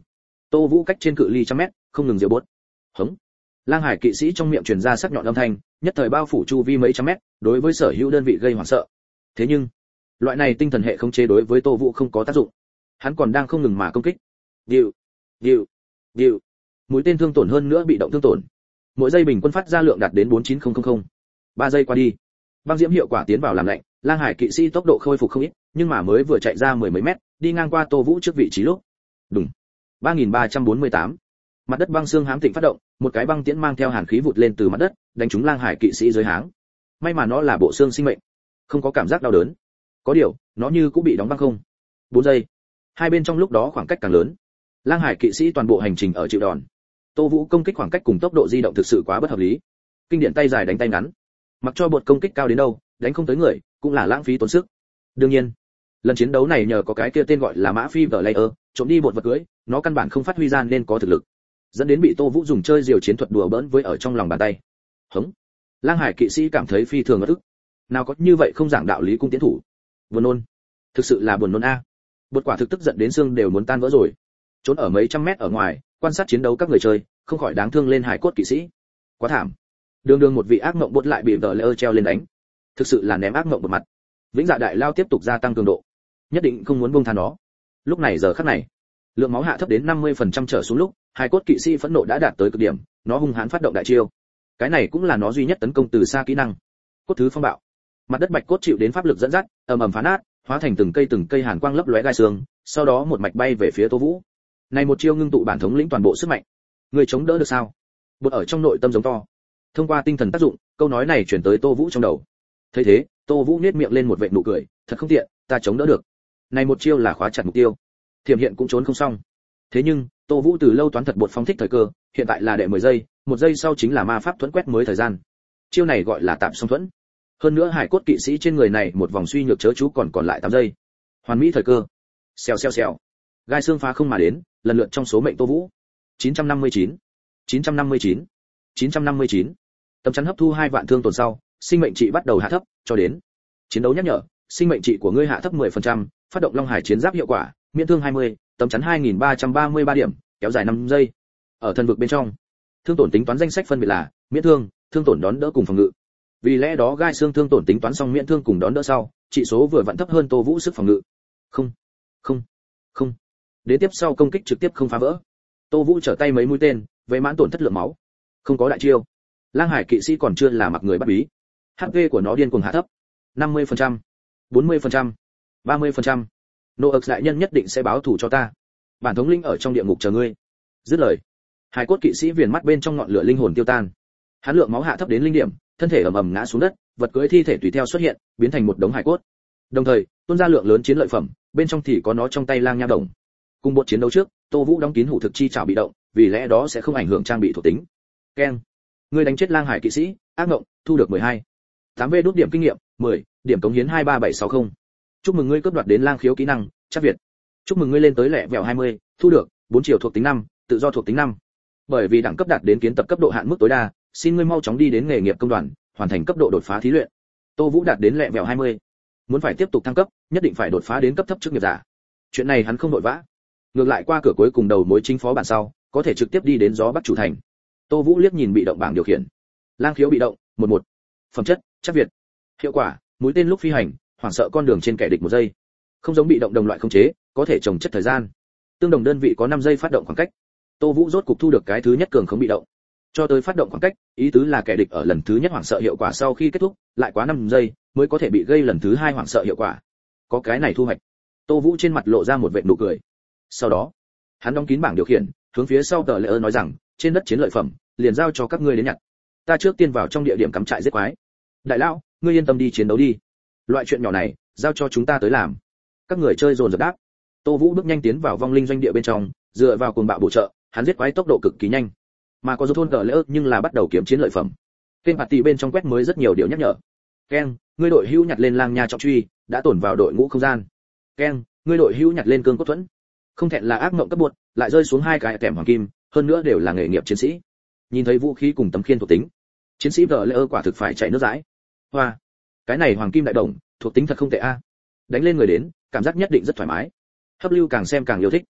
Tô Vũ cách trên cự ly trăm mét, không ngừng diệu bốt. Hống. Lang Hải kỵ sĩ trong miệng truyền ra sắc nhọn âm thanh, nhất thời bao phủ chu vi mấy trăm mét, đối với sở hữu đơn vị gây hoảng sợ. Thế nhưng, loại này tinh thần hệ khống chế đối với Tô Vũ không có tác dụng. Hắn còn đang không ngừng mà công kích. Điệu, điệu, điệu. Mũi tên thương tổn hơn nữa bị động thương tổn. Mỗi giây bình quân phát ra lượng đạt đến bốn chín nghìn. ba giây qua đi. Băng diễm hiệu quả tiến vào làm lạnh, Lang Hải kỵ sĩ tốc độ khôi phục không ít, nhưng mà mới vừa chạy ra mười mấy mét, đi ngang qua Tô Vũ trước vị trí lúc. Đùng. ba nghìn ba trăm bốn mươi tám. Mặt đất băng xương hám thịnh phát động, một cái băng tiễn mang theo hàn khí vụt lên từ mặt đất, đánh trúng Lang Hải kỵ sĩ dưới háng. May mà nó là bộ xương sinh mệnh, không có cảm giác đau đớn. Có điều, nó như cũng bị đóng băng không. bốn giây. Hai bên trong lúc đó khoảng cách càng lớn. Lang Hải kỵ sĩ toàn bộ hành trình ở chịu đòn. Tô Vũ công kích khoảng cách cùng tốc độ di động thực sự quá bất hợp lý. Kinh điển tay dài đánh tay ngắn. Mặc cho bột công kích cao đến đâu, đánh không tới người, cũng là lãng phí tốn sức. Đương nhiên, lần chiến đấu này nhờ có cái kia tên gọi là Mã Phi vở Layer, trộm đi bột vật cưới, nó căn bản không phát huy ra nên có thực lực, dẫn đến bị Tô Vũ dùng chơi diều chiến thuật đùa bỡn với ở trong lòng bàn tay. Hống. Lang Hải kỵ sĩ cảm thấy phi thường ngất ức. Nào có như vậy không giảng đạo lý cung tiến thủ. Buồn nôn. Thực sự là buồn nôn a. Bột quả thực tức giận đến xương đều muốn tan vỡ rồi. Trốn ở mấy trăm mét ở ngoài, quan sát chiến đấu các người chơi, không khỏi đáng thương lên hải cốt kỵ sĩ. Quá thảm. Đường đường một vị ác mộng bột lại bị vở Layer treo lên đánh. Thực sự là ném ác mộng một mặt. Vĩnh Dạ Đại Lao tiếp tục gia tăng cường độ, nhất định không muốn buông tha nó. Lúc này giờ khắc này, lượng máu hạ thấp đến năm mươi phần trăm trở xuống lúc, hai cốt kỵ sĩ phẫn nộ đã đạt tới cực điểm, nó hung hãn phát động đại chiêu. Cái này cũng là nó duy nhất tấn công từ xa kỹ năng. Cốt thứ phong bạo. Mặt đất bạch cốt chịu đến pháp lực dẫn dắt, ầm ầm phá nát, hóa thành từng cây từng cây hàn quang lấp lóe gai xương, sau đó một mạch bay về phía Tô Vũ. Này một chiêu ngưng tụ bản thống lĩnh toàn bộ sức mạnh. Người chống đỡ được sao? Bột ở trong nội tâm giống to. Thông qua tinh thần tác dụng, câu nói này truyền tới Tô Vũ trong đầu. Thấy thế, Tô Vũ nhếch miệng lên một vệt nụ cười, thật không tiện, ta chống đỡ được. Này một chiêu là khóa chặt mục tiêu. Thiểm hiện cũng trốn không xong. Thế nhưng, Tô Vũ từ lâu toán thật bột phóng thích thời cơ, hiện tại là đệ mười giây, một giây sau chính là ma pháp thuẫn quét mới thời gian. Chiêu này gọi là tạm song thuẫn. Hơn nữa hải cốt kỵ sĩ trên người này một vòng suy nhược chớ chú còn còn lại tám giây. Hoàn mỹ thời cơ. Xèo xèo xèo. Gai xương phá không mà đến, lần lượt trong số mệnh Tô Vũ. chín trăm năm mươi chín, chín trăm năm mươi chín, chín trăm năm mươi chín. Tấm chắn hấp thu hai vạn thương tổn sau, sinh mệnh trị bắt đầu hạ thấp, cho đến chiến đấu nhắc nhở, sinh mệnh trị của ngươi hạ thấp mười phần trăm, phát động Long Hải chiến giáp hiệu quả, miễn thương hai mươi, tấm chắn hai nghìn ba trăm ba mươi ba điểm, kéo dài năm giây. Ở thần vực bên trong, thương tổn tính toán danh sách phân biệt là miễn thương, thương tổn đón đỡ cùng phòng ngự. Vì lẽ đó gai xương thương tổn tính toán xong miễn thương cùng đón đỡ sau, trị số vừa vặn thấp hơn Tô Vũ sức phòng ngự. Không, không, không. Đến tiếp sau công kích trực tiếp không phá vỡ. Tô Vũ trở tay mấy mũi tên, với mãn tổn thất lượng máu. Không có đại chiêu. Lang Hải kỵ sĩ còn chưa là mặc người bắt bí. hát pê của nó điên cuồng hạ thấp. năm mươi phần trăm, bốn mươi phần trăm, ba mươi phần trăm. Nox đại nhân nhất định sẽ báo thù cho ta. Bản thống linh ở trong địa ngục chờ ngươi. Dứt lời, hải cốt kỵ sĩ viền mắt bên trong ngọn lửa linh hồn tiêu tan. Hắn lượng máu hạ thấp đến linh điểm, thân thể ầm ầm ngã xuống đất, vật cưỡi thi thể tùy theo xuất hiện, biến thành một đống hải cốt. Đồng thời, tuôn ra lượng lớn chiến lợi phẩm, bên trong thì có nó trong tay lang nha đồng. Cùng một chiến đấu trước, Tô Vũ đóng kín hủ thực chi trảo bị động, vì lẽ đó sẽ không ảnh hưởng trang bị thuộc tính. Keng. Ngươi đánh chết Lang Hải kỵ sĩ, ác ngộng, thu được mười hai. tám vê đút điểm kinh nghiệm, mười, điểm cống hiến hai ba bảy sáu không. Chúc mừng ngươi cướp đoạt đến lang khiếu kỹ năng, chắc Việt. Chúc mừng ngươi lên tới lẹ vẹo hai mươi, thu được bốn chiều thuộc tính năm, tự do thuộc tính năm. Bởi vì đẳng cấp đạt đến kiến tập cấp độ hạn mức tối đa, xin ngươi mau chóng đi đến nghề nghiệp công đoàn, hoàn thành cấp độ đột phá thí luyện. Tô Vũ đạt đến lẹ vẹo hai mươi. Muốn phải tiếp tục thăng cấp, nhất định phải đột phá đến cấp thấp chức nghiệp giả. Chuyện này hắn không vội vã. Ngược lại qua cửa cuối cùng đầu mối chính phó bản sau, có thể trực tiếp đi đến gió Bắc chủ thành. Tô Vũ liếc nhìn bị động bảng điều khiển. Lang khiếu bị động, một một. Phẩm chất, chắc Việt. Hiệu quả, mũi tên lúc phi hành, hoảng sợ con đường trên kẻ địch một giây. Không giống bị động đồng loại không chế, có thể trồng chất thời gian. Tương đồng đơn vị có năm giây phát động khoảng cách. Tô Vũ rốt cục thu được cái thứ nhất cường không bị động. Cho tới phát động khoảng cách, ý tứ là kẻ địch ở lần thứ nhất hoảng sợ hiệu quả sau khi kết thúc, lại quá năm giây mới có thể bị gây lần thứ hai hoảng sợ hiệu quả. Có cái này thu hoạch. Tô Vũ trên mặt lộ ra một vệt nụ cười. Sau đó, hắn đóng kín bảng điều khiển, hướng phía sau tờ lễ ơ nói rằng, trên đất chiến lợi phẩm, liền giao cho các ngươi đến nhặt. Ta trước tiên vào trong địa điểm cắm trại giết quái. Đại lão, ngươi yên tâm đi chiến đấu đi. Loại chuyện nhỏ này, giao cho chúng ta tới làm. Các người chơi dồn dập đáp. Tô Vũ bước nhanh tiến vào vong linh doanh địa bên trong, dựa vào cuồng bạo bổ trợ, hắn giết quái tốc độ cực kỳ nhanh. Mà có dấu thôn tờ lễ ơ nhưng là bắt đầu kiếm chiến lợi phẩm. Kênh party bên trong quét mới rất nhiều điều nhắc nhở. Ken, ngươi đội hữu nhặt lên lang nha trọng truy, đã tổn vào đội ngũ không gian. Ken, ngươi đội hữu nhặt lên cương cốt thuẫn. Không thẹn là ác mộng cấp bột, lại rơi xuống hai cái kèm hoàng kim, hơn nữa đều là nghề nghiệp chiến sĩ. Nhìn thấy vũ khí cùng tấm khiên thuộc tính, chiến sĩ vợ lễ ơ quả thực phải chạy nước dãi. Hoa, cái này hoàng kim đại đồng, thuộc tính thật không tệ a. Đánh lên người đến, cảm giác nhất định rất thoải mái. Hấp lưu càng xem càng yêu thích.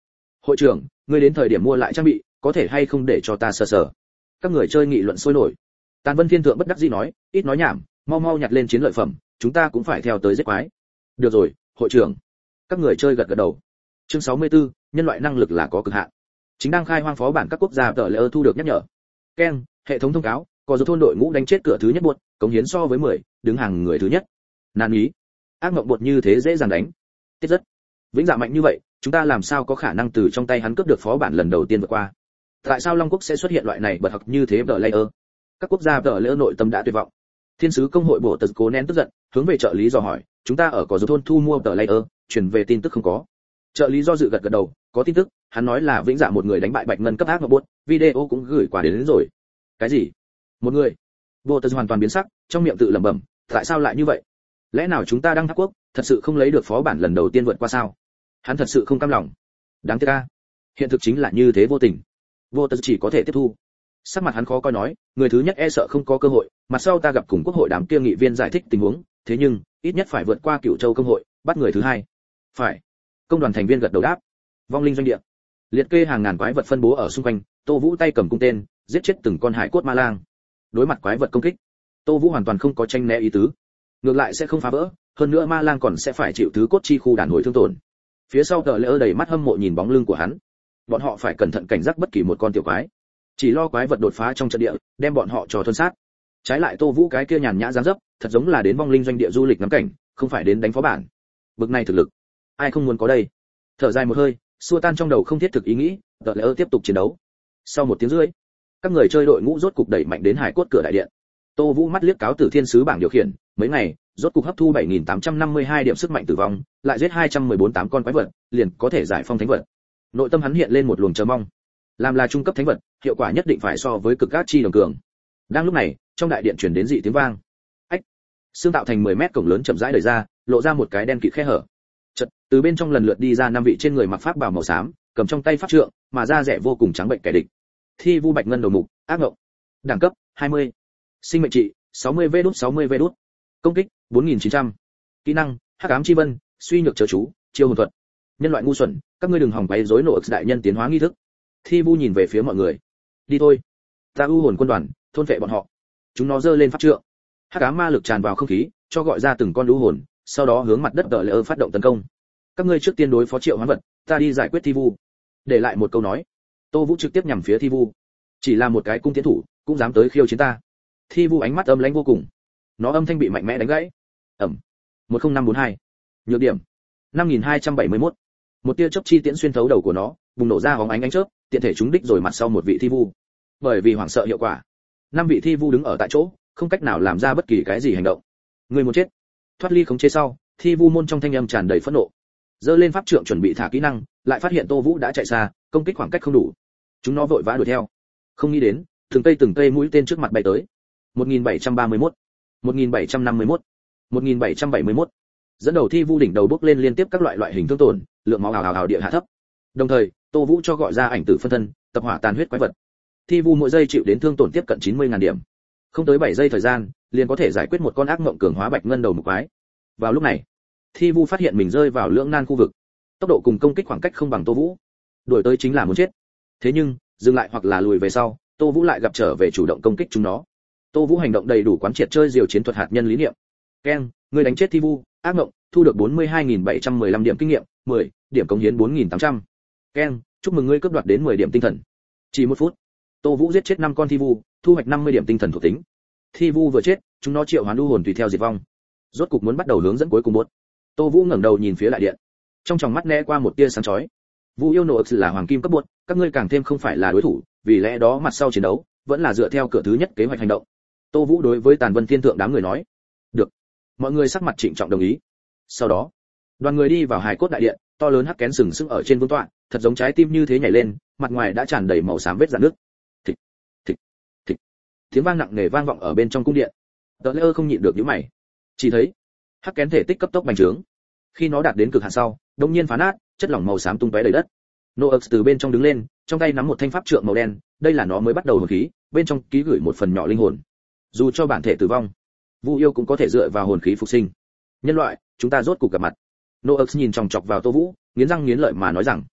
Hội trưởng, ngươi đến thời điểm mua lại trang bị, có thể hay không để cho ta sờ sờ? Các người chơi nghị luận sôi nổi. Tàn Vân Thiên Thượng bất đắc dĩ nói, ít nói nhảm, mau mau nhặt lên chiến lợi phẩm, chúng ta cũng phải theo tới giết quái. Được rồi, hội trưởng. Các người chơi gật gật đầu. Chương sáu mươi tư, nhân loại năng lực là có cực hạn. Chính đang khai hoang phó bản các quốc gia tờ lệ thu được nhắc nhở. Keng, hệ thống thông cáo, có dấu thôn đội ngũ đánh chết cửa thứ nhất buột, cống hiến so với mười, đứng hàng người thứ nhất. Nan ý. Ác mộng bột như thế dễ dàng đánh. Tiết rất. Vĩnh Dạ mạnh như vậy, chúng ta làm sao có khả năng từ trong tay hắn cướp được phó bản lần đầu tiên vượt qua? Tại sao Long Quốc sẽ xuất hiện loại này bật học như thế tờ layer? Các quốc gia tờ layer nội tâm đã tuyệt vọng. Thiên sứ công hội bộ tật cố nén tức giận, hướng về trợ lý dò hỏi, chúng ta ở có dấu thôn thu mua tờ layer, truyền về tin tức không có. Trợ lý do dự gật gật đầu, có tin tức, hắn nói là Vĩnh Dạ một người đánh bại Bạch Ngân cấp ác mộng bột, video cũng gửi qua đến, đến rồi. Cái gì? Một người? Bộ tật hoàn toàn biến sắc, trong miệng tự lẩm bẩm, tại sao lại như vậy? Lẽ nào chúng ta đang tháp quốc, thật sự không lấy được phó bản lần đầu tiên vượt qua sao? Hắn thật sự không cam lòng. Đáng tiếc a, hiện thực chính là như thế vô tình. Vô tật chỉ có thể tiếp thu. Sắc mặt hắn khó coi nói, người thứ nhất e sợ không có cơ hội, mặt sau ta gặp cùng quốc hội đám kia nghị viên giải thích tình huống, thế nhưng ít nhất phải vượt qua Cửu Châu công hội, bắt người thứ hai. Phải. Công đoàn thành viên gật đầu đáp. Vong linh doanh địa, liệt kê hàng ngàn quái vật phân bố ở xung quanh, Tô Vũ tay cầm cung tên, giết chết từng con hải cốt ma lang. Đối mặt quái vật công kích, Tô Vũ hoàn toàn không có tranh né ý tứ, ngược lại sẽ không phá vỡ, hơn nữa ma lang còn sẽ phải chịu thứ cốt chi khu đàn hồi thương tổn. Phía sau tờ lỡ đầy mắt hâm mộ nhìn bóng lưng của hắn, bọn họ phải cẩn thận cảnh giác bất kỳ một con tiểu quái, chỉ lo quái vật đột phá trong trận địa, đem bọn họ cho thuần sát. Trái lại Tô Vũ cái kia nhàn nhã dáng dấp, thật giống là đến vong linh doanh địa du lịch ngắm cảnh, không phải đến đánh phó bản. Bực này thực lực, ai không muốn có đây? Thở dài một hơi, xua tan trong đầu không thiết thực ý nghĩ, tờ lỡ tiếp tục chiến đấu. Sau một tiếng rưỡi, các người chơi đội ngũ rốt cục đẩy mạnh đến hải cốt cửa đại điện. Tô Vũ mắt liếc cáo tử thiên sứ bảng điều khiển, mấy ngày, rốt cục hấp thu bảy nghìn tám trăm năm mươi hai điểm sức mạnh tử vong, lại giết hai trăm mười bốn tám con quái vật, liền có thể giải phong thánh vật. Nội tâm hắn hiện lên một luồng chờ mong. Làm là trung cấp thánh vật, hiệu quả nhất định phải so với cực ác chi đồng cường. Đang lúc này, trong đại điện truyền đến dị tiếng vang. Ách! Xương tạo thành mười mét cổng lớn chậm rãi đẩy ra, lộ ra một cái đen kịt khe hở. Chợt, từ bên trong lần lượt đi ra năm vị trên người mặc pháp bào màu xám, cầm trong tay pháp trượng, mà da rẻ vô cùng trắng bệnh kẻ địch. Thi Vu Bạch Ngân đầu mục, ác ngộng. Đẳng cấp hai mươi. Sinh mệnh trị sáu mươi vê đút sáu mươi vê đút. Công kích bốn nghìn chín trăm. Kỹ năng hắc ám chi vân, suy nhược chớ chú, chiêu hồn thuật. Nhân loại ngu xuẩn, các ngươi đừng hòng quấy rối nộ đại nhân tiến hóa nghi thức. Thi Vu nhìn về phía mọi người. Đi thôi, ta u hồn quân đoàn, thôn vệ bọn họ. Chúng nó giơ lên pháp trượng. Hắc ám ma lực tràn vào không khí, cho gọi ra từng con u hồn, sau đó hướng mặt đất đỡ lỡ phát động tấn công. Các ngươi trước tiên đối phó triệu hoán vật, ta đi giải quyết Thi Vu. Để lại một câu nói. Tô Vũ trực tiếp nhằm phía Thi Vu. Chỉ là một cái cung tiến thủ, cũng dám tới khiêu chiến ta. Thi Vu ánh mắt âm lãnh vô cùng. Nó âm thanh bị mạnh mẽ đánh gãy. Ầm. một không năm bốn hai. Nhược điểm năm nghìn hai trăm bảy mươi mốt. Một tia chớp chi tiễn xuyên thấu đầu của nó, bùng nổ ra hóng ánh ánh chớp, tiện thể trúng đích rồi mặt sau một vị Thi Vu. Bởi vì hoảng sợ hiệu quả, năm vị Thi Vu đứng ở tại chỗ, không cách nào làm ra bất kỳ cái gì hành động. Người muốn chết. Thoát ly khống chế sau, Thi Vu môn trong thanh âm tràn đầy phẫn nộ. Giơ lên pháp trượng chuẩn bị thả kỹ năng, lại phát hiện Tô Vũ đã chạy xa, công kích khoảng cách không đủ. Chúng nó vội vã đuổi theo. Không nghĩ đến, từng cây từng cây mũi tên trước mặt bay tới. một nghìn bảy trăm ba mươi mốt, một nghìn bảy trăm năm mươi mốt, một nghìn bảy trăm bảy mươi mốt. Dẫn đầu Thi Vu đỉnh đầu bốc lên liên tiếp các loại loại hình thương tổn, lượng máu hào hào hào địa hạ thấp. Đồng thời, Tô Vũ cho gọi ra ảnh tử phân thân, tập hỏa tàn huyết quái vật. Thi Vu mỗi giây chịu đến thương tổn tiếp cận chín mươi nghìn điểm. Không tới bảy giây thời gian, liền có thể giải quyết một con ác mộng cường hóa bạch ngân đầu mục quái. Vào lúc này, Thi Vu phát hiện mình rơi vào lưỡng nan khu vực. Tốc độ cùng công kích khoảng cách không bằng Tô Vũ. Đuổi tới chính là muốn chết. Thế nhưng, dừng lại hoặc là lùi về sau, Tô Vũ lại gặp trở về chủ động công kích chúng nó. Tô Vũ hành động đầy đủ quán triệt chơi diều chiến thuật hạt nhân lý niệm. Keng, người đánh chết Thi Vu, ác mộng, thu được bốn mươi hai nghìn bảy trăm mười lăm điểm kinh nghiệm, mười, điểm cống hiến bốn nghìn tám trăm. Keng, chúc mừng ngươi cướp đoạt đến mười điểm tinh thần. Chỉ một phút, Tô Vũ giết chết năm con Thi Vu, thu hoạch năm mươi điểm tinh thần thuộc tính. Thi Vu vừa chết, chúng nó triệu hoán u hồn tùy theo diệt vong. Rốt cục muốn bắt đầu hướng dẫn cuối cùng buốt. Tô Vũ ngẩng đầu nhìn phía đại điện, trong tròng mắt né qua một tia sáng chói. Vu yêu nộ là hoàng kim cấp buốt, các ngươi càng thêm không phải là đối thủ, vì lẽ đó mặt sau chiến đấu vẫn là dựa theo cửa thứ nhất kế hoạch hành động. Tô Vũ đối với Tàn Vân Thiên Thượng đám người nói. Được. Mọi người sắc mặt trịnh trọng đồng ý. Sau đó, đoàn người đi vào hài cốt đại điện, to lớn hắc kén sừng sững ở trên vương tọa, thật giống trái tim như thế nhảy lên, mặt ngoài đã tràn đầy màu xám vết rạn nước. Thịch, thịch, thịch. Tiếng vang nặng nề vang vọng ở bên trong cung điện. Tờ Lơ không nhịn được nhíu mày. Chỉ thấy, hắc kén thể tích cấp tốc bành trướng. Khi nó đạt đến cực hạn sau, đột nhiên phá nát, chất lỏng màu xám tung tóe đầy đất. Nox từ bên trong đứng lên, trong tay nắm một thanh pháp trượng màu đen, đây là nó mới bắt đầu hồn khí, bên trong ký gửi một phần nhỏ linh hồn. Dù cho bản thể tử vong, Vu yêu cũng có thể dựa vào hồn khí phục sinh. Nhân loại, chúng ta rốt cục gặp mặt. Nox nhìn chòng chọc vào Tô Vũ, nghiến răng nghiến lợi mà nói rằng,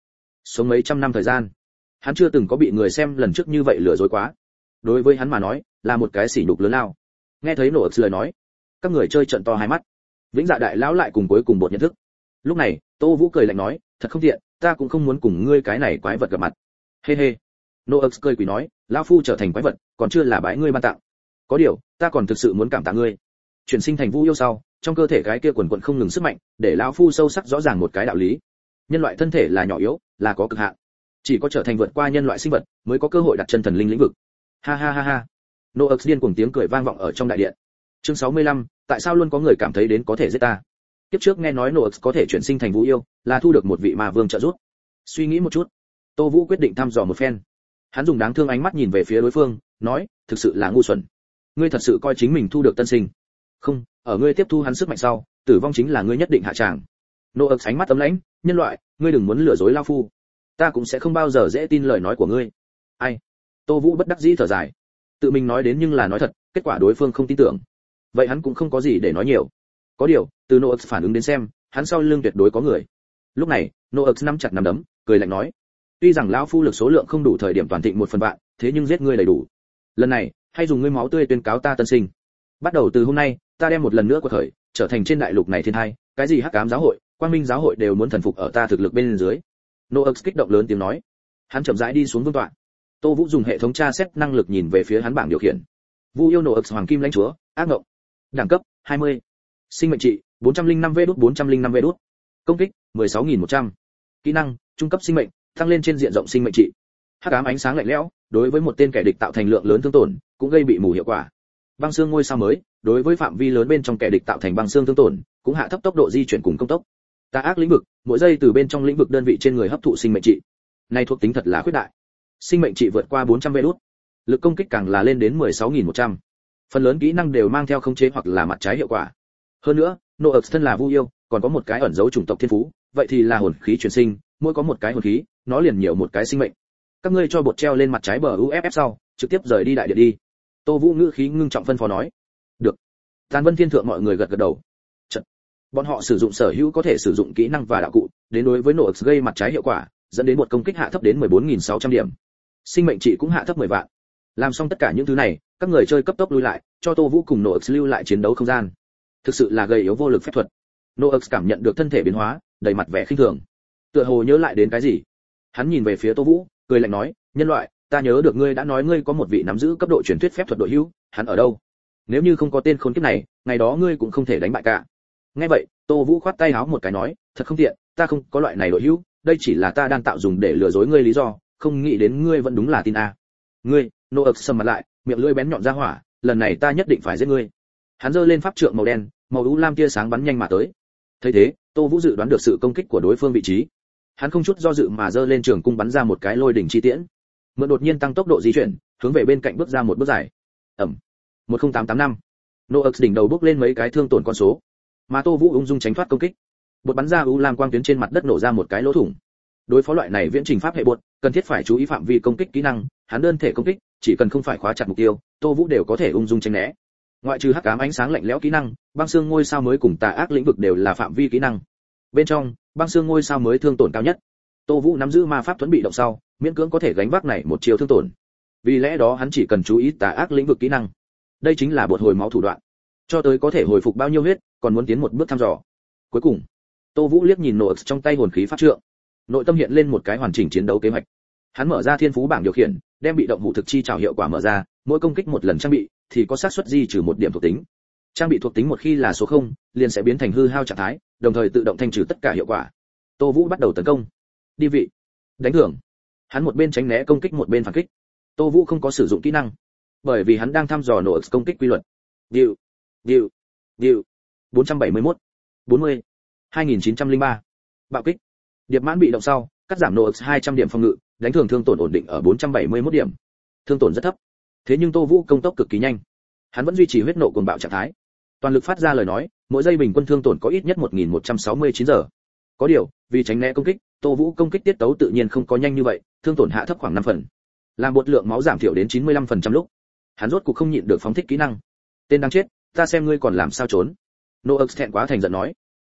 sống mấy trăm năm thời gian, hắn chưa từng có bị người xem lần trước như vậy lừa dối quá. Đối với hắn mà nói, là một cái sỉ nhục lớn lao. Nghe thấy Nox lời nói, các người chơi trợn to hai mắt. Vĩnh Dạ đại lão lại cùng cuối cùng bột nhận thức. Lúc này, Tô Vũ cười lạnh nói, thật không tiện, ta cũng không muốn cùng ngươi cái này quái vật gặp mặt. Hê hê. Nox cười quỷ nói, lão phu trở thành quái vật, còn chưa là bái ngươi ban tặng. Có điều, ta còn thực sự muốn cảm tạ ngươi. Chuyển sinh thành Vu yêu sau, trong cơ thể cái kia quần quần không ngừng sức mạnh, để lão phu sâu sắc rõ ràng một cái đạo lý. Nhân loại thân thể là nhỏ yếu, là có cực hạn. Chỉ có trở thành vượt qua nhân loại sinh vật, mới có cơ hội đặt chân thần linh lĩnh vực. Ha ha ha ha. Nox điên cuồng tiếng cười vang vọng ở trong đại điện. Chương sáu mươi lăm, tại sao luôn có người cảm thấy đến có thể giết ta? Tiếp trước nghe nói Nox có thể chuyển sinh thành Vu yêu, là thu được một vị ma vương trợ giúp. Suy nghĩ một chút, Tô Vũ quyết định thăm dò một phen. Hắn dùng đáng thương ánh mắt nhìn về phía đối phương, nói, thực sự là ngu xuẩn. Ngươi thật sự coi chính mình thu được tân sinh? Không, ở ngươi tiếp thu hắn sức mạnh sau, tử vong chính là ngươi nhất định hạ tràng. Nox ánh mắt ấm lãnh, nhân loại, ngươi đừng muốn lừa dối lão phu. Ta cũng sẽ không bao giờ dễ tin lời nói của ngươi. Ai? Tô Vũ bất đắc dĩ thở dài. Tự mình nói đến nhưng là nói thật, kết quả đối phương không tin tưởng. Vậy hắn cũng không có gì để nói nhiều. Có điều, từ Nox phản ứng đến xem, hắn sau lưng tuyệt đối có người. Lúc này, Nox nắm chặt nắm đấm, cười lạnh nói: "Tuy rằng lão phu lực số lượng không đủ thời điểm toàn thịnh một phần vạn, thế nhưng giết ngươi đầy đủ. Lần này, hay dùng ngươi máu tươi tuyên cáo ta tân sinh. Bắt đầu từ hôm nay, ta đem một lần nữa quật khởi, trở thành trên đại lục này thiên hai, cái gì Hắc Ám giáo hội, Quang Minh giáo hội đều muốn thần phục ở ta thực lực bên dưới." Nox kích động lớn tiếng nói. Hắn chậm rãi đi xuống vương tọa. Tô Vũ dùng hệ thống tra xét năng lực nhìn về phía hắn bảng điều khiển. Vu yêu Nox hoàng kim lãnh chúa, ác ngộng. Đẳng cấp hai mươi. Sinh mệnh trị bốn trăm linh năm vê đút bốn trăm linh năm vê đút. Công kích mười sáu nghìn một trăm. Kỹ năng trung cấp sinh mệnh, tăng lên trên diện rộng sinh mệnh trị. Hắc ám ánh sáng lạnh lẽo, đối với một tên kẻ địch tạo thành lượng lớn thương tổn, cũng gây bị mù hiệu quả. Băng xương ngôi sao mới, đối với phạm vi lớn bên trong kẻ địch tạo thành băng xương thương tổn, cũng hạ thấp tốc độ di chuyển cùng công tốc. Tà ác lĩnh vực, mỗi giây từ bên trong lĩnh vực đơn vị trên người hấp thụ sinh mệnh trị. Này thuộc tính thật là khuyết đại. Sinh mệnh trị vượt qua bốn trăm vê đút. Lực công kích càng là lên đến mười sáu nghìn một trăm. Phần lớn kỹ năng đều mang theo khống chế hoặc là mặt trái hiệu quả. Hơn nữa, Nox thân là Vu yêu, còn có một cái ẩn dấu chủng tộc thiên phú, vậy thì là hồn khí chuyển sinh, mỗi có một cái hồn khí, nó liền nhiều một cái sinh mệnh. Các ngươi cho bột treo lên mặt trái bờ u ép ép sau, trực tiếp rời đi đại điện đi. Tô Vũ ngữ khí ngưng trọng phân phó nói. Được. Tàn Vân Thiên thượng mọi người gật gật đầu. Chật. Bọn họ sử dụng sở hữu có thể sử dụng kỹ năng và đạo cụ, đến đối với Nox gây mặt trái hiệu quả, dẫn đến một công kích hạ thấp đến mười bốn nghìn sáu trăm điểm. Sinh mệnh trị cũng hạ thấp mười vạn. Làm xong tất cả những thứ này, các người chơi cấp tốc lui lại, cho Tô Vũ cùng Nox lưu lại chiến đấu không gian. Thực sự là gây yếu vô lực phép thuật. Nox cảm nhận được thân thể biến hóa, đầy mặt vẻ khinh thường. Tựa hồ nhớ lại đến cái gì. Hắn nhìn về phía Tô Vũ, cười lạnh nói, nhân loại, ta nhớ được ngươi đã nói ngươi có một vị nắm giữ cấp độ truyền thuyết phép thuật đội hữu, hắn ở đâu? Nếu như không có tên khốn kiếp này, ngày đó ngươi cũng không thể đánh bại cả. Nghe vậy, Tô Vũ khoát tay áo một cái nói, thật không tiện, ta không có loại này đội hữu, đây chỉ là ta đang tạo dùng để lừa dối ngươi lý do, không nghĩ đến ngươi vẫn đúng là tin a. Ngươi, Nox sầm mặt lại, miệng lưỡi bén nhọn ra hỏa, lần này ta nhất định phải giết ngươi. Hắn giơ lên pháp trượng màu đen, màu u lam tia sáng bắn nhanh mà tới. Thấy thế, Tô Vũ dự đoán được sự công kích của đối phương vị trí. Hắn không chút do dự mà giơ lên trường cung bắn ra một cái lôi đỉnh chi tiễn. Mượn đột nhiên tăng tốc độ di chuyển, hướng về bên cạnh bước ra một bước dài. Ầm. một không tám tám năm. Nox đỉnh đầu bước lên mấy cái thương tổn con số. Mà Tô Vũ ung dung tránh thoát công kích. Bột bắn ra u lam quang tuyến trên mặt đất nổ ra một cái lỗ thủng. Đối phó loại này viễn trình pháp hệ bột, cần thiết phải chú ý phạm vi công kích kỹ năng, hắn đơn thể công kích, chỉ cần không phải khóa chặt mục tiêu, Tô Vũ đều có thể ung dung tránh né. Ngoại trừ hắc ám ánh sáng lạnh lẽo kỹ năng, băng xương ngôi sao mới cùng tà ác lĩnh vực đều là phạm vi kỹ năng. Bên trong, băng xương ngôi sao mới thương tổn cao nhất. Tô Vũ nắm giữ ma pháp thuẫn bị động sau, miễn cưỡng có thể gánh vác này một chiều thương tổn. Vì lẽ đó hắn chỉ cần chú ý tà ác lĩnh vực kỹ năng. Đây chính là bột hồi máu thủ đoạn. Cho tới có thể hồi phục bao nhiêu huyết, còn muốn tiến một bước thăm dò. Cuối cùng, Tô Vũ liếc nhìn Nox trong tay hồn khí pháp trượng. Nội tâm hiện lên một cái hoàn chỉnh chiến đấu kế hoạch. Hắn mở ra thiên phú bảng điều khiển, đem bị động vụ thực chi trảo hiệu quả mở ra, mỗi công kích một lần trang bị thì có xác suất di trừ một điểm thuộc tính. Trang bị thuộc tính một khi là số không, liền sẽ biến thành hư hao trạng thái, đồng thời tự động thanh trừ tất cả hiệu quả. Tô Vũ bắt đầu tấn công. Đi vị, đánh thưởng. Hắn một bên tránh né công kích một bên phản kích. Tô Vũ không có sử dụng kỹ năng, bởi vì hắn đang thăm dò Nox công kích quy luật. Điệu, điệu, điệu. bốn trăm bảy mươi mốt, bốn mươi, hai nghìn chín trăm lẻ ba. Bạo kích. Điệp mãn bị động sau, cắt giảm Nox hai trăm điểm phòng ngự, đánh thường thương tổn ổn định ở bốn trăm bảy mươi mốt điểm. Thương tổn rất thấp. Thế nhưng Tô Vũ công tốc cực kỳ nhanh. Hắn vẫn duy trì huyết nộ cuồng bạo trạng thái. Toàn lực phát ra lời nói, mỗi giây bình quân thương tổn có ít nhất một nghìn một trăm sáu mươi chín giờ. Có điều, vì tránh né công kích, Tô Vũ công kích tiết tấu tự nhiên không có nhanh như vậy, thương tổn hạ thấp khoảng năm phần. Làm bột lượng máu giảm thiểu đến chín mươi lăm phần trăm lúc, hắn rốt cuộc không nhịn được phóng thích kỹ năng. Tên đáng chết, ta xem ngươi còn làm sao trốn. Nox thẹn quá thành giận nói.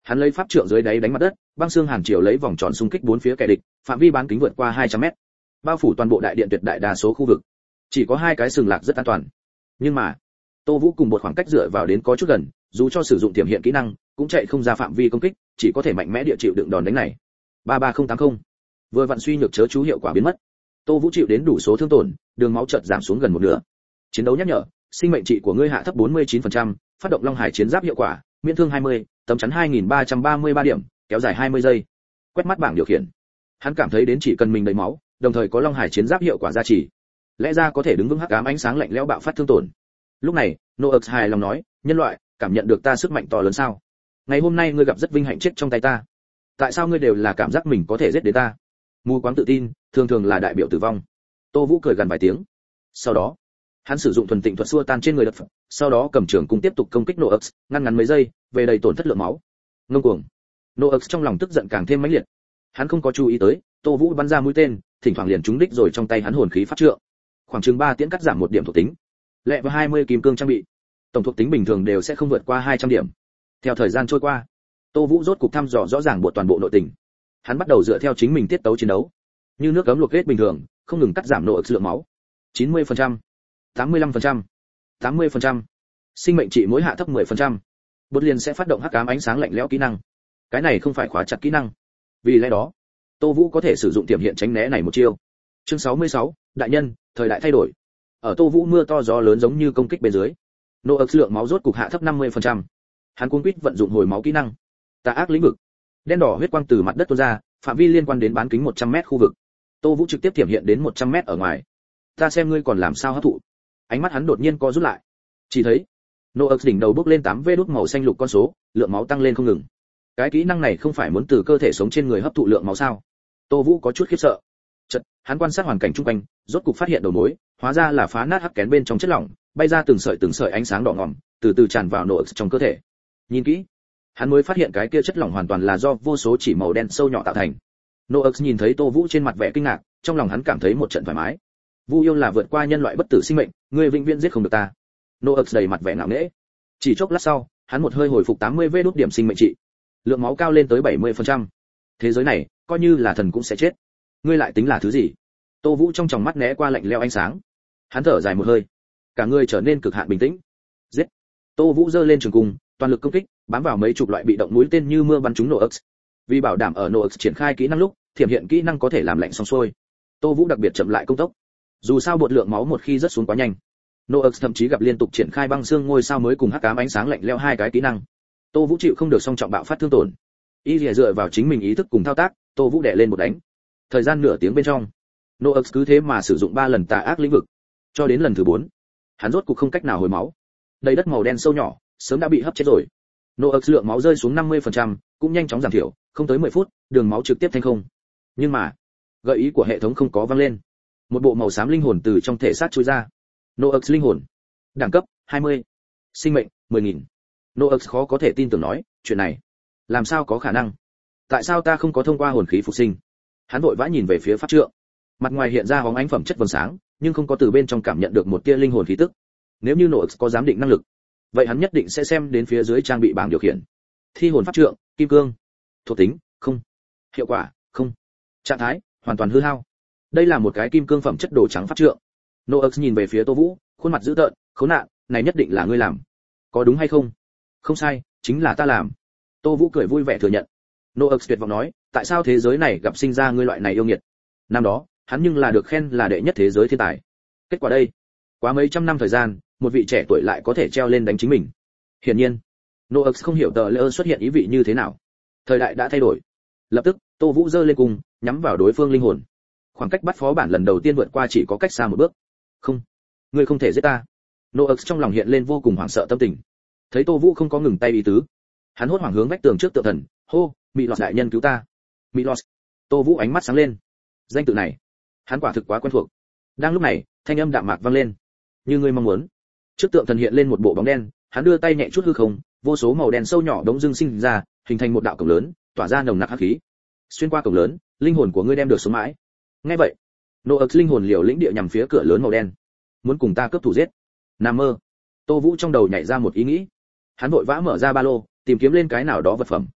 Hắn lấy pháp trượng dưới đáy đánh mặt đất, băng xương hàn triều lấy vòng tròn xung kích bốn phía kẻ địch, phạm vi bán kính vượt qua hai trăm mét, bao phủ toàn bộ đại điện tuyệt đại đa số khu vực. Chỉ có hai cái sừng lạc rất an toàn. Nhưng mà, Tô Vũ cùng một khoảng cách dựa vào đến có chút gần, dù cho sử dụng tiềm hiện kỹ năng, cũng chạy không ra phạm vi công kích, chỉ có thể mạnh mẽ địa chịu đựng đòn đánh này. ba ba không tám không. Vừa vặn suy nhược chớ chú hiệu quả biến mất. Tô Vũ chịu đến đủ số thương tổn, đường máu chợt giảm xuống gần một nửa. Chiến đấu nhắc nhở, sinh mệnh trị của ngươi hạ thấp bốn mươi chín phần trăm, phát động Long Hải chiến giáp hiệu quả, miễn thương hai mươi, tấm chắn hai nghìn ba trăm ba mươi ba điểm, kéo dài hai mươi giây. Quét mắt bảng điều khiển. Hắn cảm thấy đến chỉ cần mình đầy máu, đồng thời có Long Hải chiến giáp hiệu quả gia trì, lẽ ra có thể đứng vững hắc ám ánh sáng lạnh lẽo bạo phát thương tổn. Lúc này, Nox hài lòng nói, nhân loại, cảm nhận được ta sức mạnh to lớn sao? Ngày hôm nay ngươi gặp rất vinh hạnh chết trong tay ta. Tại sao ngươi đều là cảm giác mình có thể giết đến ta? Mù quáng tự tin, thường thường là đại biểu tử vong. Tô Vũ cười gần vài tiếng. Sau đó, hắn sử dụng thuần tịnh thuật xua tan trên người đợt phật, sau đó cầm trường cung tiếp tục công kích Nox, ngăn ngắn mấy giây, về đầy tổn thất lượng máu. Ngông cuồng. Nox trong lòng tức giận càng thêm mãnh liệt. Hắn không có chú ý tới, Tô Vũ bắn ra mũi tên, thỉnh thoảng liền trúng đích rồi trong tay hắn hồn khí pháp trượng. Khoảng chừng ba tiễn cắt giảm một điểm thuộc tính. Lẹ vào hai mươi kim cương trang bị. Tổng thuộc tính bình thường đều sẽ không vượt qua hai trăm điểm. Theo thời gian trôi qua, Tô Vũ rốt cục thăm dò rõ ràng bộ toàn bộ nội tình. Hắn bắt đầu dựa theo chính mình tiết tấu chiến đấu, như nước cấm luộc hết bình thường, không ngừng cắt giảm nội lượng máu. chín mươi phần trăm, tám mươi lăm phần trăm, tám mươi phần trăm. Sinh mệnh trị mỗi hạ thấp mười phần trăm. Bột liền sẽ phát động hắc ám ánh sáng lạnh lẽo kỹ năng. Cái này không phải khóa chặt kỹ năng. Vì lẽ đó, Tô Vũ có thể sử dụng tiềm hiện tránh né này một chiêu. Chương sáu mươi sáu, đại nhân, thời đại thay đổi. Ở Tô Vũ mưa to gió lớn giống như công kích bên dưới, Nox lượng máu rốt cục hạ thấp năm mươi phần trăm. Hắn cuống quýt vận dụng hồi máu kỹ năng. Tà ác lĩnh vực. Đen đỏ huyết quang từ mặt đất tuôn ra, phạm vi liên quan đến bán kính một trăm mét khu vực. Tô Vũ trực tiếp tiềm hiện đến một trăm mét ở ngoài. Ta xem ngươi còn làm sao hấp thụ. Ánh mắt hắn đột nhiên co rút lại. Chỉ thấy, Nox đỉnh đầu bốc lên tám vê đút màu xanh lục con số, lượng máu tăng lên không ngừng. Cái kỹ năng này không phải muốn từ cơ thể sống trên người hấp thụ lượng máu sao? Tô Vũ có chút khiếp sợ. Chợt, hắn quan sát hoàn cảnh xung quanh, rốt cục phát hiện đầu mối, hóa ra là phá nát hắc kén bên trong chất lỏng, bay ra từng sợi từng sợi ánh sáng đỏ ngòm, từ từ tràn vào Nox trong cơ thể. Nhìn kỹ, hắn mới phát hiện cái kia chất lỏng hoàn toàn là do vô số chỉ màu đen sâu nhỏ tạo thành. Nox nhìn thấy Tô Vũ trên mặt vẻ kinh ngạc, trong lòng hắn cảm thấy một trận thoải mái. Vu yêu là vượt qua nhân loại bất tử sinh mệnh, ngươi vĩnh viễn giết không được ta. Nox đầy mặt vẻ ngạo nghễ. Chỉ chốc lát sau, hắn một hơi hồi phục tám mươi vê đốt điểm sinh mệnh trị. Lượng máu cao lên tới bảy mươi phần trăm. Thế giới này, coi như là thần cũng sẽ chết. Ngươi lại tính là thứ gì? Tô Vũ trong tròng mắt né qua lạnh lẽo ánh sáng. Hắn thở dài một hơi, cả người trở nên cực hạn bình tĩnh. Giết! Tô Vũ giơ lên trường cung, toàn lực công kích, bám vào mấy chục loại bị động mũi tên như mưa bắn trúng Nox. Vì bảo đảm ở Nox triển khai kỹ năng lúc, thiểm hiện kỹ năng có thể làm lạnh xong xuôi. Tô Vũ đặc biệt chậm lại công tốc. Dù sao bột lượng máu một khi rất xuống quá nhanh, Nox thậm chí gặp liên tục triển khai băng xương ngôi sao mới cùng hắc ám ánh sáng lạnh lẽo hai cái kỹ năng. Tô Vũ chịu không được song trọng bạo phát thương tổn. Y lìa dựa vào chính mình ý thức cùng thao tác, Tô Vũ đè lên một đánh. Thời gian nửa tiếng bên trong, Nox cứ thế mà sử dụng ba lần tà ác lĩnh vực. Cho đến lần thứ bốn, hắn rốt cục không cách nào hồi máu. Đầy đất màu đen sâu nhỏ, sớm đã bị hấp chết rồi. Nox lượng máu rơi xuống năm mươi phần trăm, cũng nhanh chóng giảm thiểu, không tới mười phút, đường máu trực tiếp thanh không. Nhưng mà, gợi ý của hệ thống không có vang lên. Một bộ màu xám linh hồn từ trong thể xác chui ra. Nox linh hồn. Đẳng cấp hai mươi. Sinh mệnh mười nghìn. Nox khó có thể tin tưởng nói, chuyện này, làm sao có khả năng? Tại sao ta không có thông qua hồn khí phục sinh? Hắn vội vã nhìn về phía pháp trượng. Mặt ngoài hiện ra bóng ánh phẩm chất vầng sáng, nhưng không có từ bên trong cảm nhận được một tia linh hồn khí tức. Nếu như Nox có giám định năng lực, vậy hắn nhất định sẽ xem đến phía dưới trang bị bảng điều khiển. Thi hồn pháp trượng, kim cương. Thuộc tính, không. Hiệu quả, không. Trạng thái, hoàn toàn hư hao. Đây là một cái kim cương phẩm chất đồ trắng pháp trượng. Nox nhìn về phía Tô Vũ, khuôn mặt dữ tợn, khốn nạn, này nhất định là ngươi làm. Có đúng hay không? Không sai, chính là ta làm. Tô Vũ cười vui vẻ thừa nhận. Nox tuyệt vọng nói, tại sao thế giới này gặp sinh ra ngươi loại này yêu nghiệt? Năm đó, hắn nhưng là được khen là đệ nhất thế giới thiên tài. Kết quả đây, quá mấy trăm năm thời gian, một vị trẻ tuổi lại có thể treo lên đánh chính mình. Hiển nhiên, Nox không hiểu tờ lỡ xuất hiện ý vị như thế nào. Thời đại đã thay đổi. Lập tức, Tô Vũ giơ lên cung, nhắm vào đối phương linh hồn. Khoảng cách bắt phó bản lần đầu tiên vượt qua chỉ có cách xa một bước. Không, ngươi không thể giết ta. Nox trong lòng hiện lên vô cùng hoảng sợ tâm tình. Thấy Tô Vũ không có ngừng tay ý tứ, hắn hốt hoảng hướng vách tường trước tượng thần, hô, Mị Lọt đại nhân cứu ta. Mị Lọt. Tô Vũ ánh mắt sáng lên. Danh tự này, hắn quả thực quá quen thuộc. Đang lúc này, thanh âm đạm mạc vang lên. Như ngươi mong muốn. Trước tượng thần hiện lên một bộ bóng đen, hắn đưa tay nhẹ chút hư không, vô số màu đen sâu nhỏ đống dưng sinh ra, hình thành một đạo cổng lớn, tỏa ra nồng nặc hắc khí. Xuyên qua cổng lớn, linh hồn của ngươi đem được sống mãi. Nghe vậy, Nox linh hồn liều lĩnh địa nhằm phía cửa lớn màu đen, muốn cùng ta cướp thủ giết. Nằm mơ. Tô Vũ trong đầu nhảy ra một ý nghĩ. Hắn vội vã mở ra ba lô, tìm kiếm lên cái nào đó vật phẩm.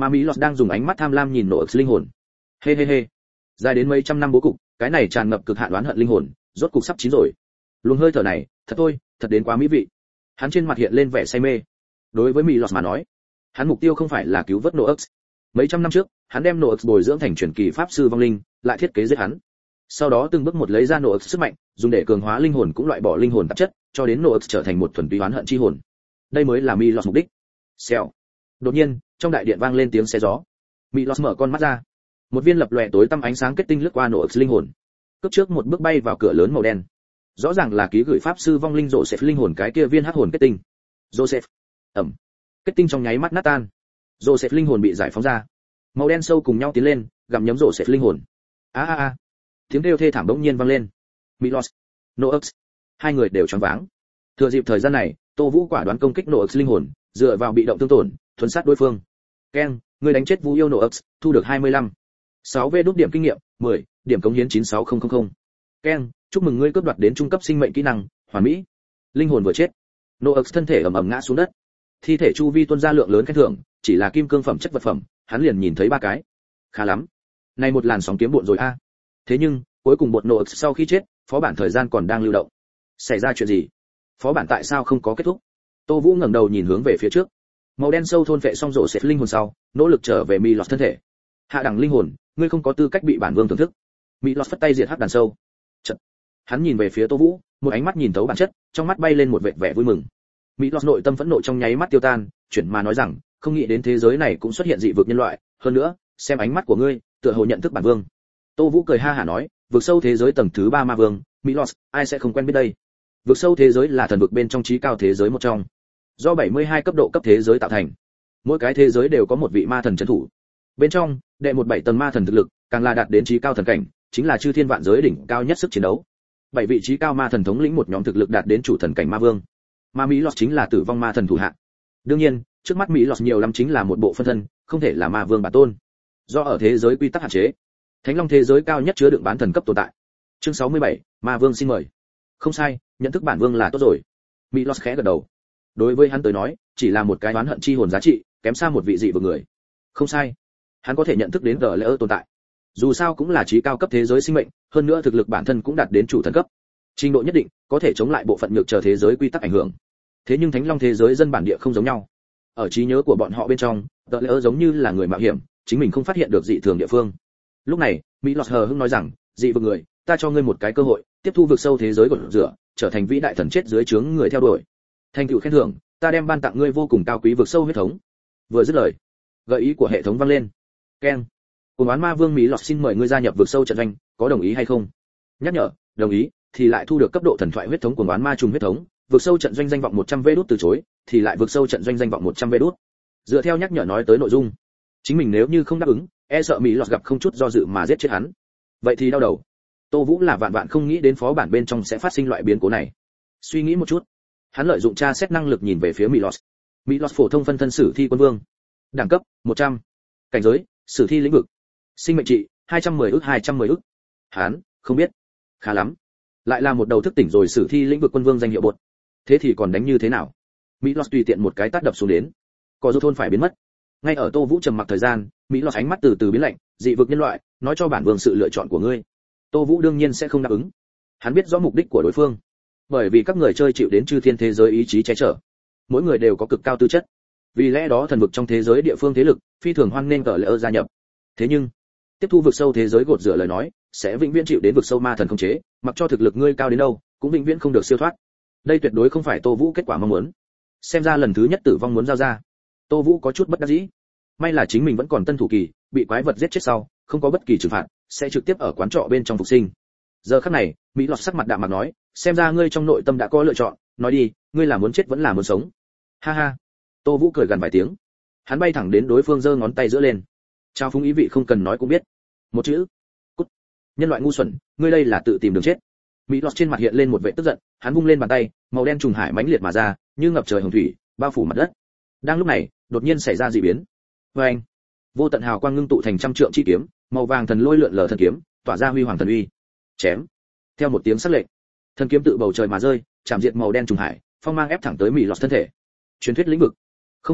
Mà Mỹ Lọt đang dùng ánh mắt tham lam nhìn Nox linh hồn. Hê hê hê. Dài đến mấy trăm năm bố cục, cái này tràn ngập cực hạn oán hận linh hồn, rốt cục sắp chín rồi. Luồng hơi thở này, thật thôi, thật đến quá mỹ vị. Hắn trên mặt hiện lên vẻ say mê. Đối với Mỹ Lọt mà nói, hắn mục tiêu không phải là cứu vớt Nox. Mấy trăm năm trước, hắn đem Nox bồi dưỡng thành truyền kỳ pháp sư vong linh, lại thiết kế giết hắn. Sau đó từng bước một lấy ra Nox sức mạnh, dùng để cường hóa linh hồn cũng loại bỏ linh hồn tạp chất, cho đến Nox trở thành một thuần túy oán hận chi hồn. Đây mới là Mỹ Lọt mục đích. Xèo. Đột nhiên, trong đại điện vang lên tiếng xé gió. Mỹ Lọt mở con mắt ra. Một viên lập lòe tối tăm ánh sáng kết tinh lướt qua Nox linh hồn. Cướp trước một bước bay vào cửa lớn màu đen. Rõ ràng là ký gửi pháp sư vong linh Joseph linh hồn cái kia viên hắc hồn kết tinh. Joseph. Ẩm. Kết tinh trong nháy mắt nát tan. Joseph linh hồn bị giải phóng ra. Màu đen sâu cùng nhau tiến lên, gặm nhấm Joseph linh hồn. A a a. Tiếng kêu thê thảm bỗng nhiên vang lên. Milos, Nox, hai người đều choáng váng. Thừa dịp thời gian này, Tô Vũ quả đoán công kích Nox linh hồn, dựa vào bị động tương tổn, thuần sát đối phương. Ken, người đánh chết Vũ yêu Nox, thu được hai mươi lăm. sáu V đúc điểm kinh nghiệm, mười, điểm cống hiến chín sáu không không không. Ken, chúc mừng ngươi cướp đoạt đến trung cấp sinh mệnh kỹ năng, hoàn mỹ. Linh hồn vừa chết, Nox thân thể ầm ầm ngã xuống đất. Thi thể chu vi tuôn ra lượng lớn khen thưởng, chỉ là kim cương phẩm chất vật phẩm, hắn liền nhìn thấy ba cái. Khá lắm. Này một làn sóng kiếm bộn rồi a. Thế nhưng, cuối cùng bột Nox sau khi chết, phó bản thời gian còn đang lưu động. Xảy ra chuyện gì? Phó bản tại sao không có kết thúc? Tô Vũ ngẩng đầu nhìn hướng về phía trước. Màu đen sâu thôn vệ xong rổ xẹt linh hồn sau, nỗ lực trở về Milos thân thể. Hạ đẳng linh hồn, ngươi không có tư cách bị bản vương thưởng thức. Milos phất tay diệt hắc đàn sâu. Chợt, hắn nhìn về phía Tô Vũ, một ánh mắt nhìn thấu bản chất, trong mắt bay lên một vệt vẻ vui mừng. Milos nội tâm phẫn nộ trong nháy mắt tiêu tan, chuyển mà nói rằng, không nghĩ đến thế giới này cũng xuất hiện dị vực nhân loại, hơn nữa, xem ánh mắt của ngươi, tựa hồ nhận thức bản vương. Tô Vũ cười ha hả nói, vực sâu thế giới tầng thứ ba ma vương, Milos, ai sẽ không quen biết đây. Vực sâu thế giới là thần vực bên trong trí cao thế giới một trong. Do bảy mươi hai cấp độ cấp thế giới tạo thành. Mỗi cái thế giới đều có một vị ma thần trấn thủ. Bên trong, đệ một bảy tầng ma thần thực lực, càng là đạt đến trí cao thần cảnh, chính là chư thiên vạn giới đỉnh cao nhất sức chiến đấu. Bảy vị trí cao ma thần thống lĩnh một nhóm thực lực đạt đến chủ thần cảnh ma vương. Mà Milos chính là tử vong ma thần thủ hạ. Đương nhiên, trước mắt Milos nhiều lắm chính là một bộ phân thân, không thể là ma vương bản tôn. Do ở thế giới quy tắc hạn chế, Thánh Long thế giới cao nhất chứa đựng bán thần cấp tồn tại. Chương sáu mươi bảy, Ma Vương xin mời. Không sai, nhận thức bản vương là tốt rồi. Milos khẽ gật đầu. Đối với hắn tới nói, chỉ là một cái oán hận chi hồn giá trị, kém xa một vị dị vực người. Không sai, hắn có thể nhận thức đến The Layer tồn tại. Dù sao cũng là trí cao cấp thế giới sinh mệnh, hơn nữa thực lực bản thân cũng đạt đến chủ thần cấp. Trình độ nhất định, có thể chống lại bộ phận nhược chờ thế giới quy tắc ảnh hưởng. Thế nhưng Thánh Long thế giới dân bản địa không giống nhau. Ở trí nhớ của bọn họ bên trong, The Layer giống như là người mạo hiểm, chính mình không phát hiện được dị thường địa phương. Lúc này, Milos hờ hững nói rằng, dị vực người, ta cho ngươi một cái cơ hội, tiếp thu vực sâu thế giới của rửa, trở thành vĩ đại thần chết dưới trướng người theo đuổi. Thành tựu khen thưởng, ta đem ban tặng ngươi vô cùng cao quý vực sâu huyết thống. Vừa dứt lời, gợi ý của hệ thống vang lên. Keng. Cùng oán ma vương Milos xin mời ngươi gia nhập vực sâu trận doanh, có đồng ý hay không? Nhắc nhở, đồng ý, thì lại thu được cấp độ thần thoại huyết thống của oán ma trùng huyết thống, vực sâu trận doanh danh vọng một trăm vé đút từ chối, thì lại vực sâu trận doanh danh vọng một trăm vé đút. Dựa theo nhắc nhở nói tới nội dung, chính mình nếu như không đáp ứng, e sợ Mỹ Lọt gặp không chút do dự mà giết chết hắn. Vậy thì đau đầu. Tô Vũ là vạn vạn không nghĩ đến phó bản bên trong sẽ phát sinh loại biến cố này. Suy nghĩ một chút, hắn lợi dụng tra xét năng lực nhìn về phía Mỹ Lọt. Mỹ Lọt phổ thông phân thân sử thi quân vương, đẳng cấp một trăm, cảnh giới sử thi lĩnh vực, sinh mệnh trị hai trăm mười ức hai trăm mười ức. Hắn không biết. Khá lắm, lại là một đầu thức tỉnh rồi sử thi lĩnh vực quân vương danh hiệu bột. Thế thì còn đánh như thế nào? Mỹ Lọt tùy tiện một cái tát đập xuống đến, có dấu thôn phải biến mất. Ngay ở Tô Vũ trầm mặc thời gian, Mỹ Lọt ánh mắt từ từ biến lạnh, dị vực nhân loại, nói cho bản vương sự lựa chọn của ngươi. Tô Vũ đương nhiên sẽ không đáp ứng. Hắn biết rõ mục đích của đối phương, bởi vì các người chơi chịu đến chư thiên thế giới ý chí che chở, mỗi người đều có cực cao tư chất. Vì lẽ đó thần vực trong thế giới địa phương thế lực, phi thường hoan nghênh cỡ lỡ gia nhập. Thế nhưng, tiếp thu vực sâu thế giới gột rửa lời nói, sẽ vĩnh viễn chịu đến vực sâu ma thần khống chế, mặc cho thực lực ngươi cao đến đâu, cũng vĩnh viễn không được siêu thoát. Đây tuyệt đối không phải Tô Vũ kết quả mong muốn. Xem ra lần thứ nhất tử vong muốn giao ra. Tô Vũ có chút bất đắc dĩ. May là chính mình vẫn còn tân thủ kỳ, bị quái vật giết chết sau, không có bất kỳ trừng phạt, sẽ trực tiếp ở quán trọ bên trong phục sinh. Giờ khắc này, Mỹ Lọt sắc mặt đạm mạc nói, xem ra ngươi trong nội tâm đã có lựa chọn, nói đi, ngươi là muốn chết vẫn là muốn sống? Ha ha. Tô Vũ cười gần vài tiếng. Hắn bay thẳng đến đối phương giơ ngón tay giữa lên. Trao phúng ý vị không cần nói cũng biết. Một chữ. Cút. Nhân loại ngu xuẩn, ngươi đây là tự tìm đường chết. Mỹ Lọt trên mặt hiện lên một vẻ tức giận, hắn vung lên bàn tay, màu đen trùng hải mãnh liệt mà ra, như ngập trời hồng thủy, bao phủ mặt đất. Đang lúc này, đột nhiên xảy ra dị biến. Oeng! Vô tận hào quang ngưng tụ thành trăm trượng chi kiếm, màu vàng thần lôi lượn lờ thần kiếm, tỏa ra huy hoàng thần uy. Chém! Theo một tiếng sắc lệnh, thần kiếm tự bầu trời mà rơi, chạm diệt màu đen trùng hải, phong mang ép thẳng tới Mỹ Lọt thân thể. Truyền thuyết lĩnh vực. Không thể,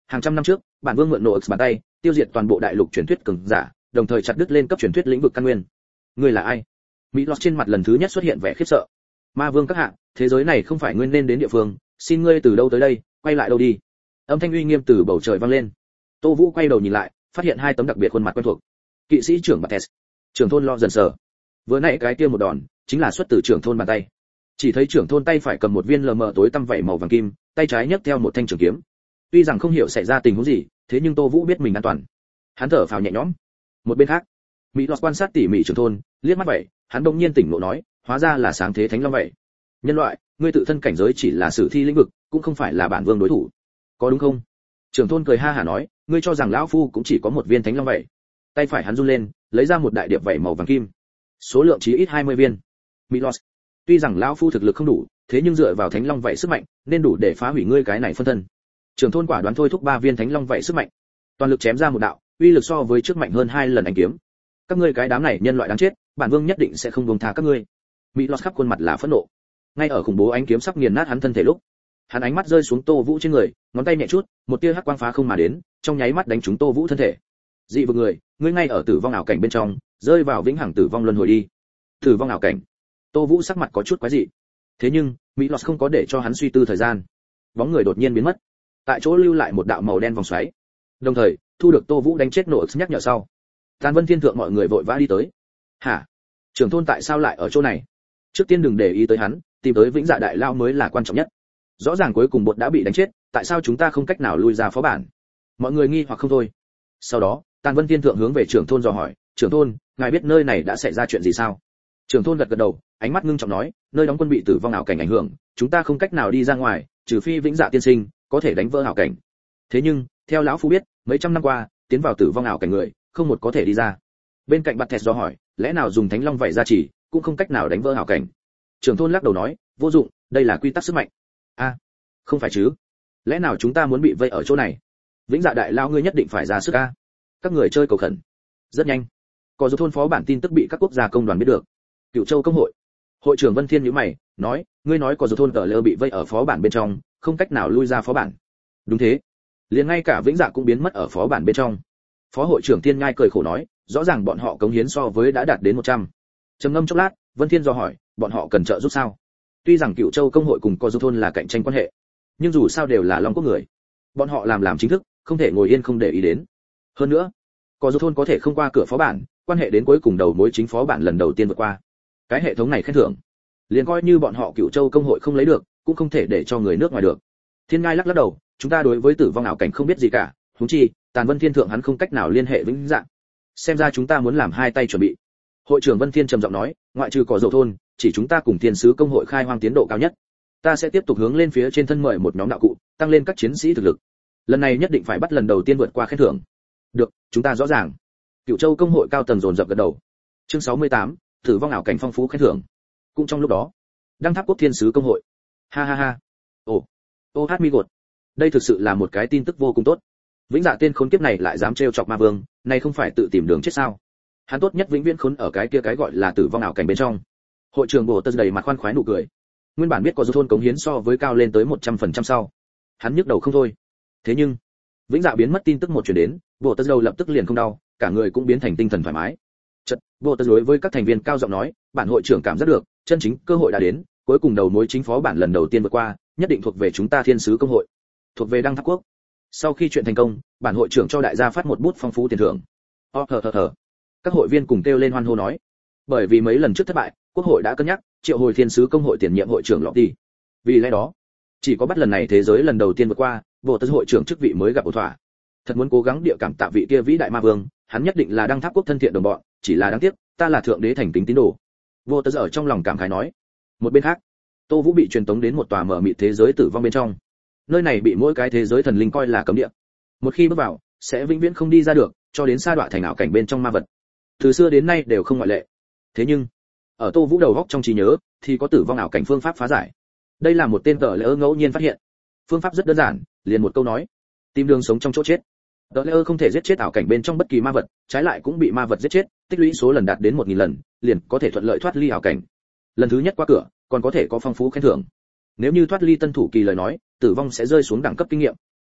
Hàng trăm năm trước, bản vương mượn nổ X bàn tay, tiêu diệt toàn bộ đại lục truyền thuyết cường giả, đồng thời chặt đứt lên cấp truyền thuyết lĩnh vực căn nguyên. Ngươi là ai? Mỹ Lọt trên mặt lần thứ nhất xuất hiện vẻ khiếp sợ. Ma vương các hạ, thế giới này không phải ngươi nên đến địa phương, xin ngươi từ đâu tới đây, quay lại đâu đi. Âm thanh uy nghiêm từ bầu trời vang lên. Tô Vũ quay đầu nhìn lại, phát hiện hai tấm đặc biệt khuôn mặt quen thuộc. Kỵ sĩ trưởng Bates, trưởng thôn Lo dần sờ. Vừa nãy cái kia một đòn, chính là xuất từ trưởng thôn bàn tay. Chỉ thấy trưởng thôn tay phải cầm một viên lờ mờ tối tăm vảy màu vàng kim, tay trái nhấc theo một thanh trường kiếm. Tuy rằng không hiểu xảy ra tình huống gì, thế nhưng Tô Vũ biết mình an toàn. Hắn thở phào nhẹ nhõm. Một bên khác, Mỹ Lọt quan sát tỉ mỉ trưởng thôn, liếc mắt vậy, hắn đột nhiên tỉnh ngộ nói, hóa ra là sáng thế thánh long vậy. Nhân loại, ngươi tự thân cảnh giới chỉ là sử thi lĩnh vực, cũng không phải là bản vương đối thủ. Có đúng không? Trưởng thôn cười ha hả nói, ngươi cho rằng lão phu cũng chỉ có một viên thánh long vậy. Tay phải hắn run lên, lấy ra một đại điệp vảy màu vàng kim. Số lượng chỉ ít hai mươi viên. Mỹ Lọt, tuy rằng lão phu thực lực không đủ, thế nhưng dựa vào thánh long vậy sức mạnh, nên đủ để phá hủy ngươi cái này phân thân. Trưởng thôn quả đoán thôi thúc ba viên thánh long vậy sức mạnh, toàn lực chém ra một đạo, uy lực so với trước mạnh hơn hai lần ánh kiếm. Các ngươi cái đám này nhân loại đáng chết, bản vương nhất định sẽ không buông tha các ngươi. Mỹ Lọt khắp khuôn mặt là phẫn nộ. Ngay ở khủng bố ánh kiếm sắp nghiền nát hắn thân thể lúc, hắn ánh mắt rơi xuống Tô Vũ trên người, ngón tay nhẹ chút, một tia hắc quang phá không mà đến, trong nháy mắt đánh trúng Tô Vũ thân thể. Dị vực người, ngươi ngay ở tử vong ảo cảnh bên trong, rơi vào vĩnh hằng tử vong luân hồi đi. Tử vong ảo cảnh. Tô Vũ sắc mặt có chút quái dị. Thế nhưng, Mỹ Lọt không có để cho hắn suy tư thời gian. Bóng người đột nhiên biến mất, tại chỗ lưu lại một đạo màu đen vòng xoáy. Đồng thời, thu được Tô Vũ đánh chết nổ nhắc nhở sau. Tàn Vân Thiên thượng mọi người vội vã đi tới. Hả? Trưởng thôn tại sao lại ở chỗ này? Trước tiên đừng để ý tới hắn, tìm tới Vĩnh Dạ Đại Lao mới là quan trọng nhất. Rõ ràng cuối cùng bột đã bị đánh chết, tại sao chúng ta không cách nào lui ra phó bản? Mọi người nghi hoặc không thôi. Sau đó, Tàn Vân Thiên thượng hướng về trưởng thôn dò hỏi, "Trưởng thôn, ngài biết nơi này đã xảy ra chuyện gì sao?" Trưởng thôn gật gật đầu, ánh mắt ngưng trọng nói, "Nơi đóng quân bị tử vong ảo cảnh ảnh hưởng, chúng ta không cách nào đi ra ngoài, trừ phi Vĩnh Dạ tiên sinh có thể đánh vỡ ảo cảnh. Thế nhưng, theo lão phu biết, mấy trăm năm qua, tiến vào tử vong ảo cảnh người, không một có thể đi ra." Bên cạnh Bates do hỏi, "Lẽ nào dùng thánh long vậy gia trì, cũng không cách nào đánh vỡ ảo cảnh?" Trưởng thôn lắc đầu nói, "Vô dụng, đây là quy tắc sức mạnh." "A, không phải chứ? Lẽ nào chúng ta muốn bị vây ở chỗ này? Vĩnh Dạ Đại Lao ngươi nhất định phải ra sức a." Các người chơi cầu khẩn. Rất nhanh, có dù thôn phó bản tin tức bị các quốc gia công đoàn biết được. Cựu Châu công hội. Hội trưởng Vân Thiên nhíu mày, nói, "Ngươi nói có dù thôn tờ lơ bị vây ở phó bản bên trong, không cách nào lui ra phó bản." "Đúng thế. Liền ngay cả Vĩnh Dạ cũng biến mất ở phó bản bên trong." Phó hội trưởng Thiên Ngai cười khổ nói, "Rõ ràng bọn họ cống hiến so với đã đạt đến một trăm." Trầm ngâm chốc lát, Vân Thiên dò hỏi, "Bọn họ cần trợ giúp sao?" Tuy rằng Cựu Châu công hội cùng có dù thôn là cạnh tranh quan hệ, nhưng dù sao đều là Long quốc người, bọn họ làm làm chính thức, không thể ngồi yên không để ý đến. Hơn nữa, có dù thôn có thể không qua cửa phó bản, quan hệ đến cuối cùng đầu mối chính phó bản lần đầu tiên vượt qua. Cái hệ thống này khen thưởng, liền coi như bọn họ Cựu Châu công hội không lấy được, cũng không thể để cho người nước ngoài được. Thiên Ngai lắc lắc đầu, "Chúng ta đối với tử vong ảo cảnh không biết gì cả, huống chi, Tàn Vân Thiên thượng hắn không cách nào liên hệ Vĩnh Dạ. Xem ra chúng ta muốn làm hai tay chuẩn bị." Hội trưởng Vân Thiên trầm giọng nói, "Ngoại trừ có dầu thôn, chỉ chúng ta cùng thiên sứ công hội khai hoang tiến độ cao nhất. Ta sẽ tiếp tục hướng lên phía trên thân mời một nhóm đạo cụ, tăng lên các chiến sĩ thực lực. Lần này nhất định phải bắt lần đầu tiên vượt qua khen thưởng." "Được, chúng ta rõ ràng." Cựu Châu công hội cao tầng dồn dập gật đầu. Chương sáu mươi tám, tử vong ảo cảnh phong phú khen thưởng. Cũng trong lúc đó, Đăng Tháp quốc thiên sứ công hội. Ha ha ha. Ồ, ô hát mi gột. Đây thực sự là một cái tin tức vô cùng tốt. Vĩnh Dạ tên khốn kiếp này lại dám trêu chọc ma vương, này không phải tự tìm đường chết sao? Hắn tốt nhất vĩnh viễn khốn ở cái kia cái gọi là tử vong ảo cảnh bên trong. Hội trưởng Bồ Tơ đầy mặt khoan khoái nụ cười. Nguyên bản biết có dù thôn cống hiến so với cao lên tới một trăm phần trăm sau, hắn nhức đầu không thôi. Thế nhưng, Vĩnh Dạ biến mất tin tức một truyền đến, Bồ Tơ đầu lập tức liền không đau, cả người cũng biến thành tinh thần thoải mái. Chợt, Bồ Tơ đối với các thành viên cao giọng nói, "Bản hội trưởng cảm giác được, chân chính cơ hội đã đến, cuối cùng đầu mối chính phó bản lần đầu tiên vượt qua, nhất định thuộc về chúng ta thiên sứ công hội, thuộc về Đăng Tháp quốc." Sau khi chuyện thành công, bản hội trưởng cho đại gia phát một bút phong phú tiền thưởng. Ó thở thở thở. Các hội viên cùng kêu lên hoan hô nói, bởi vì mấy lần trước thất bại, quốc hội đã cân nhắc triệu hồi thiên sứ công hội tiền nhiệm hội trưởng Lọ đi. Vì lẽ đó, chỉ có bắt lần này thế giới lần đầu tiên vượt qua, Bồ Tơ hội trưởng chức vị mới gặp ổn thỏa. Thật muốn cố gắng địa cảm tạ vị kia vĩ đại ma vương, hắn nhất định là Đăng Tháp quốc thân thiện đồng bọn, chỉ là đáng tiếc, ta là thượng đế thành kính tín đồ. Bồ Tơ ở trong lòng cảm khái nói. Một bên khác, Tô Vũ bị truyền tống đến một tòa mở mịt thế giới tử vong bên trong. Nơi này bị mỗi cái thế giới thần linh coi là cấm địa. Một khi bước vào, sẽ vĩnh viễn không đi ra được, cho đến sa đọa thành ảo cảnh bên trong ma vật. Từ xưa đến nay đều không ngoại lệ. Thế nhưng, ở Tô Vũ đầu góc trong trí nhớ, thì có tử vong ảo cảnh phương pháp phá giải. Đây là một tên tờ lỡ ngẫu nhiên phát hiện. Phương pháp rất đơn giản, liền một câu nói: tìm đường sống trong chỗ chết. Tờ lỡ không thể giết chết ảo cảnh bên trong bất kỳ ma vật, trái lại cũng bị ma vật giết chết, tích lũy số lần đạt đến một nghìn lần, liền có thể thuận lợi thoát ly ảo cảnh. Lần thứ nhất qua cửa, còn có thể có phong phú khen thưởng. Nếu như thoát ly tân thủ kỳ lời nói, tử vong sẽ rơi xuống đẳng cấp kinh nghiệm.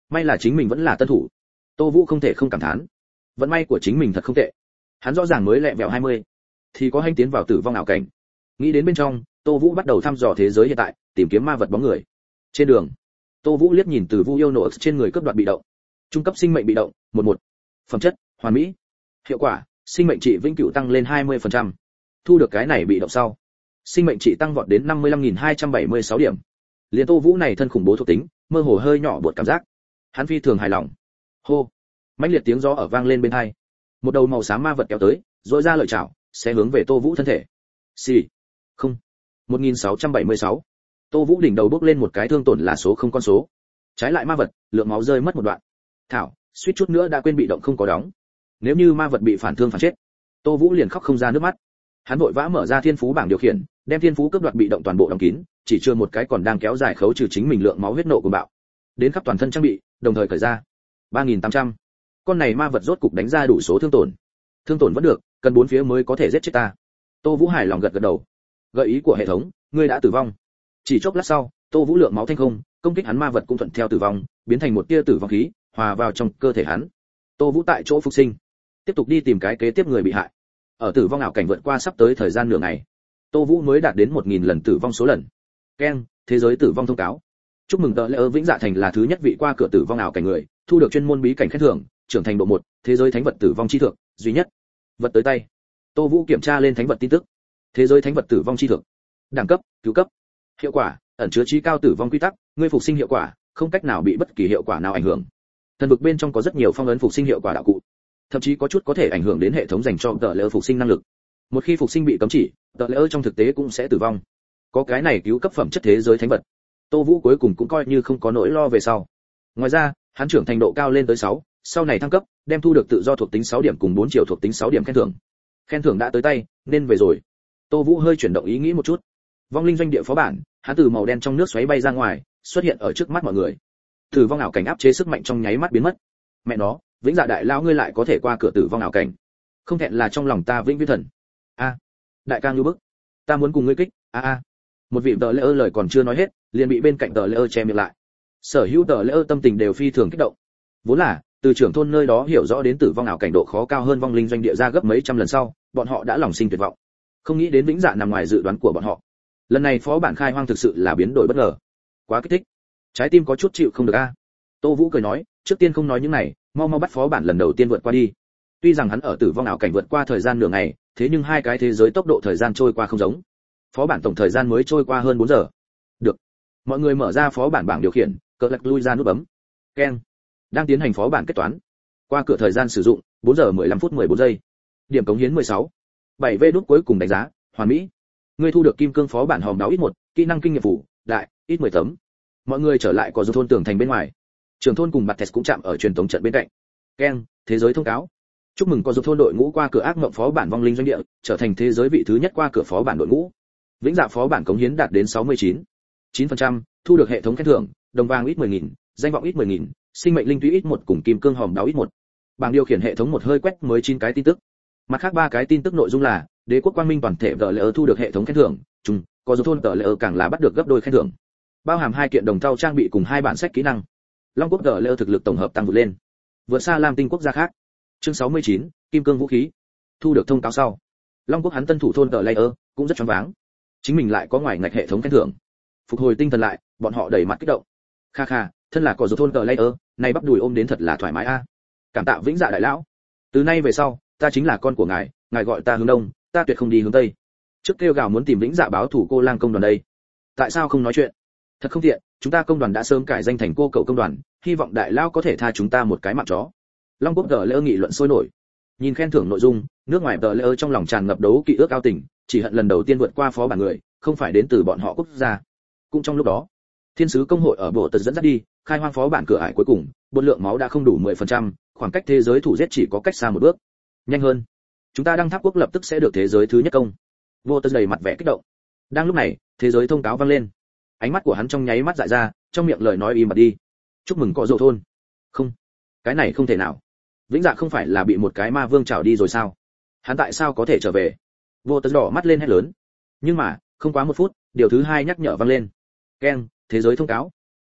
may là chính mình vẫn là tân thủ. Tô Vũ không thể không cảm thán, vận may của chính mình thật không tệ. Hắn rõ ràng mới lẹ vẹo hai mươi thì có hành tiến vào tử vong ảo cảnh. Nghĩ đến bên trong, Tô Vũ bắt đầu thăm dò thế giới hiện tại, tìm kiếm ma vật bóng người. Trên đường, Tô Vũ liếc nhìn từ Vu yêu nổ trên người cướp đoạt bị động. Trung cấp sinh mệnh bị động, một một. Phẩm chất, hoàn mỹ. Hiệu quả, sinh mệnh trị vĩnh cửu tăng lên hai mươi phần trăm. Thu được cái này bị động sau, sinh mệnh trị tăng vọt đến năm mươi lăm nghìn hai trăm bảy mươi sáu điểm. Liên Tô Vũ này thân khủng bố thuộc tính, mơ hồ hơi nhỏ buột cảm giác. Hắn phi thường hài lòng. Hô, mãnh liệt tiếng gió ở vang lên bên tai. Một đầu màu xám ma vật kéo tới, rỗi ra lợi chảo, sẽ hướng về Tô Vũ thân thể. Xì. Không. một nghìn sáu trăm bảy mươi sáu. Tô Vũ đỉnh đầu bước lên một cái thương tổn là số không con số. Trái lại ma vật, lượng máu rơi mất một đoạn. Thảo, suýt chút nữa đã quên bị động không có đóng. Nếu như ma vật bị phản thương phản chết, Tô Vũ liền khóc không ra nước mắt. Hắn vội vã mở ra thiên phú bảng điều khiển, đem thiên phú cướp đoạt bị động toàn bộ đóng kín, chỉ chưa một cái còn đang kéo dài khấu trừ chính mình lượng máu huyết nộ của bạo. Đến khắp toàn thân trang bị, đồng thời cởi ra. ba nghìn tám trăm. Con này ma vật rốt cục đánh ra đủ số thương tổn. Thương tổn vẫn được, cần bốn phía mới có thể giết chết ta. Tô Vũ hài lòng gật gật đầu. Gợi ý của hệ thống, ngươi đã tử vong. Chỉ chốc lát sau, Tô Vũ lượng máu thanh không, công kích hắn ma vật cũng thuận theo tử vong, biến thành một tia tử vong khí, hòa vào trong cơ thể hắn. Tô Vũ tại chỗ phục sinh, tiếp tục đi tìm cái kế tiếp người bị hại. Ở tử vong ảo cảnh vượt qua sắp tới thời gian nửa ngày, Tô Vũ mới đạt đến một nghìn lần tử vong số lần. Keng, thế giới tử vong thông cáo. Chúc mừng tờ lễ ơ Vĩnh Dạ Thành là thứ nhất vị qua cửa tử vong ảo cảnh người, thu được chuyên môn bí cảnh khen thưởng, trưởng thành độ một, thế giới thánh vật tử vong chi thượng, duy nhất. Vật tới tay. Tô Vũ kiểm tra lên thánh vật tin tức. Thế giới thánh vật tử vong chi thượng. Đẳng cấp, cứu cấp. Hiệu quả, ẩn chứa trí cao tử vong quy tắc, ngươi phục sinh hiệu quả, không cách nào bị bất kỳ hiệu quả nào ảnh hưởng. Thần vực bên trong có rất nhiều phong ấn phục sinh hiệu quả đạo cụ, thậm chí có chút có thể ảnh hưởng đến hệ thống dành cho tờ lễ phục sinh năng lực. Một khi phục sinh bị cấm chỉ, tờ lễ trong thực tế cũng sẽ tử vong. Có cái này cứu cấp phẩm chất thế giới thánh vật, Tô Vũ cuối cùng cũng coi như không có nỗi lo về sau. Ngoài ra, hắn trưởng thành độ cao lên tới sáu, sau này thăng cấp, đem thu được tự do thuộc tính sáu điểm cùng bốn triệu thuộc tính sáu điểm khen thưởng. Khen thưởng đã tới tay, nên về rồi. Tô Vũ hơi chuyển động ý nghĩ một chút. Vong linh doanh địa phó bản, hắn từ màu đen trong nước xoáy bay ra ngoài, xuất hiện ở trước mắt mọi người. Tử vong ảo cảnh áp chế sức mạnh trong nháy mắt biến mất. Mẹ nó, Vĩnh Dạ đại lão ngươi lại có thể qua cửa tử vong ảo cảnh. Không thẹn là trong lòng ta Vĩnh Viễn Thần. A, đại ca ngưu bức, ta muốn cùng ngươi kích. A a. Một vị tờ lễ ơ lời còn chưa nói hết, liền bị bên cạnh tờ lễ ơ che miệng lại. Sở hữu tờ lễ ơ tâm tình đều phi thường kích động. Vốn là, từ trưởng thôn nơi đó hiểu rõ đến tử vong ảo cảnh độ khó cao hơn vong linh doanh địa ra gấp mấy trăm lần sau, bọn họ đã lòng sinh tuyệt vọng. Không nghĩ đến Vĩnh Dạ nằm ngoài dự đoán của bọn họ. Lần này phó bản khai hoang thực sự là biến đổi bất ngờ. Quá kích thích. Trái tim có chút chịu không được a. Tô Vũ cười nói, trước tiên không nói những này, mau mau bắt phó bản lần đầu tiên vượt qua đi. Tuy rằng hắn ở tử vong ảo cảnh vượt qua thời gian nửa ngày, thế nhưng hai cái thế giới tốc độ thời gian trôi qua không giống. Phó bản tổng thời gian mới trôi qua hơn bốn giờ. Được. Mọi người mở ra phó bản bảng điều khiển, cờ lật lui ra nút bấm. Keng. Đang tiến hành phó bản kết toán. Qua cửa thời gian sử dụng, bốn giờ mười lăm phút mười bốn giây. Điểm cống hiến mười sáu. bảy vê đút cuối cùng đánh giá, hoàn mỹ. Ngươi thu được kim cương phó bản hòm đáo ít một, kỹ năng kinh nghiệm phủ, đại, ít mười tấm. Mọi người trở lại có du thôn tường thành bên ngoài. Trưởng thôn cùng Bạt Tẹt cũng chạm ở truyền thống trận bên cạnh. Keng, thế giới thông cáo. Chúc mừng có du thôn đội ngũ qua cửa ác mộng phó bản vong linh doanh địa, trở thành thế giới vị thứ nhất qua cửa phó bản đội ngũ. Vĩnh Dạ phó bản cống hiến đạt đến sáu mươi chín. chín phần trăm, thu được hệ thống khen thưởng, đồng vàng ít mười nghìn, danh vọng ít mười nghìn, sinh mệnh linh túy ít một cùng kim cương hòm đáo ít một. Bảng điều khiển hệ thống một hơi quét mới chín cái tin tức. Mặt khác ba cái tin tức nội dung là đế quốc quang minh toàn thể tờ lễ ơ thu được hệ thống khen thưởng, chung có du thôn tờ lễ ơ càng là bắt được gấp đôi khen thưởng. Bao hàm hai kiện đồng thau trang bị cùng hai bản sách kỹ năng. Long quốc tờ lễ ơ thực lực tổng hợp tăng vượt lên, vượt xa Lam Tinh quốc gia khác. Chương sáu mươi chín, kim cương vũ khí. Thu được thông cáo sau, Long quốc hắn tân thủ thôn tờ lễ ơ cũng rất choáng váng. Chính mình lại có ngoài ngạch hệ thống khen thưởng. Phục hồi tinh thần lại, bọn họ đẩy mặt kích động. Kha kha, thân là có du thôn tờ lễ ơ, này bắp đùi ôm đến thật là thoải mái a. Cảm tạ Vĩnh Dạ đại lão. Từ nay về sau, ta chính là con của ngài, ngài gọi ta hướng đông, ta tuyệt không đi hướng tây. Trước kêu gào muốn tìm Vĩnh Dạ báo thủ cô lang công đoàn đây. Tại sao không nói chuyện? Thật không tiện, chúng ta công đoàn đã sớm cải danh thành cô cậu công đoàn, hy vọng đại lão có thể tha chúng ta một cái mạng chó. Long quốc tờ lễ nghị luận sôi nổi. Nhìn khen thưởng nội dung, nước ngoài tờ lễ trong lòng tràn ngập đấu kỵ ước ao tình, chỉ hận lần đầu tiên vượt qua phó bản người, không phải đến từ bọn họ quốc gia. Cũng trong lúc đó, thiên sứ công hội ở bộ tật dẫn dắt đi, khai hoang phó bản cửa ải cuối cùng, bột lượng máu đã không đủ mười phần trăm, khoảng cách thế giới thủ giết chỉ có cách xa một bước. Nhanh hơn, chúng ta đăng tháp quốc lập tức sẽ được thế giới thứ nhất công. Vô tật đầy mặt vẻ kích động. Đang lúc này, thế giới thông cáo vang lên. Ánh mắt của hắn trong nháy mắt dại ra, trong miệng lời nói im bặt đi. Chúc mừng có dầu thôn. Không, cái này không thể nào. Vĩnh Dạ không phải là bị một cái ma vương trảo đi rồi sao? Hắn tại sao có thể trở về? Vô tật đỏ mắt lên hét lớn. Nhưng mà, không quá một phút, điều thứ hai nhắc nhở vang lên. Keng, thế giới thông cáo.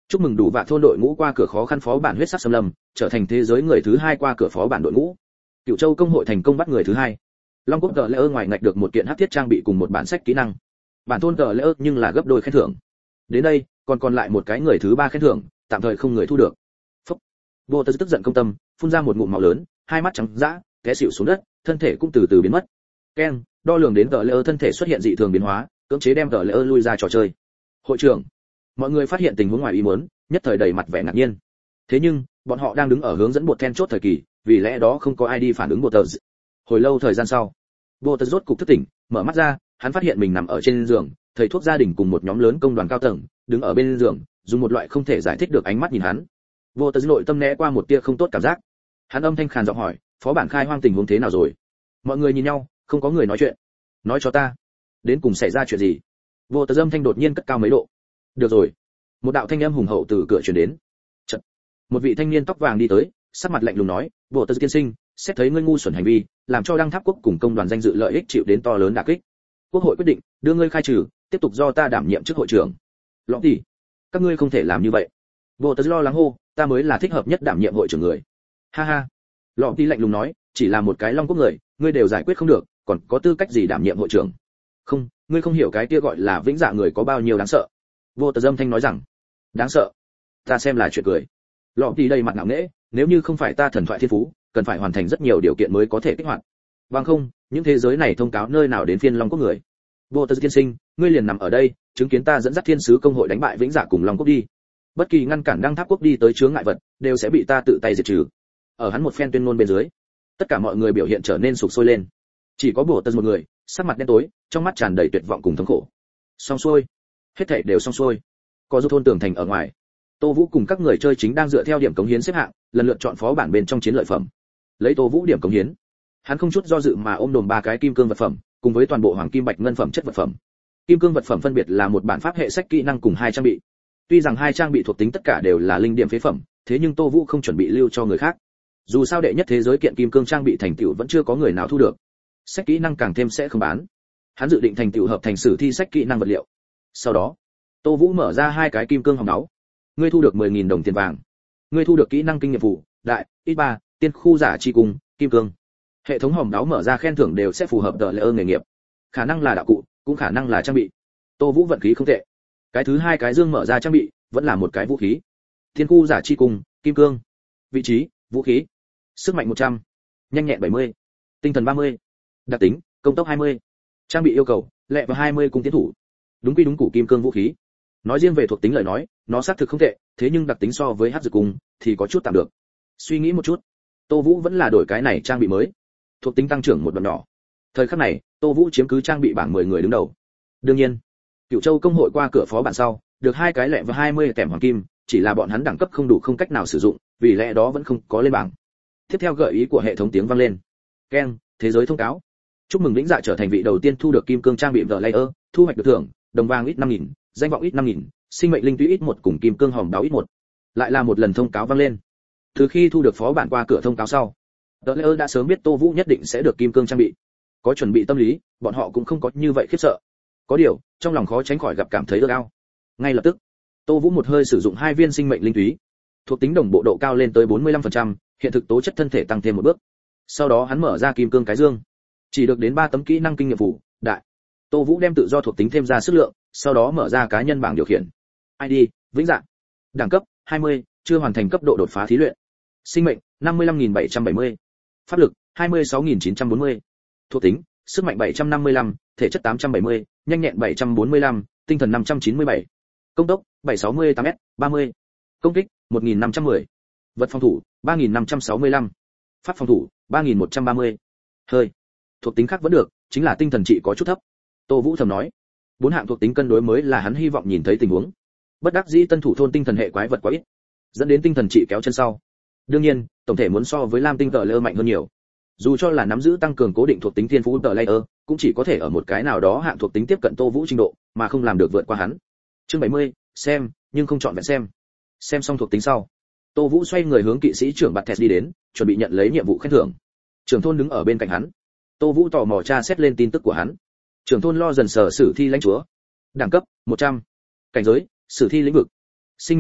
Chúc mừng đủ vạ thôn đội ngũ qua cửa khó khăn phó bản huyết sắc xâm lâm, trở thành thế giới người thứ hai qua cửa phó bản đội ngũ. Cựu Châu công hội thành công bắt người thứ hai. Long Quốc Tờ Lễ ơ ngoài ngạch được một kiện hắc thiết trang bị cùng một bản sách kỹ năng. Bản thôn Tờ Lễ ơ nhưng là gấp đôi khen thưởng. Đến đây, còn còn lại một cái người thứ ba khen thưởng, tạm thời không người thu được. Phốc. Vô Tơ tức giận công tâm, phun ra một ngụm máu lớn, hai mắt trắng dã, té xỉu xuống đất, thân thể cũng từ từ biến mất. Ken, đo lường đến Tờ Lễ ơ thân thể xuất hiện dị thường biến hóa, cưỡng chế đem Tờ Lễ ơ lui ra trò chơi. Hội trưởng, mọi người phát hiện tình huống ngoài ý muốn, nhất thời đầy mặt vẻ ngạc nhiên. Thế nhưng, bọn họ đang đứng ở hướng dẫn bột then chốt thời kỳ, vì lẽ đó không có ai đi phản ứng bột tờ. Hồi lâu thời gian sau, bột tờ rốt cục thức tỉnh, mở mắt ra, hắn phát hiện mình nằm ở trên giường, thầy thuốc gia đình cùng một nhóm lớn công đoàn cao tầng đứng ở bên giường, dùng một loại không thể giải thích được ánh mắt nhìn hắn. Bột tờ nội tâm né qua một tia không tốt cảm giác. Hắn âm thanh khàn giọng hỏi, phó bản khai hoang tình huống thế nào rồi? Mọi người nhìn nhau, không có người nói chuyện. Nói cho ta, đến cùng xảy ra chuyện gì? Bột tờ âm thanh đột nhiên cất cao mấy độ. Được rồi. Một đạo thanh âm hùng hậu từ cửa truyền đến. Chật. Một vị thanh niên tóc vàng đi tới, sắc mặt lạnh lùng nói, bộ tờ tiên sinh, xét thấy ngươi ngu xuẩn hành vi, làm cho đăng tháp quốc cùng công đoàn danh dự lợi ích chịu đến to lớn đả kích. Quốc hội quyết định đưa ngươi khai trừ, tiếp tục do ta đảm nhiệm chức hội trưởng. Lọ tỷ, các ngươi không thể làm như vậy. Bộ tờ lo lắng hô, ta mới là thích hợp nhất đảm nhiệm hội trưởng người. Ha ha. Lọ tỷ lạnh lùng nói, chỉ là một cái long quốc người, ngươi đều giải quyết không được, còn có tư cách gì đảm nhiệm hội trưởng? Không, ngươi không hiểu cái kia gọi là vĩnh dạ người có bao nhiêu đáng sợ. Vô tờ dâm thanh nói rằng, đáng sợ, ta xem là chuyện cười. Lọ tỷ đầy mặt ngạo nghễ, nếu như không phải ta thần thoại thiên phú, cần phải hoàn thành rất nhiều điều kiện mới có thể kích hoạt. Bằng không, những thế giới này thông cáo nơi nào đến phiên long quốc người. Vô tờ tiên sinh, ngươi liền nằm ở đây, chứng kiến ta dẫn dắt thiên sứ công hội đánh bại vĩnh dạ cùng long quốc đi. Bất kỳ ngăn cản đăng tháp quốc đi tới chướng ngại vật, đều sẽ bị ta tự tay diệt trừ. Ở hắn một phen tuyên ngôn bên dưới, tất cả mọi người biểu hiện trở nên sục sôi lên. Chỉ có Bồ Tật một người, sắc mặt đen tối, trong mắt tràn đầy tuyệt vọng cùng thống khổ. Xong xuôi, hết thảy đều xong xuôi. Có du thôn tường thành ở ngoài, Tô Vũ cùng các người chơi chính đang dựa theo điểm cống hiến xếp hạng, lần lượt chọn phó bản bên trong chiến lợi phẩm. Lấy Tô Vũ điểm cống hiến, hắn không chút do dự mà ôm đồm ba cái kim cương vật phẩm, cùng với toàn bộ hoàng kim bạch ngân phẩm chất vật phẩm. Kim cương vật phẩm phân biệt là một bản pháp hệ sách kỹ năng cùng hai trang bị. Tuy rằng hai trang bị thuộc tính tất cả đều là linh điểm phế phẩm, thế nhưng Tô Vũ không chuẩn bị lưu cho người khác. Dù sao đệ nhất thế giới kiện kim cương trang bị thành tựu vẫn chưa có người nào thu được. Sách kỹ năng càng thêm sẽ không bán. Hắn dự định thành tựu hợp thành sử thi sách kỹ năng vật liệu. Sau đó, Tô Vũ mở ra hai cái kim cương hồng máu. Ngươi thu được mười nghìn đồng tiền vàng. Ngươi thu được kỹ năng kinh nghiệm vụ, đại, ít ba, tiên khu giả chi cùng, kim cương. Hệ thống hồng máu mở ra khen thưởng đều sẽ phù hợp tờ lệ ơn nghề nghiệp. Khả năng là đạo cụ, cũng khả năng là trang bị. Tô Vũ vận khí không tệ. Cái thứ hai cái dương mở ra trang bị, vẫn là một cái vũ khí. Tiên khu giả chi cùng, kim cương. Vị trí, vũ khí. Sức mạnh một trăm. Nhanh nhẹn bảy mươi. Tinh thần ba mươi. Đặc tính, công tốc hai mươi. Trang bị yêu cầu, lẹ và hai mươi cung tiến thủ. Đúng quy đúng củ kim cương vũ khí. Nói riêng về thuộc tính lời nói, nó xác thực không tệ, thế nhưng đặc tính so với hắc dược cung thì có chút tạm được. Suy nghĩ một chút, Tô Vũ vẫn là đổi cái này trang bị mới. Thuộc tính tăng trưởng một đoạn nhỏ. Thời khắc này, Tô Vũ chiếm cứ trang bị bảng mười người đứng đầu. Đương nhiên, Cửu Châu công hội qua cửa phó bản sau, được hai cái lẹ và hai mươi tẻm hoàng kim, chỉ là bọn hắn đẳng cấp không đủ không cách nào sử dụng, vì lẽ đó vẫn không có lên bảng. Tiếp theo gợi ý của hệ thống tiếng vang lên. Keng, thế giới thông cáo. Chúc mừng Vĩnh Dạ trở thành vị đầu tiên thu được kim cương trang bị The Layer, thu hoạch được thưởng, đồng vàng ít năm nghìn, danh vọng ít năm nghìn, sinh mệnh linh túy ít một cùng kim cương hòm đáo ít một. Lại là một lần thông cáo vang lên. Từ khi thu được phó bản qua cửa thông cáo sau, The Layer đã sớm biết Tô Vũ nhất định sẽ được kim cương trang bị. Có chuẩn bị tâm lý, bọn họ cũng không có như vậy khiếp sợ. Có điều, trong lòng khó tránh khỏi gặp cảm thấy ước ao. Ngay lập tức, Tô Vũ một hơi sử dụng hai viên sinh mệnh linh túy. Thuộc tính đồng bộ độ cao lên tới bốn mươi lăm phần trăm, hiện thực tố chất thân thể tăng thêm một bước. Sau đó hắn mở ra kim cương cái dương. Chỉ được đến ba tấm kỹ năng kinh nghiệm phủ, đại. Tô Vũ đem tự do thuộc tính thêm ra sức lượng, sau đó mở ra cá nhân bảng điều khiển. i đê, Vĩnh Dạ. Đẳng cấp, hai mươi, chưa hoàn thành cấp độ đột phá thí luyện. Sinh mệnh, năm mươi lăm nghìn bảy trăm bảy mươi. Pháp lực, hai mươi sáu nghìn chín trăm bốn mươi. Thuộc tính, sức mạnh bảy trăm năm mươi lăm, thể chất tám trăm bảy mươi, nhanh nhẹn bảy trăm bốn mươi lăm, tinh thần năm trăm chín mươi bảy. Công tốc, bảy trăm sáu mươi tám mét, ba mươi. Công kích, một nghìn năm trăm mười. Vật phòng thủ, ba nghìn năm trăm sáu mươi lăm. Pháp phòng thủ, ba nghìn một trăm ba mươi. Hơi. Thuộc tính khác vẫn được, chính là tinh thần trị có chút thấp. Tô Vũ thầm nói, bốn hạng thuộc tính cân đối mới là hắn hy vọng nhìn thấy tình huống. Bất đắc dĩ tân thủ thôn tinh thần hệ quái vật quá ít, dẫn đến tinh thần trị kéo chân sau. Đương nhiên, tổng thể muốn so với Lam tinh tờ lơ mạnh hơn nhiều. Dù cho là nắm giữ tăng cường cố định thuộc tính thiên phú tờ layer, cũng chỉ có thể ở một cái nào đó hạng thuộc tính tiếp cận Tô Vũ trình độ, mà không làm được vượt qua hắn. Chương bảy mươi, xem, nhưng không chọn vẹn xem. Xem xong thuộc tính sau, Tô Vũ xoay người hướng kỵ sĩ trưởng Bạt Thẹt đi đến, chuẩn bị nhận lấy nhiệm vụ khen thưởng. Trưởng thôn đứng ở bên cạnh hắn. Tô Vũ tò mò tra xét lên tin tức của hắn. Trưởng thôn lo dần sở sử thi lãnh chúa. Đẳng cấp, một trăm. Cảnh giới, sử thi lĩnh vực. Sinh mệnh trị,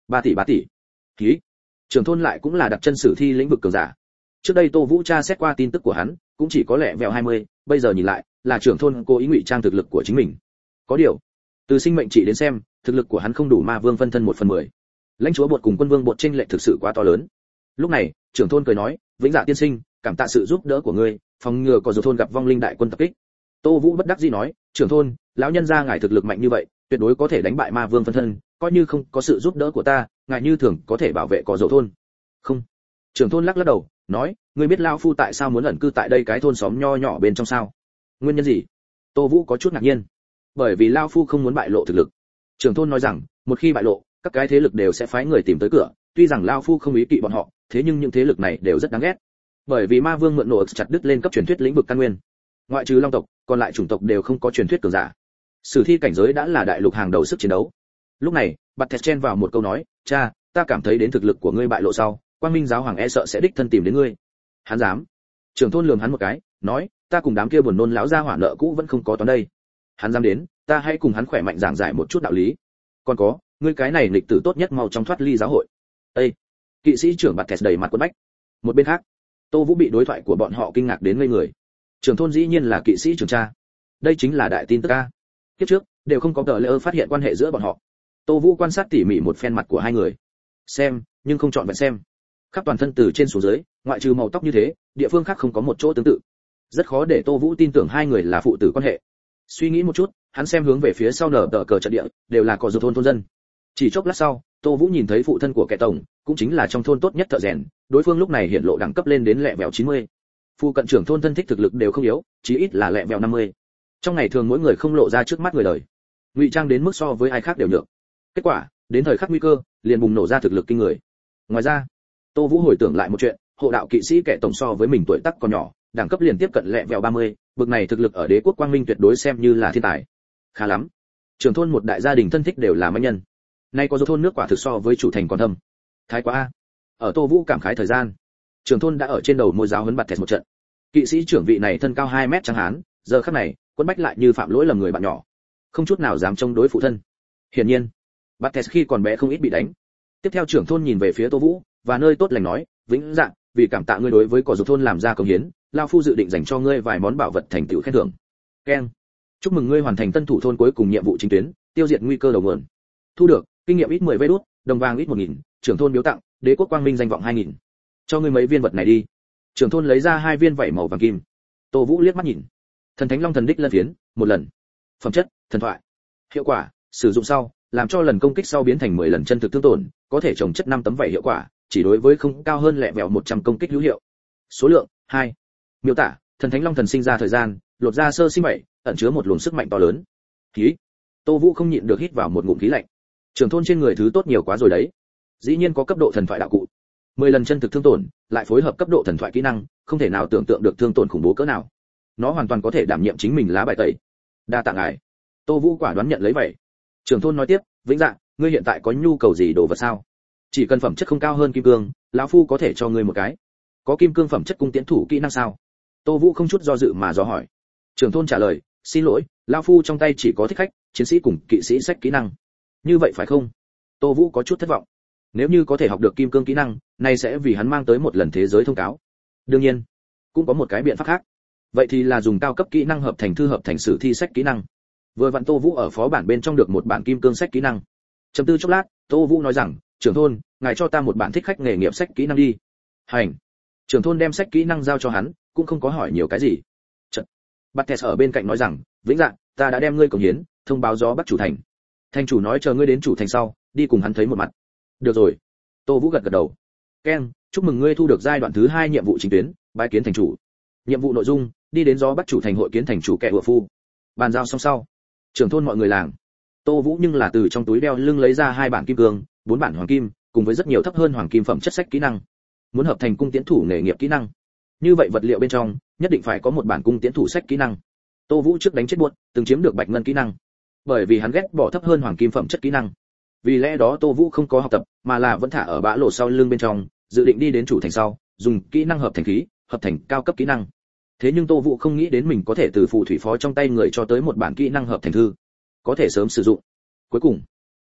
ba tỷ ba tỷ. Ký. Trưởng thôn lại cũng là đặt chân sử thi lĩnh vực cường giả. Trước đây Tô Vũ tra xét qua tin tức của hắn, cũng chỉ có lẻ vẹo hai mươi, bây giờ nhìn lại, là trưởng thôn cố ý ngụy trang thực lực của chính mình. Có điều, từ sinh mệnh trị đến xem, thực lực của hắn không đủ ma vương phân thân một phần mười. Lãnh chúa bột cùng quân vương bột chênh lệch thực sự quá to lớn. Lúc này, trưởng thôn cười nói, "Vĩnh Dạ tiên sinh, cảm tạ sự giúp đỡ của ngươi, phòng ngừa có dù thôn gặp vong linh đại quân tập kích." Tô Vũ bất đắc dĩ nói, "Trưởng thôn, lão nhân gia ngài thực lực mạnh như vậy, tuyệt đối có thể đánh bại ma vương phân thân, coi như không có sự giúp đỡ của ta, ngài như thường có thể bảo vệ có dầu thôn." "Không." Trưởng thôn lắc lắc đầu, nói, "Ngươi biết lão phu tại sao muốn ẩn cư tại đây cái thôn xóm nho nhỏ bên trong sao?" "Nguyên nhân gì?" Tô Vũ có chút ngạc nhiên. "Bởi vì lão phu không muốn bại lộ thực lực." Trưởng thôn nói rằng, "Một khi bại lộ, các cái thế lực đều sẽ phái người tìm tới cửa, tuy rằng lão phu không ý kỵ bọn họ, thế nhưng những thế lực này đều rất đáng ghét. Bởi vì ma vương mượn nổ chặt đứt lên cấp truyền thuyết lĩnh vực căn nguyên. Ngoại trừ long tộc, còn lại chủng tộc đều không có truyền thuyết cường giả. Sử thi cảnh giới đã là đại lục hàng đầu sức chiến đấu." Lúc này, Bạt Thẹt chen vào một câu nói, "Cha, ta cảm thấy đến thực lực của ngươi bại lộ sau, Quang Minh giáo hoàng e sợ sẽ đích thân tìm đến ngươi." "Hắn dám?" Trưởng thôn lườm hắn một cái, nói, "Ta cùng đám kia buồn nôn lão gia hỏa nợ cũ vẫn không có toán đây. Hắn dám đến, ta hãy cùng hắn khỏe mạnh giảng giải một chút đạo lý. Còn có, ngươi cái này nghịch tử tốt nhất mau trong thoát ly giáo hội." Ê! Kỵ sĩ trưởng Bạt Thẹt đầy mặt quẫn bách. Một bên khác, Tô Vũ bị đối thoại của bọn họ kinh ngạc đến ngây người. Trưởng thôn dĩ nhiên là kỵ sĩ trưởng cha. Đây chính là đại tin tức a. Kiếp trước đều không có tờ lễ phát hiện quan hệ giữa bọn họ. Tô Vũ quan sát tỉ mỉ một phen mặt của hai người. Xem, nhưng không chọn vẹn xem. Khắp toàn thân từ trên xuống dưới, ngoại trừ màu tóc như thế, địa phương khác không có một chỗ tương tự. Rất khó để Tô Vũ tin tưởng hai người là phụ tử quan hệ. Suy nghĩ một chút, hắn xem hướng về phía sau nở tờ cờ trận địa, đều là cỏ dầu thôn thôn dân. Chỉ chốc lát sau, Tô Vũ nhìn thấy phụ thân của kẻ tổng, cũng chính là trong thôn tốt nhất thợ rèn, đối phương lúc này hiện lộ đẳng cấp lên đến lẹ vẹo chín mươi. Phụ cận trưởng thôn thân thích thực lực đều không yếu, chí ít là lẹ vẹo năm mươi. Trong ngày thường mỗi người không lộ ra trước mắt người đời, ngụy trang đến mức so với ai khác đều nhược. Kết quả, đến thời khắc nguy cơ, liền bùng nổ ra thực lực kinh người. Ngoài ra, Tô Vũ hồi tưởng lại một chuyện, hộ đạo kỵ sĩ kẻ tổng so với mình tuổi tác còn nhỏ, đẳng cấp liền tiếp cận lẹ vẹo ba mươi, bực này thực lực ở đế quốc quang minh tuyệt đối xem như là thiên tài. Khá lắm. Trưởng thôn một đại gia đình thân thích đều là mãnh nhân. Nay có dấu thôn nước quả thực so với chủ thành còn thâm. Thái quá a. Ở Tô Vũ cảm khái thời gian, trưởng thôn đã ở trên đầu môi giáo huấn Bạt Thẹt một trận. Kỵ sĩ trưởng vị này thân cao hai mét trắng hán, giờ khắc này, Quân Bách lại như phạm lỗi lầm người bạn nhỏ, không chút nào dám chống đối phụ thân. Hiển nhiên, Bạt Thẹt khi còn bé không ít bị đánh. Tiếp theo trưởng thôn nhìn về phía Tô Vũ, và nơi tốt lành nói, "Vĩnh Dạ, vì cảm tạ ngươi đối với cỏ dục thôn làm ra công hiến, lão phu dự định dành cho ngươi vài món bảo vật thành tựu khen thưởng." Keng. "Chúc mừng ngươi hoàn thành tân thủ thôn cuối cùng nhiệm vụ chính tuyến, tiêu diệt nguy cơ đầu nguồn. Thu được, kinh nghiệm ít mười vé đút, đồng vàng ít một nghìn, trưởng thôn biếu tặng, đế quốc quang minh danh vọng hai nghìn. Cho ngươi mấy viên vật này đi." Trưởng thôn lấy ra hai viên vảy màu vàng kim. Tô Vũ liếc mắt nhìn. Thần thánh long thần đích lân phiến, một lần. Phẩm chất, thần thoại. Hiệu quả, sử dụng sau, làm cho lần công kích sau biến thành mười lần chân thực thương tổn, có thể trồng chất năm tấm vảy hiệu quả, chỉ đối với không cao hơn lẹ vẹo một trăm công kích hữu hiệu. Số lượng, hai. Miêu tả, thần thánh long thần sinh ra thời gian, lột ra sơ sinh vảy, ẩn chứa một luồng sức mạnh to lớn. Khí. Tô Vũ không nhịn được hít vào một ngụm khí lạnh. Trưởng thôn trên người thứ tốt nhiều quá rồi đấy. Dĩ nhiên có cấp độ thần thoại đạo cụ. mười lần chân thực thương tổn, lại phối hợp cấp độ thần thoại kỹ năng, không thể nào tưởng tượng được thương tổn khủng bố cỡ nào. Nó hoàn toàn có thể đảm nhiệm chính mình lá bài tẩy. Đa tạ ngài. Tô Vũ quả đoán nhận lấy vậy. Trưởng thôn nói tiếp, "Vĩnh Dạ, ngươi hiện tại có nhu cầu gì đồ vật sao? Chỉ cần phẩm chất không cao hơn kim cương, lão phu có thể cho ngươi một cái." "Có kim cương phẩm chất cung tiễn thủ kỹ năng sao?" Tô Vũ không chút do dự mà dò hỏi. Trưởng thôn trả lời, "Xin lỗi, lão phu trong tay chỉ có thích khách, chiến sĩ cùng kỵ sĩ sách kỹ năng." "Như vậy phải không?" Tô Vũ có chút thất vọng. Nếu như có thể học được kim cương kỹ năng, này sẽ vì hắn mang tới một lần thế giới thông cáo. Đương nhiên, cũng có một cái biện pháp khác. Vậy thì là dùng cao cấp kỹ năng hợp thành thư hợp thành sử thi sách kỹ năng. Vừa vặn Tô Vũ ở phó bản bên trong được một bản kim cương sách kỹ năng. Chấm tư chốc lát, Tô Vũ nói rằng, "Trưởng thôn, ngài cho ta một bản thích khách nghề nghiệp sách kỹ năng đi." Hành. Trưởng thôn đem sách kỹ năng giao cho hắn, cũng không có hỏi nhiều cái gì. Chật. Bạt Thẹt ở bên cạnh nói rằng, "Vĩnh Dạ, ta đã đem ngươi cống hiến, thông báo gió Bắc chủ thành. Thành chủ nói chờ ngươi đến chủ thành sau, đi cùng hắn thấy một mặt." "Được rồi." Tô Vũ gật gật đầu. "Keng, chúc mừng ngươi thu được giai đoạn thứ hai nhiệm vụ chính tuyến, bái kiến thành chủ." Nhiệm vụ nội dung, đi đến gió Bắc chủ thành hội kiến thành chủ kẻ vựa phu. Bàn giao xong sau, trưởng thôn mọi người làng. Tô Vũ nhưng là từ trong túi đeo lưng lấy ra hai bản kim cương, bốn bản hoàng kim, cùng với rất nhiều thấp hơn hoàng kim phẩm chất sách kỹ năng. Muốn hợp thành cung tiễn thủ nghề nghiệp kỹ năng, như vậy vật liệu bên trong nhất định phải có một bản cung tiễn thủ sách kỹ năng. Tô Vũ trước đánh chết buốt, từng chiếm được bạch ngân kỹ năng, bởi vì hắn ghét bỏ thấp hơn hoàng kim phẩm chất kỹ năng. Vì lẽ đó Tô Vũ không có học tập, mà là vẫn thả ở bã lộ sau lưng bên trong, dự định đi đến chủ thành sau, dùng kỹ năng hợp thành khí, hợp thành cao cấp kỹ năng. Thế nhưng Tô Vũ không nghĩ đến mình có thể từ phù thủy phó trong tay người cho tới một bản kỹ năng hợp thành thư, có thể sớm sử dụng. Cuối cùng,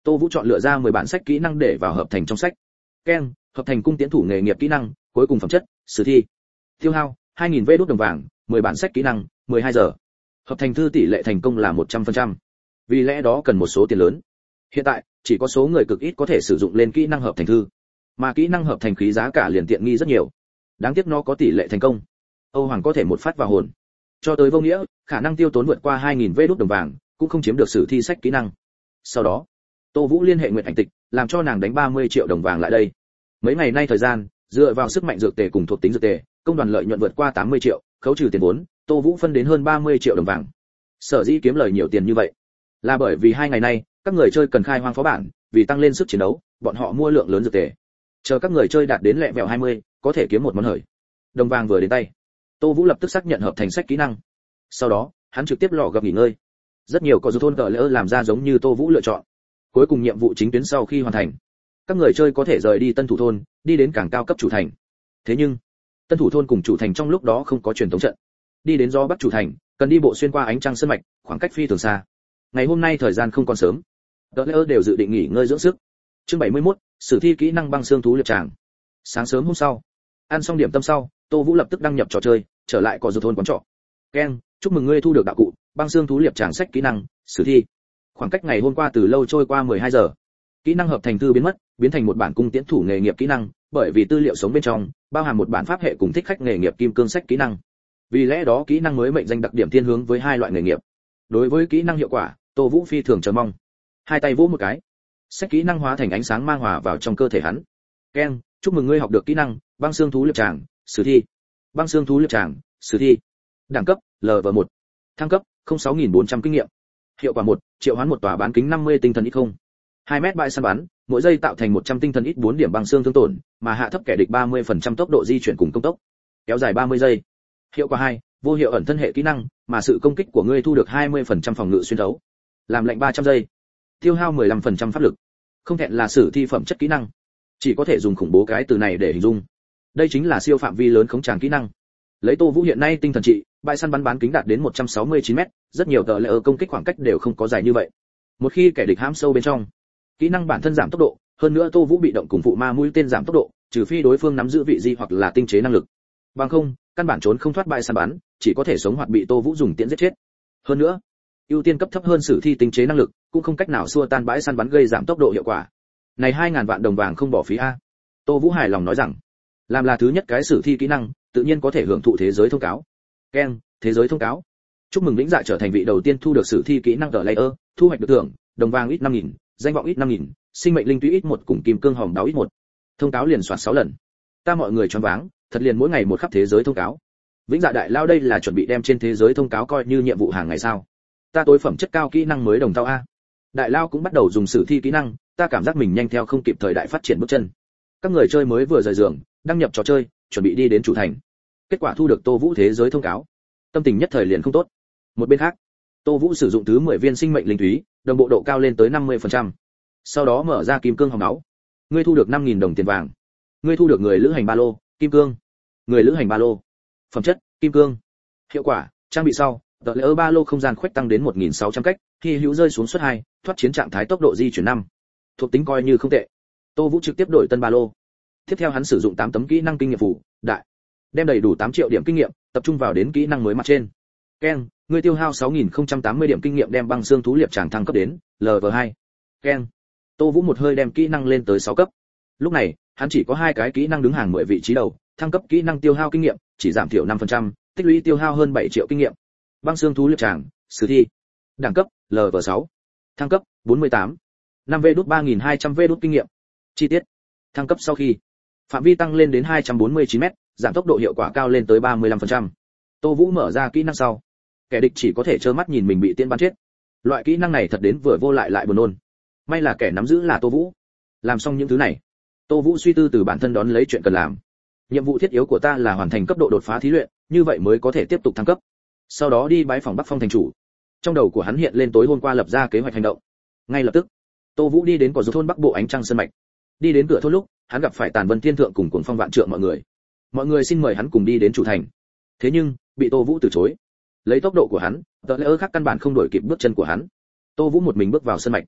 Tô Vũ chọn lựa ra mười bản sách kỹ năng để vào hợp thành trong sách. Keng, hợp thành cung tiễn thủ nghề nghiệp kỹ năng, cuối cùng phẩm chất, sử thi. Tiêu hao hai nghìn vé đốt đồng vàng, mười bản sách kỹ năng, mười hai giờ. Hợp thành thư tỷ lệ thành công là một trăm phần trăm. Vì lẽ đó cần một số tiền lớn. Hiện tại, chỉ có số người cực ít có thể sử dụng lên kỹ năng hợp thành thư, mà kỹ năng hợp thành khí giá cả liền tiện nghi rất nhiều. Đáng tiếc nó có tỷ lệ thành công. Âu Hoàng có thể một phát vào hồn. Cho tới vô nghĩa, khả năng tiêu tốn vượt qua hai nghìn vé đốt đồng vàng, cũng không chiếm được sử thi sách kỹ năng. Sau đó, Tô Vũ liên hệ Nguyệt Ảnh Tịch, làm cho nàng đánh ba mươi triệu đồng vàng lại đây. Mấy ngày nay thời gian, dựa vào sức mạnh dược tề cùng thuộc tính dược tề, công đoàn lợi nhuận vượt qua tám mươi triệu, khấu trừ tiền vốn, Tô Vũ phân đến hơn ba mươi triệu đồng vàng. Sở dĩ kiếm lời nhiều tiền như vậy, là bởi vì hai ngày nay, các người chơi cần khai hoang phó bản, vì tăng lên sức chiến đấu, bọn họ mua lượng lớn dược tề. Chờ các người chơi đạt đến lẹ vẹo hai mươi, có thể kiếm một món hời. Đồng vàng vừa đến tay, Tô Vũ lập tức xác nhận hợp thành sách kỹ năng. Sau đó, hắn trực tiếp lò gặp nghỉ ngơi. Rất nhiều có dù thôn cờ lỡ làm ra giống như Tô Vũ lựa chọn. Cuối cùng nhiệm vụ chính tuyến sau khi hoàn thành, các người chơi có thể rời đi Tân Thủ thôn, đi đến càng cao cấp chủ thành. Thế nhưng, Tân Thủ thôn cùng chủ thành trong lúc đó không có truyền thống trận. Đi đến do Bắc chủ thành, cần đi bộ xuyên qua ánh trăng sơn mạch, khoảng cách phi thường xa. Ngày hôm nay thời gian không còn sớm, cờ lỡ đều dự định nghỉ ngơi dưỡng sức. Chương bảy mươi mốt, sử thi kỹ năng băng xương thú liệp tràng. Sáng sớm hôm sau, ăn xong điểm tâm sau, Tô Vũ lập tức đăng nhập trò chơi, trở lại có dù thôn quán trọ. Ken, chúc mừng ngươi thu được đạo cụ băng xương thú liệp tràng sách kỹ năng sử thi. Khoảng cách ngày hôm qua từ lâu trôi qua mười hai giờ. Kỹ năng hợp thành thư biến mất, biến thành một bản cung tiễn thủ nghề nghiệp kỹ năng, bởi vì tư liệu sống bên trong bao hàm một bản pháp hệ cùng thích khách nghề nghiệp kim cương sách kỹ năng. Vì lẽ đó kỹ năng mới mệnh danh đặc điểm thiên hướng với hai loại nghề nghiệp. Đối với kỹ năng hiệu quả, Tô Vũ phi thường chờ mong. Hai tay vỗ một cái, sách kỹ năng hóa thành ánh sáng mang hòa vào trong cơ thể hắn. Ken, chúc mừng ngươi học được kỹ năng băng xương thú liệp tràng sử thi. Băng xương thú liệp tràng sử thi. Đẳng cấp L V một. Thăng cấp không sáu nghìn bốn trăm kinh nghiệm. Hiệu quả một, triệu hoán một tòa bán kính năm mươi tinh thần ít không. hai mét bãi săn bắn, mỗi giây tạo thành một trăm tinh thần ít bốn điểm băng xương thương tổn, mà hạ thấp kẻ địch ba mươi phần trăm tốc độ di chuyển cùng công tốc. Kéo dài ba mươi giây. Hiệu quả hai, vô hiệu ẩn thân hệ kỹ năng, mà sự công kích của ngươi thu được hai mươi phần trăm phòng ngự xuyên thấu. Làm lệnh ba trăm giây. Tiêu hao mười lăm phần trăm pháp lực. Không thẹn là sử thi phẩm chất kỹ năng. Chỉ có thể dùng khủng bố cái từ này để hình dung. Đây chính là siêu phạm vi lớn khống tràng kỹ năng. Lấy Tô Vũ hiện nay tinh thần trị, bãi săn bắn bán kính đạt đến một trăm sáu mươi chín mét, rất nhiều tờ lệ ở công kích khoảng cách đều không có dài như vậy. Một khi kẻ địch hãm sâu bên trong, kỹ năng bản thân giảm tốc độ, hơn nữa Tô Vũ bị động cùng phụ ma mũi tên giảm tốc độ, trừ phi đối phương nắm giữ vị di hoặc là tinh chế năng lực. Bằng không, căn bản trốn không thoát bãi săn bắn, chỉ có thể sống hoặc bị Tô Vũ dùng tiễn giết chết. Hơn nữa, ưu tiên cấp thấp hơn sử thi tinh chế năng lực, cũng không cách nào xua tan bãi săn bắn gây giảm tốc độ hiệu quả. Này hai ngàn vạn đồng vàng không bỏ phí a. Tô Vũ hài lòng nói rằng, làm là thứ nhất cái sử thi kỹ năng, tự nhiên có thể hưởng thụ thế giới thông cáo. Ken, thế giới thông cáo. Chúc mừng Vĩnh Dạ trở thành vị đầu tiên thu được sử thi kỹ năng The Layer, thu hoạch được thưởng, đồng vàng ít năm nghìn, danh vọng ít năm nghìn, sinh mệnh linh túy ít một cùng kim cương hòm đáo ít một. Thông cáo liền soạt sáu lần. Ta mọi người choáng váng, thật liền mỗi ngày một khắp thế giới thông cáo. Vĩnh Dạ đại lao đây là chuẩn bị đem trên thế giới thông cáo coi như nhiệm vụ hàng ngày sao? Ta tối phẩm chất cao kỹ năng mới đồng tao a. Đại lao cũng bắt đầu dùng sử thi kỹ năng, ta cảm giác mình nhanh theo không kịp thời đại phát triển bước chân. Các người chơi mới vừa rời giường, đăng nhập trò chơi, chuẩn bị đi đến chủ thành. Kết quả thu được Tô Vũ thế giới thông cáo, tâm tình nhất thời liền không tốt. Một bên khác, Tô Vũ sử dụng thứ mười viên sinh mệnh linh thúy, đồng bộ độ cao lên tới năm mươi phần trăm. Sau đó mở ra kim cương hòm máu. Ngươi thu được năm nghìn đồng tiền vàng. Ngươi thu được người lữ hành ba lô, kim cương. Người lữ hành ba lô. Phẩm chất, kim cương. Hiệu quả, trang bị sau, tờ lỡ ba lô không gian khuếch tăng đến một nghìn sáu trăm cách, khi hữu rơi xuống suất hai, thoát chiến trạng thái tốc độ di chuyển năm. Thuộc tính coi như không tệ. Tô Vũ trực tiếp đổi tân ba lô. Tiếp theo hắn sử dụng tám tấm kỹ năng kinh nghiệm phủ, đại, đem đầy đủ tám triệu điểm kinh nghiệm, tập trung vào đến kỹ năng mới mặt trên. Ken, ngươi tiêu hao sáu nghìn không trăm tám mươi điểm kinh nghiệm đem băng xương thú liệp tràng thăng cấp đến L V hai. Ken. Tô Vũ một hơi đem kỹ năng lên tới sáu cấp. Lúc này, hắn chỉ có hai cái kỹ năng đứng hàng mười vị trí đầu, thăng cấp kỹ năng tiêu hao kinh nghiệm, chỉ giảm thiểu năm phần trăm, tích lũy tiêu hao hơn bảy triệu kinh nghiệm. Băng xương thú liệp tràng, sử thi. Đẳng cấp L V sáu. Thăng cấp bốn mươi tám. năm V đút ba nghìn hai trăm V đút kinh nghiệm. Chi tiết. Thăng cấp sau khi, phạm vi tăng lên đến hai trăm bốn mươi chín mét, giảm tốc độ hiệu quả cao lên tới ba mươi lăm phần trăm. Tô Vũ mở ra kỹ năng sau, kẻ địch chỉ có thể trơ mắt nhìn mình bị tiễn bắn chết. Loại kỹ năng này thật đến vừa vô lại lại buồn nôn. May là kẻ nắm giữ là Tô Vũ. Làm xong những thứ này, Tô Vũ suy tư từ bản thân đón lấy chuyện cần làm. Nhiệm vụ thiết yếu của ta là hoàn thành cấp độ đột phá thí luyện, như vậy mới có thể tiếp tục thăng cấp. Sau đó đi bái phòng Bắc Phong thành chủ. Trong đầu của hắn hiện lên tối hôm qua lập ra kế hoạch hành động. Ngay lập tức, Tô Vũ đi đến cỏ dấu thôn Bắc Bộ Ánh Trăng Sơn mạch. Đi đến cửa thôn lúc, hắn gặp phải Tàn Vân Thiên Thượng cùng Cuồng Phong Vạn Trượng mọi người. Mọi người xin mời hắn cùng đi đến chủ thành. Thế nhưng, bị Tô Vũ từ chối. Lấy tốc độ của hắn, tờ lễ khác căn bản không đuổi kịp bước chân của hắn. Tô Vũ một mình bước vào sơn mạch.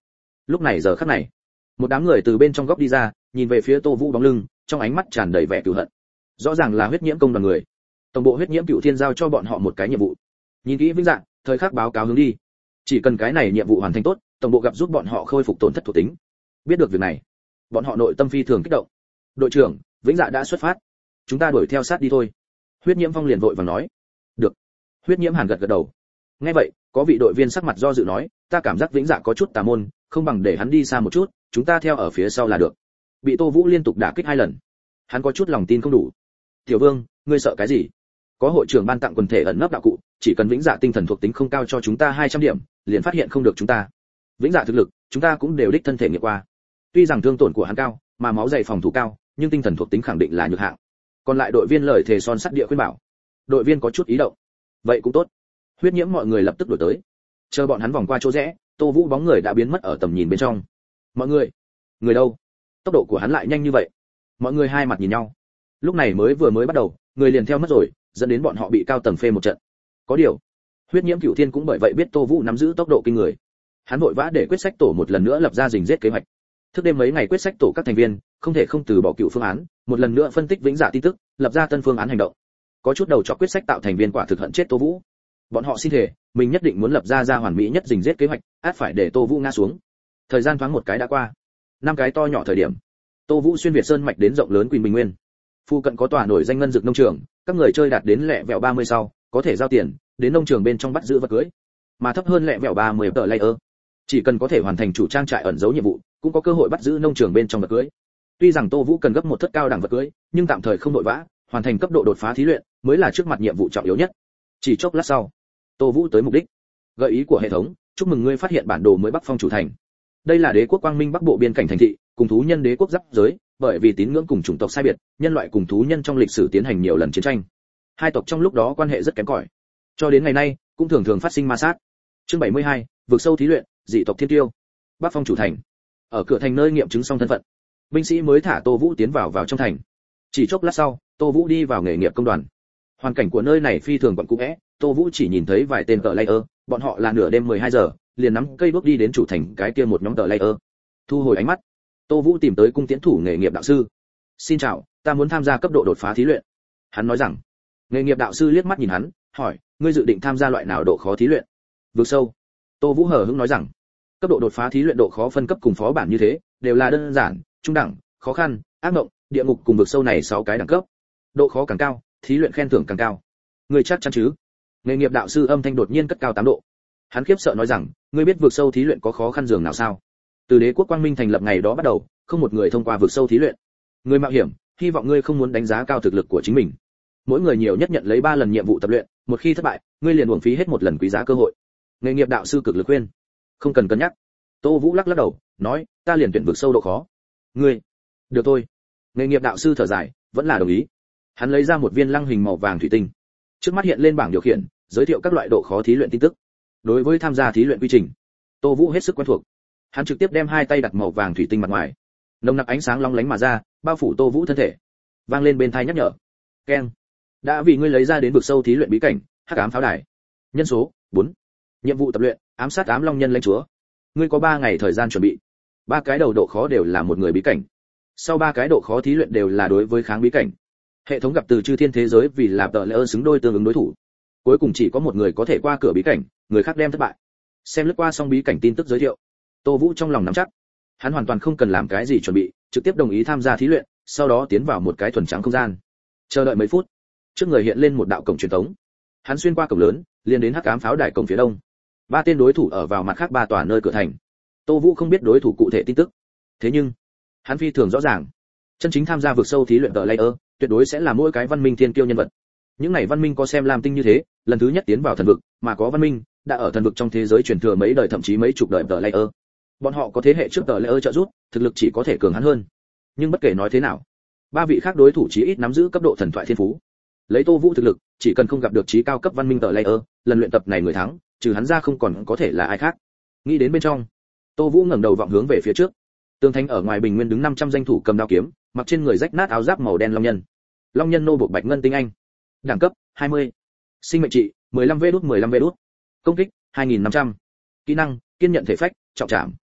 Lúc này giờ khắc này, một đám người từ bên trong góc đi ra, nhìn về phía Tô Vũ bóng lưng, trong ánh mắt tràn đầy vẻ cừu hận. Rõ ràng là huyết nhiễm công đoàn người. Tổng bộ huyết nhiễm cựu thiên giao cho bọn họ một cái nhiệm vụ. Nhìn kỹ Vĩnh Dạ, thời khắc báo cáo hướng đi. Chỉ cần cái này nhiệm vụ hoàn thành tốt, tổng bộ gặp giúp bọn họ khôi phục tổn thất thuộc tính. Biết được việc này, bọn họ nội tâm phi thường kích động. Đội trưởng, Vĩnh Dạ đã xuất phát, chúng ta đuổi theo sát đi thôi. Huyết nhiễm phong liền vội vàng nói. Được. Huyết nhiễm hàn gật gật đầu. Nghe vậy, có vị đội viên sắc mặt do dự nói, ta cảm giác Vĩnh Dạ có chút tà môn, không bằng để hắn đi xa một chút, chúng ta theo ở phía sau là được. Bị Tô Vũ liên tục đả kích hai lần, hắn có chút lòng tin không đủ. Tiểu Vương, ngươi sợ cái gì? Có hội trưởng ban tặng quần thể ẩn nấp đạo cụ, chỉ cần Vĩnh Dạ tinh thần thuộc tính không cao cho chúng ta hai trăm điểm, liền phát hiện không được chúng ta. Vĩnh Dạ thực lực, chúng ta cũng đều đích thân thể nghiệm qua. Tuy rằng thương tổn của hắn cao, mà máu dày phòng thủ cao, nhưng tinh thần thuộc tính khẳng định là nhược hạng. Còn lại đội viên lời thề son sắt địa khuyên bảo. Đội viên có chút ý động. Vậy cũng tốt. Huyết nhiễm mọi người lập tức đuổi tới. Chờ bọn hắn vòng qua chỗ rẽ, Tô Vũ bóng người đã biến mất ở tầm nhìn bên trong. Mọi người, người đâu? Tốc độ của hắn lại nhanh như vậy. Mọi người hai mặt nhìn nhau. Lúc này mới vừa mới bắt đầu, người liền theo mất rồi, dẫn đến bọn họ bị cao tầng phê một trận. Có điều, huyết nhiễm cửu thiên cũng bởi vậy biết Tô Vũ nắm giữ tốc độ kinh người. Hắn vội vã để quyết sách tổ một lần nữa lập ra rình giết kế hoạch. Thức đêm mấy ngày quyết sách tổ các thành viên không thể không từ bỏ cựu phương án, một lần nữa phân tích Vĩnh Dạ tin tức, lập ra tân phương án hành động. Có chút đầu chọc quyết sách tạo thành viên quả thực hận chết Tô Vũ. Bọn họ xin thề, mình nhất định muốn lập ra ra hoàn mỹ nhất rình giết kế hoạch, át phải để Tô Vũ ngã xuống. Thời gian thoáng một cái đã qua, năm cái to nhỏ thời điểm, Tô Vũ xuyên Việt sơn mạch đến rộng lớn Quỳnh Bình Nguyên. Phu cận có tòa nổi danh ngân dược nông trường, các người chơi đạt đến lẹ vẹo ba mươi sau, có thể giao tiền, đến nông trường bên trong bắt giữ vật cưới. Mà thấp hơn lẹ vẹo ba mươi tờ layer, chỉ cần có thể hoàn thành chủ trang trại ẩn giấu nhiệm vụ, cũng có cơ hội bắt giữ nông trường bên trong vật cưới. Tuy rằng Tô Vũ cần gấp một thất cao đẳng vật cưới, nhưng tạm thời không vội vã, hoàn thành cấp độ đột phá thí luyện mới là trước mặt nhiệm vụ trọng yếu nhất. Chỉ chốc lát sau, Tô Vũ tới mục đích. Gợi ý của hệ thống, chúc mừng ngươi phát hiện bản đồ mới Bắc Phong chủ thành. Đây là đế quốc quang minh bắc bộ biên cảnh thành thị, cùng thú nhân đế quốc giáp giới, bởi vì tín ngưỡng cùng chủng tộc sai biệt, nhân loại cùng thú nhân trong lịch sử tiến hành nhiều lần chiến tranh. Hai tộc trong lúc đó quan hệ rất kém cỏi. Cho đến ngày nay, cũng thường thường phát sinh ma sát. Chương bảy mươi hai, vượt sâu thí luyện, dị tộc thiên tiêu. Bắc Phong chủ thành. Ở cửa thành nơi nghiệm chứng xong thân phận, binh sĩ mới thả Tô Vũ tiến vào vào trong thành. Chỉ chốc lát sau, Tô Vũ đi vào nghề nghiệp công đoàn. Hoàn cảnh của nơi này phi thường quặn cũ é, Tô Vũ chỉ nhìn thấy vài tên tờ layer, bọn họ là nửa đêm mười hai giờ, liền nắm cây bước đi đến chủ thành cái kia một nhóm tờ layer. Thu hồi ánh mắt, Tô Vũ tìm tới cung tiễn thủ nghề nghiệp đạo sư. "Xin chào, ta muốn tham gia cấp độ đột phá thí luyện." Hắn nói rằng. Nghề nghiệp đạo sư liếc mắt nhìn hắn, hỏi, "Ngươi dự định tham gia loại nào độ khó thí luyện?" "Vực sâu." Tô Vũ hờ hững nói rằng. Cấp độ đột phá thí luyện độ khó phân cấp cùng phó bản như thế, đều là đơn giản, trung đẳng, khó khăn, ác mộng, địa ngục cùng vực sâu này sáu cái đẳng cấp. Độ khó càng cao, thí luyện khen thưởng càng cao. Ngươi chắc chắn chứ? Nghề nghiệp đạo sư âm thanh đột nhiên cất cao tám độ. Hắn khiếp sợ nói rằng, ngươi biết vực sâu thí luyện có khó khăn dường nào sao? Từ đế quốc quang minh thành lập ngày đó bắt đầu, không một người thông qua vực sâu thí luyện. Ngươi mạo hiểm, hy vọng ngươi không muốn đánh giá cao thực lực của chính mình. Mỗi người nhiều nhất nhận lấy ba lần nhiệm vụ tập luyện, một khi thất bại, ngươi liền uổng phí hết một lần quý giá cơ hội. Nghề nghiệp đạo sư cực lực khuyên. Không cần cân nhắc. Tô Vũ lắc lắc đầu, nói, ta liền tuyển vực sâu độ khó. Ngươi, được thôi. Nghề nghiệp đạo sư thở dài, vẫn là đồng ý. Hắn lấy ra một viên lăng hình màu vàng thủy tinh. Trước mắt hiện lên bảng điều khiển, giới thiệu các loại độ khó thí luyện tin tức. Đối với tham gia thí luyện quy trình, Tô Vũ hết sức quen thuộc. Hắn trực tiếp đem hai tay đặt màu vàng thủy tinh mặt ngoài. Nồng nặc ánh sáng long lánh mà ra, bao phủ Tô Vũ thân thể. Vang lên bên tai nhắc nhở. Keng. Đã vì ngươi lấy ra đến vực sâu thí luyện bí cảnh, Hắc ám pháo đài. Nhân số bốn. Nhiệm vụ tập luyện, ám sát ám long nhân lãnh chúa. Ngươi có ba ngày thời gian chuẩn bị. Ba cái đầu độ khó đều là một người bí cảnh. Sau ba cái độ khó thí luyện đều là đối với kháng bí cảnh. Hệ thống gặp từ chư thiên thế giới vì là tờ lễ xứng đôi tương ứng đối thủ. Cuối cùng chỉ có một người có thể qua cửa bí cảnh, người khác đem thất bại. Xem lướt qua xong bí cảnh tin tức giới thiệu, Tô Vũ trong lòng nắm chắc. Hắn hoàn toàn không cần làm cái gì chuẩn bị, trực tiếp đồng ý tham gia thí luyện, sau đó tiến vào một cái thuần trắng không gian. Chờ đợi mấy phút, trước người hiện lên một đạo cổng truyền tống. Hắn xuyên qua cổng lớn, liền đến Hắc ám pháo đài cổng phía đông. Ba tên đối thủ ở vào mặt khác ba tòa nơi cửa thành. Tô Vũ không biết đối thủ cụ thể tin tức, thế nhưng hắn phi thường rõ ràng, chân chính tham gia vượt sâu thí luyện tờ layer, tuyệt đối sẽ là mỗi cái văn minh thiên kiêu nhân vật. Những này văn minh có xem lam tinh như thế, lần thứ nhất tiến vào thần vực, mà có văn minh đã ở thần vực trong thế giới truyền thừa mấy đời thậm chí mấy chục đời tờ layer. Bọn họ có thế hệ trước tờ layer trợ giúp, thực lực chỉ có thể cường hắn hơn. Nhưng bất kể nói thế nào, ba vị khác đối thủ chí ít nắm giữ cấp độ thần thoại thiên phú. Lấy Tô Vũ thực lực, chỉ cần không gặp được chí cao cấp văn minh tờ layer, lần luyện tập này người thắng, trừ hắn ra không còn có thể là ai khác. Nghĩ đến bên trong, Tô Vũ ngẩng đầu vọng hướng về phía trước. Tường thành ở ngoài bình nguyên đứng năm trăm danh thủ cầm đao kiếm, mặc trên người rách nát áo giáp màu đen long nhân. Long nhân nô buộc bạch ngân tinh anh. Đẳng cấp hai mươi. Sinh mệnh trị mười lăm vê đút mười lăm vê đút. Công kích hai nghìn năm trăm. Kỹ năng kiên nhận thể phách, trọng trảm.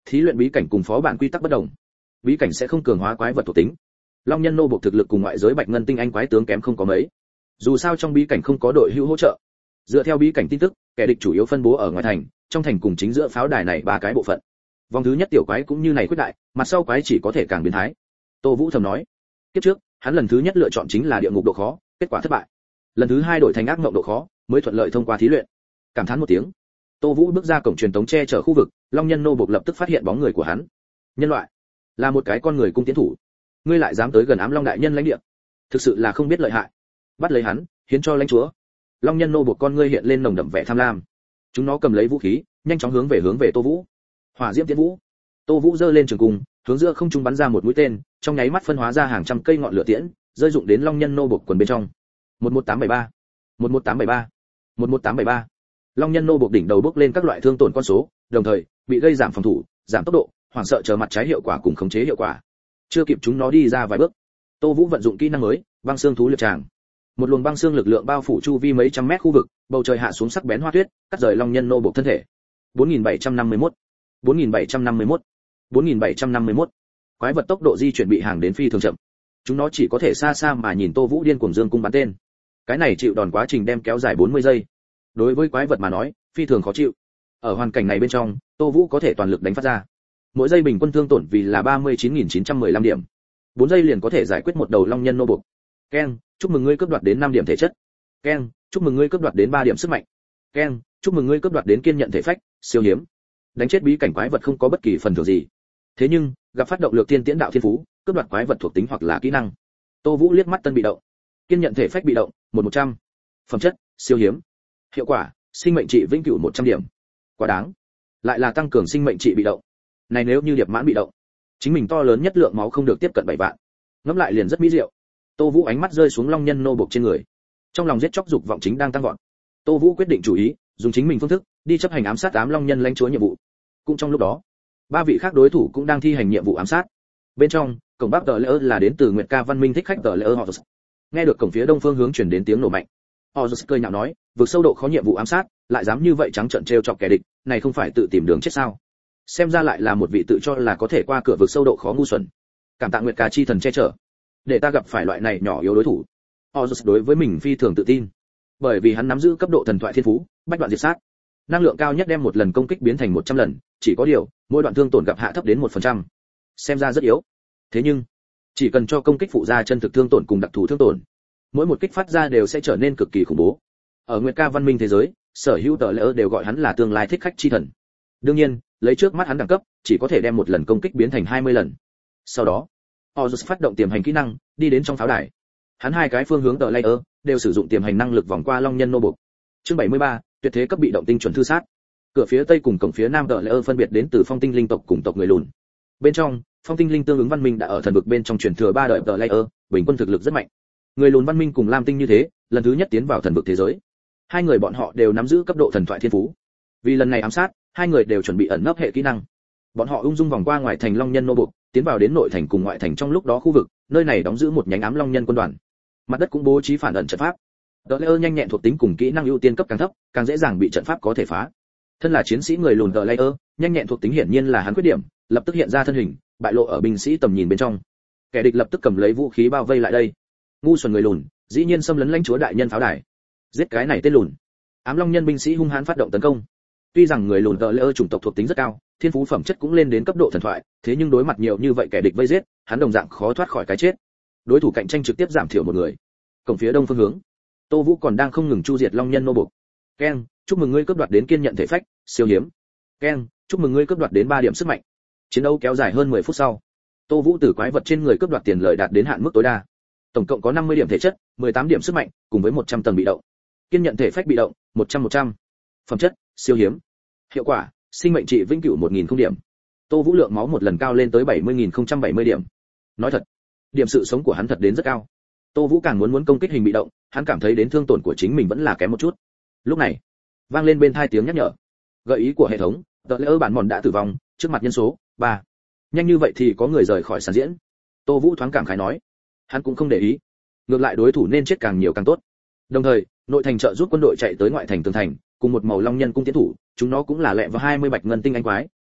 Thí luyện bí cảnh cùng phó bản quy tắc bất đồng. Bí cảnh sẽ không cường hóa quái vật thuộc tính. Long nhân nô buộc thực lực cùng ngoại giới bạch ngân tinh anh quái tướng kém không có mấy. Dù sao trong bí cảnh không có đội hữu hỗ trợ. Dựa theo bí cảnh tin tức, kẻ địch chủ yếu phân bố ở ngoài thành, trong thành cùng chính giữa pháo đài này ba cái bộ phận. Vòng thứ nhất tiểu quái cũng như này quyết đại, mặt sau quái chỉ có thể càng biến thái. Tô Vũ thầm nói, kiếp trước, hắn lần thứ nhất lựa chọn chính là địa ngục độ khó, kết quả thất bại. Lần thứ hai đổi thành ác mộng độ khó, mới thuận lợi thông qua thí luyện. Cảm thán một tiếng, Tô Vũ bước ra cổng truyền tống che chở khu vực, Long nhân nô buộc lập tức phát hiện bóng người của hắn. Nhân loại, là một cái con người cung tiến thủ. Ngươi lại dám tới gần Ám Long đại nhân lãnh địa, thực sự là không biết lợi hại. Bắt lấy hắn, hiến cho lãnh chúa. Long nhân nô buộc con ngươi hiện lên nồng đậm vẻ tham lam. Chúng nó cầm lấy vũ khí, nhanh chóng hướng về hướng về Tô Vũ. Hỏa diễm tiến vũ. Tô Vũ giơ lên trường cung, hướng giữa không trung bắn ra một mũi tên, trong nháy mắt phân hóa ra hàng trăm cây ngọn lửa tiễn, rơi dụng đến Long nhân nô buộc quần bên trong. một một tám bảy ba, một một tám bảy ba, một một tám bảy ba. Long nhân nô buộc đỉnh đầu bước lên các loại thương tổn con số, đồng thời bị gây giảm phòng thủ, giảm tốc độ, hoảng sợ chờ mặt trái hiệu quả cùng khống chế hiệu quả. Chưa kịp chúng nó đi ra vài bước, Tô Vũ vận dụng kỹ năng mới, băng xương thú liệp tràng. Một luồng băng xương lực lượng bao phủ chu vi mấy trăm mét khu vực, bầu trời hạ xuống sắc bén hoa tuyết, cắt rời Long nhân nô buộc thân thể. bốn nghìn bảy trăm năm mươi mốt, bốn nghìn bảy trăm năm mươi mốt, bốn nghìn bảy trăm năm mươi mốt. Quái vật tốc độ di chuyển bị hàng đến phi thường chậm. Chúng nó chỉ có thể xa xa mà nhìn Tô Vũ điên cuồng dương cung bắn tên. Cái này chịu đòn quá trình đem kéo dài bốn mươi giây. Đối với quái vật mà nói, phi thường khó chịu. Ở hoàn cảnh này bên trong, Tô Vũ có thể toàn lực đánh phát ra. Mỗi giây bình quân thương tổn vì là ba mươi chín nghìn chín trăm mười lăm điểm. bốn giây liền có thể giải quyết một đầu long nhân nô buộc. Keng, chúc mừng ngươi cướp đoạt đến năm điểm thể chất. Keng, chúc mừng ngươi cướp đoạt đến ba điểm sức mạnh. Keng, chúc mừng ngươi cướp đoạt đến kiên nhận thể phách, siêu hiếm. Đánh chết bí cảnh quái vật không có bất kỳ phần thưởng gì. Thế nhưng, gặp phát động lực tiên tiễn đạo thiên phú, cướp đoạt quái vật thuộc tính hoặc là kỹ năng. Tô Vũ liếc mắt tân bị động. Kiên nhận thể phách bị động, một một trăm. Phẩm chất, siêu hiếm. Hiệu quả, sinh mệnh trị vĩnh cửu một trăm điểm. Quá đáng. Lại là tăng cường sinh mệnh trị bị động. Này nếu như điệp mãn bị động, chính mình to lớn nhất lượng máu không được tiếp cận bảy vạn. Ngẫm lại liền rất mỹ diệu. Tô Vũ ánh mắt rơi xuống long nhân nô buộc trên người. Trong lòng giết chóc dục vọng chính đang tăng vọt. Tô Vũ quyết định chủ ý, dùng chính mình phương thức đi chấp hành ám sát ám long nhân lãnh chúa nhiệm vụ. Cũng trong lúc đó, ba vị khác đối thủ cũng đang thi hành nhiệm vụ ám sát. Bên trong, cổng Bắc Tờ Lễ là đến từ Nguyệt Ca Văn Minh thích khách Tờ Lễ họ. Nghe được cổng phía đông phương hướng truyền đến tiếng nổ mạnh. Họ cười nhạo nói, vượt sâu độ khó nhiệm vụ ám sát, lại dám như vậy trắng trợn trêu chọc kẻ địch, này không phải tự tìm đường chết sao? Xem ra lại là một vị tự cho là có thể qua cửa vượt sâu độ khó ngu xuẩn. Cảm tạ Nguyệt Ca chi thần che chở, để ta gặp phải loại này nhỏ yếu đối thủ. Họ đối với mình phi thường tự tin, bởi vì hắn nắm giữ cấp độ thần thoại thiên phú, bách đoạn diệt sát. Năng lượng cao nhất đem một lần công kích biến thành một trăm lần, chỉ có điều, mỗi đoạn thương tổn gặp hạ thấp đến một phần trăm. Xem ra rất yếu. Thế nhưng, chỉ cần cho công kích phụ ra chân thực thương tổn cùng đặc thù thương tổn, mỗi một kích phát ra đều sẽ trở nên cực kỳ khủng bố. Ở Nguyệt Ca Văn Minh thế giới, sở hữu Tờ Lễ đều gọi hắn là tương lai thích khách chi thần. Đương nhiên, lấy trước mắt hắn đẳng cấp, chỉ có thể đem một lần công kích biến thành hai mươi lần. Sau đó, Ozus phát động tiềm hành kỹ năng, đi đến trong pháo đài. Hắn hai cái phương hướng Tờ Lễ đều sử dụng tiềm hành năng lực vòng qua long nhân nô buộc. Chương bảy mươi ba, tuyệt thế cấp bị động tinh chuẩn thư sát. Cửa phía tây cùng cổng phía nam Tờ Lễ phân biệt đến từ phong tinh linh tộc cùng tộc người lùn. Bên trong, phong tinh linh tương ứng văn minh đã ở thần vực bên trong truyền thừa ba đời Tờ Lễ, bình quân thực lực rất mạnh. Người lùn văn minh cùng lam tinh như thế, lần thứ nhất tiến vào thần vực thế giới. Hai người bọn họ đều nắm giữ cấp độ thần thoại thiên phú. Vì lần này ám sát, hai người đều chuẩn bị ẩn nấp hệ kỹ năng. Bọn họ ung dung vòng qua ngoài thành long nhân nô buộc, tiến vào đến nội thành cùng ngoại thành trong lúc đó khu vực, nơi này đóng giữ một nhánh ám long nhân quân đoàn. Mặt đất cũng bố trí phản ẩn trận pháp. Tờ Lễ nhanh nhẹn thuộc tính cùng kỹ năng ưu tiên cấp càng thấp, càng dễ dàng bị trận pháp có thể phá. Thân là chiến sĩ người lùn Tờ Lễ, nhanh nhẹn thuộc tính hiển nhiên là hắn khuyết điểm, lập tức hiện ra thân hình, bại lộ ở binh sĩ tầm nhìn bên trong. Kẻ địch lập tức cầm lấy vũ khí bao vây lại đây. Ngu xuẩn người lùn, dĩ nhiên xâm lấn lãnh chúa đại nhân pháo đài. Giết cái này tên lùn. Ám long nhân binh sĩ hung hãn phát động tấn công. Tuy rằng người lùn Tờ Lễ chủng tộc thuộc tính rất cao, thiên phú phẩm chất cũng lên đến cấp độ thần thoại, thế nhưng đối mặt nhiều như vậy kẻ địch vây giết, hắn đồng dạng khó thoát khỏi cái chết. Đối thủ cạnh tranh trực tiếp giảm thiểu một người. Cổng phía đông phương hướng, Tô Vũ còn đang không ngừng chu diệt long nhân nô buộc. Keng, chúc mừng ngươi cướp đoạt đến kiên nhận thể phách, siêu hiếm. Keng, chúc mừng ngươi cướp đoạt đến ba điểm sức mạnh. Chiến đấu kéo dài hơn mười phút sau, Tô Vũ từ quái vật trên người cướp đoạt tiền lợi đạt đến hạn mức tối đa. Tổng cộng có năm mươi điểm thể chất, mười tám điểm sức mạnh, cùng với một trăm tầng bị động. Kiên nhận thể phách bị động, một trăm một trăm. Phẩm chất, siêu hiếm. Hiệu quả, sinh mệnh trị vĩnh cửu một nghìn không điểm. Tô Vũ lượng máu một lần cao lên tới bảy mươi nghìn không trăm bảy mươi điểm. Nói thật, điểm sự sống của hắn thật đến rất cao. Tô Vũ càng muốn muốn công kích hình bị động, hắn cảm thấy đến thương tổn của chính mình vẫn là kém một chút. Lúc này, vang lên bên tai tiếng nhắc nhở. Gợi ý của hệ thống, Tờ Lễ bản mòn đã tử vong, trước mặt nhân số ba. Nhanh như vậy thì có người rời khỏi sàn diễn. Tô Vũ thoáng cảm khái nói. Hắn cũng không để ý. Ngược lại đối thủ nên chết càng nhiều càng tốt. Đồng thời, nội thành trợ giúp quân đội chạy tới ngoại thành tường thành, cùng một màu long nhân cung tiến thủ, chúng nó cũng là lẹ vào hai mươi bạch ngân tinh anh quái,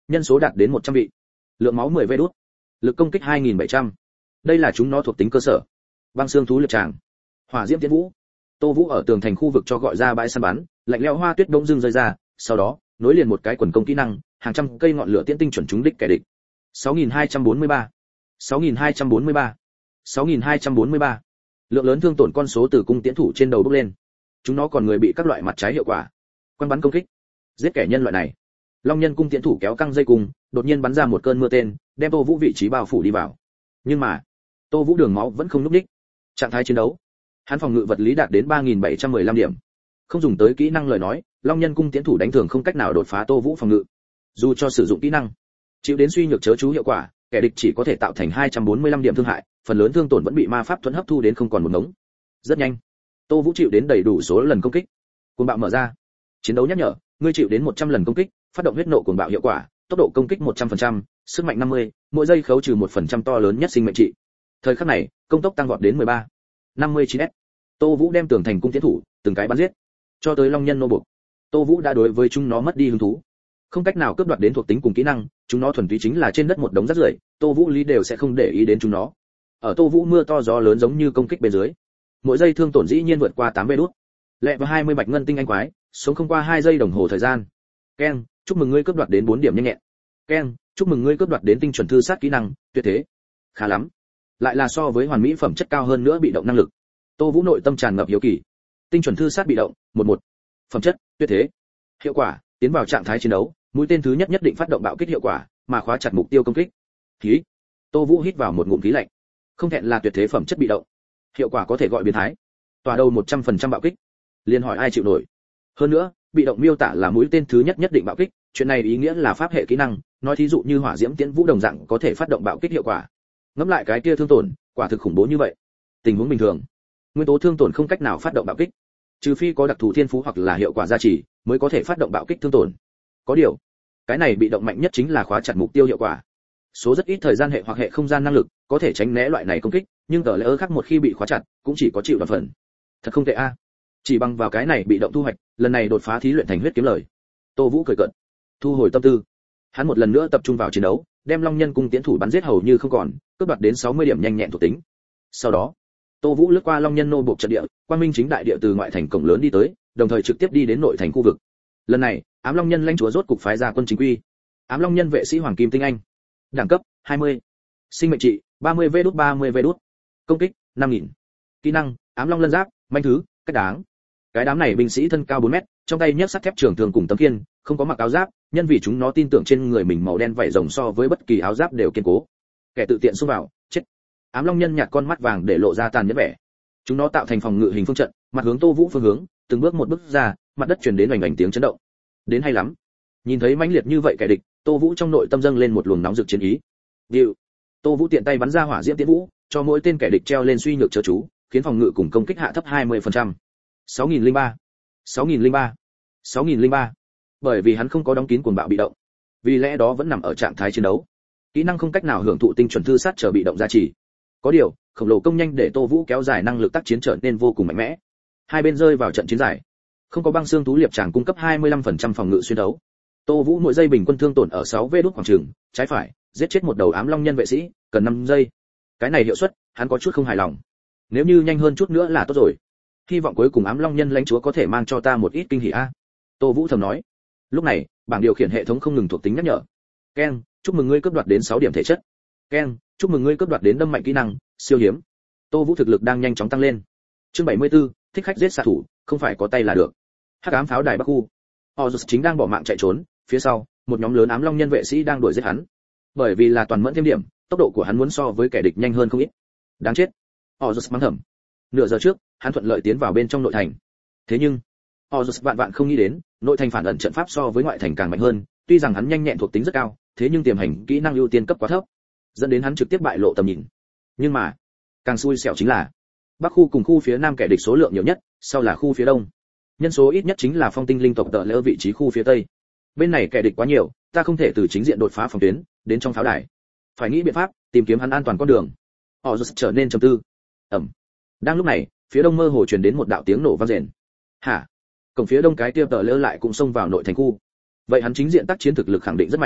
nhân số đạt đến một trăm vị. Lượng máu mười vê đốt. Lực công kích hai nghìn bảy trăm. Đây là chúng nó thuộc tính cơ sở. Băng xương thú liệp tràng. Hỏa diễm tiến vũ. Tô Vũ ở tường thành khu vực cho gọi ra bãi săn bắn, lạnh lẽo hoa tuyết đông dưng rơi ra, sau đó, nối liền một cái quần công kỹ năng, hàng trăm cây ngọn lửa tiễn tinh chuẩn trúng đích kẻ địch. sáu nghìn hai trăm bốn mươi ba. sáu nghìn hai trăm bốn mươi ba. sáu nghìn hai trăm bốn mươi ba. Lượng lớn thương tổn con số từ cung tiễn thủ trên đầu bốc lên. Chúng nó còn người bị các loại mặt trái hiệu quả. Quăng bắn công kích. Giết kẻ nhân loại này. Long nhân cung tiễn thủ kéo căng dây cung, đột nhiên bắn ra một cơn mưa tên, đem Tô Vũ vị trí bao phủ đi vào. Nhưng mà, Tô Vũ đường máu vẫn không lúc đích. Trạng thái chiến đấu, hắn phòng ngự vật lý đạt đến ba nghìn bảy trăm mười lăm điểm. Không dùng tới kỹ năng lời nói, Long nhân cung tiễn thủ đánh thường không cách nào đột phá Tô Vũ phòng ngự. Dù cho sử dụng kỹ năng, chịu đến suy nhược chớ chú hiệu quả, kẻ địch chỉ có thể tạo thành hai trăm bốn mươi lăm điểm thương hại, phần lớn thương tổn vẫn bị ma pháp thuẫn hấp thu đến không còn một ngống. Rất nhanh, Tô Vũ chịu đến đầy đủ số lần công kích. Cuồng bạo mở ra. Chiến đấu nhắc nhở, ngươi chịu đến một trăm lần công kích, phát động huyết nộ cuồng bạo hiệu quả, tốc độ công kích một trăm phần trăm, sức mạnh năm mươi, mỗi giây khấu trừ một phần trăm to lớn nhất sinh mệnh trị. Thời khắc này, công tốc tăng vọt đến mười ba, năm mươi chín s. Tô Vũ đem tường thành cung tiến thủ, từng cái bắn giết. Cho tới long nhân nô buộc, Tô Vũ đã đối với chúng nó mất đi hứng thú. Không cách nào cướp đoạt đến thuộc tính cùng kỹ năng, chúng nó thuần túy chính là trên đất một đống rác rưởi, Tô Vũ lý đều sẽ không để ý đến chúng nó. Ở Tô Vũ mưa to gió lớn giống như công kích bên dưới, mỗi giây thương tổn dĩ nhiên vượt qua tám vê đốt. Lẹ và hai mươi bạch ngân tinh anh quái, sống không qua hai giây đồng hồ thời gian. Ken, chúc mừng ngươi cướp đoạt đến bốn điểm nhanh nhẹn. Ken, chúc mừng ngươi cướp đoạt đến tinh chuẩn thư sát kỹ năng, tuyệt thế. Khá lắm. Lại là so với hoàn mỹ phẩm chất cao hơn nữa bị động năng lực. Tô Vũ nội tâm tràn ngập hiếu kỳ. Tinh chuẩn thư sát bị động, một một. Phẩm chất, tuyệt thế. Hiệu quả, tiến vào trạng thái chiến đấu, mũi tên thứ nhất nhất định phát động bạo kích hiệu quả, mà khóa chặt mục tiêu công kích. Khí. Tô Vũ hít vào một ngụm khí lạnh. Không thẹn là tuyệt thế phẩm chất bị động. Hiệu quả có thể gọi biến thái. Tỏa đầu một trăm phần trăm bạo kích. Liên hỏi ai chịu nổi. Hơn nữa, bị động miêu tả là mũi tên thứ nhất nhất định bạo kích, chuyện này ý nghĩa là pháp hệ kỹ năng, nói thí dụ như hỏa diễm tiễn vũ đồng dạng có thể phát động bạo kích hiệu quả. Ngẫm lại cái kia thương tổn, quả thực khủng bố như vậy. Tình huống bình thường, nguyên tố thương tổn không cách nào phát động bạo kích, trừ phi có đặc thù thiên phú hoặc là hiệu quả gia trì, mới có thể phát động bạo kích thương tổn. Có điều, cái này bị động mạnh nhất chính là khóa chặt mục tiêu hiệu quả. Số rất ít thời gian hệ hoặc hệ không gian năng lực có thể tránh né loại này công kích, nhưng tờ lễ khác một khi bị khóa chặt, cũng chỉ có chịu đoạt phần. Thật không tệ a. Chỉ bằng vào cái này bị động thu hoạch, lần này đột phá thí luyện thành huyết kiếm lời. Tô Vũ cười cợt, thu hồi tâm tư. Hắn một lần nữa tập trung vào chiến đấu, đem long nhân cung tiến thủ bắn giết hầu như không còn, cướp đoạt đến sáu mươi điểm nhanh nhẹn thuộc tính. Sau đó, Tô Vũ lướt qua long nhân nô buộc trận địa, quang minh chính đại địa từ ngoại thành cổng lớn đi tới, đồng thời trực tiếp đi đến nội thành khu vực. Lần này, ám long nhân lãnh chúa rốt cục phái ra quân chính quy. Ám long nhân vệ sĩ hoàng kim tinh anh. Đẳng cấp hai mươi. Sinh mệnh trị ba mươi vê đốt ba mươi vê đốt. Công kích năm nghìn. Kỹ năng ám long lân giáp, manh thứ, cách đáng. Cái đám này binh sĩ thân cao bốn mét, trong tay nhấc sắt thép trường thường cùng tấm kiên, không có mặc áo giáp, nhân vì chúng nó tin tưởng trên người mình màu đen vảy rồng so với bất kỳ áo giáp đều kiên cố. Kẻ tự tiện xông vào, chết. Ám long nhân nhạt con mắt vàng để lộ ra tàn nhẫn vẻ. Chúng nó tạo thành phòng ngự hình phương trận, mặt hướng Tô Vũ phương hướng, từng bước một bước ra, mặt đất truyền đến oành oành tiếng chấn động. Đến hay lắm. Nhìn thấy mãnh liệt như vậy kẻ địch, Tô Vũ trong nội tâm dâng lên một luồng nóng rực chiến ý. Điệu. Tô Vũ tiện tay bắn ra hỏa diễm tiễn vũ, cho mỗi tên kẻ địch treo lên suy nhược chớ chú, khiến phòng ngự cùng công kích hạ thấp hai mươi phần trăm. sáu nghìn lẻ ba. sáu nghìn lẻ ba. sáu nghìn lẻ ba. Bởi vì hắn không có đóng kín cuồng bạo bị động, vì lẽ đó vẫn nằm ở trạng thái chiến đấu. Kỹ năng không cách nào hưởng thụ tinh chuẩn thư sát trở bị động gia trì. Có điều, khổng lồ công nhanh để Tô Vũ kéo dài năng lực tác chiến trở nên vô cùng mạnh mẽ. Hai bên rơi vào trận chiến dài. Không có băng xương thú liệp tràng cung cấp hai mươi lăm phần trăm phòng ngự xuyên đấu. Tô Vũ mỗi giây bình quân thương tổn ở sáu vê đốt khoảng chừng, trái phải, giết chết một đầu ám long nhân vệ sĩ, cần năm giây. Cái này hiệu suất, hắn có chút không hài lòng. Nếu như nhanh hơn chút nữa là tốt rồi. Hy vọng cuối cùng ám long nhân lãnh chúa có thể mang cho ta một ít kinh hỉ a. Tô Vũ thầm nói. Lúc này, bảng điều khiển hệ thống không ngừng thuộc tính nhắc nhở. Ken, chúc mừng ngươi cướp đoạt đến sáu điểm thể chất. Ken, chúc mừng ngươi cướp đoạt đến đâm mạnh kỹ năng, siêu hiếm. Tô Vũ thực lực đang nhanh chóng tăng lên. Chương bảy mươi tư, thích khách giết xạ thủ, không phải có tay là được. Hắc ám pháo đài Bắc khu. Ozus chính đang bỏ mạng chạy trốn, phía sau, một nhóm lớn ám long nhân vệ sĩ đang đuổi giết hắn. Bởi vì là toàn mẫn thêm điểm, tốc độ của hắn muốn so với kẻ địch nhanh hơn không ít. Đáng chết. Ozus mắng thầm. Nửa giờ trước, hắn thuận lợi tiến vào bên trong nội thành. Thế nhưng, Ozus vạn vạn không nghĩ đến, nội thành phản ẩn trận pháp so với ngoại thành càng mạnh hơn, tuy rằng hắn nhanh nhẹn thuộc tính rất cao, thế nhưng tiềm hành kỹ năng ưu tiên cấp quá thấp, dẫn đến hắn trực tiếp bại lộ tầm nhìn. Nhưng mà, càng xui xẻo chính là, Bắc khu cùng khu phía Nam kẻ địch số lượng nhiều nhất, sau là khu phía Đông. Nhân số ít nhất chính là Phong Tinh linh tộc tợ lỡ vị trí khu phía Tây. Bên này kẻ địch quá nhiều, ta không thể từ chính diện đột phá phòng tuyến, đến trong pháo đài. Phải nghĩ biện pháp, tìm kiếm hắn an toàn con đường. Ozus trở nên trầm tư. Ầm. Đang lúc này, phía đông mơ hồ truyền đến một đạo tiếng nổ vang rền. Hả? Cổng phía đông cái kia tợ lỡ lại cũng xông vào nội thành khu. Vậy hắn chính diện tác chiến thực lực khẳng định rất mạnh.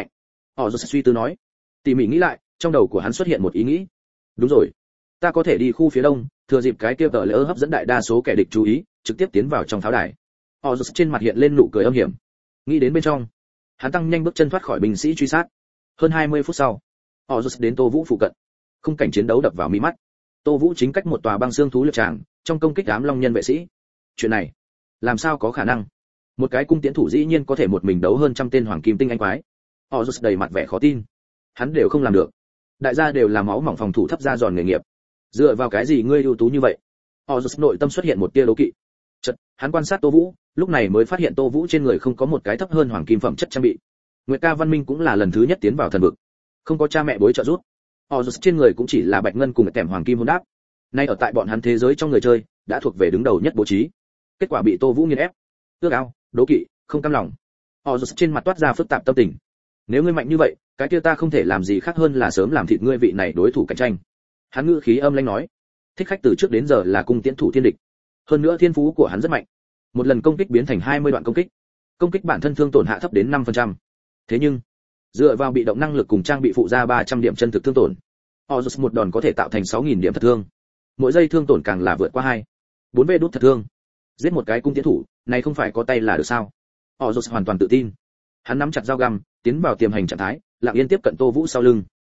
Họ rất suy tư nói. Tỉ mỉ nghĩ lại, trong đầu của hắn xuất hiện một ý nghĩ. Đúng rồi, ta có thể đi khu phía đông, thừa dịp cái kia tờ lỡ hấp dẫn đại đa số kẻ địch chú ý, trực tiếp tiến vào trong pháo đài. Họ rất trên mặt hiện lên nụ cười âm hiểm. Nghĩ đến bên trong, hắn tăng nhanh bước chân thoát khỏi binh sĩ truy sát. Hơn hai mươi phút sau, họ rất đến Tô Vũ phụ cận. Khung cảnh chiến đấu đập vào mi mắt. Tô Vũ chính cách một tòa băng xương thú liệp tràng, trong công kích ám long nhân vệ sĩ. Chuyện này, làm sao có khả năng? Một cái cung tiễn thủ dĩ nhiên có thể một mình đấu hơn trăm tên hoàng kim tinh anh quái. Họ rất đầy mặt vẻ khó tin. Hắn đều không làm được. Đại gia đều là máu mỏng phòng thủ thấp ra giòn nghề nghiệp. Dựa vào cái gì ngươi ưu tú như vậy? Họ rất nội tâm xuất hiện một tia đố kỵ. Chợt, hắn quan sát Tô Vũ, lúc này mới phát hiện Tô Vũ trên người không có một cái thấp hơn hoàng kim phẩm chất trang bị. Nguyệt Ca Văn Minh cũng là lần thứ nhất tiến vào thần vực, không có cha mẹ bối trợ giúp. Họ rất trên người cũng chỉ là bạch ngân cùng kèm hoàng kim hôn đáp. Nay ở tại bọn hắn thế giới trong người chơi, đã thuộc về đứng đầu nhất bố trí. Kết quả bị Tô Vũ nghiền ép. Ước ao, đố kỵ, không cam lòng. Họ rất trên mặt toát ra phức tạp tâm tình. Nếu ngươi mạnh như vậy, cái kia ta không thể làm gì khác hơn là sớm làm thịt ngươi vị này đối thủ cạnh tranh. Hắn ngữ khí âm lãnh nói. Thích khách từ trước đến giờ là cung tiễn thủ thiên địch. Hơn nữa thiên phú của hắn rất mạnh. Một lần công kích biến thành hai mươi đoạn công kích. Công kích bản thân thương tổn hạ thấp đến năm phần trăm. Thế nhưng, dựa vào bị động năng lực cùng trang bị phụ ra ba trăm điểm chân thực thương tổn, Ozus một đòn có thể tạo thành sáu nghìn điểm thật thương. Mỗi giây thương tổn càng là vượt qua hai, bốn vê đút thật thương. Giết một cái cung tiến thủ, này không phải có tay là được sao? Ozus hoàn toàn tự tin. Hắn nắm chặt dao găm, tiến vào tiềm hành trạng thái, lặng yên tiếp cận Tô Vũ sau lưng.